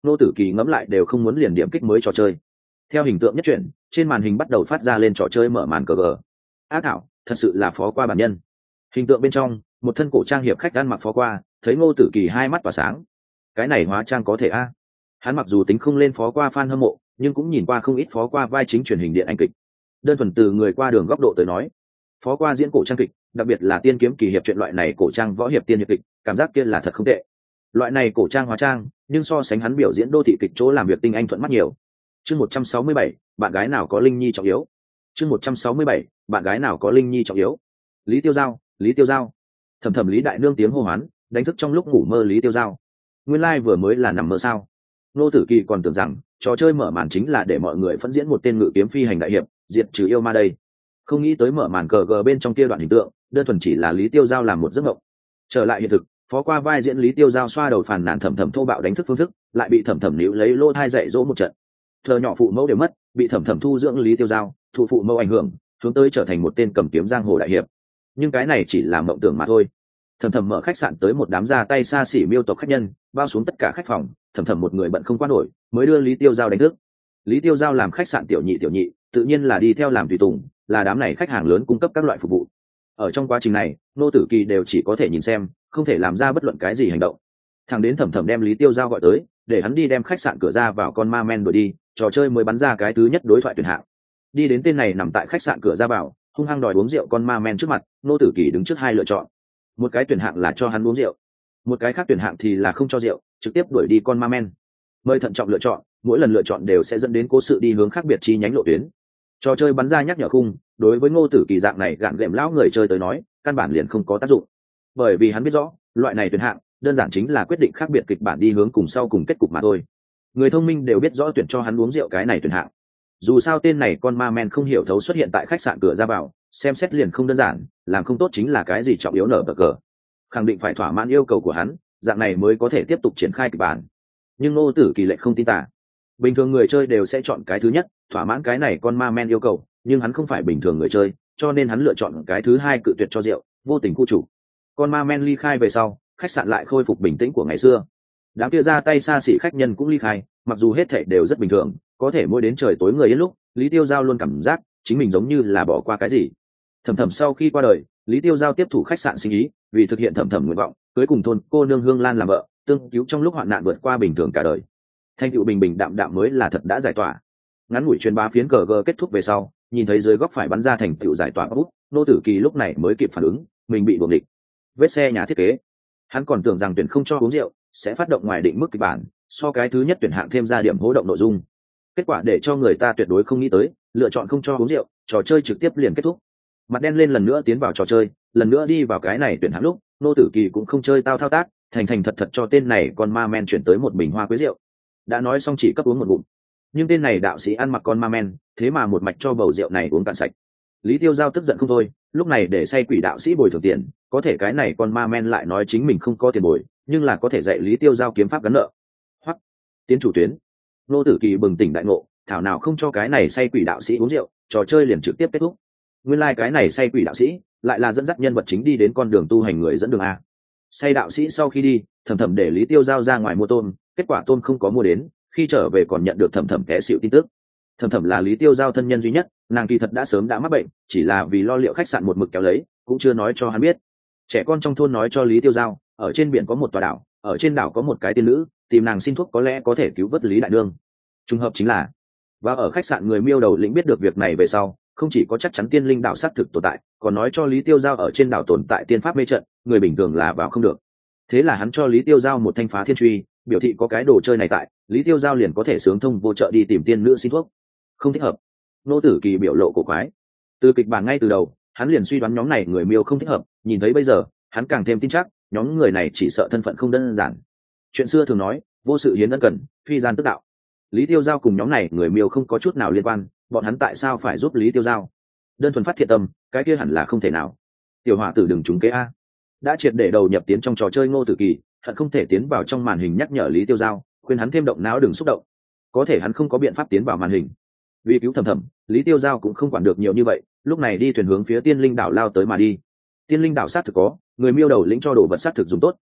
Speaker 1: Nô Tử Kỳ ngẫm lại đều không muốn liền điểm kích mới trò chơi. Theo hình tượng nhất chuyển, trên màn hình bắt đầu phát ra lên trò chơi mở màn cờ gờ. Ác ảo, thật sự là phó qua bản nhân. Hình tượng bên trong, một thân cổ trang hiệp khách ăn mặc phó qua, thấy Ngô Tử Kỳ hai mắt tỏa sáng. Cái này hóa trang có thể a? Hắn mặc dù tính không lên phó qua fan hâm mộ, nhưng cũng nhìn qua không ít phó qua vai chính truyền hình điện ảnh kịch. Đơn thuần từ người qua đường góc độ tới nói, phó qua diễn cổ trang kịch, đặc biệt là tiên kiếm kỳ hiệp chuyện loại này cổ trang võ hiệp tiên hiệp kịch, cảm giác kia là thật không tệ. Loại này cổ trang hóa trang, nhưng so sánh hắn biểu diễn đô thị kịch chỗ làm việc tinh anh thuận mắt nhiều. Chương một trăm sáu mươi bảy, bạn gái nào có linh nhi trọng yếu. Chương một trăm sáu mươi bảy, bạn gái nào có linh nhi trọng yếu. Lý Tiêu Giao, Lý Tiêu Giao. Thầm thầm Lý Đại Nương tiếng hô hoán, đánh thức trong lúc ngủ mơ Lý Tiêu Giao. Nguyên lai vừa mới là nằm mơ sao? Nô Tử Kỳ còn tưởng rằng trò chơi mở màn chính là để mọi người phân diễn một tên ngự kiếm phi hành đại hiệp, diệt trừ yêu ma đây. Không nghĩ tới mở màn cờ gờ bên trong kia đoạn hình tượng, đơn thuần chỉ là Lý Tiêu Giao làm một giấc mộng. Trở lại hiện thực, phó qua vai diễn Lý Tiêu Giao xoa đầu phàn nàn thầm thầm thô bạo đánh thức phương thức, lại bị thầm thầm níu lấy lô thai dạy dỗ một trận. Thờ nhỏ phụ mẫu đều mất, bị thầm thầm thu dưỡng Lý Tiêu Giao, thụ phụ mẫu ảnh hưởng, hướng tới trở thành một tên cầm kiếm giang hồ đại hiệp. Nhưng cái này chỉ là mộng tưởng mà thôi. Thầm thầm mở khách sạn tới một đám ra tay xa xỉ miêu tộc khách nhân, bao xuống tất cả khách phòng, thầm thầm một người bận không qua nổi, mới đưa Lý Tiêu Giao đánh thức. Lý Tiêu Giao làm khách sạn tiểu nhị tiểu nhị, tự nhiên là đi theo làm tùy tùng, là đám này khách hàng lớn cung cấp các loại phục vụ. Ở trong quá trình này, Nô Tử Kỳ đều chỉ có thể nhìn xem, không thể làm ra bất luận cái gì hành động. Thằng đến thầm thầm đem Lý Tiêu Giao gọi tới, để hắn đi đem khách sạn cửa ra vào con ma men đuổi đi, trò chơi mới bắn ra cái thứ nhất đối thoại tuyển hạng. Đi đến tên này nằm tại khách sạn cửa ra vào, hung hăng đòi uống rượu con ma men trước mặt, Nô Tử Kỳ đứng trước hai lựa chọn. Một cái tuyển hạng là cho hắn uống rượu, một cái khác tuyển hạng thì là không cho rượu, trực tiếp đuổi đi con ma men. Mời thận trọng lựa chọn, mỗi lần lựa chọn đều sẽ dẫn đến cố sự đi hướng khác biệt chi nhánh lộ tuyến. Trò chơi bắn ra nhắc nhở khung, đối với Ngô Tử Kỳ dạng này gạn gệm lão người chơi tới nói, căn bản liền không có tác dụng. Bởi vì hắn biết rõ, loại này tuyển hạng, đơn giản chính là quyết định khác biệt kịch bản đi hướng cùng sau cùng kết cục mà thôi. Người thông minh đều biết rõ tuyển cho hắn uống rượu cái này tuyển hạng. Dù sao tên này con ma men không hiểu thấu xuất hiện tại khách sạn cửa ra vào, xem xét liền không đơn giản, làm không tốt chính là cái gì trọng yếu nở bờ cờ. Khẳng định phải thỏa mãn yêu cầu của hắn, dạng này mới có thể tiếp tục triển khai kịch bản. Nhưng Ngô Tử Kỳ lại không tin tả. Bình thường người chơi đều sẽ chọn cái thứ nhất, thỏa mãn cái này con ma men yêu cầu, nhưng hắn không phải bình thường người chơi, cho nên hắn lựa chọn cái thứ hai, cự tuyệt cho rượu, vô tình khu chủ. Con ma men ly khai về sau, khách sạn lại khôi phục bình tĩnh của ngày xưa. Đám kia ra tay xa xỉ khách nhân cũng ly khai, mặc dù hết thảy đều rất bình thường, có thể mỗi đến trời tối người yên lúc, Lý Tiêu Giao luôn cảm giác chính mình giống như là bỏ qua cái gì. Thầm thầm sau khi qua đời, Lý Tiêu Giao tiếp thủ khách sạn sinh ý, vì thực hiện thầm thầm nguyện vọng, cưới cùng thôn cô nương Hương Lan làm vợ, tương cứu trong lúc hoạn nạn vượt qua bình thường cả đời. Thanh tựu bình bình đạm đạm mới là thật đã giải tỏa. Ngắn ngủi truyền bá phiến cờ gờ kết thúc về sau, nhìn thấy dưới góc phải bắn ra thành tựu giải tỏa bút, Nô Tử Kỳ lúc này mới kịp phản ứng, mình bị buồng địch. Vết xe nhà thiết kế, hắn còn tưởng rằng tuyển không cho uống rượu sẽ phát động ngoài định mức kịch bản, so cái thứ nhất tuyển hạng thêm ra điểm hố động nội dung. Kết quả để cho người ta tuyệt đối không nghĩ tới, lựa chọn không cho uống rượu, trò chơi trực tiếp liền kết thúc. Mặt đen lên lần nữa tiến vào trò chơi, lần nữa đi vào cái này tuyển hạng lúc, Nô Tử Kỳ cũng không chơi tao thao tác, thành thành thật thật cho tên này con ma men chuyển tới một bình hoa quế rượu. Đã nói xong chỉ cấp uống một ngụm, nhưng tên này đạo sĩ ăn mặc con ma men, thế mà một mạch cho bầu rượu này uống cạn sạch. Lý Tiêu Giao tức giận không thôi, lúc này để say quỷ đạo sĩ bồi thường tiền, có thể cái này con ma men lại nói chính mình không có tiền bồi, nhưng là có thể dạy Lý Tiêu Giao kiếm pháp gắn nợ. Hoặc tiến chủ tuyến. Nô Tử Kỳ bừng tỉnh đại ngộ, thảo nào không cho cái này say quỷ đạo sĩ uống rượu, trò chơi liền trực tiếp kết thúc. Nguyên lai like cái này say quỷ đạo sĩ lại là dẫn dắt nhân vật chính đi đến con đường tu hành người dẫn đường a. Say đạo sĩ sau khi đi, thầm thầm để Lý Tiêu Giao ra ngoài mua tôm, kết quả tôm không có mua đến, khi trở về còn nhận được thầm thầm té xịu tin tức. Thầm thầm là Lý Tiêu Giao thân nhân duy nhất, nàng kỳ thật đã sớm đã mắc bệnh, chỉ là vì lo liệu khách sạn một mực kéo lấy, cũng chưa nói cho hắn biết. Trẻ con trong thôn nói cho Lý Tiêu Giao, ở trên biển có một tòa đảo, ở trên đảo có một cái tiên nữ, tìm nàng xin thuốc có lẽ có thể cứu vớt Lý đại nương. Trùng hợp chính là, và ở khách sạn người miêu đầu lĩnh biết được việc này về sau, không chỉ có chắc chắn tiên linh đảo xác thực tồn tại, còn nói cho Lý Tiêu Giao ở trên đảo tồn tại tiên pháp mê trận, người bình thường là vào không được. Thế là hắn cho Lý Tiêu Giao một thanh phá thiên truy, biểu thị có cái đồ chơi này tại, Lý Tiêu Giao liền có thể sướng thông vô trợ đi tìm tiên nữ xin thuốc. Không thích hợp. Nô Tử Kỳ biểu lộ cổ quái. Từ kịch bản ngay từ đầu, hắn liền suy đoán nhóm này người miêu không thích hợp, nhìn thấy bây giờ, hắn càng thêm tin chắc, nhóm người này chỉ sợ thân phận không đơn giản. Chuyện xưa thường nói, vô sự hiến ân cần, phi gian tức đạo. Lý Tiêu Giao cùng nhóm này người miêu không có chút nào liên quan, bọn hắn tại sao phải giúp Lý Tiêu Giao? Đơn thuần phát thiện tâm, cái kia hẳn là không thể nào. Tiểu hỏa tử đừng trúng kế a. Đã triệt để đầu nhập tiến trong trò chơi Ngô Tử Kỳ, hận không thể tiến vào trong màn hình nhắc nhở Lý Tiêu Giao, khuyên hắn thêm động não đừng xúc động. Có thể hắn không có biện pháp tiến vào màn hình. Vì cứu thầm thầm, Lý Tiêu Giao cũng không quản được nhiều như vậy, lúc này đi thuyền hướng phía Tiên Linh đảo lao tới mà đi. Tiên Linh đảo sát thực có, người miêu đầu lĩnh cho đồ vật sát thực dùng tốt,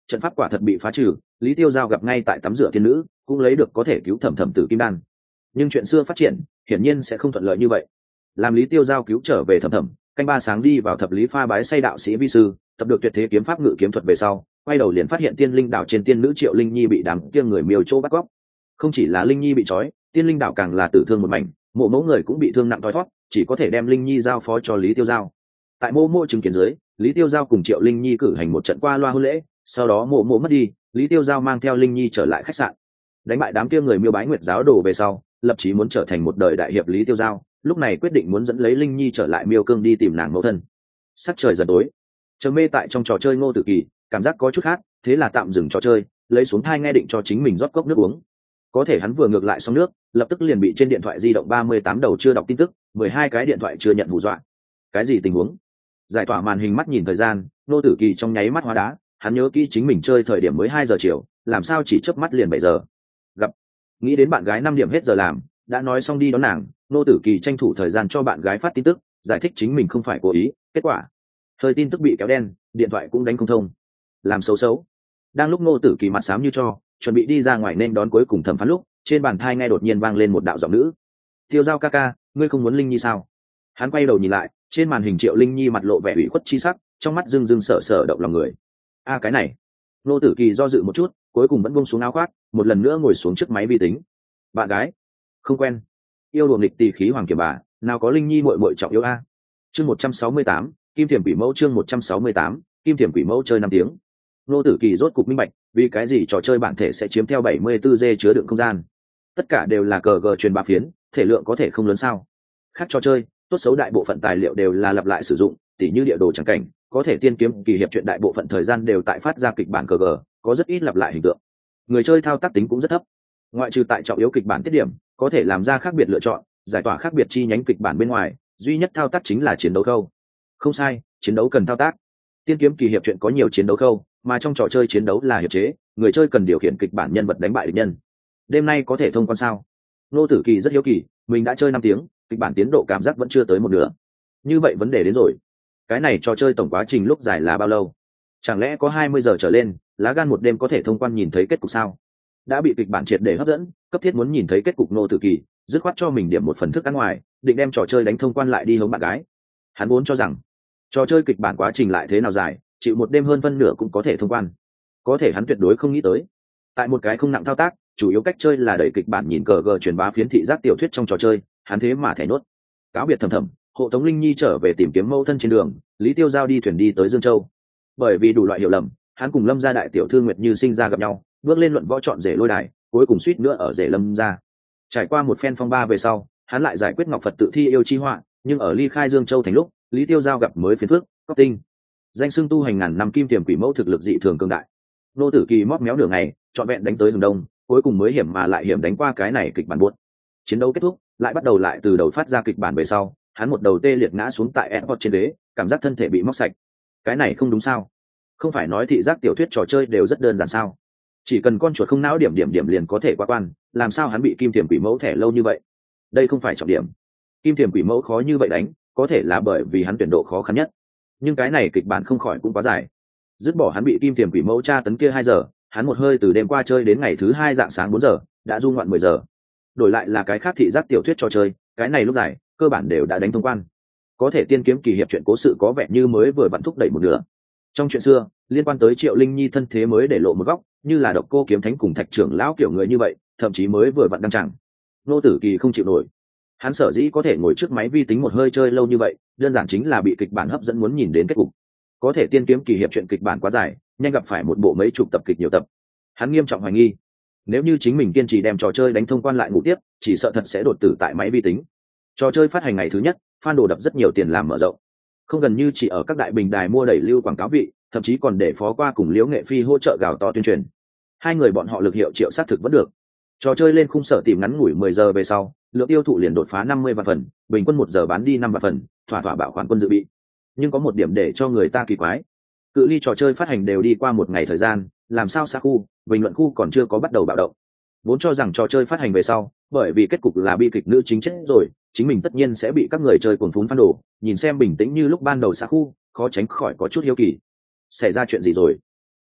Speaker 1: trận pháp quả thật bị phá trừ, Lý Tiêu Giao gặp ngay tại tắm rửa thiên nữ cũng lấy được có thể cứu Thẩm Thẩm từ kim đan. Nhưng chuyện xưa phát triển hiển nhiên sẽ không thuận lợi như vậy. Làm Lý Tiêu Giao cứu trở về Thẩm Thẩm, canh ba sáng đi vào thập lý pha bái say đạo sĩ vi sư, tập được tuyệt thế kiếm pháp ngự kiếm thuật về sau, quay đầu liền phát hiện tiên linh đảo trên tiên nữ Triệu Linh Nhi bị đám kia người miêu chỗ bắt cóc. Không chỉ là Linh Nhi bị trói, tiên linh đảo càng là tử thương một mảnh, mộ mẫu người cũng bị thương nặng thoi thoát, chỉ có thể đem Linh Nhi giao phó cho Lý Tiêu Giao. Tại mộ mộ chứng kiến dưới, Lý Tiêu Giao cùng Triệu Linh Nhi cử hành một trận qua loa hôn lễ, sau đó mộ mộ mất đi, Lý Tiêu Giao mang theo Linh Nhi trở lại khách sạn, đánh bại đám kia người miêu bái nguyệt giáo đồ về sau, lập chí muốn trở thành một đời đại hiệp Lý Tiêu Giao, lúc này quyết định muốn dẫn lấy Linh Nhi trở lại miêu cương đi tìm nàng mẫu thân. Sắc trời dần tối, chờ mê tại trong trò chơi Ngô Tử Kỳ cảm giác có chút khác, thế là tạm dừng trò chơi, lấy xuống thai nghe định cho chính mình rót cốc nước uống. Có thể hắn vừa ngược lại xong nước, lập tức liền bị trên điện thoại di động ba mươi tám đầu chưa đọc tin tức, mười hai cái điện thoại chưa nhận hù dọa. Cái gì tình huống? Giải tỏa màn hình mắt nhìn thời gian, Ngô Tử Kỳ trong nháy mắt hóa đá, hắn nhớ kỹ chính mình chơi thời điểm mới hai giờ chiều, làm sao chỉ chớp mắt liền bảy giờ. Gặp nghĩ đến bạn gái năm điểm hết giờ làm, đã nói xong đi đón nàng, Ngô Tử Kỳ tranh thủ thời gian cho bạn gái phát tin tức, giải thích chính mình không phải cố ý, kết quả thời tin tức bị kéo đen, điện thoại cũng đánh không thông. Làm xấu xấu. Đang lúc Ngô Tử Kỳ mặt xám như cho, chuẩn bị đi ra ngoài nên đón cuối cùng thẩm phán lúc, trên bàn thai nghe đột nhiên vang lên một đạo giọng nữ. Tiêu Giao ca ca, ngươi không muốn Linh Nhi sao? Hắn quay đầu nhìn lại, trên màn hình Triệu Linh Nhi mặt lộ vẻ ủy khuất chi sắc, trong mắt rưng rưng sợ sợ động lòng người. A cái này. Ngô Tử Kỳ do dự một chút, cuối cùng vẫn buông xuống áo khoác, một lần nữa ngồi xuống trước máy vi tính. Bạn gái? Không quen. Yêu đùa nghịch tỷ khí hoàng kiểm bà, nào có Linh Nhi muội muội trọng yêu a. Chương một trăm sáu mươi tám, Kim Thiểm Quỷ Mẫu chương một trăm sáu mươi tám, Kim Thiểm Quỷ Mẫu chơi năm tiếng. Ngô Tử Kỳ rốt cục minh bạch, vì cái gì trò chơi bản thể sẽ chiếm theo bảy mươi tư giê chứa đựng không gian. Tất cả đều là cờ gờ truyền bá phiến, thể lượng có thể không lớn sao? Khác trò chơi, tốt xấu đại bộ phận tài liệu đều là lặp lại sử dụng, tỉ như địa đồ chẳng cảnh, có thể tiên kiếm kỳ hiệp chuyện đại bộ phận thời gian đều tại phát ra kịch bản cờ gờ, có rất ít lặp lại hình tượng. Người chơi thao tác tính cũng rất thấp. Ngoại trừ tại trọng yếu kịch bản tiết điểm, có thể làm ra khác biệt lựa chọn, giải tỏa khác biệt chi nhánh kịch bản bên ngoài, duy nhất thao tác chính là chiến đấu khâu. Không sai, chiến đấu cần thao tác. Tiên kiếm kỳ hiệp chuyện có nhiều chiến đấu khâu, mà trong trò chơi chiến đấu là hiệp chế, người chơi cần điều khiển kịch bản nhân vật đánh bại địch nhân. Đêm nay có thể thông quan sao? Ngô Tử Kỳ rất hiếu kỳ, mình đã chơi năm tiếng, kịch bản tiến độ cảm giác vẫn chưa tới một nửa. Như vậy vấn đề đến rồi. Cái này trò chơi tổng quá trình lúc dài là bao lâu? Chẳng lẽ có hai mươi giờ trở lên, lá gan một đêm có thể thông quan nhìn thấy kết cục sao? Đã bị kịch bản triệt để hấp dẫn, cấp thiết muốn nhìn thấy kết cục Ngô Tử Kỳ, dứt khoát cho mình điểm một phần thức ăn ngoài, định đem trò chơi đánh thông quan lại đi hống bạn gái. Hắn vốn cho rằng trò chơi kịch bản quá trình lại thế nào dài, chịu một đêm hơn phân nửa cũng có thể thông quan. Có thể hắn tuyệt đối không nghĩ tới, tại một cái không nặng thao tác, chủ yếu cách chơi là đẩy kịch bản nhìn cờ gờ truyền bá phiến thị giác tiểu thuyết trong trò chơi, hắn thế mà thẻ nốt. Cáo biệt Thầm Thầm, hộ tống Linh Nhi trở về tìm kiếm mẫu thân trên đường, Lý Tiêu Giao đi thuyền đi tới Dương Châu. Bởi vì đủ loại hiểu lầm, hắn cùng Lâm gia đại tiểu thư Nguyệt Như sinh ra gặp nhau, bước lên luận võ chọn rể lôi đài, cuối cùng suýt nữa ở rể Lâm gia. Trải qua một phen phong ba về sau, hắn lại giải quyết Ngọc Phật tự thi yêu chi họa, nhưng ở ly khai Dương Châu thành lúc, Lý Tiêu Giao gặp mới phiền phước, Cóc Tinh. Danh xưng tu hành ngàn năm Kim Thiểm Quỷ Mẫu thực lực dị thường cường đại. Ngô Tử Kỳ móp méo nửa ngày, trọn vẹn đánh tới hướng đông, cuối cùng mới hiểm mà lại hiểm đánh qua cái này kịch bản buốt. Chiến đấu kết thúc, lại bắt đầu lại từ đầu phát ra kịch bản về sau, hắn một đầu tê liệt ngã xuống tại airport trên ghế, cảm giác thân thể bị móc sạch. Cái này không đúng sao? Không phải nói thị giác tiểu thuyết trò chơi đều rất đơn giản sao? Chỉ cần con chuột không não điểm điểm điểm liền có thể qua quan, làm sao hắn bị Kim Thiểm Quỷ Mẫu thẻ lâu như vậy? Đây không phải trọng điểm. Kim Thiểm Quỷ Mẫu khó như vậy đánh, có thể là bởi vì hắn tuyển độ khó khăn nhất. Nhưng cái này kịch bản không khỏi cũng quá dài. Dứt bỏ hắn bị Kim Thiểm Quỷ Mẫu tra tấn kia hai giờ, hắn một hơi từ đêm qua chơi đến ngày thứ hai dạng sáng bốn giờ, đã du ngoạn mười giờ. Đổi lại là cái khác thị giác tiểu thuyết trò chơi, cái này lúc dài, cơ bản đều đã đánh thông quan. Có thể tiên kiếm kỳ hiệp chuyện cố sự có vẻ như mới vừa vặn thúc đẩy một nửa. Trong chuyện xưa, liên quan tới Triệu Linh Nhi thân thế mới để lộ một góc, như là Độc Cô Kiếm Thánh cùng Thạch trưởng lão kiểu người như vậy, thậm chí mới vừa vặn đăng tràng. Ngô Tử Kỳ không chịu nổi. Hắn sở dĩ có thể ngồi trước máy vi tính một hơi chơi lâu như vậy, đơn giản chính là bị kịch bản hấp dẫn muốn nhìn đến kết cục. Có thể tiên kiếm kỳ hiệp chuyện kịch bản quá dài, nhanh gặp phải một bộ mấy chục tập kịch nhiều tập. Hắn nghiêm trọng hoài nghi, nếu như chính mình kiên trì đem trò chơi đánh thông quan lại ngủ tiếp, chỉ sợ thật sẽ đột tử tại máy vi tính. Trò chơi phát hành ngày thứ nhất, fan đồ đập rất nhiều tiền làm mở rộng, không gần như chỉ ở các đại bình đài mua đẩy lưu quảng cáo vị, thậm chí còn để Phó Qua cùng Liễu Nghệ Phi hỗ trợ gào to tuyên truyền. Hai người bọn họ lực hiệu triệu xác thực vẫn được. Trò chơi lên khung sở tìm ngắn ngủi mười giờ về sau, lượng tiêu thụ liền đột phá năm mươi vạn phần, bình quân một giờ bán đi năm vạn phần, thỏa thỏa bảo khoản quân dự bị. Nhưng có một điểm để cho người ta kỳ quái, cự ly trò chơi phát hành đều đi qua một ngày thời gian, làm sao xã khu, bình luận khu còn chưa có bắt đầu bạo động. Vốn cho rằng trò chơi phát hành về sau, bởi vì kết cục là bi kịch nữ chính chết rồi, chính mình tất nhiên sẽ bị các người chơi cuồng phún fan đồ, nhìn xem bình tĩnh như lúc ban đầu xã khu, khó tránh khỏi có chút hiếu kỳ. Xảy ra chuyện gì rồi?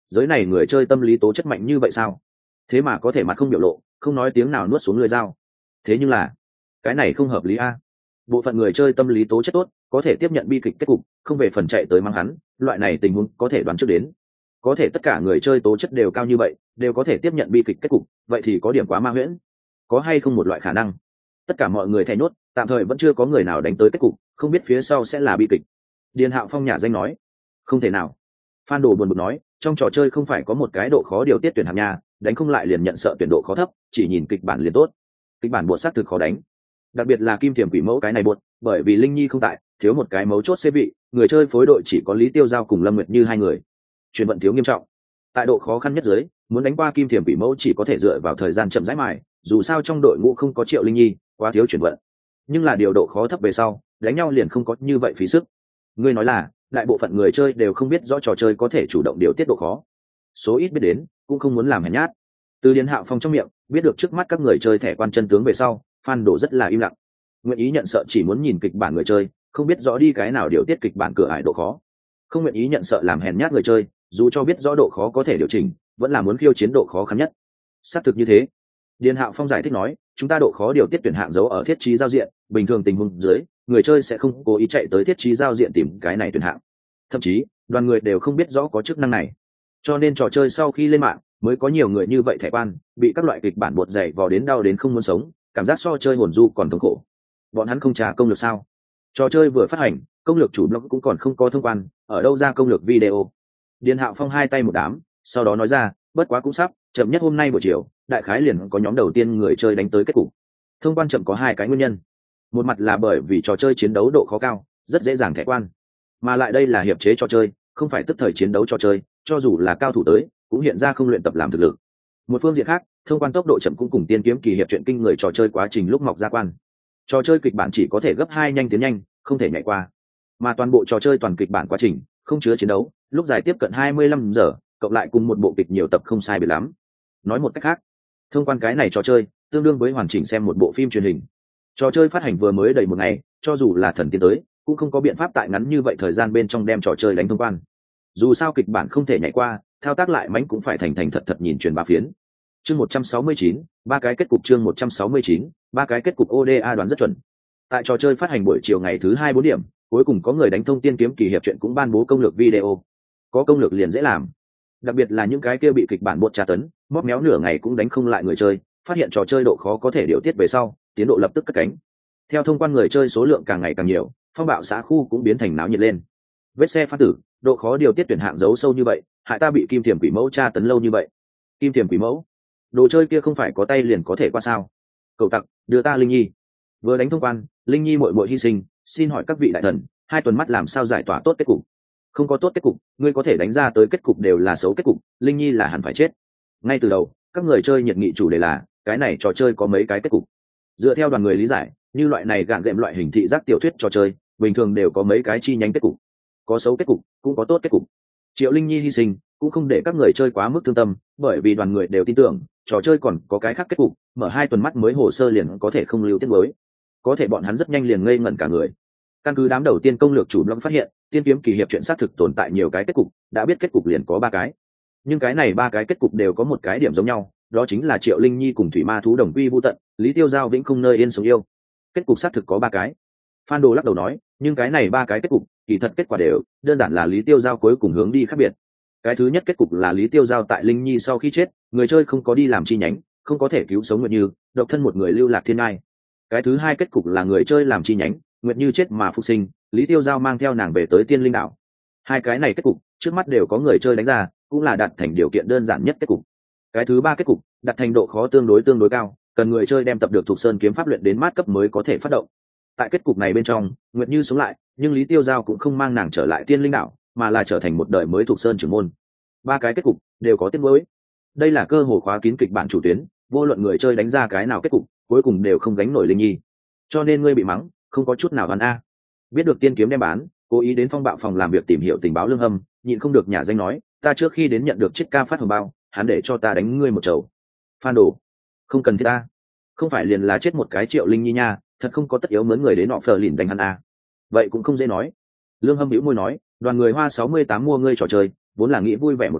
Speaker 1: giới này người chơi tâm lý tố chất mạnh như vậy sao? Thế mà có thể mặt không biểu lộ, không nói tiếng nào nuốt xuống lưỡi dao. Thế nhưng là cái này không hợp lý a. Bộ phận người chơi tâm lý tố chất tốt, có thể tiếp nhận bi kịch kết cục, không về phần chạy tới mang hắn, loại này tình huống có thể đoán trước đến. Có thể tất cả người chơi tố chất đều cao như vậy, đều có thể tiếp nhận bi kịch kết cục, vậy thì có điểm quá ma huyễn. Có hay không một loại khả năng, tất cả mọi người thẻ nhốt, tạm thời vẫn chưa có người nào đánh tới kết cục, không biết phía sau sẽ là bi kịch. Điền Hạo Phong nhà danh nói, không thể nào. Phan Đồ buồn bực nói, trong trò chơi không phải có một cái độ khó điều tiết tuyển hạng nhà, đánh không lại liền nhận sợ tuyển độ khó thấp, chỉ nhìn kịch bản liền tốt. Kịch bản bộ xác thực khó đánh, đặc biệt là Kim Thiểm Quỷ Mẫu cái này buột, bởi vì Linh Nhi không tại, thiếu một cái mấu chốt xếp vị, người chơi phối đội chỉ có Lý Tiêu Giao cùng Lâm Nguyệt Như hai người, chuyển vận thiếu nghiêm trọng. Tại độ khó khăn nhất dưới, muốn đánh qua Kim Thiểm Quỷ Mẫu chỉ có thể dựa vào thời gian chậm rãi mài, dù sao trong đội ngũ không có Triệu Linh Nhi, quá thiếu chuyển vận. Nhưng là điều độ khó thấp về sau, đánh nhau liền không có như vậy phí sức. Ngươi nói là, đại bộ phận người chơi đều không biết rõ trò chơi có thể chủ động điều tiết độ khó, số ít biết đến cũng không muốn làm hèn nhát. Từ Điền Hạo Phong trong miệng biết được trước mắt các người chơi thẻ quan chân tướng về sau, Phan Đồ rất là im lặng. Nguyện ý nhận sợ chỉ muốn nhìn kịch bản người chơi, không biết rõ đi cái nào điều tiết kịch bản cửa ải độ khó. Không nguyện ý nhận sợ làm hèn nhát người chơi, dù cho biết rõ độ khó có thể điều chỉnh, vẫn là muốn khiêu chiến độ khó khăn nhất. Xác thực như thế. Điền Hạo Phong giải thích nói, chúng ta độ khó điều tiết tuyển hạng giấu ở thiết trí giao diện, bình thường tình huống dưới, người chơi sẽ không cố ý chạy tới thiết trí giao diện tìm cái này tuyển hạng. Thậm chí, đoàn người đều không biết rõ có chức năng này. Cho nên trò chơi sau khi lên mạng, mới có nhiều người như vậy thẻ quan, bị các loại kịch bản buột dày vò đến đau đến không muốn sống, cảm giác so chơi hồn du còn thống khổ. Bọn hắn không trả công lược sao? Trò chơi vừa phát hành, công lược chủ blog cũng còn không có thông quan, ở đâu ra công lược video? Điền Hạo Phong hai tay một đám, sau đó nói ra, bất quá cũng sắp, chậm nhất hôm nay buổi chiều, đại khái liền có nhóm đầu tiên người chơi đánh tới kết cục. Thông quan chậm có hai cái nguyên nhân. Một mặt là bởi vì trò chơi chiến đấu độ khó cao, rất dễ dàng thẻ quan. Mà lại đây là hiệp chế trò chơi, không phải tức thời chiến đấu trò chơi, cho dù là cao thủ tới, cũng hiện ra không luyện tập làm thực lực. Một phương diện khác, thông quan tốc độ chậm cũng cùng tiên kiếm kỳ hiệp chuyện kinh người trò chơi quá trình lúc mọc ra quan. Trò chơi kịch bản chỉ có thể gấp hai nhanh tiến nhanh, không thể nhảy qua. Mà toàn bộ trò chơi toàn kịch bản quá trình, không chứa chiến đấu, lúc dài tiếp cận hai mươi lăm giờ, cộng lại cùng một bộ kịch nhiều tập không sai biệt lắm. Nói một cách khác, thông quan cái này trò chơi, tương đương với hoàn chỉnh xem một bộ phim truyền hình. Trò chơi phát hành vừa mới đầy một ngày, cho dù là thần tiến tới, cũng không có biện pháp tại ngắn như vậy thời gian bên trong đem trò chơi đánh thông quan. Dù sao kịch bản không thể nhảy qua, thao tác lại mánh cũng phải thành thành thật thật nhìn truyền bá phiến. Chương một trăm sáu mươi chín, ba cái kết cục chương một trăm sáu mươi chín, ba cái kết cục o đê a đoán rất chuẩn. Tại trò chơi phát hành buổi chiều ngày thứ hai bốn điểm, cuối cùng có người đánh thông tiên kiếm kỳ hiệp chuyện cũng ban bố công lược video. Có công lược liền dễ làm. Đặc biệt là những cái kia bị kịch bản buộc tra tấn, móp méo nửa ngày cũng đánh không lại người chơi, phát hiện trò chơi độ khó có thể điều tiết về sau, tiến độ lập tức cất cánh. Theo thông quan người chơi số lượng càng ngày càng nhiều, phong bạo xã khu cũng biến thành náo nhiệt lên. Vết xe phát tử, độ khó điều tiết tuyển hạng giấu sâu như vậy, hại ta bị Kim Thiểm Quỷ Mẫu tra tấn lâu như vậy. Kim Thiểm Quỷ Mẫu, đồ chơi kia không phải có tay liền có thể qua sao? Cậu tặc, đưa ta Linh Nhi. Vừa đánh thông quan, Linh Nhi muội muội hy sinh, xin hỏi các vị đại thần, hai tuần mắt làm sao giải tỏa tốt kết cục? Không có tốt kết cục, ngươi có thể đánh ra tới kết cục đều là xấu kết cục, Linh Nhi là hẳn phải chết. Ngay từ đầu, các người chơi nhiệt nghị chủ đề là, cái này trò chơi có mấy cái kết cục. Dựa theo đoàn người lý giải, như loại này gạn gệm loại hình thị giác tiểu thuyết trò chơi, bình thường đều có mấy cái chi nhánh kết cục. Có xấu kết cục, cũng có tốt kết cục. Triệu Linh Nhi hy sinh, cũng không để các người chơi quá mức thương tâm, bởi vì đoàn người đều tin tưởng, trò chơi còn có cái khác kết cục, mở hai tuần mắt mới hồ sơ liền có thể không lưu tiết mới. Có thể bọn hắn rất nhanh liền ngây ngẩn cả người. Căn cứ đám đầu tiên công lược chủ blog phát hiện, tiên kiếm kỳ hiệp chuyện xác thực tồn tại nhiều cái kết cục, đã biết kết cục liền có ba cái. Nhưng cái này ba cái kết cục đều có một cái điểm giống nhau, đó chính là Triệu Linh Nhi cùng thủy ma thú đồng quy vu tận, Lý Tiêu Giao vĩnh không nơi yên sống yêu. Kết cục xác thực có ba cái. Phan Đồ lắc đầu nói, nhưng cái này ba cái kết cục, kỳ thật kết quả đều đơn giản là Lý Tiêu Giao cuối cùng hướng đi khác biệt. Cái thứ nhất kết cục là Lý Tiêu Giao tại Linh Nhi sau khi chết, người chơi không có đi làm chi nhánh, không có thể cứu sống Nguyệt Như, độc thân một người lưu lạc thiên ngai. Cái thứ hai kết cục là người chơi làm chi nhánh, Nguyệt Như chết mà phục sinh, Lý Tiêu Giao mang theo nàng về tới Tiên Linh đảo. Hai cái này kết cục trước mắt đều có người chơi đánh ra, cũng là đạt thành điều kiện đơn giản nhất kết cục. Cái thứ ba kết cục đặt thành độ khó tương đối tương đối cao, cần người chơi đem tập được thuộc sơn kiếm pháp luyện đến mát cấp mới có thể phát động. Tại kết cục này bên trong, Nguyệt Như sống lại, nhưng Lý Tiêu Giao cũng không mang nàng trở lại Tiên Linh đảo, mà là trở thành một đời mới thuộc sơn trưởng môn. Ba cái kết cục đều có tiết mới. Đây là cơ hội khóa kín kịch bản chủ tuyến, vô luận người chơi đánh ra cái nào kết cục, cuối cùng đều không gánh nổi Linh Nhi. Cho nên ngươi bị mắng, không có chút nào đoán a. Biết được tiên kiếm đem bán, cố ý đến phong bạo phòng làm việc tìm hiểu tình báo Lương Hâm, nhịn không được nhả danh nói, ta trước khi đến nhận được chiếc ca phát hồng bao, hắn để cho ta đánh ngươi một chầu. Phan Đồ, không cần thiết ta, không phải liền là chết một cái Triệu Linh Nhi nha, thật không có tất yếu mướn người đến nọ phờ lìn đánh hắn a. Vậy cũng không dễ nói. Lương Hâm bĩu môi nói, đoàn người hoa sáu mươi tám mua ngươi trò chơi, vốn là nghĩ vui vẻ một cái,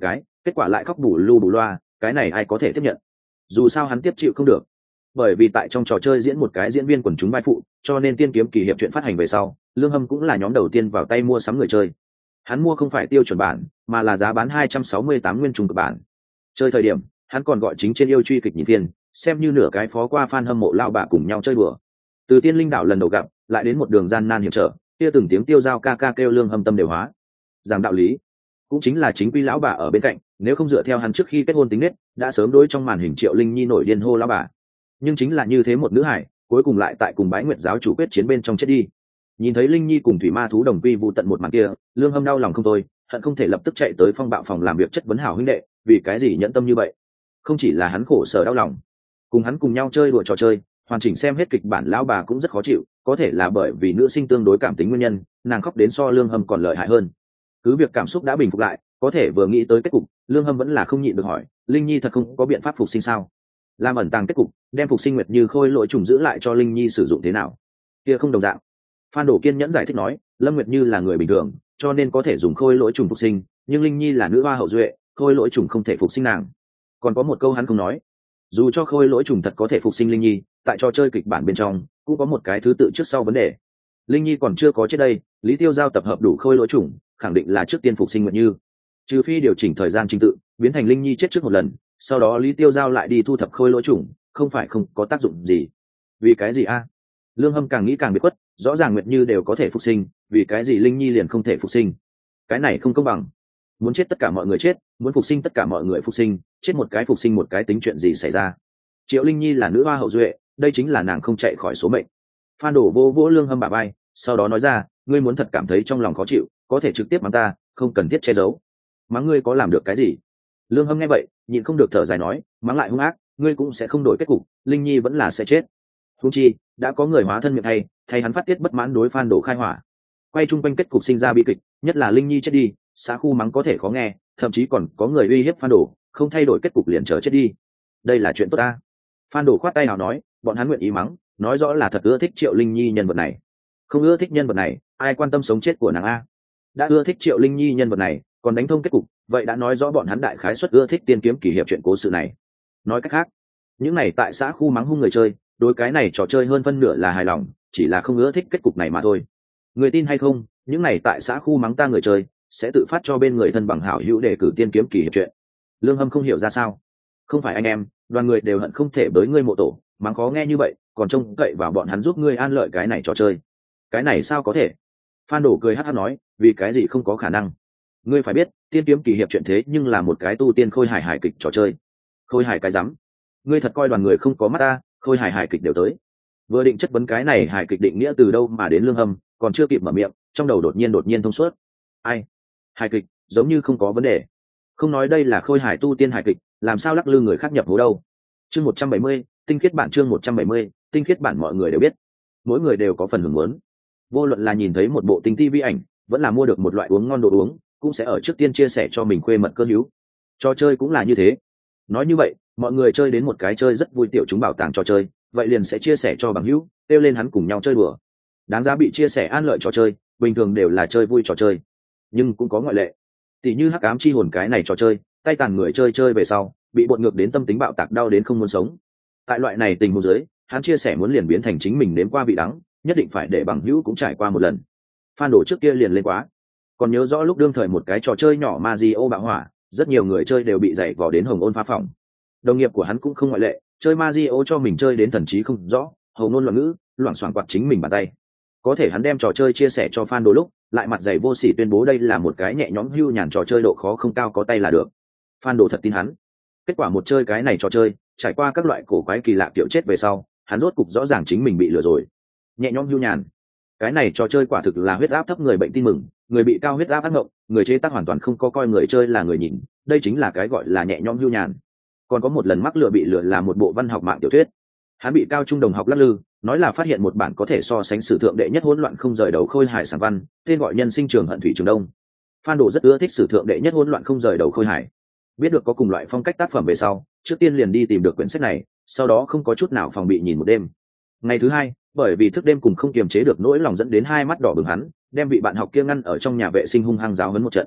Speaker 1: kết quả lại khóc bù lu bù loa, cái này ai có thể tiếp nhận? Dù sao hắn tiếp chịu không được, bởi vì tại trong trò chơi diễn một cái diễn viên quần chúng vai phụ, cho nên tiên kiếm kỳ hiệp chuyện phát hành về sau, Lương Hâm cũng là nhóm đầu tiên vào tay mua sắm người chơi. Hắn mua không phải tiêu chuẩn bản, mà là giá bán hai trăm sáu mươi tám nguyên trùng cực bản. Chơi thời điểm, hắn còn gọi chính trên yêu truy kịch nhìn phiền, xem như nửa cái phó qua fan hâm mộ lao bà cùng nhau chơi đùa. Từ Tiên Linh đảo lần đầu gặp, lại đến một đường gian nan hiểm trở, kia từng tiếng tiêu dao ca ca kêu Lương Hâm tâm đều hóa. Giảng đạo lý, cũng chính là chính quy lão bà ở bên cạnh, nếu không dựa theo hắn trước khi kết hôn tính nết, đã sớm đối trong màn hình Triệu Linh Nhi nổi điên hô lão bà. Nhưng chính là như thế một nữ hải, cuối cùng lại tại cùng Bái Nguyệt giáo chủ quyết chiến bên trong chết đi. Nhìn thấy Linh Nhi cùng thủy ma thú đồng quy vu tận một màn kia, Lương Hâm đau lòng không thôi, hận không thể lập tức chạy tới phong bạo phòng làm việc chất vấn hảo huynh đệ, vì cái gì nhẫn tâm như vậy? Không chỉ là hắn khổ sở đau lòng, cùng hắn cùng nhau chơi đùa trò chơi, hoàn chỉnh xem hết kịch bản lão bà cũng rất khó chịu, có thể là bởi vì nữ sinh tương đối cảm tính nguyên nhân, nàng khóc đến so Lương Hâm còn lợi hại hơn. Cứ việc cảm xúc đã bình phục lại, có thể vừa nghĩ tới kết cục, Lương Hâm vẫn là không nhịn được hỏi, Linh Nhi thật không có biện pháp phục sinh sao? Làm ẩn tàng kết cục, đem phục sinh Nguyệt Như Khôi lỗi trùng giữ lại cho Linh Nhi sử dụng thế nào? Kia không đồng dạng. Phan Đổ kiên nhẫn giải thích nói, Lâm Nguyệt Như là người bình thường, cho nên có thể dùng khôi lỗi trùng phục sinh, nhưng Linh Nhi là nữ hoa hậu duệ, khôi lỗi trùng không thể phục sinh nàng. Còn có một câu hắn không nói, dù cho khôi lỗi trùng thật có thể phục sinh Linh Nhi, tại trò chơi kịch bản bên trong cũng có một cái thứ tự trước sau vấn đề. Linh Nhi còn chưa có chết đây, Lý Tiêu Giao tập hợp đủ khôi lỗi trùng, khẳng định là trước tiên phục sinh Nguyệt Như, trừ phi điều chỉnh thời gian trình tự, biến thành Linh Nhi chết trước một lần, sau đó Lý Tiêu Giao lại đi thu thập khôi lỗi trùng, không phải không có tác dụng gì. Vì cái gì a? Lương Hâm càng nghĩ càng biệt khuất, rõ ràng Nguyệt Như đều có thể phục sinh, vì cái gì Linh Nhi liền không thể phục sinh? Cái này không công bằng. Muốn chết tất cả mọi người chết, muốn phục sinh tất cả mọi người phục sinh, chết một cái phục sinh một cái tính chuyện gì xảy ra? Triệu Linh Nhi là nữ hoa hậu duệ, đây chính là nàng không chạy khỏi số mệnh. Phan Đổ vô vỗ Lương Hâm bả vai, sau đó nói ra, ngươi muốn thật cảm thấy trong lòng khó chịu, có thể trực tiếp mắng ta, không cần thiết che giấu. Mắng ngươi có làm được cái gì? Lương Hâm nghe vậy, nhịn không được thở dài nói, mắng lại hung ác, ngươi cũng sẽ không đổi kết cục, Linh Nhi vẫn là sẽ chết. Huống chi, đã có người hóa thân miệng thay, thay hắn phát tiết bất mãn đối Phan Đổ khai hỏa. Quay chung quanh kết cục sinh ra bi kịch, nhất là Linh Nhi chết đi, xã khu mắng có thể khó nghe, thậm chí còn có người uy hiếp Phan Đổ, không thay đổi kết cục liền chờ chết đi. Đây là chuyện tốt ta. Phan Đổ khoát tay nào nói, bọn hắn nguyện ý mắng, nói rõ là thật ưa thích Triệu Linh Nhi nhân vật này. Không ưa thích nhân vật này, ai quan tâm sống chết của nàng a? Đã ưa thích Triệu Linh Nhi nhân vật này, còn đánh thông kết cục, vậy đã nói rõ bọn hắn đại khái suất ưa thích tiên kiếm kỳ hiệp chuyện cố sự này. Nói cách khác, những này tại xã khu mắng hung người chơi, đối cái này trò chơi hơn phân nửa là hài lòng, chỉ là không ưa thích kết cục này mà thôi. Người tin hay không, những này tại xã khu mắng ta người chơi, sẽ tự phát cho bên người thân bằng hảo hữu đề cử tiên kiếm kỳ hiệp chuyện. Lương Hâm không hiểu ra sao. Không phải anh em, đoàn người đều hận không thể bới ngươi mộ tổ, mắng khó nghe như vậy, còn trông cậy vào bọn hắn giúp ngươi an lợi cái này trò chơi. Cái này sao có thể? Phan Đổ cười hắc hắc nói, vì cái gì không có khả năng? Ngươi phải biết, tiên kiếm kỳ hiệp chuyện thế nhưng là một cái tu tiên khôi hài hài kịch trò chơi. Khôi hài cái rắm? Ngươi thật coi đoàn người không có mắt ta, khôi hài hài kịch đều tới. Vừa định chất vấn cái này hài kịch định nghĩa từ đâu mà đến Lương Hâm, còn chưa kịp mở miệng, trong đầu đột nhiên đột nhiên thông suốt. Ai? Hài kịch, giống như không có vấn đề. Không nói đây là khôi hài tu tiên hài kịch, làm sao lắc lư người khác nhập hố đâu? Chương một trăm bảy mươi, tinh khiết bản chương một trăm bảy mươi, tinh khiết bản mọi người đều biết. Mỗi người đều có phần hưởng muốn. Vô luận là nhìn thấy một bộ tinh ti vi ảnh, vẫn là mua được một loại uống ngon đồ uống, cũng sẽ ở trước tiên chia sẻ cho mình khuê mật cơ hữu. Trò chơi cũng là như thế. Nói như vậy, mọi người chơi đến một cái chơi rất vui tiểu chúng bảo tàng trò chơi, vậy liền sẽ chia sẻ cho bằng hữu, kêu lên hắn cùng nhau chơi đùa. Đáng giá bị chia sẻ an lợi trò chơi, bình thường đều là chơi vui trò chơi, nhưng cũng có ngoại lệ. Tỷ như Hắc Ám Chi Hồn cái này trò chơi, tay tàn người chơi chơi về sau, bị bội ngược đến tâm tính bạo tạc đau đến không muốn sống. Tại loại này tình huống dưới, hắn chia sẻ muốn liền biến thành chính mình nếm qua vị đắng, nhất định phải để bằng hữu cũng trải qua một lần. Phan Đổ trước kia liền lên quá, còn nhớ rõ lúc đương thời một cái trò chơi nhỏ Mario bạo hỏa, rất nhiều người chơi đều bị dày vò đến hồng ôn phá phòng. Đồng nghiệp của hắn cũng không ngoại lệ, chơi Mario cho mình chơi đến thần trí không rõ, hầu ngôn loạn ngữ, loảng xoảng quạt chính mình bàn tay. Có thể hắn đem trò chơi chia sẻ cho Phan Đổ lúc, lại mặt dày vô sỉ tuyên bố đây là một cái nhẹ nhõm hưu nhàn trò chơi độ khó không cao có tay là được. Phan Đổ thật tin hắn. Kết quả một chơi cái này trò chơi, trải qua các loại cổ quái kỳ lạ kiểu chết về sau, hắn rốt cục rõ ràng chính mình bị lừa rồi. Nhẹ nhõm hưu nhàn. Cái này trò chơi quả thực là huyết áp thấp người bệnh tin mừng, người bị cao huyết áp ác mộng, người chế tác hoàn toàn không có coi người chơi là người nhìn, đây chính là cái gọi là nhẹ nhõm hưu nhàn. Còn có một lần mắc lừa bị lừa là một bộ văn học mạng tiểu thuyết. Hắn bị cao trung đồng học lắc lư, nói là phát hiện một bản có thể so sánh sử thượng đệ nhất hỗn loạn không rời đầu khôi hài sản văn, tên gọi Nhân sinh trường hận thủy trường đông. Phan Đổ rất ưa thích sử thượng đệ nhất hỗn loạn không rời đầu khôi hài. Biết được có cùng loại phong cách tác phẩm về sau, trước tiên liền đi tìm được quyển sách này, sau đó không có chút nào phòng bị nhìn một đêm. Ngày thứ hai, bởi vì thức đêm cùng không kiềm chế được nỗi lòng dẫn đến hai mắt đỏ bừng hắn, đem vị bạn học kia ngăn ở trong nhà vệ sinh hung hăng giáo huấn một trận.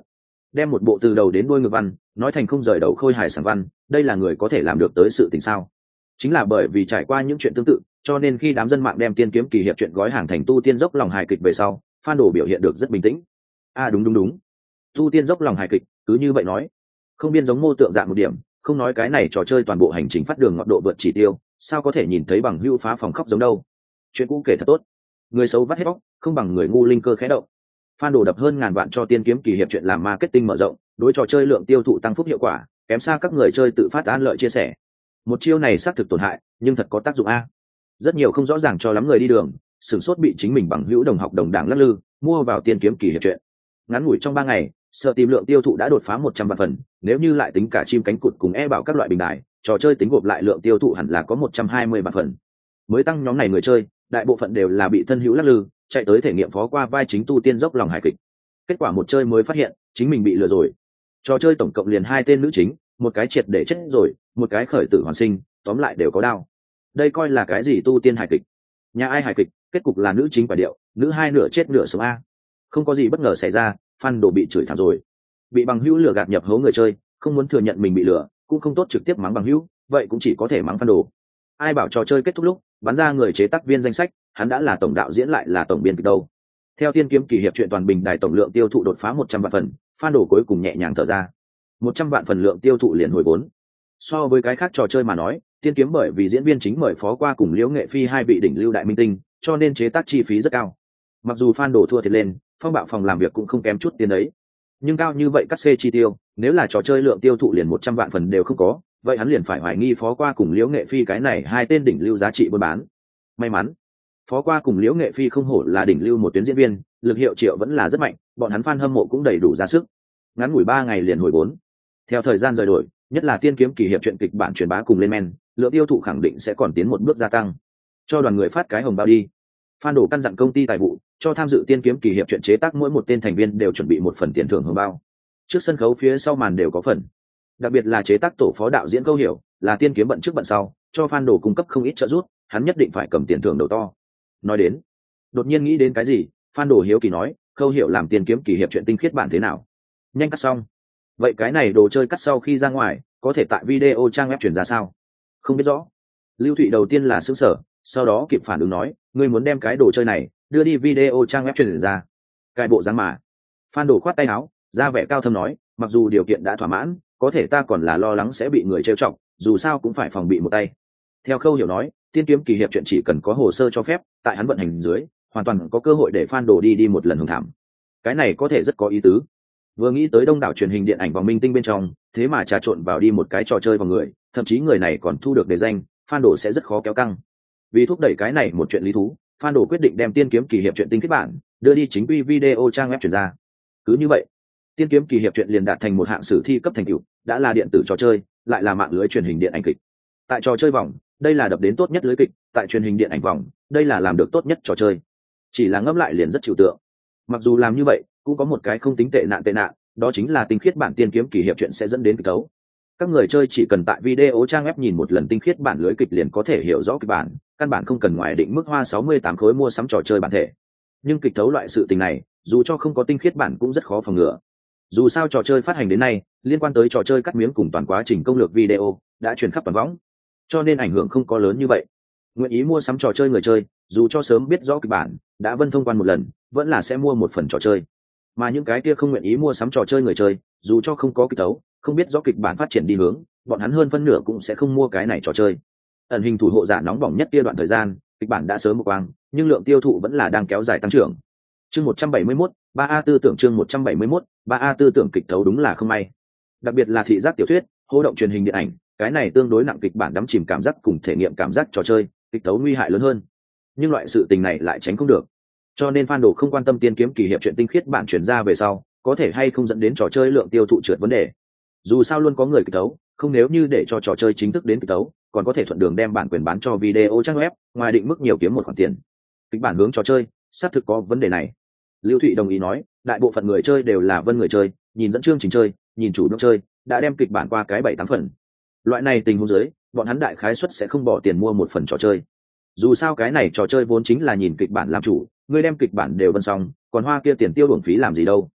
Speaker 1: đem một bộ từ đầu đến đuôi ngược văn nói thành không rời đầu khôi hài sảng văn, đây là người có thể làm được tới sự tình sao? Chính là bởi vì trải qua những chuyện tương tự, cho nên khi đám dân mạng đem tiên kiếm kỳ hiệp chuyện gói hàng thành tu tiên dốc lòng hài kịch về sau, fan đồ biểu hiện được rất bình tĩnh. À đúng đúng đúng, tu tiên dốc lòng hài kịch, cứ như vậy nói, không biên giống mô tượng dạng một điểm, không nói cái này trò chơi toàn bộ hành trình phát đường ngọt độ vượt chỉ tiêu, sao có thể nhìn thấy bằng hưu phá phòng khóc giống đâu. Chuyện cũ kể thật tốt, người xấu vắt hết bóc, không bằng người ngu linh cơ khẽ động. Fan đồ đập hơn ngàn vạn cho tiên kiếm kỳ hiệp chuyện làm marketing mở rộng, đối trò chơi lượng tiêu thụ tăng phúc hiệu quả, kém xa các người chơi tự phát an lợi chia sẻ. Một chiêu này xác thực tổn hại, nhưng thật có tác dụng a. Rất nhiều không rõ ràng cho lắm người đi đường, sửng sốt bị chính mình bằng hữu đồng học đồng đảng lắc lư, mua vào tiên kiếm kỳ hiệp chuyện. Ngắn ngủi trong ba ngày, sợ tìm lượng tiêu thụ đã đột phá một trăm vạn phần, nếu như lại tính cả chim cánh cụt cùng e bảo các loại bình đài, trò chơi tính gộp lại lượng tiêu thụ hẳn là có một trăm hai mươi vạn phần. Mới tăng nhóm này người chơi, đại bộ phận đều là bị thân hữu lắc lư, chạy tới thể nghiệm phó qua vai chính tu tiên dốc lòng hài kịch. Kết quả một chơi mới phát hiện, chính mình bị lừa rồi. Trò chơi tổng cộng liền hai tên nữ chính, một cái triệt để chết rồi, một cái khởi tử hoàn sinh, tóm lại đều có đau. Đây coi là cái gì tu tiên hài kịch? Nhà ai hài kịch, kết cục là nữ chính quả điệu, nữ hai nửa chết nửa sống a. Không có gì bất ngờ xảy ra, fan đồ bị chửi thảm rồi. Bị bằng hữu lừa gạt nhập hố người chơi, không muốn thừa nhận mình bị lừa, cũng không tốt trực tiếp mắng bằng hữu, vậy cũng chỉ có thể mắng fan đồ. Ai bảo trò chơi kết thúc lúc bắn ra người chế tác viên danh sách, hắn đã là tổng đạo diễn lại là tổng biên kịch đâu. Theo tiên kiếm kỳ hiệp chuyện toàn bình đài tổng lượng tiêu thụ đột phá một trăm vạn phần, fan đồ cuối cùng nhẹ nhàng thở ra. một trăm vạn phần lượng tiêu thụ liền hồi vốn. So với cái khác trò chơi mà nói, tiên kiếm bởi vì diễn viên chính mời phó qua cùng liễu nghệ phi hai vị đỉnh lưu đại minh tinh, cho nên chế tác chi phí rất cao. Mặc dù fan đồ thua thiệt lên, phong bạo phòng làm việc cũng không kém chút tiền đấy. Nhưng cao như vậy cắt xê chi tiêu, nếu là trò chơi lượng tiêu thụ liền một trăm vạn phần đều không có, vậy hắn liền phải hoài nghi phó qua cùng liễu nghệ phi cái này hai tên đỉnh lưu giá trị buôn bán. May mắn, phó qua cùng liễu nghệ phi không hổ là đỉnh lưu một tuyến diễn viên, lực hiệu triệu vẫn là rất mạnh, bọn hắn fan hâm mộ cũng đầy đủ ra sức. Ngắn ngủi ba ngày liền hồi vốn. Theo thời gian rời đổi, nhất là tiên kiếm kỳ hiệp chuyện kịch bản truyền bá cùng lên men, lượng tiêu thụ khẳng định sẽ còn tiến một bước gia tăng. Cho đoàn người phát cái hồng bao đi. Fan đồ căn dặn công ty tài vụ cho tham dự tiên kiếm kỳ hiệp chuyện chế tác mỗi một tên thành viên đều chuẩn bị một phần tiền thưởng hồng bao. Trước sân khấu phía sau màn đều có phần. Đặc biệt là chế tác tổ phó đạo diễn Câu Hiểu, là tiên kiếm bận trước bận sau, cho fan đồ cung cấp không ít trợ giúp, hắn nhất định phải cầm tiền thưởng đầu to. Nói đến, đột nhiên nghĩ đến cái gì, fan đồ hiếu kỳ nói, Câu Hiểu làm tiên kiếm kỳ hiệp chuyện tinh khiết bản thế nào? Nhanh cắt xong. Vậy cái này đồ chơi cắt sau khi ra ngoài, có thể tại video trang web chuyển ra sao? Không biết rõ. Lưu Thụy đầu tiên là sững sở, sau đó kịp phản ứng nói, ngươi muốn đem cái đồ chơi này đưa đi video trang web truyền ra. Cái bộ dáng mà. Phan đồ khoát tay áo, ra vẻ cao thâm nói, mặc dù điều kiện đã thỏa mãn, có thể ta còn là lo lắng sẽ bị người trêu chọc, dù sao cũng phải phòng bị một tay. Theo Khâu Hiểu nói, tiên kiếm kỳ hiệp chuyện chỉ cần có hồ sơ cho phép, tại hắn vận hành dưới, hoàn toàn có cơ hội để Phan đồ đi đi một lần hưởng thảm. Cái này có thể rất có ý tứ. Vừa nghĩ tới đông đảo truyền hình điện ảnh vòng minh tinh bên trong, thế mà trà trộn vào đi một cái trò chơi vào người, thậm chí người này còn thu được đề danh, Phan đồ sẽ rất khó kéo căng. Vì thúc đẩy cái này một chuyện lý thú, Phan đồ quyết định đem tiên kiếm kỳ hiệp chuyện tinh kết bản đưa đi chính quy video trang web chuyển ra. Cứ như vậy, tiên kiếm kỳ hiệp chuyện liền đạt thành một hạng sử thi cấp thành tựu, đã là điện tử trò chơi, lại là mạng lưới truyền hình điện ảnh kịch. Tại trò chơi vòng, đây là đập đến tốt nhất lưới kịch, tại truyền hình điện ảnh vòng, đây là làm được tốt nhất trò chơi. Chỉ là ngẫm lại liền rất chịu tượng. Mặc dù làm như vậy, cũng có một cái không tính tệ nạn tệ nạn, đó chính là tinh khiết bản tiên kiếm kỳ hiệp chuyện sẽ dẫn đến kịch tấu. Các người chơi chỉ cần tại video trang web nhìn một lần tinh khiết bản lưới kịch liền có thể hiểu rõ kịch bản, căn bản không cần ngoài định mức hoa sáu mươi tám khối mua sắm trò chơi bản thể. Nhưng kịch tấu loại sự tình này, dù cho không có tinh khiết bản cũng rất khó phòng ngừa. Dù sao trò chơi phát hành đến nay, liên quan tới trò chơi cắt miếng cùng toàn quá trình công lược video đã truyền khắp toàn võng, cho nên ảnh hưởng không có lớn như vậy. Nguyện ý mua sắm trò chơi người chơi, dù cho sớm biết rõ kịch bản, đã vân thông quan một lần, vẫn là sẽ mua một phần trò chơi. Mà những cái kia không nguyện ý mua sắm trò chơi người chơi, dù cho không có kịch tấu, không biết rõ kịch bản phát triển đi hướng, bọn hắn hơn phân nửa cũng sẽ không mua cái này trò chơi. Ẩn hình thủ hộ giả nóng bỏng nhất kia đoạn thời gian, kịch bản đã sớm một quang, nhưng lượng tiêu thụ vẫn là đang kéo dài tăng trưởng. Chương một trăm bảy mươi mốt, ba A tư tưởng chương một trăm bảy mươi mốt, ba A tư tưởng kịch tấu đúng là không may. Đặc biệt là thị giác tiểu thuyết, hô động truyền hình điện ảnh, cái này tương đối nặng kịch bản đắm chìm cảm giác cùng thể nghiệm cảm giác trò chơi, kịch tấu nguy hại lớn hơn. Nhưng loại sự tình này lại tránh không được. Cho nên fan đồ không quan tâm tiên kiếm kỳ hiệp chuyện tinh khiết bản chuyển ra về sau, có thể hay không dẫn đến trò chơi lượng tiêu thụ trượt vấn đề. Dù sao luôn có người kịch tấu, không nếu như để cho trò chơi chính thức đến kịch tấu, còn có thể thuận đường đem bản quyền bán cho video trang web, ngoài định mức nhiều kiếm một khoản tiền. Kịch bản hướng trò chơi, xác thực có vấn đề này. Lưu Thụy đồng ý nói, đại bộ phận người chơi đều là vân người chơi, nhìn dẫn chương trình chơi, nhìn chủ động chơi, đã đem kịch bản qua cái bảy tám phần. Loại này tình huống dưới, bọn hắn đại khái suất sẽ không bỏ tiền mua một phần trò chơi. Dù sao cái này trò chơi vốn chính là nhìn kịch bản làm chủ, người đem kịch bản đều vân xong, còn hoa kia tiền tiêu uổng phí làm gì đâu.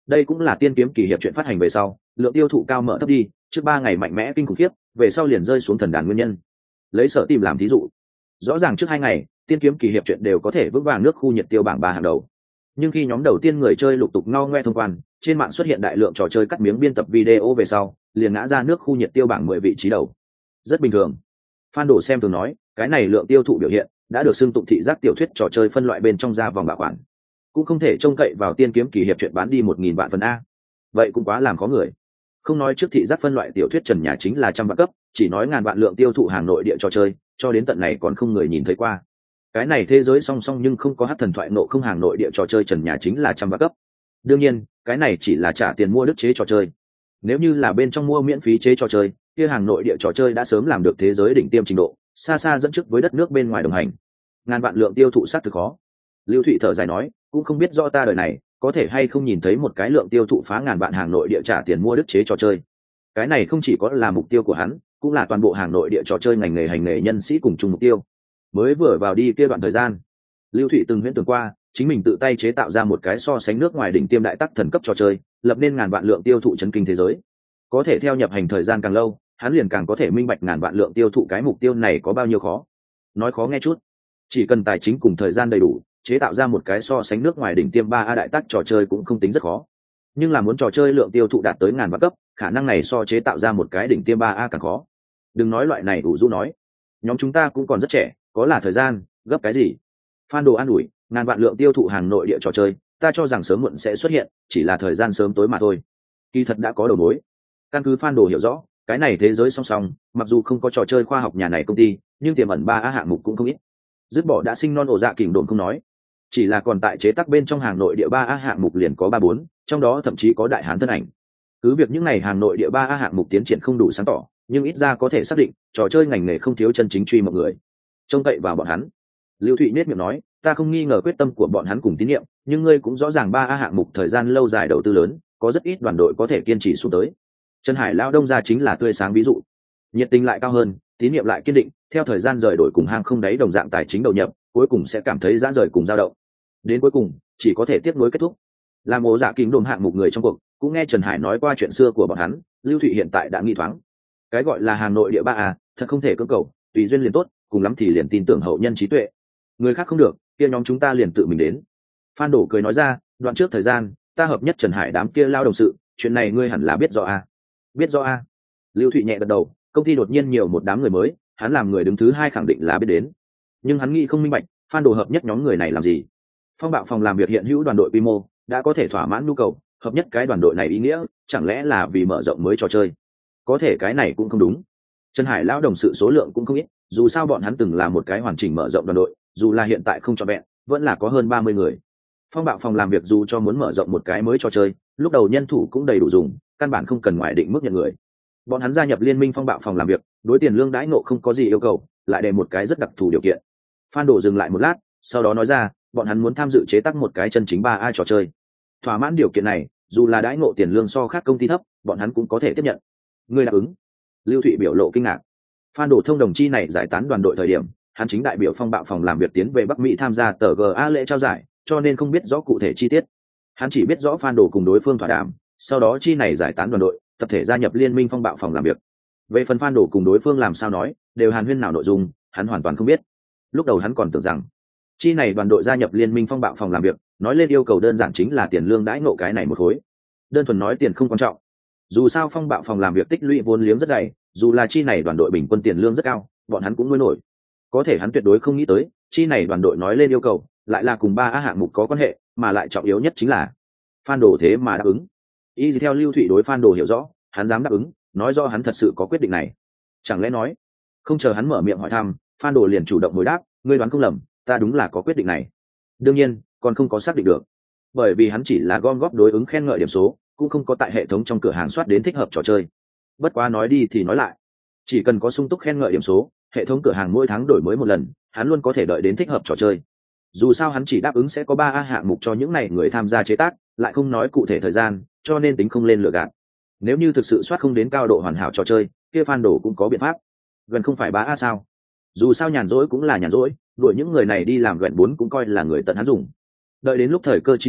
Speaker 1: Đây cũng là tiên kiếm kỳ hiệp chuyện phát hành về sau lượng tiêu thụ cao mở thấp đi, trước ba ngày mạnh mẽ kinh khủng khiếp, về sau liền rơi xuống thần đàn nguyên nhân. Lấy Sở Tìm làm thí dụ, rõ ràng trước hai ngày tiên kiếm kỳ hiệp chuyện đều có thể vững vàng nước khu nhiệt tiêu bảng ba hàng đầu, nhưng khi nhóm đầu tiên người chơi lục tục ngao ngoe thông quan, trên mạng xuất hiện đại lượng trò chơi cắt miếng biên tập video về sau liền ngã ra nước khu nhiệt tiêu bảng mười vị trí đầu. Rất bình thường. Phan Đổ xem thường nói, cái này lượng tiêu thụ biểu hiện đã được xưng tụng thị giác tiểu thuyết trò chơi phân loại bên trong ra vòng bảo quản, cũng không thể trông cậy vào tiên kiếm kỳ hiệp chuyện bán đi một nghìn vạn phần a. Vậy cũng quá làm khó người. Không nói trước thị giác phân loại tiểu thuyết trần nhà chính là trăm vạn cấp, chỉ nói ngàn vạn lượng tiêu thụ hàng nội địa trò chơi, cho đến tận này còn không người nhìn thấy qua. Cái này thế giới song song nhưng không có hát thần thoại nộ không hàng nội địa trò chơi trần nhà chính là trăm vạn cấp. Đương nhiên, cái này chỉ là trả tiền mua đức chế trò chơi. Nếu như là bên trong mua miễn phí chế trò chơi, kia hàng nội địa trò chơi đã sớm làm được thế giới đỉnh tiêm trình độ, xa xa dẫn trước với đất nước bên ngoài đồng hành. Ngàn vạn lượng tiêu thụ sát thực khó. Lưu Thụy thở dài nói, cũng không biết do ta đời này có thể hay không nhìn thấy một cái lượng tiêu thụ phá ngàn vạn hàng nội địa trả tiền mua đức chế trò chơi. Cái này không chỉ có là mục tiêu của hắn, cũng là toàn bộ hàng nội địa trò chơi ngành nghề hành nghề nhân sĩ cùng chung mục tiêu. Mới vừa vào đi kia đoạn thời gian, Lưu Thụy từng huyễn tưởng qua chính mình tự tay chế tạo ra một cái so sánh nước ngoài đỉnh tiêm đại tắc thần cấp trò chơi, lập nên ngàn vạn lượng tiêu thụ chấn kinh thế giới. Có thể theo nhập hành thời gian càng lâu, hắn liền càng có thể minh bạch ngàn vạn lượng tiêu thụ cái mục tiêu này có bao nhiêu khó. Nói khó nghe chút, chỉ cần tài chính cùng thời gian đầy đủ, chế tạo ra một cái so sánh nước ngoài đỉnh tiêm ba a đại tác trò chơi cũng không tính rất khó. Nhưng là muốn trò chơi lượng tiêu thụ đạt tới ngàn vạn cấp, khả năng này so chế tạo ra một cái đỉnh tiêm ba a càng khó. Đừng nói loại này đủ du nói, nhóm chúng ta cũng còn rất trẻ, có là thời gian, gấp cái gì? Phan Đồ an ủi, ngàn vạn lượng tiêu thụ hàng nội địa trò chơi, ta cho rằng sớm muộn sẽ xuất hiện, chỉ là thời gian sớm tối mà thôi. Kỳ thật đã có đầu mối. Căn cứ Phan Đồ hiểu rõ, cái này thế giới song song, mặc dù không có trò chơi khoa học nhà này công ty, nhưng tiềm ẩn ba a hạng mục cũng không ít. Dứt bỏ đã sinh non ổ dạ kình đồn không nói, chỉ là còn tại chế tác bên trong hàng nội địa ba a hạng mục liền có ba bốn, trong đó thậm chí có đại hán thân ảnh. Cứ việc những này hàng nội địa ba a hạng mục tiến triển không đủ sáng tỏ, nhưng ít ra có thể xác định trò chơi ngành nghề không thiếu chân chính truy mọi người trông cậy vào bọn hắn. Lưu Thụy nết miệng nói, ta không nghi ngờ quyết tâm của bọn hắn cùng tín nhiệm, nhưng ngươi cũng rõ ràng ba a hạng mục thời gian lâu dài đầu tư lớn, có rất ít đoàn đội có thể kiên trì xuống tới. Trần Hải Lao Đông ra chính là tươi sáng ví dụ, nhiệt tình lại cao hơn, tín nhiệm lại kiên định, theo thời gian rời đổi cùng hang không đáy đồng dạng tài chính đầu nhập, cuối cùng sẽ cảm thấy dã rời cùng dao động, đến cuối cùng chỉ có thể tiếp nối kết thúc. Làm ố dạ kinh đồn hạng mục người trong cuộc cũng nghe Trần Hải nói qua chuyện xưa của bọn hắn, Lưu Thụy hiện tại đã nghi thoáng, cái gọi là hàng nội địa ba a thật không thể cưỡng cầu, tùy duyên liền tốt, cùng lắm thì liền tin tưởng hậu nhân trí tuệ, người khác không được kia nhóm chúng ta liền tự mình đến. Phan Đổ cười nói ra, đoạn trước thời gian ta hợp nhất Trần Hải đám kia lao đồng sự, chuyện này ngươi hẳn là biết rõ a. Biết rõ a. Lưu Thụy nhẹ gật đầu, công ty đột nhiên nhiều một đám người mới, hắn làm người đứng thứ hai khẳng định là biết đến, nhưng hắn nghĩ không minh bạch Phan Đổ hợp nhất nhóm người này làm gì. Phong bạo phòng làm việc hiện hữu đoàn đội quy mô đã có thể thỏa mãn nhu cầu, hợp nhất cái đoàn đội này ý nghĩa chẳng lẽ là vì mở rộng mới trò chơi? Có thể cái này cũng không đúng. Trần Hải lão đồng sự số lượng cũng không ít, dù sao bọn hắn từng là một cái hoàn chỉnh mở rộng đoàn đội, dù là hiện tại không trọn vẹn, vẫn là có hơn ba mươi người. Phong bạo phòng làm việc dù cho muốn mở rộng một cái mới trò chơi, lúc đầu nhân thủ cũng đầy đủ dùng, căn bản không cần ngoài định mức nhận người. Bọn hắn gia nhập liên minh phong bạo phòng làm việc, đối tiền lương đãi ngộ không có gì yêu cầu, lại đề một cái rất đặc thù điều kiện. Phan Đổ dừng lại một lát, sau đó nói ra, bọn hắn muốn tham dự chế tác một cái chân chính ba a trò chơi. Thỏa mãn điều kiện này, dù là đãi ngộ tiền lương so khác công ty thấp, bọn hắn cũng có thể tiếp nhận. Ngươi đáp ứng? Lưu Thụy biểu lộ kinh ngạc. Phan Đổ thông đồng chi này giải tán đoàn đội thời điểm, hắn chính đại biểu phong bạo phòng làm việc tiến về Bắc Mỹ tham gia tờ giê a lễ trao giải, cho nên không biết rõ cụ thể chi tiết. Hắn chỉ biết rõ Phan Đổ cùng đối phương thỏa đàm, sau đó chi này giải tán đoàn đội, tập thể gia nhập liên minh phong bạo phòng làm việc. Về phần Phan Đổ cùng đối phương làm sao nói, đều hàn huyên nào nội dung, hắn hoàn toàn không biết. Lúc đầu hắn còn tưởng rằng chi này đoàn đội gia nhập liên minh phong bạo phòng làm việc, nói lên yêu cầu đơn giản chính là tiền lương đãi ngộ cái này một khối. Đơn thuần nói tiền không quan trọng, dù sao phong bạo phòng làm việc tích lũy vốn liếng rất dày, dù là chi này đoàn đội bình quân tiền lương rất cao, bọn hắn cũng nuôi nổi. Có thể hắn tuyệt đối không nghĩ tới chi này đoàn đội nói lên yêu cầu lại là cùng ba a hạng mục có quan hệ, mà lại trọng yếu nhất chính là Phan Đổ thế mà đáp ứng. Y theo Lưu Thụy đối Phan Đổ hiểu rõ, hắn dám đáp ứng, nói do hắn thật sự có quyết định này. Chẳng lẽ nói, không chờ hắn mở miệng hỏi thăm, Phan Đổ liền chủ động hồi đáp, ngươi đoán không lầm, ta đúng là có quyết định này. Đương nhiên còn không có xác định được, bởi vì hắn chỉ là gom góp đối ứng khen ngợi điểm số, cũng không có tại hệ thống trong cửa hàng soát đến thích hợp trò chơi. Bất quá nói đi thì nói lại, chỉ cần có sung túc khen ngợi điểm số, hệ thống cửa hàng mỗi tháng đổi mới một lần, hắn luôn có thể đợi đến thích hợp trò chơi. Dù sao hắn chỉ đáp ứng sẽ có ba a hạng mục cho những này người tham gia chế tác, lại không nói cụ thể thời gian, cho nên tính không lên lừa gạt. Nếu như thực sự soát không đến cao độ hoàn hảo trò chơi, kia Phan Đổ cũng có biện pháp. Gần không phải ba a sao? Dù sao nhàn rỗi cũng là nhàn rỗi, đuổi những người này đi làm gần bốn cũng coi là người tận hắn dùng. Đợi đến lúc thời cơ chín muồi,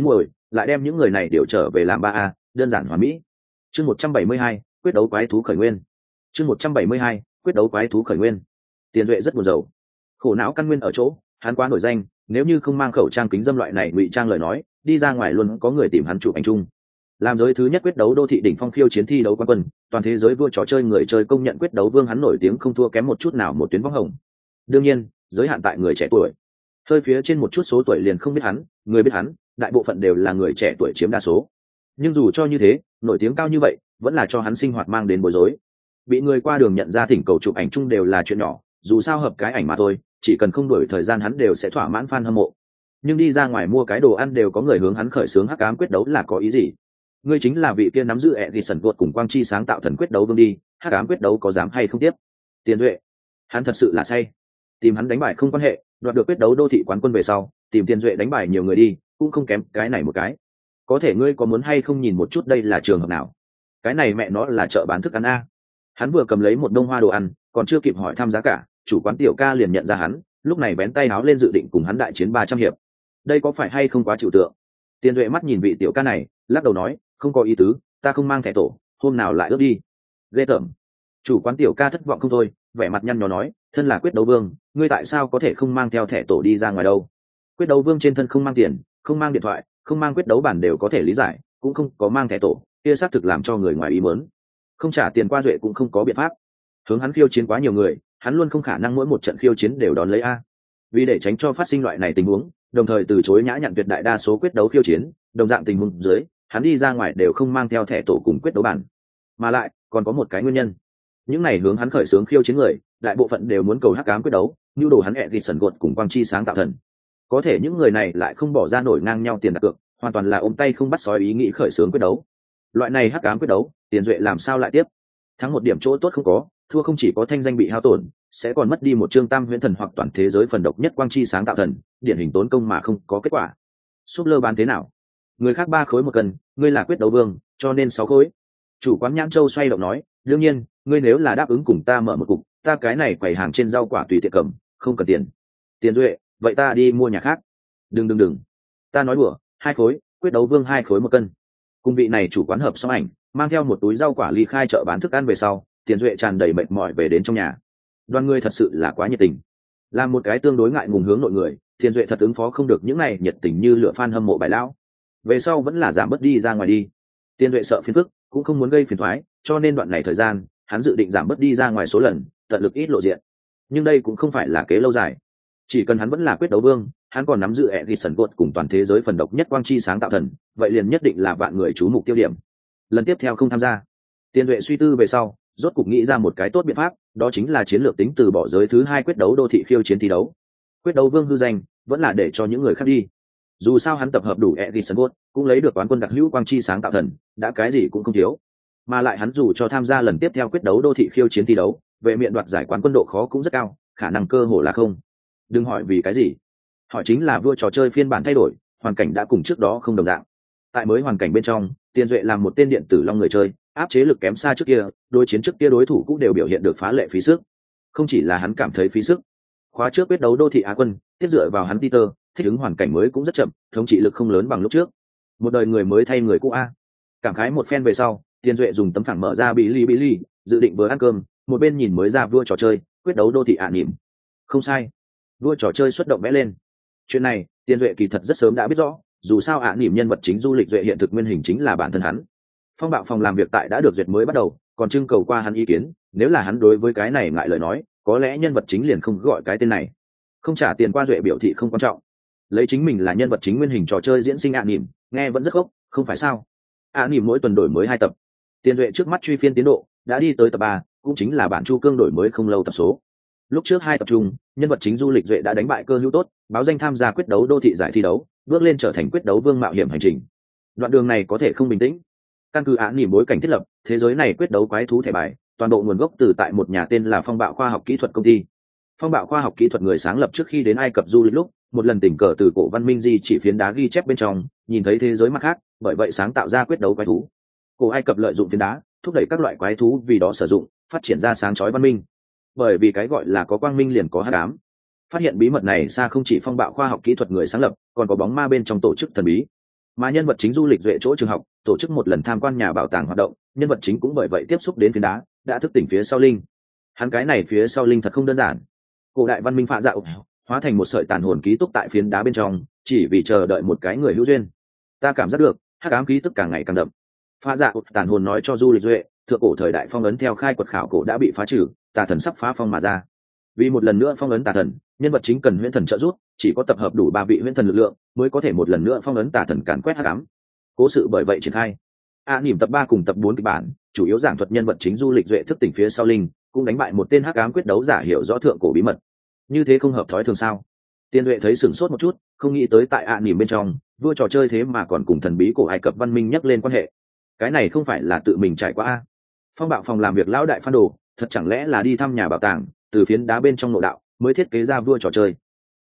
Speaker 1: lại đem những người này điều trở về làm ba a, đơn giản hoàn mỹ. Chương một trăm bảy mươi hai, quyết đấu quái thú khởi nguyên. Chương một trăm bảy mươi hai, quyết đấu quái thú khởi nguyên. Tiền Duệ rất buồn rầu. Khổ não căn nguyên ở chỗ, hắn quá nổi danh, nếu như không mang khẩu trang kính dâm loại này ngụy trang lời nói, đi ra ngoài luôn có người tìm hắn chụp ảnh chung. Làm giới thứ nhất quyết đấu đô thị đỉnh phong khiêu chiến thi đấu quán quân, toàn thế giới vua trò chơi người chơi công nhận quyết đấu vương hắn nổi tiếng không thua kém một chút nào một tuyến võng hồng. Đương nhiên, giới hạn tại người trẻ tuổi. Hơi phía trên một chút số tuổi liền không biết hắn, người biết hắn, đại bộ phận đều là người trẻ tuổi chiếm đa số. Nhưng dù cho như thế, nổi tiếng cao như vậy, vẫn là cho hắn sinh hoạt mang đến bối rối. Bị người qua đường nhận ra thỉnh cầu chụp ảnh chung đều là chuyện nhỏ, dù sao hợp cái ảnh mà thôi, chỉ cần không đuổi thời gian hắn đều sẽ thỏa mãn fan hâm mộ. Nhưng đi ra ngoài mua cái đồ ăn đều có người hướng hắn khởi xướng hắc ám quyết đấu là có ý gì? Ngươi chính là vị kia nắm giữ ẹ thì sần tuột cùng quang chi sáng tạo thần quyết đấu vương đi, hắc ám quyết đấu có dám hay không tiếp? Tiền Duệ, hắn thật sự là say. Tìm hắn đánh bài không quan hệ, đoạt được quyết đấu đô thị quán quân về sau, tìm Tiền Duệ đánh bài nhiều người đi, cũng không kém cái này một cái. Có thể ngươi có muốn hay không nhìn một chút đây là trường hợp nào? Cái này mẹ nó là chợ bán thức ăn a. Hắn vừa cầm lấy một đông hoa đồ ăn, còn chưa kịp hỏi thăm giá cả, chủ quán tiểu ca liền nhận ra hắn, lúc này bén tay áo lên dự định cùng hắn đại chiến ba trăm hiệp. Đây có phải hay không quá trừu tượng? Tiền Duệ mắt nhìn vị tiểu ca này, lắc đầu nói, không có ý tứ, ta không mang thẻ tổ, hôm nào lại ước đi. Ghê tởm. Chủ quán tiểu ca thất vọng không thôi, vẻ mặt nhăn nhó nói, thân là quyết đấu vương, ngươi tại sao có thể không mang theo thẻ tổ đi ra ngoài đâu? Quyết đấu vương trên thân không mang tiền, không mang điện thoại, không mang quyết đấu bản đều có thể lý giải, cũng không có mang thẻ tổ, kia xác thực làm cho người ngoài ý muốn. Không trả tiền qua Duệ cũng không có biện pháp. Hướng hắn khiêu chiến quá nhiều người, hắn luôn không khả năng mỗi một trận khiêu chiến đều đón lấy a. Vì để tránh cho phát sinh loại này tình huống, đồng thời từ chối nhã nhặn tuyệt đại đa số quyết đấu khiêu chiến, đồng dạng tình huống dưới, hắn đi ra ngoài đều không mang theo thẻ tổ cùng quyết đấu bản. Mà lại, còn có một cái nguyên nhân. Những này hướng hắn khởi xướng khiêu chiến người, đại bộ phận đều muốn cầu hắc ám quyết đấu, như đồ hắn hẹn thì sần gột cùng quang chi sáng tạo thần. Có thể những người này lại không bỏ ra nổi ngang nhau tiền đặt cược, hoàn toàn là ôm tay không bắt sói ý nghĩ khởi xướng quyết đấu. Loại này hắc ám quyết đấu, Tiền Duệ làm sao lại tiếp? Thắng một điểm chỗ tốt không có, thua không chỉ có thanh danh bị hao tổn, sẽ còn mất đi một chương tam huyễn thần hoặc toàn thế giới phần độc nhất quang chi sáng tạo thần, điển hình tốn công mà không có kết quả. Súp lơ bán thế nào? Người khác ba khối một cân, ngươi là quyết đấu vương, cho nên sáu khối. Chủ quán Nhãn Châu xoay động nói, đương nhiên, ngươi nếu là đáp ứng cùng ta mở một cục, ta cái này quầy hàng trên rau quả tùy tiện cầm, không cần tiền. Tiền Duệ, vậy ta đi mua nhà khác. Đừng đừng đừng, ta nói đùa, hai khối, quyết đấu vương hai khối một cân. Cùng vị này chủ quán hợp xong ảnh, mang theo một túi rau quả ly khai chợ bán thức ăn về sau, Tiền Duệ tràn đầy mệt mỏi về đến trong nhà. Đoàn người thật sự là quá nhiệt tình. Làm một cái tương đối ngại ngùng hướng nội người, Tiền Duệ thật ứng phó không được những này nhiệt tình như lửa fan hâm mộ bài lão. Về sau vẫn là giảm bớt đi ra ngoài đi. Tiền Duệ sợ phiền phức, cũng không muốn gây phiền toái, cho nên đoạn này thời gian, hắn dự định giảm bớt đi ra ngoài số lần, tận lực ít lộ diện. Nhưng đây cũng không phải là kế lâu dài. Chỉ cần hắn vẫn là quyết đấu vương, hắn còn nắm giữ Edison Gold cùng toàn thế giới phần độc nhất quang chi sáng tạo thần, vậy liền nhất định là vạn người chú mục tiêu điểm. Lần tiếp theo không tham gia. Tiền Duệ suy tư về sau, rốt cục nghĩ ra một cái tốt biện pháp, đó chính là chiến lược tính từ bỏ giới thứ hai quyết đấu đô thị khiêu chiến thi đấu. Quyết đấu vương hư danh, vẫn là để cho những người khác đi. Dù sao hắn tập hợp đủ Edison Gold, cũng lấy được quán quân đặc hữu quang chi sáng tạo thần, đã cái gì cũng không thiếu. Mà lại hắn dù cho tham gia lần tiếp theo quyết đấu đô thị khiêu chiến thi đấu, về miệng đoạt giải quán quân độ khó cũng rất cao, khả năng cơ hội là không. Đừng hỏi vì cái gì, hỏi chính là vua trò chơi phiên bản thay đổi, hoàn cảnh đã cùng trước đó không đồng dạng. Tại mới hoàn cảnh bên trong, Tiền Duệ làm một tên điện tử long người chơi, áp chế lực kém xa trước kia, đối chiến trước kia đối thủ cũng đều biểu hiện được phá lệ phí sức. Không chỉ là hắn cảm thấy phí sức, khóa trước quyết đấu đô thị Á quân, tiếp dựa vào hắn Peter, thích ứng hoàn cảnh mới cũng rất chậm, thống trị lực không lớn bằng lúc trước. Một đời người mới thay người cũ a. Cảm khái một phen về sau, Tiền Duệ dùng tấm phẳng mở ra Bilibili, dự định vừa ăn cơm, một bên nhìn mới ra vua trò chơi, quyết đấu đô thị ạ niệm. Không sai, vua trò chơi xuất động vẽ lên. Chuyện này, Tiền Duệ kỳ thật rất sớm đã biết rõ, dù sao ạ niệm nhân vật chính du lịch Duệ hiện thực nguyên hình chính là bản thân hắn. Phong bạo phòng làm việc tại đã được duyệt mới bắt đầu, còn trưng cầu qua hắn ý kiến, nếu là hắn đối với cái này ngại lời nói, có lẽ nhân vật chính liền không gọi cái tên này. Không trả tiền qua Duệ biểu thị không quan trọng. Lấy chính mình là nhân vật chính nguyên hình trò chơi diễn sinh ạ niệm, nghe vẫn rất gốc, không phải sao? ạ niệm mỗi tuần đổi mới hai tập. Tiền Duệ trước mắt truy phiên tiến độ, đã đi tới tập ba, cũng chính là bản Chu Cương đổi mới không lâu tập số. Lúc trước hai tập trung, nhân vật chính du lịch Duệ đã đánh bại cơ hữu tốt, báo danh tham gia quyết đấu đô thị giải thi đấu, bước lên trở thành quyết đấu vương mạo hiểm hành trình. Đoạn đường này có thể không bình tĩnh. Căn cứ án niệm bối cảnh thiết lập, thế giới này quyết đấu quái thú thẻ bài, toàn bộ nguồn gốc từ tại một nhà tên là Phong Bạo khoa học kỹ thuật công ty. Phong Bạo khoa học kỹ thuật người sáng lập trước khi đến Ai Cập du lịch lúc, một lần tình cờ từ cổ văn minh di chỉ phiến đá ghi chép bên trong, nhìn thấy thế giới mặt khác, bởi vậy sáng tạo ra quyết đấu quái thú. Cổ Ai Cập lợi dụng phiến đá, thúc đẩy các loại quái thú vì đó sử dụng, phát triển ra sáng chói văn minh. Bởi vì cái gọi là có quang minh liền có hắc ám. Phát hiện bí mật này xa không chỉ Phong Bạo khoa học kỹ thuật người sáng lập, còn có bóng ma bên trong tổ chức thần bí. Mà nhân vật chính du lịch duệ chỗ trường học tổ chức một lần tham quan nhà bảo tàng hoạt động, nhân vật chính cũng bởi vậy tiếp xúc đến phiến đá, đã thức tỉnh phía sau linh. Hắn cái này phía sau linh thật không đơn giản. Cổ đại văn minh phạ dạo hóa thành một sợi tàn hồn ký túc tại phiến đá bên trong, chỉ vì chờ đợi một cái người hữu duyên. Ta cảm giác được hắc ám ký tức càng ngày càng đậm. Phạ dạo tàn hồn nói cho du lịch duệ, thượng cổ thời đại phong ấn theo khai quật khảo cổ đã bị phá trừ, tà thần sắp phá phong mà ra. Vì một lần nữa phong ấn tà thần, nhân vật chính cần huyễn thần trợ giúp, chỉ có tập hợp đủ ba vị huyễn thần lực lượng mới có thể một lần nữa phong ấn tà thần càn quét hắc ám. Cố sự bởi vậy triển khai. A à, nỉm tập ba cùng tập bốn kịch bản, chủ yếu giảng thuật nhân vật chính du lịch duệ thức tỉnh phía sau linh, cũng đánh bại một tên hắc ám quyết đấu giả hiểu rõ thượng cổ bí mật. Như thế không hợp thói thường sao? Tiên duệ thấy sửng sốt một chút, không nghĩ tới tại A à, nỉm bên trong, vua trò chơi thế mà còn cùng thần bí cổ Ai Cập văn minh nhắc lên quan hệ. Cái này không phải là tự mình trải qua a? Phong bạo phòng làm việc lão đại phan đồ, thật chẳng lẽ là đi thăm nhà bảo tàng, từ phiến đá bên trong nội đạo mới thiết kế ra vua trò chơi.